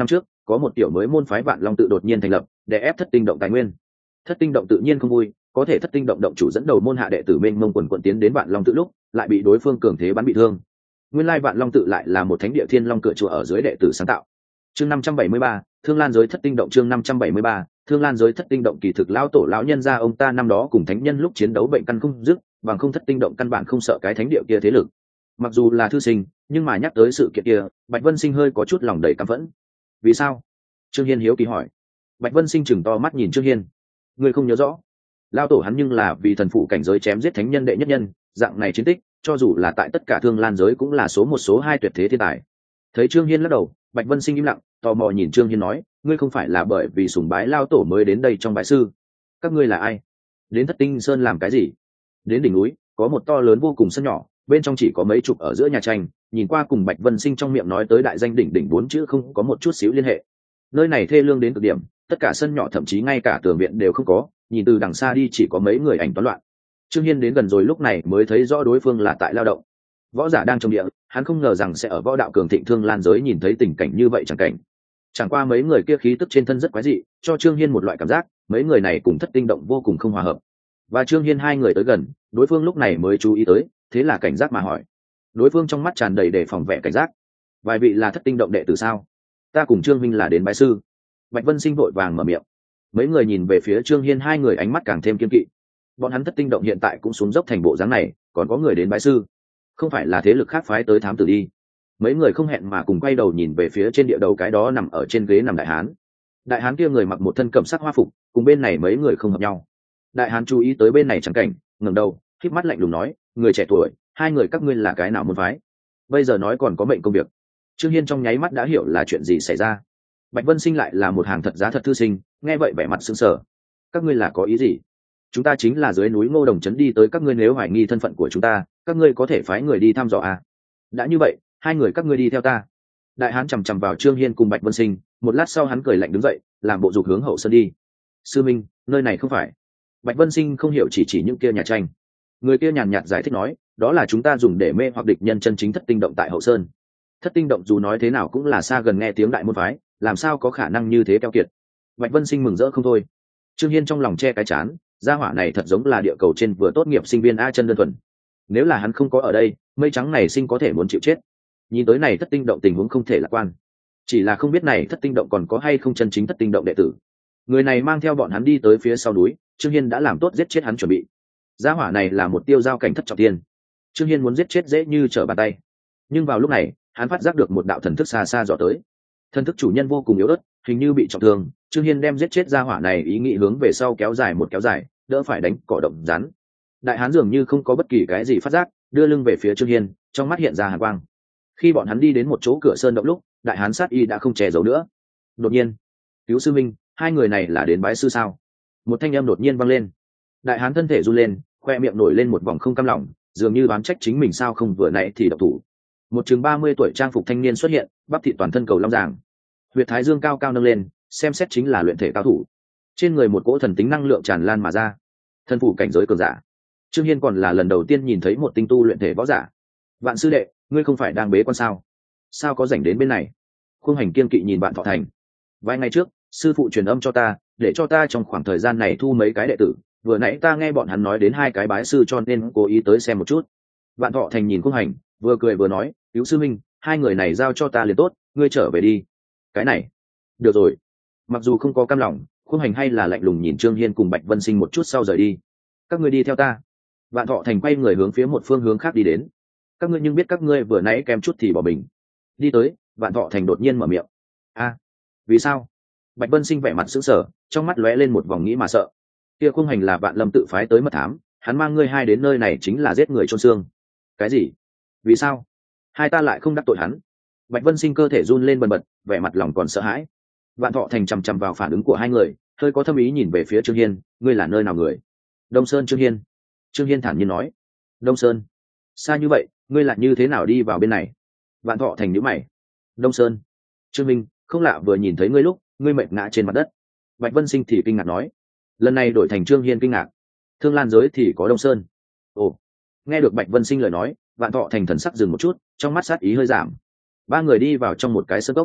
có một tiểu mới môn phái Vạn Long tự đột nhiên thành lập, để ép Thất Tinh động tài nguyên. Thất Tinh động tự nhiên không vui, có thể Thất Tinh động động chủ dẫn đầu môn hạ đệ tử mênh mông quần quần tiến đến Vạn Long tự lúc, lại bị đối phương cường thế bắn bị thương. Nguyên lai Vạn Long tự lại là một thánh địa Thiên Long cửa chùa ở dưới đệ tử sáng tạo. Chương năm trăm bảy mươi ba, Thương Lan giới Thất Tinh động chương năm trăm bảy mươi ba, Thương Lan giới Thất Tinh động kỳ thực lão tổ lão nhân gia ông ta năm đó cùng thánh nhân lúc chiến đấu bệnh căn không dứt, bằng không Thất Tinh động căn bản không sợ cái thánh địa kia thế lực. Mặc dù là thư sinh, nhưng mà nhắc tới sự kiện kia, Bạch Vân Sinh hơi có chút lòng đầy căm phẫn. Vì sao? Trương Hiên hiếu kỳ hỏi. Bạch Vân Sinh chừng to mắt nhìn Trương Hiên. Ngươi không nhớ rõ? Lão tổ hắn nhưng là vì thần phụ cảnh giới chém giết thánh nhân đệ nhất nhân, dạng này chiến tích, cho dù là tại tất cả Thương Lan giới cũng là số một số hai tuyệt thế thiên tài. Thấy Trương Hiên lắc đầu, Bạch Vân Sinh im lặng, tò mò nhìn Trương Hiên nói, ngươi không phải là bởi vì sùng bái Lão tổ mới đến đây trong bái sư? Các ngươi là ai? Đến Thất Tinh Sơn làm cái gì? Đến đỉnh núi, có một to lớn vô cùng sân nhỏ, bên trong chỉ có mấy chục ở giữa nhà tranh, nhìn qua cùng Bạch Vân Sinh trong miệng nói tới đại danh đỉnh đỉnh bốn chữ không có một chút xíu liên hệ. Nơi này thê lương đến cực điểm, tất cả sân nhỏ thậm chí ngay cả tường viện đều không có, nhìn từ đằng xa đi chỉ có mấy người ảnh toán loạn. Trương Hiên đến gần rồi lúc này mới thấy rõ đối phương là tại lao động. Võ giả đang trong địa, hắn không ngờ rằng sẽ ở võ đạo cường thịnh Thương Lan giới nhìn thấy tình cảnh như vậy chẳng cảnh. Chẳng qua mấy người kia khí tức trên thân rất quái dị, cho Trương Hiên một loại cảm giác, mấy người này cùng Thất Tinh động vô cùng không hòa hợp. Và Trương Hiên hai người tới gần, đối phương lúc này mới chú ý tới, thế là cảnh giác mà hỏi. Đối phương trong mắt tràn đầy đề phòng vẻ cảnh giác. Vài vị là Thất Tinh động đệ tử sao? Ta cùng Trương Minh là đến bái sư. Bạch Vân Sinh vội vàng mở miệng. Mấy người nhìn về phía Trương Hiên hai người ánh mắt càng thêm kiên kỵ. Bọn hắn Thất Tinh động hiện tại cũng xuống dốc thành bộ dáng này, còn có người đến bái sư, không phải là thế lực khác phái tới thám tử đi? Mấy người không hẹn mà cùng quay đầu nhìn về phía trên địa đầu cái đó nằm ở trên ghế nằm đại hán. Đại hán kia người mặc một thân cẩm sắc hoa phục, cùng bên này mấy người không hợp nhau. Đại hán chú ý tới bên này chẳng cảnh, ngẩng đầu, khép mắt lạnh lùng nói, người trẻ tuổi, hai người các ngươi là cái nào môn phái? Bây giờ nói còn có mệnh công việc. Trương Hiên trong nháy mắt đã hiểu là chuyện gì xảy ra. Bạch Vân Sinh lại là một hàng thật giá thật thư sinh, nghe vậy vẻ mặt sững sờ. Các ngươi là có ý gì? Chúng ta chính là dưới núi Ngô Đồng trấn đi tới, các ngươi nếu hoài nghi thân phận của chúng ta, các ngươi có thể phái người đi thăm dò à? Đã như vậy, hai người các ngươi đi theo ta. Đại hán chằm chằm vào Trương Hiên cùng Bạch Vân Sinh, một lát sau hắn cười lạnh đứng dậy, làm bộ dục hướng hậu sân đi. Sư minh, nơi này không phải. Bạch Vân Sinh không hiểu chỉ chỉ những kia nhà tranh. Người kia nhàn nhạt giải thích nói, đó là chúng ta dùng để mê hoặc địch nhân chân chính Thất Tinh động tại hậu sơn. Thất Tinh động dù nói thế nào cũng là xa gần nghe tiếng đại môn phái, làm sao có khả năng như thế keo kiệt. Bạch Vân Sinh mừng rỡ không thôi. Trương Hiên trong lòng che cái chán, gia hỏa này thật giống là địa cầu trên vừa tốt nghiệp sinh viên a chân đơn thuần. Nếu là hắn không có ở đây, mây trắng này sinh có thể muốn chịu chết. Nhìn tới này Thất Tinh động tình huống không thể lạc quan, chỉ là không biết này Thất Tinh động còn có hay không chân chính Thất Tinh động đệ tử. Người này mang theo bọn hắn đi tới phía sau núi, Trương Hiên đã làm tốt giết chết hắn chuẩn bị. Gia hỏa này là một tiêu giao cảnh thất trọng tiên, Trương Hiên muốn giết chết dễ như trở bàn tay. Nhưng vào lúc này, hắn phát giác được một đạo thần thức xa xa dò tới. Thần thức chủ nhân vô cùng yếu ớt, hình như bị trọng thương. Trương Hiên đem giết chết gia hỏa này ý nghĩ hướng về sau kéo dài một kéo dài, đỡ phải đánh cỏ động rắn. Đại hán dường như không có bất kỳ cái gì phát giác, đưa lưng về phía Trương Hiên, trong mắt hiện ra hàn quang. Khi bọn hắn đi đến một chỗ cửa sơn động lúc, đại hán sát y đã không che giấu nữa. Đột nhiên, cứu sư minh, hai người này là đến bái sư sao? Một thanh âm đột nhiên vang lên. Đại hán thân thể run lên, khoe miệng nổi lên một vòng không cam lòng, dường như đoán trách chính mình sao không vừa nãy thì độc thủ. Một chừng ba mươi tuổi trang phục thanh niên xuất hiện, bắp thịt toàn thân cầu long ràng, huyệt thái dương cao cao nâng lên, xem xét chính là luyện thể cao thủ. Trên người một cỗ thần tính năng lượng tràn lan mà ra, thân phủ cảnh giới cường giả. Trương Hiên còn là lần đầu tiên nhìn thấy một tinh tu luyện thể võ giả. Vạn sư đệ, ngươi không phải đang bế quan sao? Sao có rảnh đến bên này? Khung Hành kiên kỵ nhìn Vạn Thọ Thành. Vài ngày trước, sư phụ truyền âm cho ta, để cho ta trong khoảng thời gian này thu mấy cái đệ tử. Vừa nãy ta nghe bọn hắn nói đến hai cái bái sư cho nên cố ý tới xem một chút. Vạn Thọ Thành nhìn Khung Hành, vừa cười vừa nói, cứu sư minh, hai người này giao cho ta liền tốt, ngươi trở về đi. Cái này, được rồi. Mặc dù không có cam lòng, Khung Hành hay là lạnh lùng nhìn Trương Hiên cùng Bạch Vân Sinh một chút sau rời đi. Các ngươi đi theo ta. Vạn Thọ Thành quay người hướng phía một phương hướng khác đi đến. Các ngươi nhưng biết các ngươi vừa nãy kém chút thì bỏ mình. Đi tới, Vạn Thọ Thành đột nhiên mở miệng. A, vì sao? Bạch Vân Sinh vẻ mặt sững sờ, trong mắt lóe lên một vòng nghĩ mà sợ. Kia Khung Hành là Vạn Lâm tự phái tới mật thám, hắn mang ngươi hai đến nơi này chính là giết người chôn xương. Cái gì? Vì sao? Hai ta lại không đắc tội hắn. Bạch Vân Sinh cơ thể run lên bần bật, vẻ mặt lòng còn sợ hãi. Vạn Thọ Thành chằm chằm vào phản ứng của hai người, hơi có thâm ý nhìn về phía Trương Hiên, ngươi là nơi nào người? Đông Sơn. Trương Hiên. Trương Hiên thản nhiên nói. Đông Sơn? Xa như vậy, ngươi lại như thế nào đi vào bên này? Vạn Thọ Thành nhíu mày. Đông Sơn. Trương Minh, không lạ vừa nhìn thấy ngươi lúc, ngươi mệt ngã trên mặt đất. Bạch Vân Sinh thì kinh ngạc nói. Lần này đổi thành Trương Hiên kinh ngạc. Thương Lan giới thì có Đông Sơn. Ồ. Nghe được Bạch Vân Sinh lời nói, Vạn Thọ Thành thần sắc dừng một chút, trong mắt sát ý hơi giảm. Ba người đi vào trong một cái sơn cốc.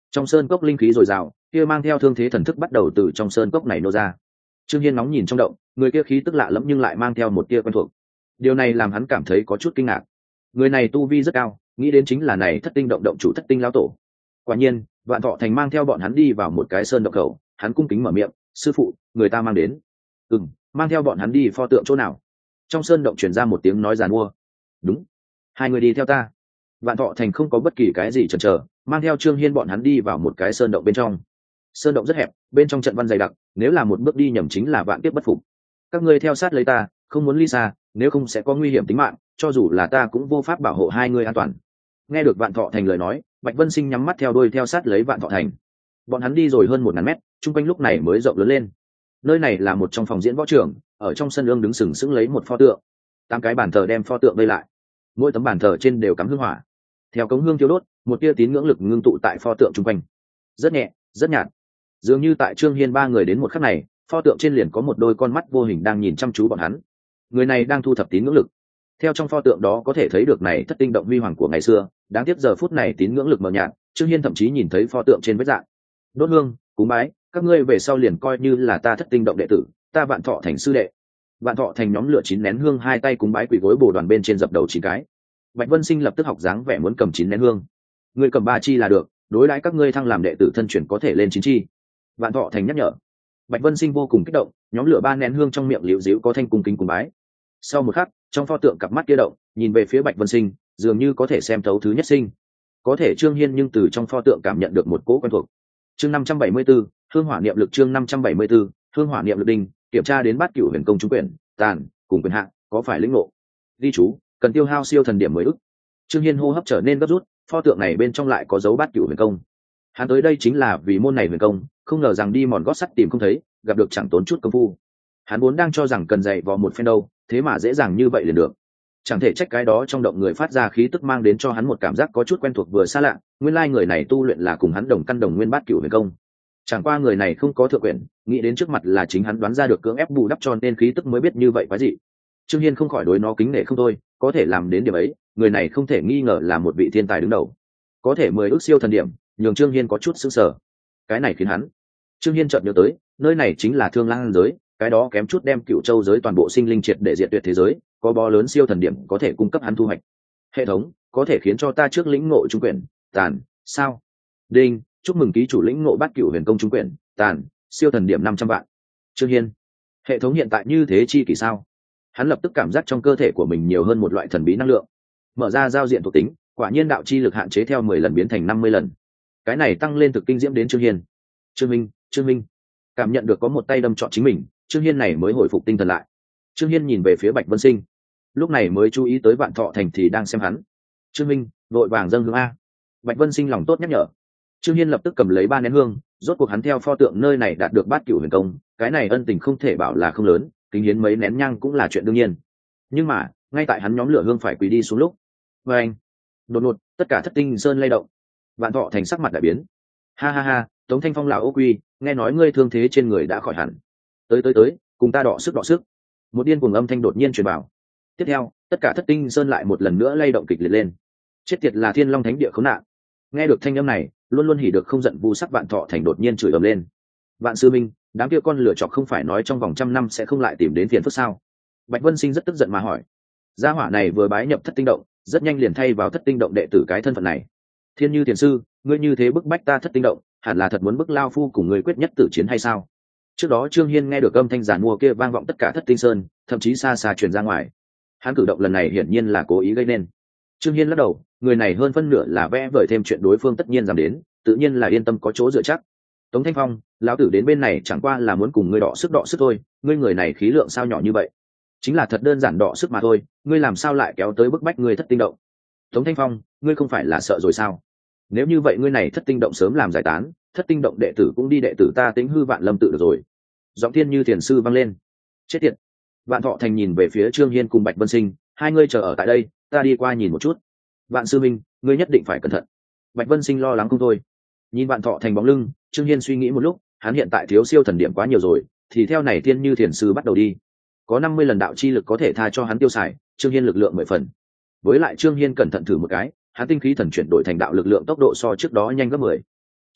Trong sơn cốc linh khí dồi dào, kia mang theo thương thế thần thức bắt đầu từ trong sơn cốc này nô ra. Trương Hiên nóng nhìn trong động, người kia khí tức lạ lẫm nhưng lại mang theo một tia quen thuộc. Điều này làm hắn cảm thấy có chút kinh ngạc. Người này tu vi rất cao, nghĩ đến chính là này thất tinh động động chủ thất tinh lão tổ. Quả nhiên, Vạn Thọ Thành mang theo bọn hắn đi vào một cái sơn động khẩu, hắn cung kính mở miệng, sư phụ, người ta mang đến. Ừm, mang theo bọn hắn đi pho tượng chỗ nào? Trong sơn động truyền ra một tiếng nói giàn mua. Đúng, hai người đi theo ta. Vạn Thọ Thành không có bất kỳ cái gì chần chờ, mang theo Trương Hiên bọn hắn đi vào một cái sơn động bên trong. Sơn động rất hẹp, bên trong trận văn dày đặc, nếu là một bước đi nhầm chính là vạn kiếp bất phục. Các ngươi theo sát lấy ta, không muốn ly xa, nếu không sẽ có nguy hiểm tính mạng, cho dù là ta cũng vô pháp bảo hộ hai người an toàn. Nghe được Vạn Thọ Thành lời nói, Bạch Vân Sinh nhắm mắt theo đuôi theo sát lấy Vạn Thọ Thành. Bọn hắn đi rồi hơn một ngàn mét, chung quanh lúc này mới rộng lớn lên. Nơi này là một trong phòng diễn võ trường, ở trong sân ương đứng sừng sững lấy một pho tượng. Tám cái bàn thờ đem pho tượng vây lại, mỗi tấm bàn thờ trên đều cắm hương hỏa. Theo cống hương thiêu đốt, một tia tín ngưỡng lực ngưng tụ tại pho tượng chung quanh. Rất nhẹ, rất nhạt. Dường như tại Trương Hiên ba người đến một khắc này, pho tượng trên liền có một đôi con mắt vô hình đang nhìn chăm chú bọn hắn. Người này đang thu thập tín ngưỡng lực. Theo trong pho tượng đó có thể thấy được này thất tinh động huy hoàng của ngày xưa, đáng tiếc giờ phút này tín ngưỡng lực mờ nhạt, Trương Hiên thậm chí nhìn thấy pho tượng trên vết dạng. Đốt hương, cúng bái, các ngươi về sau liền coi như là ta thất tinh động đệ tử, ta Vạn Thọ Thành sư đệ. Vạn Thọ Thành nhóm lửa chín nén hương, hai tay cúng bái quỳ gối bồ đoàn bên trên dập đầu chín cái. Bạch Vân Sinh lập tức học dáng vẻ muốn cầm chín nén hương. Ngươi cầm ba chi là được, đối đãi các ngươi thăng làm đệ tử thân chuyển có thể lên chín chi. Vạn Thọ Thành nhắc nhở. Bạch Vân Sinh vô cùng kích động, nhóm lửa ba nén hương trong miệng liễu díu có thanh cung kính cúng bái. Sau một khắc, trong pho tượng cặp mắt kia động, nhìn về phía Bạch Vân Sinh, dường như có thể xem thấu thứ nhất sinh. Có thể Trương Hiên nhưng từ trong pho tượng cảm nhận được một cỗ quen thuộc. Chương năm trăm bảy mươi 74, hương hỏa niệm lực chương năm trăm bảy mươi 74, hương hỏa niệm lực đinh, kiểm tra đến bát cửu huyền công trúng quyền, tàn, cùng quyền hạn, có phải lĩnh ngộ. Ghi chú, cần tiêu hao siêu thần điểm mới ức. Trương Hiên hô hấp trở nên gấp rút, pho tượng này bên trong lại có dấu bát cửu huyền công. Hắn tới đây chính là vì môn này huyền công, không ngờ rằng đi mòn gót sắt tìm không thấy, gặp được chẳng tốn chút công phu. Hắn vốn đang cho rằng cần dạy vào một phen đâu, thế mà dễ dàng như vậy liền được. Chẳng thể trách cái đó trong động người phát ra khí tức mang đến cho hắn một cảm giác có chút quen thuộc vừa xa lạ, nguyên lai người này tu luyện là cùng hắn đồng căn đồng nguyên bát cửu huyền công. Chẳng qua người này không có thượng quyền, nghĩ đến trước mặt là chính hắn đoán ra được cưỡng ép bù đắp cho nên khí tức mới biết như vậy quái dị. Trương Hiên không khỏi đối nó kính nể không thôi, có thể làm đến điểm ấy, người này không thể nghi ngờ là một vị thiên tài đứng đầu. Có thể mười ước siêu thần điểm, nhường Trương Hiên có chút sững sờ. Cái này khiến hắn, Trương Hiên chợt nhớ tới, nơi này chính là Thương Lang giới, cái đó kém chút đem Cựu Châu giới toàn bộ sinh linh triệt để diệt tuyệt thế giới, có bó lớn siêu thần điểm có thể cung cấp hắn thu hoạch. Hệ thống có thể khiến cho ta trước lĩnh ngộ trung quyền, tàn, sao? Đinh, chúc mừng ký chủ lĩnh ngộ bát cửu huyền công trung quyền, tàn, siêu thần điểm năm trăm vạn. Trương Hiên, hệ thống hiện tại như thế chi kỳ sao? Hắn lập tức cảm giác trong cơ thể của mình nhiều hơn một loại thần bí năng lượng. Mở ra giao diện thuộc tính, quả nhiên đạo chi lực hạn chế theo mười lần biến thành năm mươi lần. Cái này tăng lên thực kinh diễm đến Trương Hiên. Trương Minh, Trương Minh, cảm nhận được có một tay đâm trọn chính mình, Trương Hiên này mới hồi phục tinh thần lại. Trương Hiên nhìn về phía Bạch Vân Sinh, lúc này mới chú ý tới Vạn Thọ Thành thì đang xem hắn. Trương Minh, vội vàng dâng hương a. Bạch Vân Sinh lòng tốt nhắc nhở. Trương Hiên lập tức cầm lấy ba nén hương, rốt cuộc hắn theo pho tượng nơi này đạt được bát cửu huyền công, cái này ân tình không thể bảo là không lớn, kính hiến mấy nén nhang cũng là chuyện đương nhiên. Nhưng mà, ngay tại hắn nhóm lửa hương phải quỳ đi xuống lúc, với anh, đột ngột, tất cả thất tinh sơn lay động. Vạn Thọ Thành sắc mặt đại biến. Ha ha ha, Tống Thanh Phong lão ô quy, nghe nói ngươi thương thế trên người đã khỏi hẳn. Tới tới tới, cùng ta đọ sức đọ sức. Một điên cuồng âm thanh đột nhiên truyền vào. Tiếp theo, tất cả thất tinh sơn lại một lần nữa lay động kịch liệt lên. Chết tiệt là Thiên Long Thánh địa khốn nạn. Nghe được thanh âm này, luôn luôn hỉ được không giận vu sắc Vạn Thọ Thành đột nhiên chửi ầm lên. Vạn sư minh, đám kia con lửa chọc không phải nói trong vòng trăm năm sẽ không lại tìm đến phiền phức sao? Bạch Vân Sinh rất tức giận mà hỏi. Gia hỏa này vừa bái nhập thất tinh động, rất nhanh liền thay vào thất tinh động đệ tử cái thân phận này. Thiên Như Tiền sư, ngươi như thế bức bách ta thất tinh động, hẳn là thật muốn bức lao phu cùng ngươi quyết nhất tử chiến hay sao? Trước đó Trương Hiên nghe được âm thanh giàn mua kia vang vọng tất cả thất tinh sơn, thậm chí xa xa truyền ra ngoài. Hắn cử động lần này hiển nhiên là cố ý gây nên. Trương Hiên lắc đầu, người này hơn phân nửa là vẽ vời thêm chuyện đối phương tất nhiên dám đến, tự nhiên là yên tâm có chỗ dựa chắc. Tống Thanh Phong, lão tử đến bên này chẳng qua là muốn cùng ngươi đọ sức đọ sức thôi, ngươi người này khí lượng sao nhỏ như vậy? Chính là thật đơn giản đọ sức mà thôi, ngươi làm sao lại kéo tới bức bách ngươi thất tinh động? Tống Thanh Phong, ngươi không phải là sợ rồi sao? Nếu như vậy ngươi này thất tinh động sớm làm giải tán, thất tinh động đệ tử cũng đi đệ tử ta Tính Hư Vạn Lâm tự được rồi. Giọng Thiên Như Thiền sư vang lên. Chết tiệt. Vạn Thọ Thành nhìn về phía Trương Hiên cùng Bạch Vân Sinh, hai ngươi chờ ở tại đây, ta đi qua nhìn một chút. Vạn sư minh, ngươi nhất định phải cẩn thận. Bạch Vân Sinh lo lắng không thôi. Nhìn Vạn Thọ Thành bóng lưng, Trương Hiên suy nghĩ một lúc, hắn hiện tại thiếu siêu thần điểm quá nhiều rồi, thì theo này Thiên Như Thiền sư bắt đầu đi. Có năm mươi lần đạo chi lực có thể tha cho hắn tiêu xài, Trương Hiên lực lượng mười phần. Với lại Trương Hiên cẩn thận thử một cái, hắn tinh khí thần chuyển đổi thành đạo lực lượng tốc độ so trước đó nhanh gấp mười.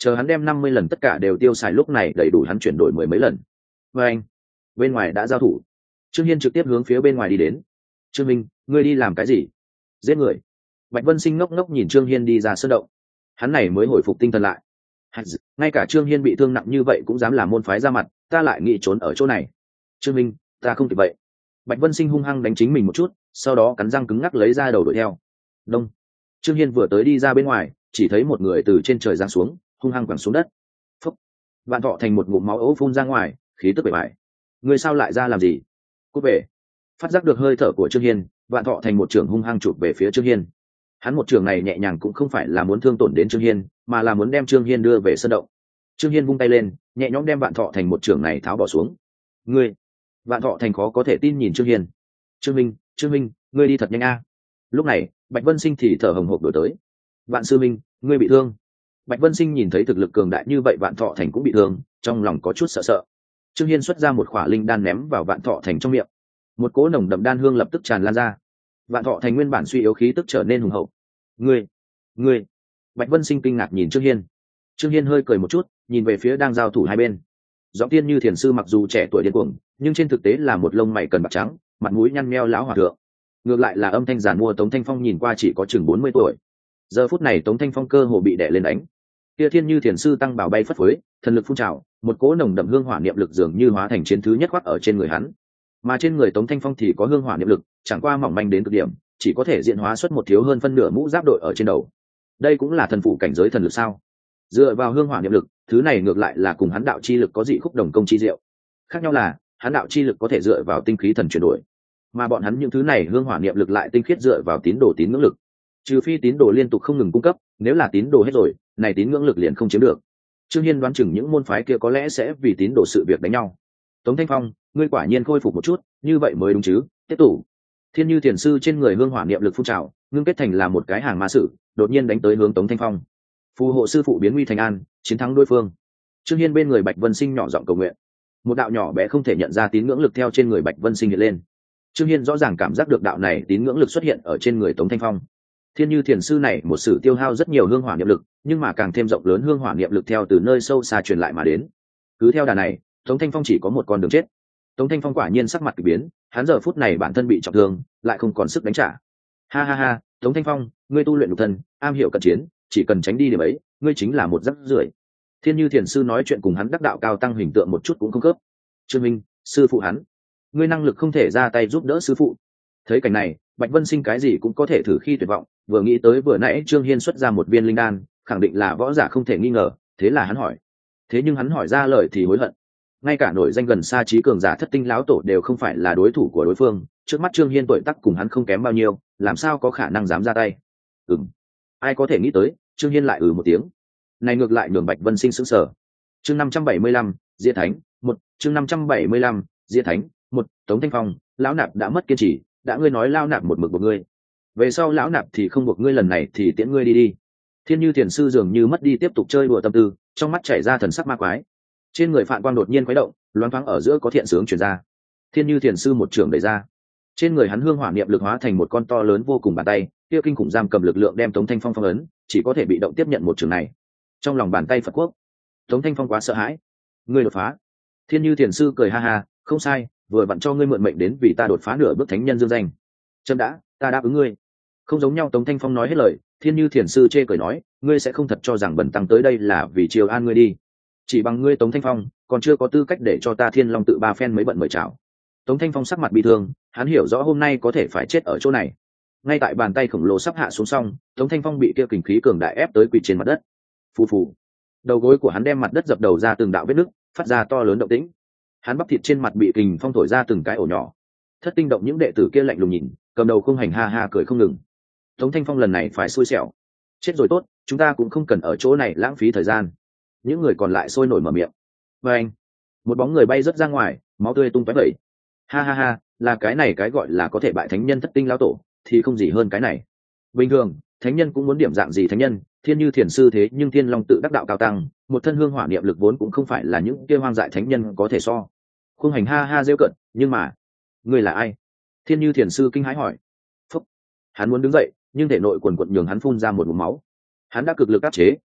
chờ hắn đem năm mươi lần tất cả đều tiêu xài lúc này đầy đủ hắn chuyển đổi mười mấy lần. Và anh bên ngoài đã giao thủ, Trương Hiên trực tiếp hướng phía bên ngoài đi đến. Trương Minh, ngươi đi làm cái gì? Giết người. Bạch Vân Sinh ngốc ngốc nhìn Trương Hiên đi ra sơn động, hắn này mới hồi phục tinh thần lại. Ngay cả Trương Hiên bị thương nặng như vậy cũng dám làm môn phái ra mặt, ta lại nghĩ trốn ở chỗ này. Trương Minh, ta không kịp vậy. Bạch Vân Sinh hung hăng đánh chính mình một chút, sau đó cắn răng cứng ngắc lấy ra đầu đuổi theo. Đông. Trương Hiên vừa tới đi ra bên ngoài, chỉ thấy một người từ trên trời giáng xuống, hung hăng quẳng xuống đất. Phúc. Vạn Thọ Thành một ngụm máu ố phun ra ngoài, khí tức bể bại. Người sao lại ra làm gì? Cút về. Phát giác được hơi thở của Trương Hiên, Vạn Thọ Thành một trường hung hăng chụp về phía Trương Hiên. Hắn một trường này nhẹ nhàng cũng không phải là muốn thương tổn đến Trương Hiên, mà là muốn đem Trương Hiên đưa về sân động. Trương Hiên vung tay lên, nhẹ nhõm đem Vạn Thọ Thành một trường này tháo bỏ xuống. Ngươi. Vạn Thọ Thành khó có thể tin nhìn Trương Hiên. Trương Minh, Trương Minh, ngươi đi thật nhanh a. Lúc này, Bạch Vân Sinh thì thở hồng hộc đuổi tới. Vạn sư minh, ngươi bị thương. Bạch Vân Sinh nhìn thấy thực lực cường đại như vậy Vạn Thọ Thành cũng bị thương, trong lòng có chút sợ sợ. Trương Hiên xuất ra một khỏa linh đan ném vào Vạn Thọ Thành trong miệng. Một cỗ nồng đậm đan hương lập tức tràn lan ra. Vạn Thọ Thành nguyên bản suy yếu khí tức trở nên hùng hậu. Ngươi, ngươi. Bạch Vân Sinh kinh ngạc nhìn Trương Hiên. Trương Hiên hơi cười một chút, nhìn về phía đang giao thủ hai bên. Giọng tiên như thiền sư mặc dù trẻ tuổi điên cuồng, nhưng trên thực tế là một lông mày cần bạc trắng, mặt mũi nhăn meo lão hòa thượng. Ngược lại là âm thanh giản mua Tống Thanh Phong nhìn qua chỉ có chừng bốn mươi tuổi. Giờ phút này Tống Thanh Phong cơ hồ bị đè lên đánh. Kia thiên như thiền sư tăng bảo bay phất phới, thần lực phun trào, một cỗ nồng đậm hương hỏa niệm lực dường như hóa thành chiến thứ nhất khoác ở trên người hắn. Mà trên người Tống Thanh Phong thì có hương hỏa niệm lực, chẳng qua mỏng manh đến cực điểm, chỉ có thể diện hóa xuất một thiếu hơn phân nửa mũ giáp đội ở trên đầu. Đây cũng là thần phụ cảnh giới thần lực sao? Dựa vào hương hỏa niệm lực, thứ này ngược lại là cùng hắn đạo chi lực có dị khúc đồng công chi diệu. Khác nhau là, hắn đạo chi lực có thể dựa vào tinh khí thần chuyển đổi, mà bọn hắn những thứ này hương hỏa niệm lực lại tinh khiết dựa vào tín đồ tín ngưỡng lực. Trừ phi tín đồ liên tục không ngừng cung cấp, nếu là tín đồ hết rồi, này tín ngưỡng lực liền không chiếm được. Trương Hiên đoán chừng những môn phái kia có lẽ sẽ vì tín đồ sự việc đánh nhau. Tống Thanh Phong, ngươi quả nhiên khôi phục một chút, như vậy mới đúng chứ? Tiếp tục. Thiên Như Thiền sư trên người hương hỏa niệm lực phun trào, ngưng kết thành là một cái hàng ma sử, đột nhiên đánh tới hướng Tống Thanh Phong. Phù hộ sư phụ biến nguy thành an, chiến thắng đối phương. Trương Hiên bên người Bạch Vân Sinh nhỏ giọng cầu nguyện. Một đạo nhỏ bé không thể nhận ra tín ngưỡng lực theo trên người Bạch Vân Sinh hiện lên. Trương Hiên rõ ràng cảm giác được đạo này tín ngưỡng lực xuất hiện ở trên người Tống Thanh Phong. Thiên Như Thiền sư này một sử tiêu hao rất nhiều hương hỏa niệm lực, nhưng mà càng thêm rộng lớn hương hỏa niệm lực theo từ nơi sâu xa truyền lại mà đến. Cứ theo đà này, Tống Thanh Phong chỉ có một con đường chết. Tống Thanh Phong quả nhiên sắc mặt kỳ biến, hắn giờ phút này bản thân bị trọng thương, lại không còn sức đánh trả. Ha ha ha, Tống Thanh Phong, ngươi tu luyện nhục thân, am hiểu cận chiến, chỉ cần tránh đi điểm ấy, ngươi chính là một rắc rưởi. Thiên Như Thiền sư nói chuyện cùng hắn đắc đạo cao tăng hình tượng một chút cũng không khớp. Trương Minh, sư phụ hắn, ngươi năng lực không thể ra tay giúp đỡ sư phụ. Thấy cảnh này, Bạch Vân Sinh cái gì cũng có thể thử khi tuyệt vọng, vừa nghĩ tới vừa nãy Trương Hiên xuất ra một viên linh đan, khẳng định là võ giả không thể nghi ngờ, thế là hắn hỏi. Thế nhưng hắn hỏi ra lời thì hối hận. Ngay cả nổi danh gần xa trí cường giả thất tinh lão tổ đều không phải là đối thủ của đối phương, trước mắt Trương Hiên tuổi tác cùng hắn không kém bao nhiêu, làm sao có khả năng dám ra tay. Ừm, ai có thể nghĩ tới, Trương Hiên lại ừ một tiếng. Này ngược lại nhường Bạch Vân Sinh sững sờ. Chương năm trăm bảy mươi lăm, Diệt Thánh, một, chương năm trăm bảy mươi lăm, Diệt Thánh, một, Tống Thanh Phong, lão nạp đã mất kiên trì, đã ngươi nói lão nạp một mực buộc ngươi. Về sau lão nạp thì không buộc ngươi lần này thì tiễn ngươi đi đi. Thiên Như Thiền sư dường như mất đi tiếp tục chơi đùa tâm tư, trong mắt chảy ra thần sắc ma quái. Trên người Phạn Quang đột nhiên khuấy động, loáng thoáng ở giữa có thiện sướng truyền ra. Thiên Như Thiền sư một trường đẩy ra, trên người hắn hương hỏa niệm lực hóa thành một con to lớn vô cùng bàn tay, kia kinh khủng giam cầm lực lượng đem Tống Thanh Phong phong ấn, chỉ có thể bị động tiếp nhận một trường này. Trong lòng bàn tay Phật quốc, Tống Thanh Phong quá sợ hãi. Ngươi đột phá. Thiên Như Thiền sư cười ha ha, không sai, vừa vặn cho ngươi mượn mệnh đến vì ta đột phá nửa bước thánh nhân dương danh. Chấm đã, ta đáp ứng ngươi. Không giống nhau, Tống Thanh Phong nói hết lời, Thiên Như Thiền sư chê cười nói, ngươi sẽ không thật cho rằng bần tăng tới đây là vì chiều an ngươi đi. Chỉ bằng ngươi Tống Thanh Phong, còn chưa có tư cách để cho ta Thiên Long tự ba phen mới bận mời chào. Tống Thanh Phong sắc mặt bi thương, hắn hiểu rõ hôm nay có thể phải chết ở chỗ này. Ngay tại bàn tay khổng lồ sắp hạ xuống xong, Tống Thanh Phong bị kia kình khí cường đại ép tới quỳ trên mặt đất. Phù phù. Đầu gối của hắn đem mặt đất dập đầu ra từng đạo vết nứt, phát ra to lớn động tĩnh. Hắn bắp thịt trên mặt bị kình phong thổi ra từng cái ổ nhỏ. Thất tinh động những đệ tử kia lạnh lùng nhìn, cầm đầu không hành ha ha cười không ngừng. Tống Thanh Phong lần này phải xui xẻo. Chết rồi tốt, chúng ta cũng không cần ở chỗ này lãng phí thời gian. Những người còn lại sôi nổi mở miệng. Và anh, một bóng người bay rớt ra ngoài, máu tươi tung tóe vẩy. Ha ha ha, là cái này cái gọi là có thể bại thánh nhân thất tinh lão tổ, thì không gì hơn cái này. Bình thường, thánh nhân cũng muốn điểm dạng gì thánh nhân, Thiên Như Thiền sư thế nhưng Thiên Long tự đắc đạo cao tăng, một thân hương hỏa niệm lực vốn cũng không phải là những kia hoang dại thánh nhân có thể so. Khung Hành ha ha rêu cận, nhưng mà, ngươi là ai? Thiên Như Thiền sư kinh hãi hỏi. Phúc. Hắn muốn đứng dậy, nhưng thể nội quần quật nhường hắn phun ra một ngụm máu. Hắn đã cực lực áp chế,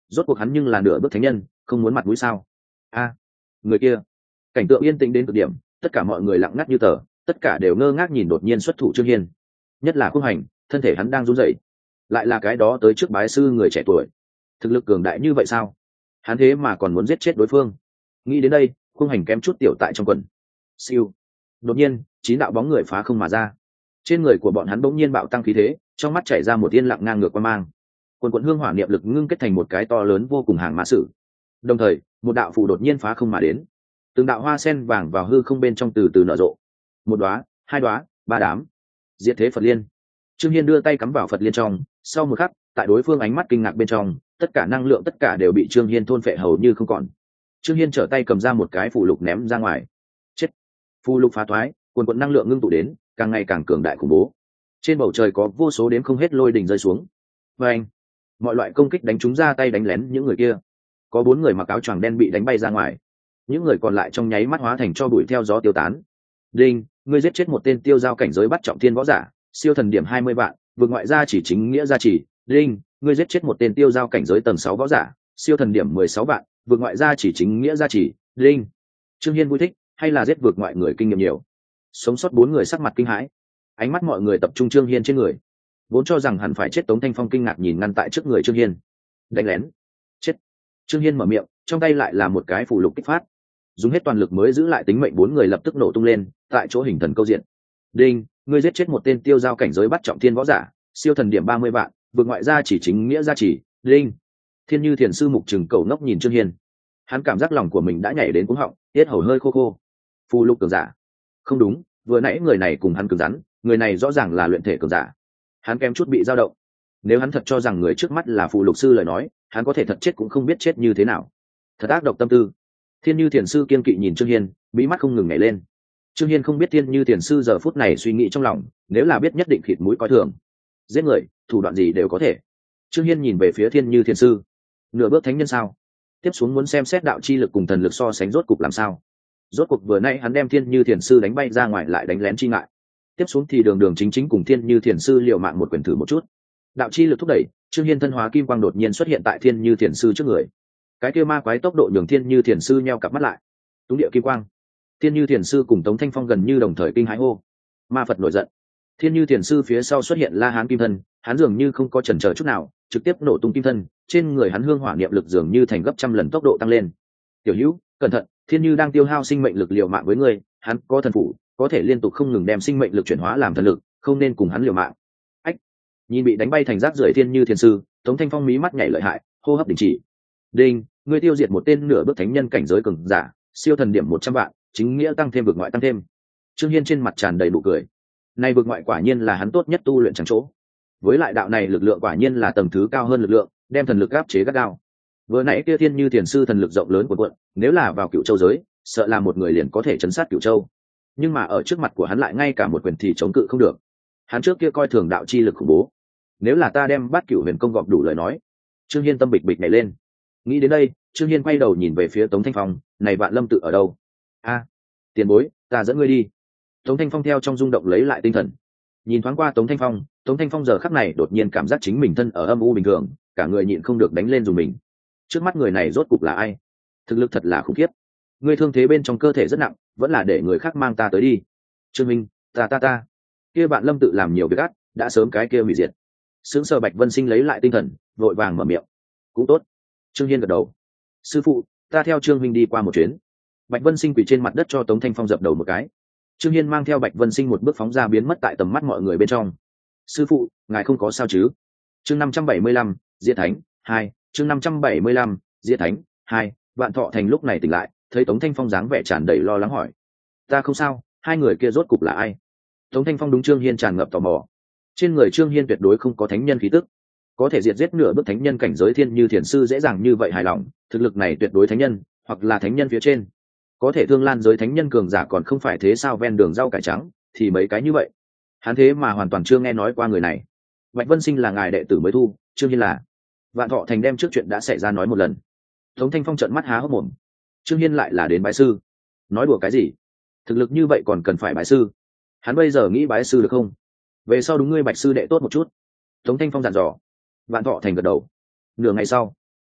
rốt cuộc hắn nhưng là nửa bước thánh nhân, không muốn mặt mũi sao? A, người kia. Cảnh tượng yên tĩnh đến cực điểm, tất cả mọi người lặng ngắt như tờ, tất cả đều ngơ ngác nhìn đột nhiên xuất thủ Trương Hiên. Nhất là Khung Hành, thân thể hắn đang run rẩy. Lại là cái đó tới trước bái sư người trẻ tuổi, thực lực cường đại như vậy sao? Hắn thế mà còn muốn giết chết đối phương. Nghĩ đến đây, Khung Hành kém chút tiểu tại trong quần. Siêu. Đột nhiên, chín đạo bóng người phá không mà ra. Trên người của bọn hắn bỗng nhiên bạo tăng khí thế, trong mắt chảy ra một tiên lặng ngang ngược qua mang. Quần quần hương hỏa niệm lực ngưng kết thành một cái to lớn vô cùng hàng mã sử. Đồng thời, một đạo phù đột nhiên phá không mà đến. Từng đạo hoa sen vàng vào hư không bên trong từ từ nở rộ. Một đóa, hai đóa, ba đám. Diệt thế Phật Liên. Trương Hiên đưa tay cắm vào Phật Liên trong, sau một khắc, tại đối phương ánh mắt kinh ngạc bên trong, tất cả năng lượng tất cả đều bị Trương Hiên thôn phệ hầu như không còn. Trương Hiên trở tay cầm ra một cái phù lục ném ra ngoài. Chết. Phù lục phá thoái, quần quần năng lượng ngưng tụ đến, càng ngày càng cường đại khủng bố. Trên bầu trời có vô số đếm không hết lôi đình rơi xuống. Và anh, mọi loại công kích đánh chúng ra tay đánh lén những người kia. Có bốn người mặc áo choàng đen bị đánh bay ra ngoài, những người còn lại trong nháy mắt hóa thành cho bụi theo gió tiêu tán. Đinh, ngươi giết chết một tên tiêu giao cảnh giới bắt trọng thiên võ giả, siêu thần điểm hai mươi vạn, vượt ngoại gia chỉ chính nghĩa gia chỉ. Đinh, ngươi giết chết một tên tiêu giao cảnh giới tầng sáu võ giả, siêu thần điểm mười sáu vạn, vượt ngoại gia chỉ chính nghĩa gia chỉ. Đinh. Trương Hiên vui thích, hay là giết vượt ngoại người kinh nghiệm nhiều. Sống sót bốn người sắc mặt kinh hãi, ánh mắt mọi người tập trung Trương Hiên trên người, vốn cho rằng hẳn phải chết Tống Thanh Phong kinh ngạc nhìn ngăn tại trước người Trương Hiên. Đánh lén. Chết. Trương Hiên mở miệng, trong tay lại là một cái phù lục kích phát, dùng hết toàn lực mới giữ lại tính mệnh bốn người lập tức nổ tung lên, tại chỗ hình thần câu diện. Đinh, ngươi giết chết một tên tiêu giao cảnh giới bắt trọng thiên võ giả, siêu thần điểm ba mươi vạn, vượt ngoại gia chỉ chính nghĩa gia chỉ. Đinh. Thiên Như Thiền sư mục trừng cầu ngốc nhìn Trương Hiên, hắn cảm giác lòng của mình đã nhảy đến cuống họng, tiết hầu hơi khô khô. Phù lục cường giả? Không đúng, vừa nãy người này cùng hắn cứng rắn, người này rõ ràng là luyện thể cường giả. Hắn kém chút bị dao động. Nếu hắn thật cho rằng người trước mắt là phù lục sư lời nói, hắn có thể thật chết cũng không biết chết như thế nào. Thật ác độc tâm tư. Thiên Như Thiền sư kiên kỵ nhìn Trương Hiên, mỹ mắt không ngừng nhảy lên. Trương Hiên không biết Thiên Như Thiền sư giờ phút này suy nghĩ trong lòng, nếu là biết nhất định khịt mũi coi thường. Giết người, thủ đoạn gì đều có thể. Trương Hiên nhìn về phía Thiên Như Thiền sư. Nửa bước thánh nhân sao? Tiếp xuống muốn xem xét đạo chi lực cùng thần lực so sánh rốt cục làm sao. Rốt cuộc vừa nãy hắn đem Thiên Như Thiền sư đánh bay ra ngoài lại đánh lén chi ngại. Tiếp xuống thì đường đường chính chính cùng Thiên Như Thiền sư liều mạng một quyền thử một chút. Đạo chi lực thúc đẩy, Trương Hiên thân hóa kim quang đột nhiên xuất hiện tại Thiên Như Thiền sư trước người. Cái kia ma quái tốc độ nhường Thiên Như Thiền sư nheo cặp mắt lại. Túng địa kim quang. Thiên Như Thiền sư cùng Tống Thanh Phong gần như đồng thời kinh hãi hô. Ma Phật nổi giận. Thiên Như Thiền sư phía sau xuất hiện La Hán kim thân, hắn dường như không có chần chờ chút nào, trực tiếp nổ tung kim thân, trên người hắn hương hỏa niệm lực dường như thành gấp trăm lần tốc độ tăng lên. Tiểu Hữu, cẩn thận, Thiên Như đang tiêu hao sinh mệnh lực liều mạng với ngươi, hắn có thần phủ, có thể liên tục không ngừng đem sinh mệnh lực chuyển hóa làm thần lực, không nên cùng hắn liều mạng. Ách. Nhìn bị đánh bay thành rác rưởi Thiên Như Thiền sư, Tống Thanh Phong mí mắt nhảy lợi hại, hô hấp đình chỉ. Đinh, ngươi tiêu diệt một tên nửa bước thánh nhân cảnh giới cường giả, siêu thần điểm một trăm vạn, chính nghĩa tăng thêm vực ngoại tăng thêm. Trương Hiên trên mặt tràn đầy nụ cười. Này vực ngoại quả nhiên là hắn tốt nhất tu luyện chẳng chỗ. Với lại đạo này lực lượng quả nhiên là tầng thứ cao hơn lực lượng, đem thần lực áp chế gắt gao. Vừa nãy kia Thiên Như Thiền sư thần lực rộng lớn của quận, nếu là vào Cựu Châu giới, sợ là một người liền có thể chấn sát Cựu Châu. Nhưng mà ở trước mặt của hắn lại ngay cả một quyền thì chống cự không được. Hắn trước kia coi thường đạo chi lực khủng bố. Nếu là ta đem Bát Cửu Huyền Công gọp đủ lời nói. Trương Hiên tâm bịch bịch nhảy lên. Nghĩ đến đây, Trương Hiên quay đầu nhìn về phía Tống Thanh Phong, này Vạn Lâm tự ở đâu? A, tiền bối, ta dẫn ngươi đi. Tống Thanh Phong theo trong rung động lấy lại tinh thần, nhìn thoáng qua Tống Thanh Phong, Tống Thanh Phong giờ khắc này đột nhiên cảm giác chính mình thân ở âm u bình thường, cả người nhịn không được đánh lên dùng mình. Trước mắt người này rốt cục là ai? Thực lực thật là khủng khiếp. Ngươi thương thế bên trong cơ thể rất nặng, vẫn là để người khác mang ta tới đi. Trương Minh, ta ta ta. Kia Vạn Lâm tự làm nhiều việc ác, đã sớm cái kia hủy diệt. Sướng Sờ Bạch Vân Sinh lấy lại tinh thần, vội vàng mở miệng. Cũng tốt. Trương Hiên gật đầu. Sư phụ, ta theo Trương Minh đi qua một chuyến. Bạch Vân Sinh quỳ trên mặt đất cho Tống Thanh Phong dập đầu một cái. Trương Hiên mang theo Bạch Vân Sinh một bước phóng ra biến mất tại tầm mắt mọi người bên trong. Sư phụ, ngài không có sao chứ? Chương năm trăm bảy mươi lăm, Diệt Thánh hai. Chương năm trăm bảy mươi lăm, Diệt Thánh hai. Vạn Thọ Thành lúc này tỉnh lại, thấy Tống Thanh Phong dáng vẻ tràn đầy lo lắng hỏi: ta không sao, hai người kia rốt cục là ai? Tống Thanh Phong đúng Trương Hiên tràn ngập tò mò. Trên người Trương Hiên tuyệt đối không có thánh nhân khí tức, có thể diệt giết nửa bước thánh nhân cảnh giới Thiên Như Thiền sư dễ dàng như vậy hài lòng, thực lực này tuyệt đối thánh nhân, hoặc là thánh nhân phía trên. Có thể thương lan giới thánh nhân cường giả còn không phải thế sao, ven đường rau cải trắng thì mấy cái như vậy. Hắn thế mà hoàn toàn chưa nghe nói qua người này. Bạch Vân Sinh là ngài đệ tử mới thu, Trương Hiên là. Vạn Thọ Thành đem trước chuyện đã xảy ra nói một lần. Tống Thanh Phong trợn mắt há hốc mồm. Trương Hiên lại là đến bái sư? Nói đùa cái gì? Thực lực như vậy còn cần phải bái sư? Hắn bây giờ nghĩ bái sư được không? Về sau đúng ngươi Bạch sư đệ tốt một chút. Tống Thanh Phong dặn dò. Vạn Thọ Thành gật đầu. Nửa ngày sau,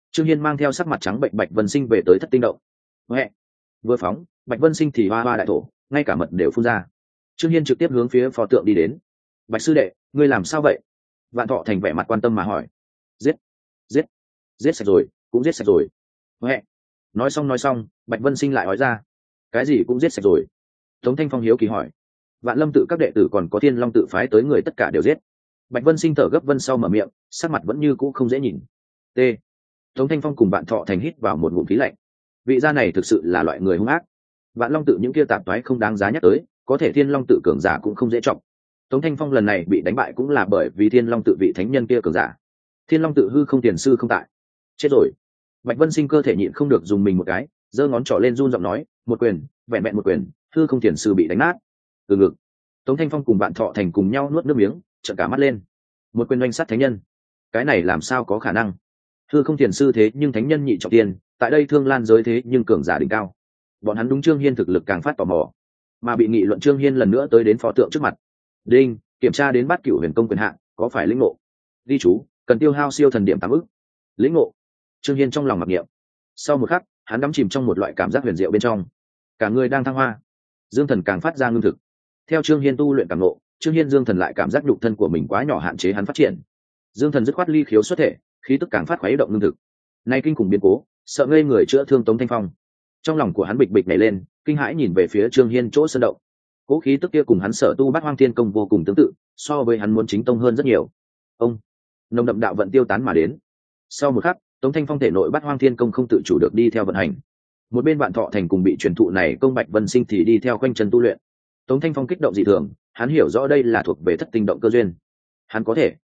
Trương Hiên mang theo sắc mặt trắng bệnh Bạch Vân Sinh về tới thất tinh động. Huệ. Vừa phóng, Bạch Vân Sinh thì hoa hoa đại thổ, ngay cả mật đều phun ra. Trương Hiên trực tiếp hướng phía pho tượng đi đến. Bạch sư đệ, ngươi làm sao vậy? Vạn Thọ Thành vẻ mặt quan tâm mà hỏi. Giết, giết, giết sạch rồi, cũng giết sạch rồi. Huệ. Nói xong nói xong, Bạch Vân Sinh lại nói ra. Cái gì cũng giết sạch rồi? Tống Thanh Phong hiếu kỳ hỏi. Vạn Lâm tự các đệ tử còn có Thiên Long tự phái tới người tất cả đều giết. Bạch Vân Sinh thở gấp vân sau mở miệng, sắc mặt vẫn như cũ không dễ nhìn. T. Tống Thanh Phong cùng Vạn Thọ Thành hít vào một ngụm khí lạnh. Vị gia này thực sự là loại người hung ác. Vạn Long tự những kia tạp toái không đáng giá nhắc tới, có thể Thiên Long tự cường giả cũng không dễ trọng. Tống Thanh Phong lần này bị đánh bại cũng là bởi vì Thiên Long tự vị thánh nhân kia cường giả. Thiên Long tự hư không tiền sư không tại. Chết rồi. Bạch Vân Sinh cơ thể nhịn không được dùng mình một cái, giơ ngón trỏ lên run giọng nói, một quyền, vẹn vẹn một quyền, hư không tiền sư bị đánh nát. Từ ngực. Tống Thanh Phong cùng Vạn Thọ Thành cùng nhau nuốt nước miếng, trợn cả mắt lên. Một quyền oanh sát thánh nhân, cái này làm sao có khả năng? Hư không tiền sư thế nhưng thánh nhân nhị trọng tiền, tại đây Thương Lan giới thế nhưng cường giả đỉnh cao. Bọn hắn đúng Trương Hiên thực lực càng phát tò mò, mà bị nghị luận Trương Hiên lần nữa tới đến phó tượng trước mặt. Đinh, kiểm tra đến bát cửu huyền công quyền hạn, có phải lĩnh ngộ? Ghi chú, cần tiêu hao siêu thần điểm tám ức. Lĩnh ngộ. Trương Hiên trong lòng mặc niệm. Sau một khắc, hắn đắm chìm trong một loại cảm giác huyền diệu bên trong, cả người đang thăng hoa, dương thần càng phát ra ngưng thực. Theo Trương Hiên tu luyện càng ngộ, Trương Hiên dương thần lại cảm giác nhục thân của mình quá nhỏ hạn chế hắn phát triển. Dương thần dứt khoát ly khiếu xuất thể, khí tức càng phát khuấy động ngưng thực. Nay kinh khủng biến cố, sợ ngây người chữa thương Tống Thanh Phong. Trong lòng của hắn bịch bịch nhảy lên, kinh hãi nhìn về phía Trương Hiên chỗ sơn động. Cố khí tức kia cùng hắn sở tu Bát Hoang Thiên Công vô cùng tương tự, so với hắn muốn chính tông hơn rất nhiều. Ông, nồng đậm đạo vận tiêu tán mà đến. Sau một khắc, Tống Thanh Phong thể nội Bát Hoang Thiên Công không tự chủ được đi theo vận hành. Một bên Vạn Thọ Thành cùng bị truyền thụ này công Bạch Vân Sinh thì đi theo quanh chân tu luyện. Tống Thanh Phong kích động dị thường, hắn hiểu rõ đây là thuộc về thất tinh động cơ duyên. Hắn có thể.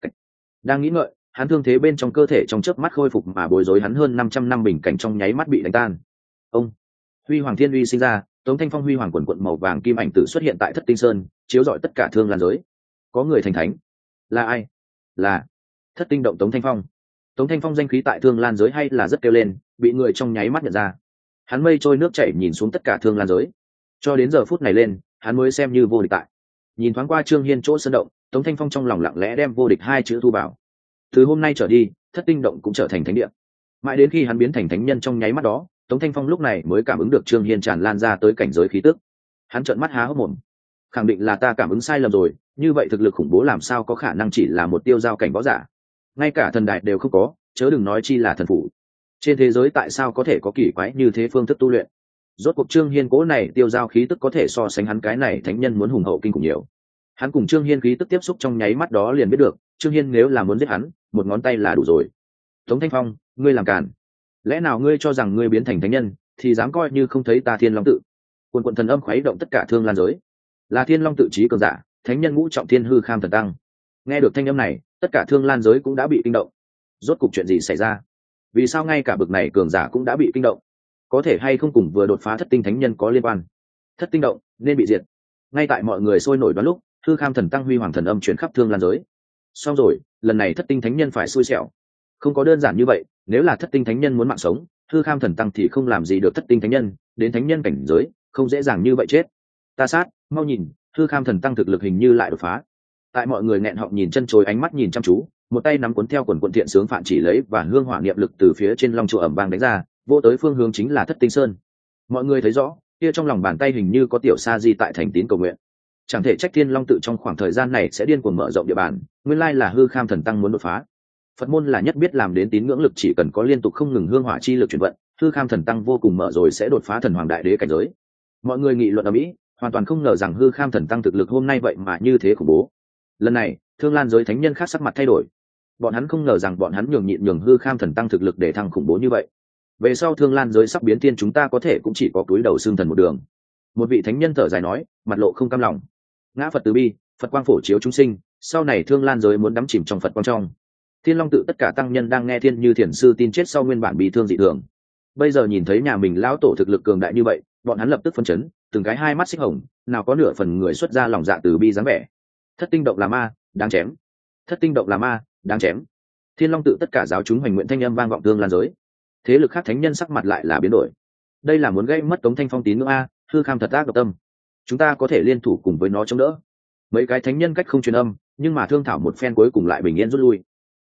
Đang nghĩ ngợi, hắn thương thế bên trong cơ thể trong chớp mắt khôi phục mà bối rối hắn hơn năm trăm năm bình cảnh trong nháy mắt bị đánh tan. Ông, Huy Hoàng Thiên Uy sinh ra, Tống Thanh Phong huy hoàng quần quận màu vàng kim ảnh tử xuất hiện tại Thất Tinh Sơn, chiếu rọi tất cả Thương Lan giới. Có người thành thánh. Là ai? Là Thất Tinh động Tống Thanh Phong. Tống Thanh Phong danh khí tại Thương Lan giới hay là rất kêu lên, bị người trong nháy mắt nhận ra. Hắn mây trôi nước chảy nhìn xuống tất cả Thương Lan giới. Cho đến giờ phút này lên, hắn mới xem như vô địch tại. Nhìn thoáng qua Trương Hiên chỗ sơn động, Tống Thanh Phong trong lòng lặng lẽ đem vô địch hai chữ thu vào. Từ hôm nay trở đi, Thất Tinh động cũng trở thành thánh địa. Mãi đến khi hắn biến thành thánh nhân trong nháy mắt đó, Tống Thanh Phong lúc này mới cảm ứng được Trương Hiên tràn lan ra tới cảnh giới khí tức. Hắn trợn mắt há hốc mồm. Khẳng định là ta cảm ứng sai lầm rồi, như vậy thực lực khủng bố làm sao có khả năng chỉ là một tiêu giao cảnh võ giả? Ngay cả thần đại đều không có, chớ đừng nói chi là thần phủ. Trên thế giới tại sao có thể có kỳ quái như thế phương thức tu luyện? Rốt cuộc Trương Hiên cố này tiêu giao khí tức có thể so sánh hắn cái này thánh nhân muốn hùng hậu kinh khủng nhiều. Hắn cùng Trương Hiên khí tức tiếp xúc trong nháy mắt đó liền biết được, Trương Hiên nếu là muốn giết hắn, một ngón tay là đủ rồi. Tống Thanh Phong, ngươi làm càn. Lẽ nào ngươi cho rằng ngươi biến thành thánh nhân thì dám coi như không thấy ta Thiên Long tự? Quần quần thần âm khuấy động tất cả Thương Lan giới. Là Thiên Long tự trí cường giả, thánh nhân ngũ trọng thiên hư kham thần tăng. Nghe được thanh âm này, tất cả Thương Lan giới cũng đã bị kinh động. Rốt cục chuyện gì xảy ra? Vì sao ngay cả bực này cường giả cũng đã bị kinh động? Có thể hay không cùng vừa đột phá thất tinh thánh nhân có liên quan? Thất tinh động nên bị diệt. Ngay tại mọi người sôi nổi đoán lúc, hư kham thần tăng huy hoàng thần âm chuyển khắp Thương Lan giới. Xong rồi, lần này thất tinh thánh nhân phải xui xẻo. Không có đơn giản như vậy, nếu là thất tinh thánh nhân muốn mạng sống, hư kham thần tăng thì không làm gì được thất tinh thánh nhân, đến thánh nhân cảnh giới, không dễ dàng như vậy chết. Ta sát, mau nhìn, hư kham thần tăng thực lực hình như lại đột phá. Tại mọi người nghẹn họng nhìn chân chối ánh mắt nhìn chăm chú, một tay nắm cuốn theo quần quần thiện sướng phản chỉ lấy và hương hỏa niệm lực từ phía trên long trụ ẩm vang đánh ra, vô tới phương hướng chính là Thất Tinh Sơn. Mọi người thấy rõ, kia trong lòng bàn tay hình như có tiểu sa di tại thành tín cầu nguyện. Chẳng thể trách Thiên Long tự trong khoảng thời gian này sẽ điên cuồng mở rộng địa bàn, nguyên lai là hư kham thần tăng muốn đột phá. Phật môn là nhất biết làm đến tín ngưỡng lực chỉ cần có liên tục không ngừng hương hỏa chi lực chuyển vận, hư kham thần tăng vô cùng mở rồi sẽ đột phá thần hoàng đại đế cảnh giới. Mọi người nghị luận ở mỹ, hoàn toàn không ngờ rằng hư kham thần tăng thực lực hôm nay vậy mà như thế khủng bố. Lần này, Thương Lan giới thánh nhân khác sắc mặt thay đổi. Bọn hắn không ngờ rằng bọn hắn nhường nhịn nhường hư kham thần tăng thực lực để thăng khủng bố như vậy. Về sau Thương Lan giới sắp biến thiên chúng ta có thể cũng chỉ có túi đầu xương thần một đường. Một vị thánh nhân thở dài nói, mặt lộ không cam lòng. Ngã Phật từ bi, Phật quang phổ chiếu chúng sinh, sau này Thương Lan giới muốn đắm chìm trong Phật quang trong. Thiên Long tự tất cả tăng nhân đang nghe Thiên Như Thiền sư tin chết sau nguyên bản bị thương dị thường. Bây giờ nhìn thấy nhà mình lão tổ thực lực cường đại như vậy, bọn hắn lập tức phấn chấn, từng cái hai mắt xích hồng, nào có nửa phần người xuất ra lòng dạ từ bi dáng vẻ. Thất tinh động là ma, đáng chém. Thất tinh động là ma, đáng chém. Thiên Long tự tất cả giáo chúng hoành nguyện thanh âm vang vọng Thương Lan giới. Thế lực khác thánh nhân sắc mặt lại là biến đổi. Đây là muốn gây mất Tống Thanh Phong tín ngưỡng a, hư kham thật ác độc tâm. Chúng ta có thể liên thủ cùng với nó chống đỡ. Mấy cái thánh nhân cách không truyền âm, nhưng mà thương thảo một phen cuối cùng lại bình yên rút lui.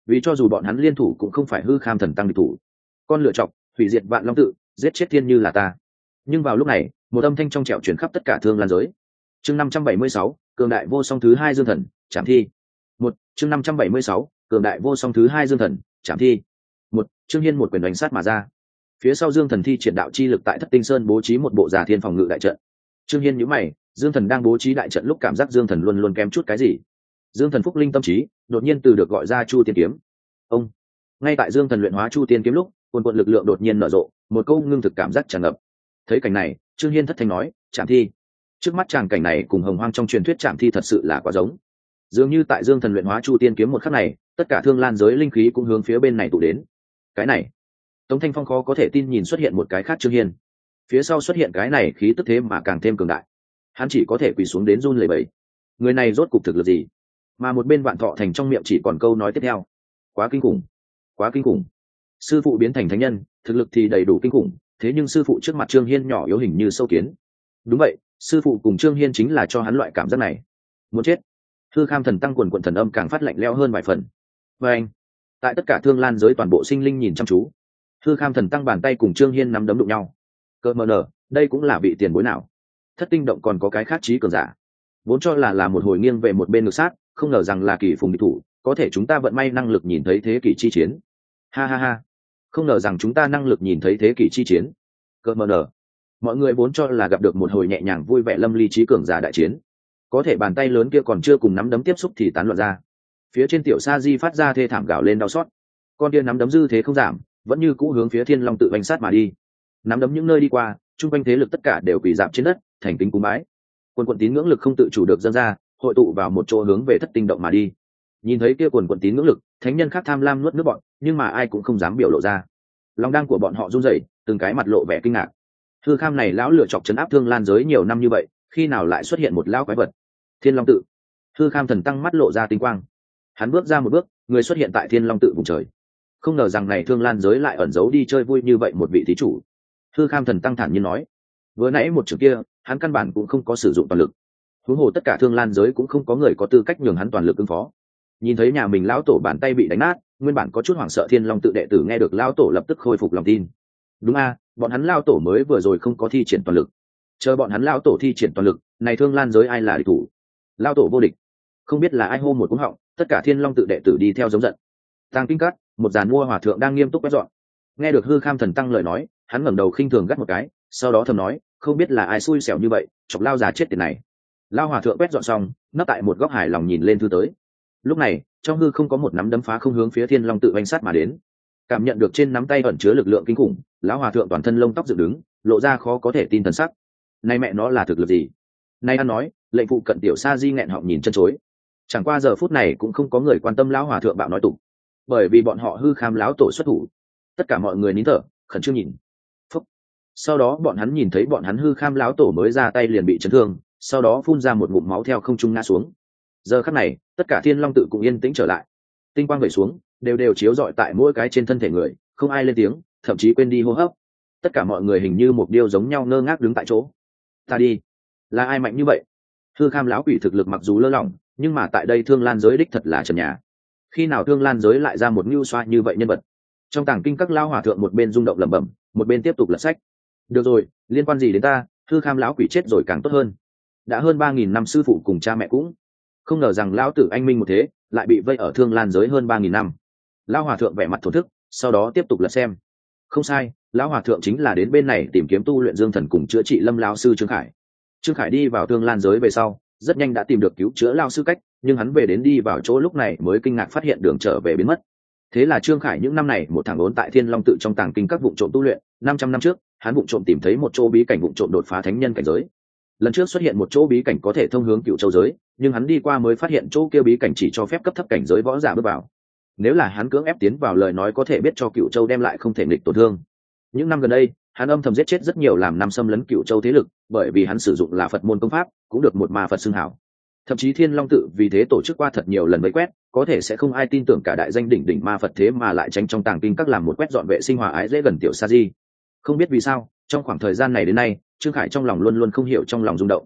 vì cho dù bọn hắn liên thủ cũng không phải hư kham thần tăng địch thủ. Con lựa chọc hủy diệt vạn long tự, giết chết thiên như là ta. Nhưng vào lúc này một âm thanh trong trẻo chuyển khắp tất cả thương lan giới. Chương năm trăm bảy mươi sáu, cường đại vô song thứ hai dương thần trảm thi. Một chương năm trăm bảy mươi sáu, cường đại vô song thứ hai dương thần trảm thi. Một Trương Hiên một quyền đánh sát mà ra. Phía sau dương thần thi triển đạo chi lực tại thất tinh sơn bố trí một bộ giả thiên phòng ngự đại trận. Trương Hiên nhíu mày, dương thần đang bố trí đại trận lúc cảm giác dương thần luôn luôn kém chút cái gì. Dương thần phúc linh tâm trí đột nhiên từ được gọi ra chu tiên kiếm. Ông ngay tại dương thần luyện hóa chu tiên kiếm lúc quần quận lực lượng đột nhiên nở rộ, một câu ngưng thực cảm giác tràn ngập. Thấy cảnh này Trương Hiên thất thanh nói, trảm thi. Trước mắt tràng cảnh này cùng hồng hoang trong truyền thuyết trảm thi thật sự là quá giống. Dường như tại dương thần luyện hóa chu tiên kiếm một khắc này, tất cả thương lan giới linh khí cũng hướng phía bên này tụ đến. Cái này Tống Thanh Phong khó có thể tin nhìn xuất hiện một cái khác Trương Hiên, phía sau xuất hiện cái này khí tức thế mà càng thêm cường đại, hắn chỉ có thể quỳ xuống đến run lẩy bẩy. Người này rốt cục thực lực gì? Mà một bên Vạn Thọ Thành trong miệng chỉ còn câu nói tiếp theo, quá kinh khủng, quá kinh khủng. Sư phụ biến thành thánh nhân, thực lực thì đầy đủ kinh khủng, thế nhưng sư phụ trước mặt Trương Hiên nhỏ yếu hình như sâu kiến. Đúng vậy, sư phụ cùng Trương Hiên chính là cho hắn loại cảm giác này, muốn chết. Hư Kham thần tăng quần quần thần âm càng phát lạnh lẽo hơn vài phần. Và anh, tại tất cả thương lan giới toàn bộ sinh linh nhìn chăm chú, Hư Kham thần tăng bàn tay cùng Trương Hiên nắm đấm đụng nhau. Cơ mờ nở, đây cũng là vị tiền bối nào? Thất tinh động còn có cái khác trí cường giả, vốn cho là là một hồi nghiêng về một bên ngược sát, không ngờ rằng là kỳ phùng địch thủ, có thể chúng ta vận may năng lực nhìn thấy thế kỷ chi chiến. Ha ha ha, không ngờ rằng chúng ta năng lực nhìn thấy thế kỷ chi chiến. Cơ mờ nở, mọi người vốn cho là gặp được một hồi nhẹ nhàng vui vẻ lâm ly trí cường giả đại chiến, có thể bàn tay lớn kia còn chưa cùng nắm đấm tiếp xúc thì tán loạn ra. Phía trên tiểu sa di phát ra thê thảm gào lên đau xót, con kia nắm đấm dư thế không giảm, vẫn như cũ hướng phía thiên long tự bánh sát mà đi. Nắm đấm những nơi đi qua, chung quanh thế lực tất cả đều quỳ dạp trên đất thành kính cúng bái. Quần quần tín ngưỡng lực không tự chủ được dâng ra, hội tụ vào một chỗ hướng về thất tinh động mà đi. Nhìn thấy kia quần quần tín ngưỡng lực, thánh nhân khác tham lam nuốt nước bọn, nhưng mà ai cũng không dám biểu lộ ra. Lòng đang của bọn họ run rẩy, từng cái mặt lộ vẻ kinh ngạc. Hư Kham này lão lựa chọc chấn áp thương lan giới nhiều năm như vậy, khi nào lại xuất hiện một lão quái vật? Thiên Long tự. Hư Kham thần tăng mắt lộ ra tinh quang, hắn bước ra một bước, người xuất hiện tại Thiên Long tự vùng trời. Không ngờ rằng này thương lan giới lại ẩn giấu đi chơi vui như vậy một vị thí chủ. Hư Kham thần tăng thản nhiên nói, vừa nãy một trường kia hắn căn bản cũng không có sử dụng toàn lực, huống hồ tất cả thương lan giới cũng không có người có tư cách nhường hắn toàn lực ứng phó. Nhìn thấy nhà mình lão tổ bàn tay bị đánh nát, nguyên bản có chút hoảng sợ Thiên Long tự đệ tử nghe được lão tổ lập tức khôi phục lòng tin. Đúng a, bọn hắn lão tổ mới vừa rồi không có thi triển toàn lực, chờ bọn hắn lão tổ thi triển toàn lực, này thương lan giới ai là địch thủ? Lão tổ vô địch. Không biết là ai hô một cú họng, tất cả Thiên Long tự đệ tử đi theo giống giận. Tàng kinh cát, một giàn mua hòa thượng đang nghiêm túc quét dọn. Nghe được Hư Kham thần tăng lời nói, hắn ngẩng đầu khinh thường gắt một cái, sau đó thầm nói, không biết là ai xui xẻo như vậy, chọc lao già chết tiệt này. Lao hòa thượng quét dọn xong, nấp tại một góc hài lòng nhìn lên thư tới. Lúc này, trong hư không có một nắm đấm phá không hướng phía Thiên Long tự oanh sát mà đến. Cảm nhận được trên nắm tay ẩn chứa lực lượng kinh khủng, lão hòa thượng toàn thân lông tóc dựng đứng, lộ ra khó có thể tin thần sắc. Này mẹ nó là thực lực gì? Nay ăn nói, lệnh phụ cận tiểu sa di nghẹn họng nhìn chân chối. Chẳng qua giờ phút này cũng không có người quan tâm lão hòa thượng bạo nói tục, bởi vì bọn họ Hư Kham lão tổ xuất thủ. Tất cả mọi người nín thở, khẩn trương nhìn. Phúc. Sau đó bọn hắn nhìn thấy bọn hắn Hư Kham lão tổ mới ra tay liền bị chấn thương, sau đó phun ra một ngụm máu theo không trung ngã xuống. Giờ khắc này, tất cả Thiên Long tự cũng yên tĩnh trở lại. Tinh quang vẩy xuống, đều đều chiếu rọi tại mỗi cái trên thân thể người, không ai lên tiếng, thậm chí quên đi hô hấp. Tất cả mọi người hình như một điêu giống nhau ngơ ngác đứng tại chỗ. Ta đi, là ai mạnh như vậy? Hư Kham lão quỷ thực lực mặc dù lơ lỏng, nhưng mà tại đây thương lan giới đích thật là trần nhà. Khi nào thương lan giới lại ra một nhu xoa như vậy nhân vật? Trong tàng kinh các lao hòa thượng một bên rung động lẩm bẩm, một bên tiếp tục lật sách. Được rồi, liên quan gì đến ta? Hư Kham lão quỷ chết rồi càng tốt hơn. Đã hơn ba nghìn năm sư phụ cùng cha mẹ cũng không ngờ rằng lão tử anh minh một thế, lại bị vây ở thương lan giới hơn ba nghìn năm. Lão hòa thượng vẻ mặt thổn thức, sau đó tiếp tục lật xem. Không sai, lão hòa thượng chính là đến bên này tìm kiếm tu luyện dương thần cùng chữa trị lâm lão sư Trương Khải. Trương Khải đi vào thương lan giới về sau, rất nhanh đã tìm được cứu chữa lão sư cách, nhưng hắn về đến đi vào chỗ lúc này mới kinh ngạc phát hiện đường trở về biến mất. Thế là Trương Khải những năm này một thằng ốn tại Thiên Long tự trong tàng kinh các vụng trộm tu luyện, năm trăm năm trước, hắn vụng trộm tìm thấy một chỗ bí cảnh vụng trộm đột phá thánh nhân cảnh giới. Lần trước xuất hiện một chỗ bí cảnh có thể thông hướng Cựu Châu giới, nhưng hắn đi qua mới phát hiện chỗ kia bí cảnh chỉ cho phép cấp thấp cảnh giới võ giả bước vào. Nếu là hắn cưỡng ép tiến vào lời nói có thể biết cho Cựu Châu đem lại không thể nghịch tổn thương. Những năm gần đây, hắn âm thầm giết chết rất nhiều làm năm xâm lấn Cựu Châu thế lực, bởi vì hắn sử dụng là Phật môn công pháp, cũng được một ma Phật xưng hảo. Thậm chí Thiên Long tự vì thế tổ chức qua thật nhiều lần vây quét, có thể sẽ không ai tin tưởng cả đại danh đỉnh đỉnh ma Phật thế mà lại tránh trong tàng kinh các làm một quét dọn vệ sinh hòa ái dễ gần tiểu sa di. Không biết vì sao, trong khoảng thời gian này đến nay, Trương Khải trong lòng luôn luôn không hiểu trong lòng rung động.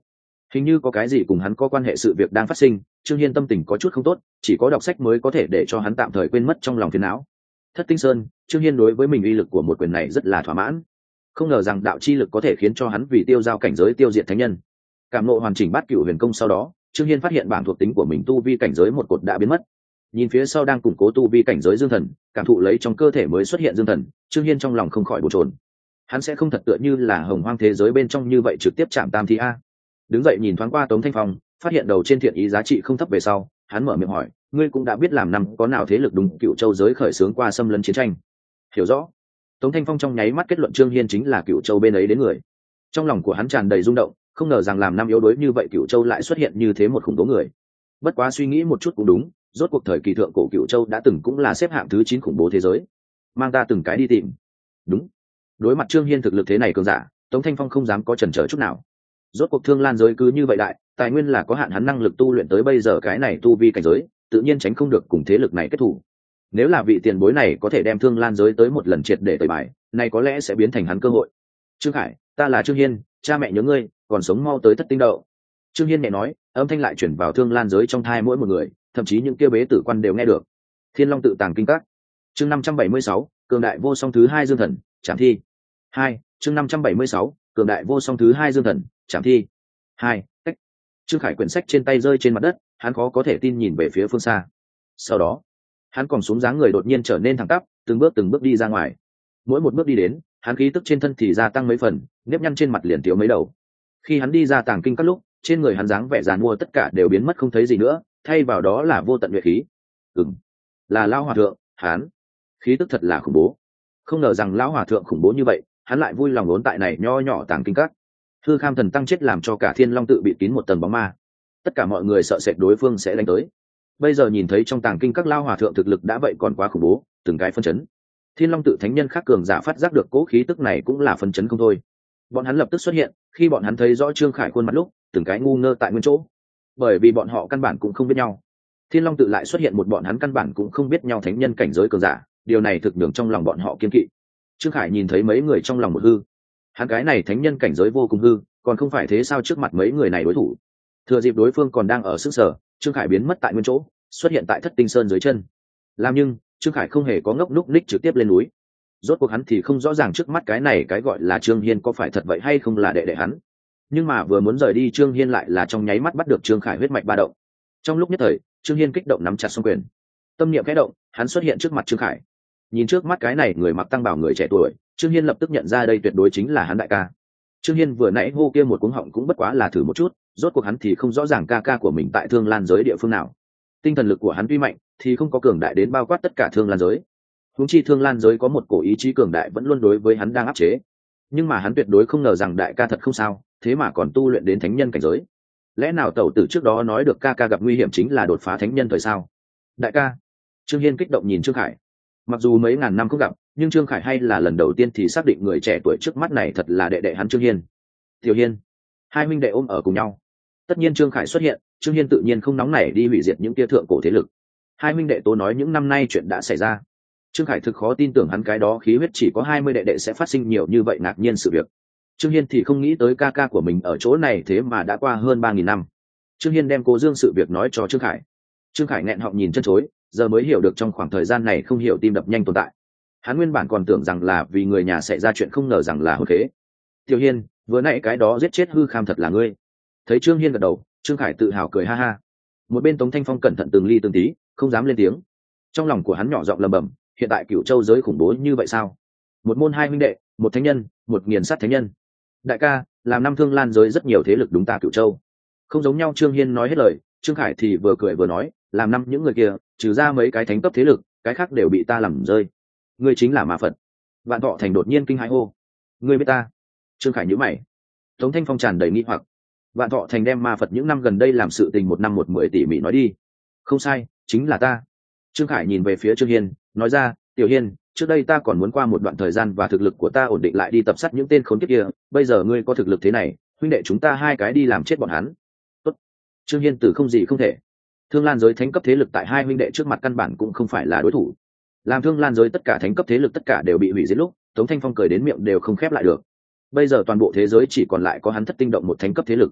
hình như có cái gì cùng hắn có quan hệ sự việc đang phát sinh. Trương Hiên tâm tình có chút không tốt, chỉ có đọc sách mới có thể để cho hắn tạm thời quên mất trong lòng phiền não. Thất Tinh Sơn, Trương Hiên đối với mình uy lực của một quyền này rất là thỏa mãn, không ngờ rằng đạo chi lực có thể khiến cho hắn vì tiêu giao cảnh giới tiêu diệt thánh nhân. Cảm ngộ hoàn chỉnh bát cửu huyền công sau đó, Trương Hiên phát hiện bản thuộc tính của mình tu vi cảnh giới một cột đã biến mất. Nhìn phía sau đang củng cố tu vi cảnh giới dương thần, cảm thụ lấy trong cơ thể mới xuất hiện dương thần, Trương Hiên trong lòng không khỏi bồn chồn. Hắn sẽ không thật tựa như là hồng hoang thế giới bên trong như vậy trực tiếp chạm tam thi a. Đứng dậy nhìn thoáng qua Tống Thanh Phong, phát hiện đầu trên thiện ý giá trị không thấp về sau, hắn mở miệng hỏi, ngươi cũng đã biết làm năm có nào thế lực đúng Cựu Châu giới khởi xướng qua xâm lấn chiến tranh? Hiểu rõ. Tống Thanh Phong trong nháy mắt kết luận Trương Hiên chính là Cựu Châu bên ấy đến người. Trong lòng của hắn tràn đầy rung động, không ngờ rằng làm năm yếu đối như vậy Cựu Châu lại xuất hiện như thế một khủng bố người. Bất quá suy nghĩ một chút cũng đúng, rốt cuộc thời kỳ thượng cổ Cựu Châu đã từng cũng là xếp hạng thứ chín khủng bố thế giới. Mang ta từng cái đi tìm. Đúng. Đối mặt Trương Hiên thực lực thế này cường giả, Tống Thanh Phong không dám có chần chờ chút nào. Rốt cuộc Thương Lan giới cứ như vậy đại, tài nguyên là có hạn, hắn năng lực tu luyện tới bây giờ cái này tu vi cảnh giới, tự nhiên tránh không được cùng thế lực này kết thủ. Nếu là vị tiền bối này có thể đem Thương Lan giới tới một lần triệt để tẩy bài, này có lẽ sẽ biến thành hắn cơ hội. Trương Khải, ta là Trương Hiên, cha mẹ nhớ ngươi, còn sống mau tới Thất Tinh Đậu. Trương Hiên nhẹ nói, âm thanh lại chuyển vào Thương Lan giới trong thai mỗi một người, thậm chí những kia bế tử quan đều nghe được. Thiên Long tự tàng kinh các. Chương năm trăm bảy mươi sáu, cường đại vô song thứ hai dương thần, Trảm Thi. Hai, chương năm trăm bảy mươi sáu, cường đại vô song thứ hai dương thần, Trảm Thi. Hai, cách. Trương Khải quyển sách trên tay rơi trên mặt đất, hắn khó có thể tin nhìn về phía phương xa. Sau đó, hắn còn xuống dáng người đột nhiên trở nên thẳng tắp, từng bước từng bước đi ra ngoài. Mỗi một bước đi đến, hắn khí tức trên thân thì gia tăng mấy phần, nếp nhăn trên mặt liền thiếu mấy đầu. Khi hắn đi ra tàng kinh các lúc, trên người hắn dáng vẻ giàn mua tất cả đều biến mất không thấy gì nữa, thay vào đó là vô tận nhuệ khí. Ừm, là lão hòa thượng, hắn khí tức thật là khủng bố. Không ngờ rằng lão hòa thượng khủng bố như vậy, hắn lại vui lòng lốn tại này nho nhỏ tàng kinh các. Hư Kham thần tăng chết làm cho cả Thiên Long tự bị kín một tầng bóng ma, tất cả mọi người sợ sệt đối phương sẽ đánh tới. Bây giờ nhìn thấy trong tàng kinh các lao hòa thượng thực lực đã vậy còn quá khủng bố, từng cái phân chấn. Thiên Long tự thánh nhân khác cường giả phát giác được cố khí tức này cũng là phân chấn không thôi. Bọn hắn lập tức xuất hiện, khi bọn hắn thấy rõ Trương Khải khuôn mặt lúc, từng cái ngu ngơ tại nguyên chỗ, bởi vì bọn họ căn bản cũng không biết nhau. Thiên Long tự lại xuất hiện một bọn hắn căn bản cũng không biết nhau thánh nhân cảnh giới cường giả, điều này thực nhường trong lòng bọn họ kiên kỵ. Trương Khải nhìn thấy mấy người trong lòng một hư, hắn cái này thánh nhân cảnh giới vô cùng hư, còn không phải thế sao trước mặt mấy người này đối thủ. Thừa dịp đối phương còn đang ở sức sở, Trương Khải biến mất tại nguyên chỗ, xuất hiện tại Thất Tinh Sơn dưới chân. Làm nhưng Trương Khải không hề có ngốc núc ních trực tiếp lên núi. Rốt cuộc hắn thì không rõ ràng trước mắt cái này cái gọi là Trương Hiên có phải thật vậy hay không là đệ đệ hắn. Nhưng mà vừa muốn rời đi, Trương Hiên lại là trong nháy mắt bắt được Trương Khải huyết mạch ba động. Trong lúc nhất thời, Trương Hiên kích động nắm chặt song quyền. Tâm niệm khẽ động, hắn xuất hiện trước mặt Trương Khải. Nhìn trước mắt cái này người mặc tăng bào người trẻ tuổi, Trương Hiên lập tức nhận ra đây tuyệt đối chính là hắn đại ca. Trương Hiên vừa nãy hô kia một cuống họng cũng bất quá là thử một chút, rốt cuộc hắn thì không rõ ràng ca ca của mình tại Thương Lan giới địa phương nào. Tinh thần lực của hắn tuy mạnh, thì không có cường đại đến bao quát tất cả Thương Lan giới. Huống chi Thương Lan giới có một cổ ý chí cường đại vẫn luôn đối với hắn đang áp chế. Nhưng mà hắn tuyệt đối không ngờ rằng đại ca thật không sao, thế mà còn tu luyện đến thánh nhân cảnh giới. Lẽ nào tẩu tử trước đó nói được ca ca gặp nguy hiểm chính là đột phá thánh nhân thời sao? Đại ca. Trương Hiên kích động nhìn Trương Khải. Mặc dù mấy ngàn năm không gặp, nhưng Trương Khải hay là lần đầu tiên thì xác định người trẻ tuổi trước mắt này thật là đệ đệ hắn Trương Hiên. Tiểu Hiên. Hai huynh đệ ôm ở cùng nhau. Tất nhiên Trương Khải xuất hiện, Trương Hiên tự nhiên không nóng nảy đi hủy diệt những tia thượng cổ thế lực. Hai huynh đệ tố nói những năm nay chuyện đã xảy ra. Trương Khải thực khó tin tưởng hắn cái đó khí huyết chỉ có hai mươi đệ đệ sẽ phát sinh nhiều như vậy ngạc nhiên sự việc. Trương Hiên thì không nghĩ tới ca ca của mình ở chỗ này thế mà đã qua hơn ba nghìn năm. Trương Hiên đem Cố Dương sự việc nói cho Trương Khải. Trương Khải nghẹn họng nhìn chân chối, giờ mới hiểu được trong khoảng thời gian này không hiểu tim đập nhanh tồn tại. Hắn nguyên bản còn tưởng rằng là vì người nhà xảy ra chuyện, không ngờ rằng là hồn khế. Tiểu Hiên, vừa nãy cái đó giết chết Hư Kham thật là ngươi. Thấy Trương Hiên gật đầu, Trương Khải tự hào cười ha ha. Một bên Tống Thanh Phong cẩn thận từng ly từng tí, không dám lên tiếng. Trong lòng của hắn nhỏ giọng lầm bầm, hiện tại Cửu Châu giới khủng bố như vậy sao? Một môn hai huynh đệ, một thánh nhân, một nghiền sát thánh nhân. Đại ca, làm năm Thương Lan giới rất nhiều thế lực đúng ta Cửu Châu. Không giống nhau. Trương Hiên nói hết lời, Trương Khải thì vừa cười vừa nói, làm năm những người kia, trừ ra mấy cái thánh cấp thế lực, cái khác đều bị ta làm rơi. Ngươi chính là Ma Phật. Vạn Thọ Thành đột nhiên kinh hãi hô. Ngươi biết ta? Trương Khải nhíu mày. Tống Thanh Phong tràn đầy nghi hoặc. Vạn Thọ Thành đem Ma Phật những năm gần đây làm sự tình một năm một mười tỉ mỉ nói đi. Không sai, chính là ta. Trương Khải nhìn về phía Trương Hiên, nói ra, Tiểu Hiên, trước đây ta còn muốn qua một đoạn thời gian và thực lực của ta ổn định lại đi tập sát những tên khốn kiếp kia, bây giờ ngươi có thực lực thế này, huynh đệ chúng ta hai cái đi làm chết bọn hắn. Tốt. Trương Hiên từ không gì không thể. Thương Lan giới thánh cấp thế lực tại hai huynh đệ trước mặt căn bản cũng không phải là đối thủ. Làm Thương Lan giới tất cả thánh cấp thế lực tất cả đều bị hủy diệt lúc, Tống Thanh Phong cười đến miệng đều không khép lại được. Bây giờ toàn bộ thế giới chỉ còn lại có hắn Thất Tinh động một thánh cấp thế lực.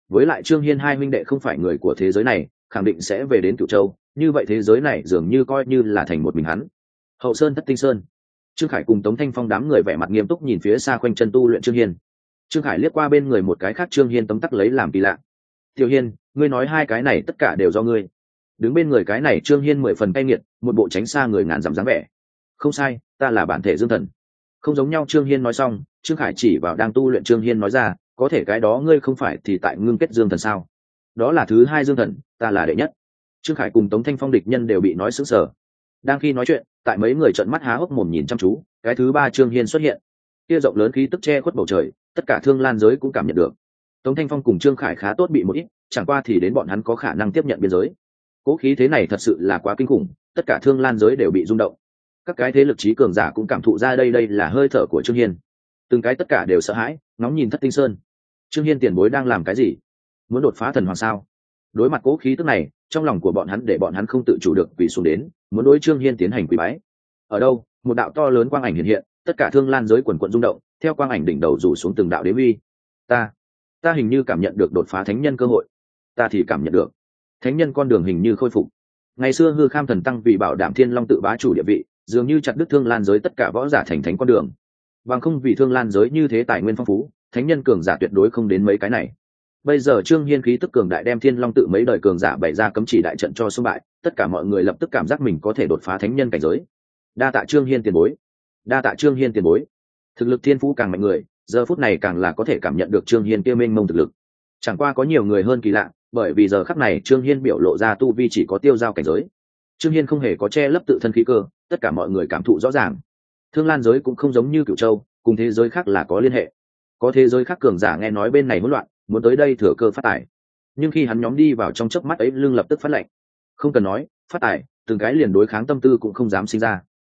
với lại Trương Hiên hai huynh đệ không phải người của thế giới này, khẳng định sẽ về đến Cửu Châu, như vậy thế giới này dường như coi như là thành một mình hắn. Hậu Sơn Thất Tinh Sơn. Trương Khải cùng Tống Thanh Phong đám người vẻ mặt nghiêm túc nhìn phía xa quanh chân tu luyện Trương Hiên. Trương Khải liếc qua bên người một cái khác Trương Hiên tấm tắc lấy làm kỳ lạ. Tiểu Hiên, ngươi nói hai cái này tất cả đều do ngươi. Đứng bên người cái này Trương Hiên mười phần cay nghiệt, một bộ tránh xa người ngàn dặm dáng vẻ. Không sai, ta là bản thể Dương Thần. Không giống nhau. Trương Hiên nói xong, Trương Khải chỉ vào đang tu luyện Trương Hiên nói ra, có thể cái đó ngươi không phải thì tại ngưng kết Dương Thần sao? Đó là thứ hai Dương Thần, ta là đệ nhất. Trương Khải cùng Tống Thanh Phong địch nhân đều bị nói sững sờ. Đang khi nói chuyện, tại mấy người trợn mắt há hốc mồm nhìn chăm chú, cái thứ ba Trương Hiên xuất hiện. Kia rộng lớn khí tức che khuất bầu trời, tất cả thương lan giới cũng cảm nhận được. Tống Thanh Phong cùng Trương Khải khá tốt bị một ít, chẳng qua thì đến bọn hắn có khả năng tiếp nhận biên giới. Cố khí thế này thật sự là quá kinh khủng, tất cả thương lan giới đều bị rung động. Các cái thế lực trí cường giả cũng cảm thụ ra đây đây là hơi thở của Trương Hiên. Từng cái tất cả đều sợ hãi, ngóng nhìn Thất Tinh Sơn. Trương Hiên tiền bối đang làm cái gì? Muốn đột phá thần hoàng sao? Đối mặt cố khí tức này, trong lòng của bọn hắn để bọn hắn không tự chủ được quỳ xuống đến, muốn đối Trương Hiên tiến hành quỳ bái. Ở đâu? Một đạo to lớn quang ảnh hiện hiện, tất cả thương lan giới quần quần rung động, theo quang ảnh đỉnh đầu rủ xuống từng đạo đế uy. Ta, ta hình như cảm nhận được đột phá thánh nhân cơ hội. Ta thì cảm nhận được, thánh nhân con đường hình như khôi phục. Ngày xưa Hư Kham thần tăng vì bảo đảm Thiên Long tự bá chủ địa vị, dường như chặt đứt thương lan giới tất cả võ giả thành thánh con đường. Bằng không vì thương lan giới như thế tài nguyên phong phú, thánh nhân cường giả tuyệt đối không đến mấy cái này. Bây giờ Trương Hiên khí tức cường đại đem Thiên Long tự mấy đời cường giả bày ra cấm chỉ đại trận cho xung bại, tất cả mọi người lập tức cảm giác mình có thể đột phá thánh nhân cảnh giới. Đa tạ Trương Hiên tiền bối, đa tạ Trương Hiên tiền bối. Thực lực thiên phú càng mạnh người, giờ phút này càng là có thể cảm nhận được Trương Hiên kia mênh mông thực lực. Chẳng qua có nhiều người hơn kỳ lạ, bởi vì giờ khắc này Trương Hiên biểu lộ ra tu vi chỉ có tiêu giao cảnh giới. Trương Hiên không hề có che lấp tự thân khí cơ, tất cả mọi người cảm thụ rõ ràng. Thương lan giới cũng không giống như Cửu Châu, cùng thế giới khác là có liên hệ. Có thế giới khác cường giả nghe nói bên này hỗn loạn, muốn tới đây thừa cơ phát tài. Nhưng khi hắn nhóm đi vào trong chớp mắt ấy, lưng lập tức phát lệnh. Không cần nói, phát tài, từng cái liền đối kháng tâm tư cũng không dám sinh ra.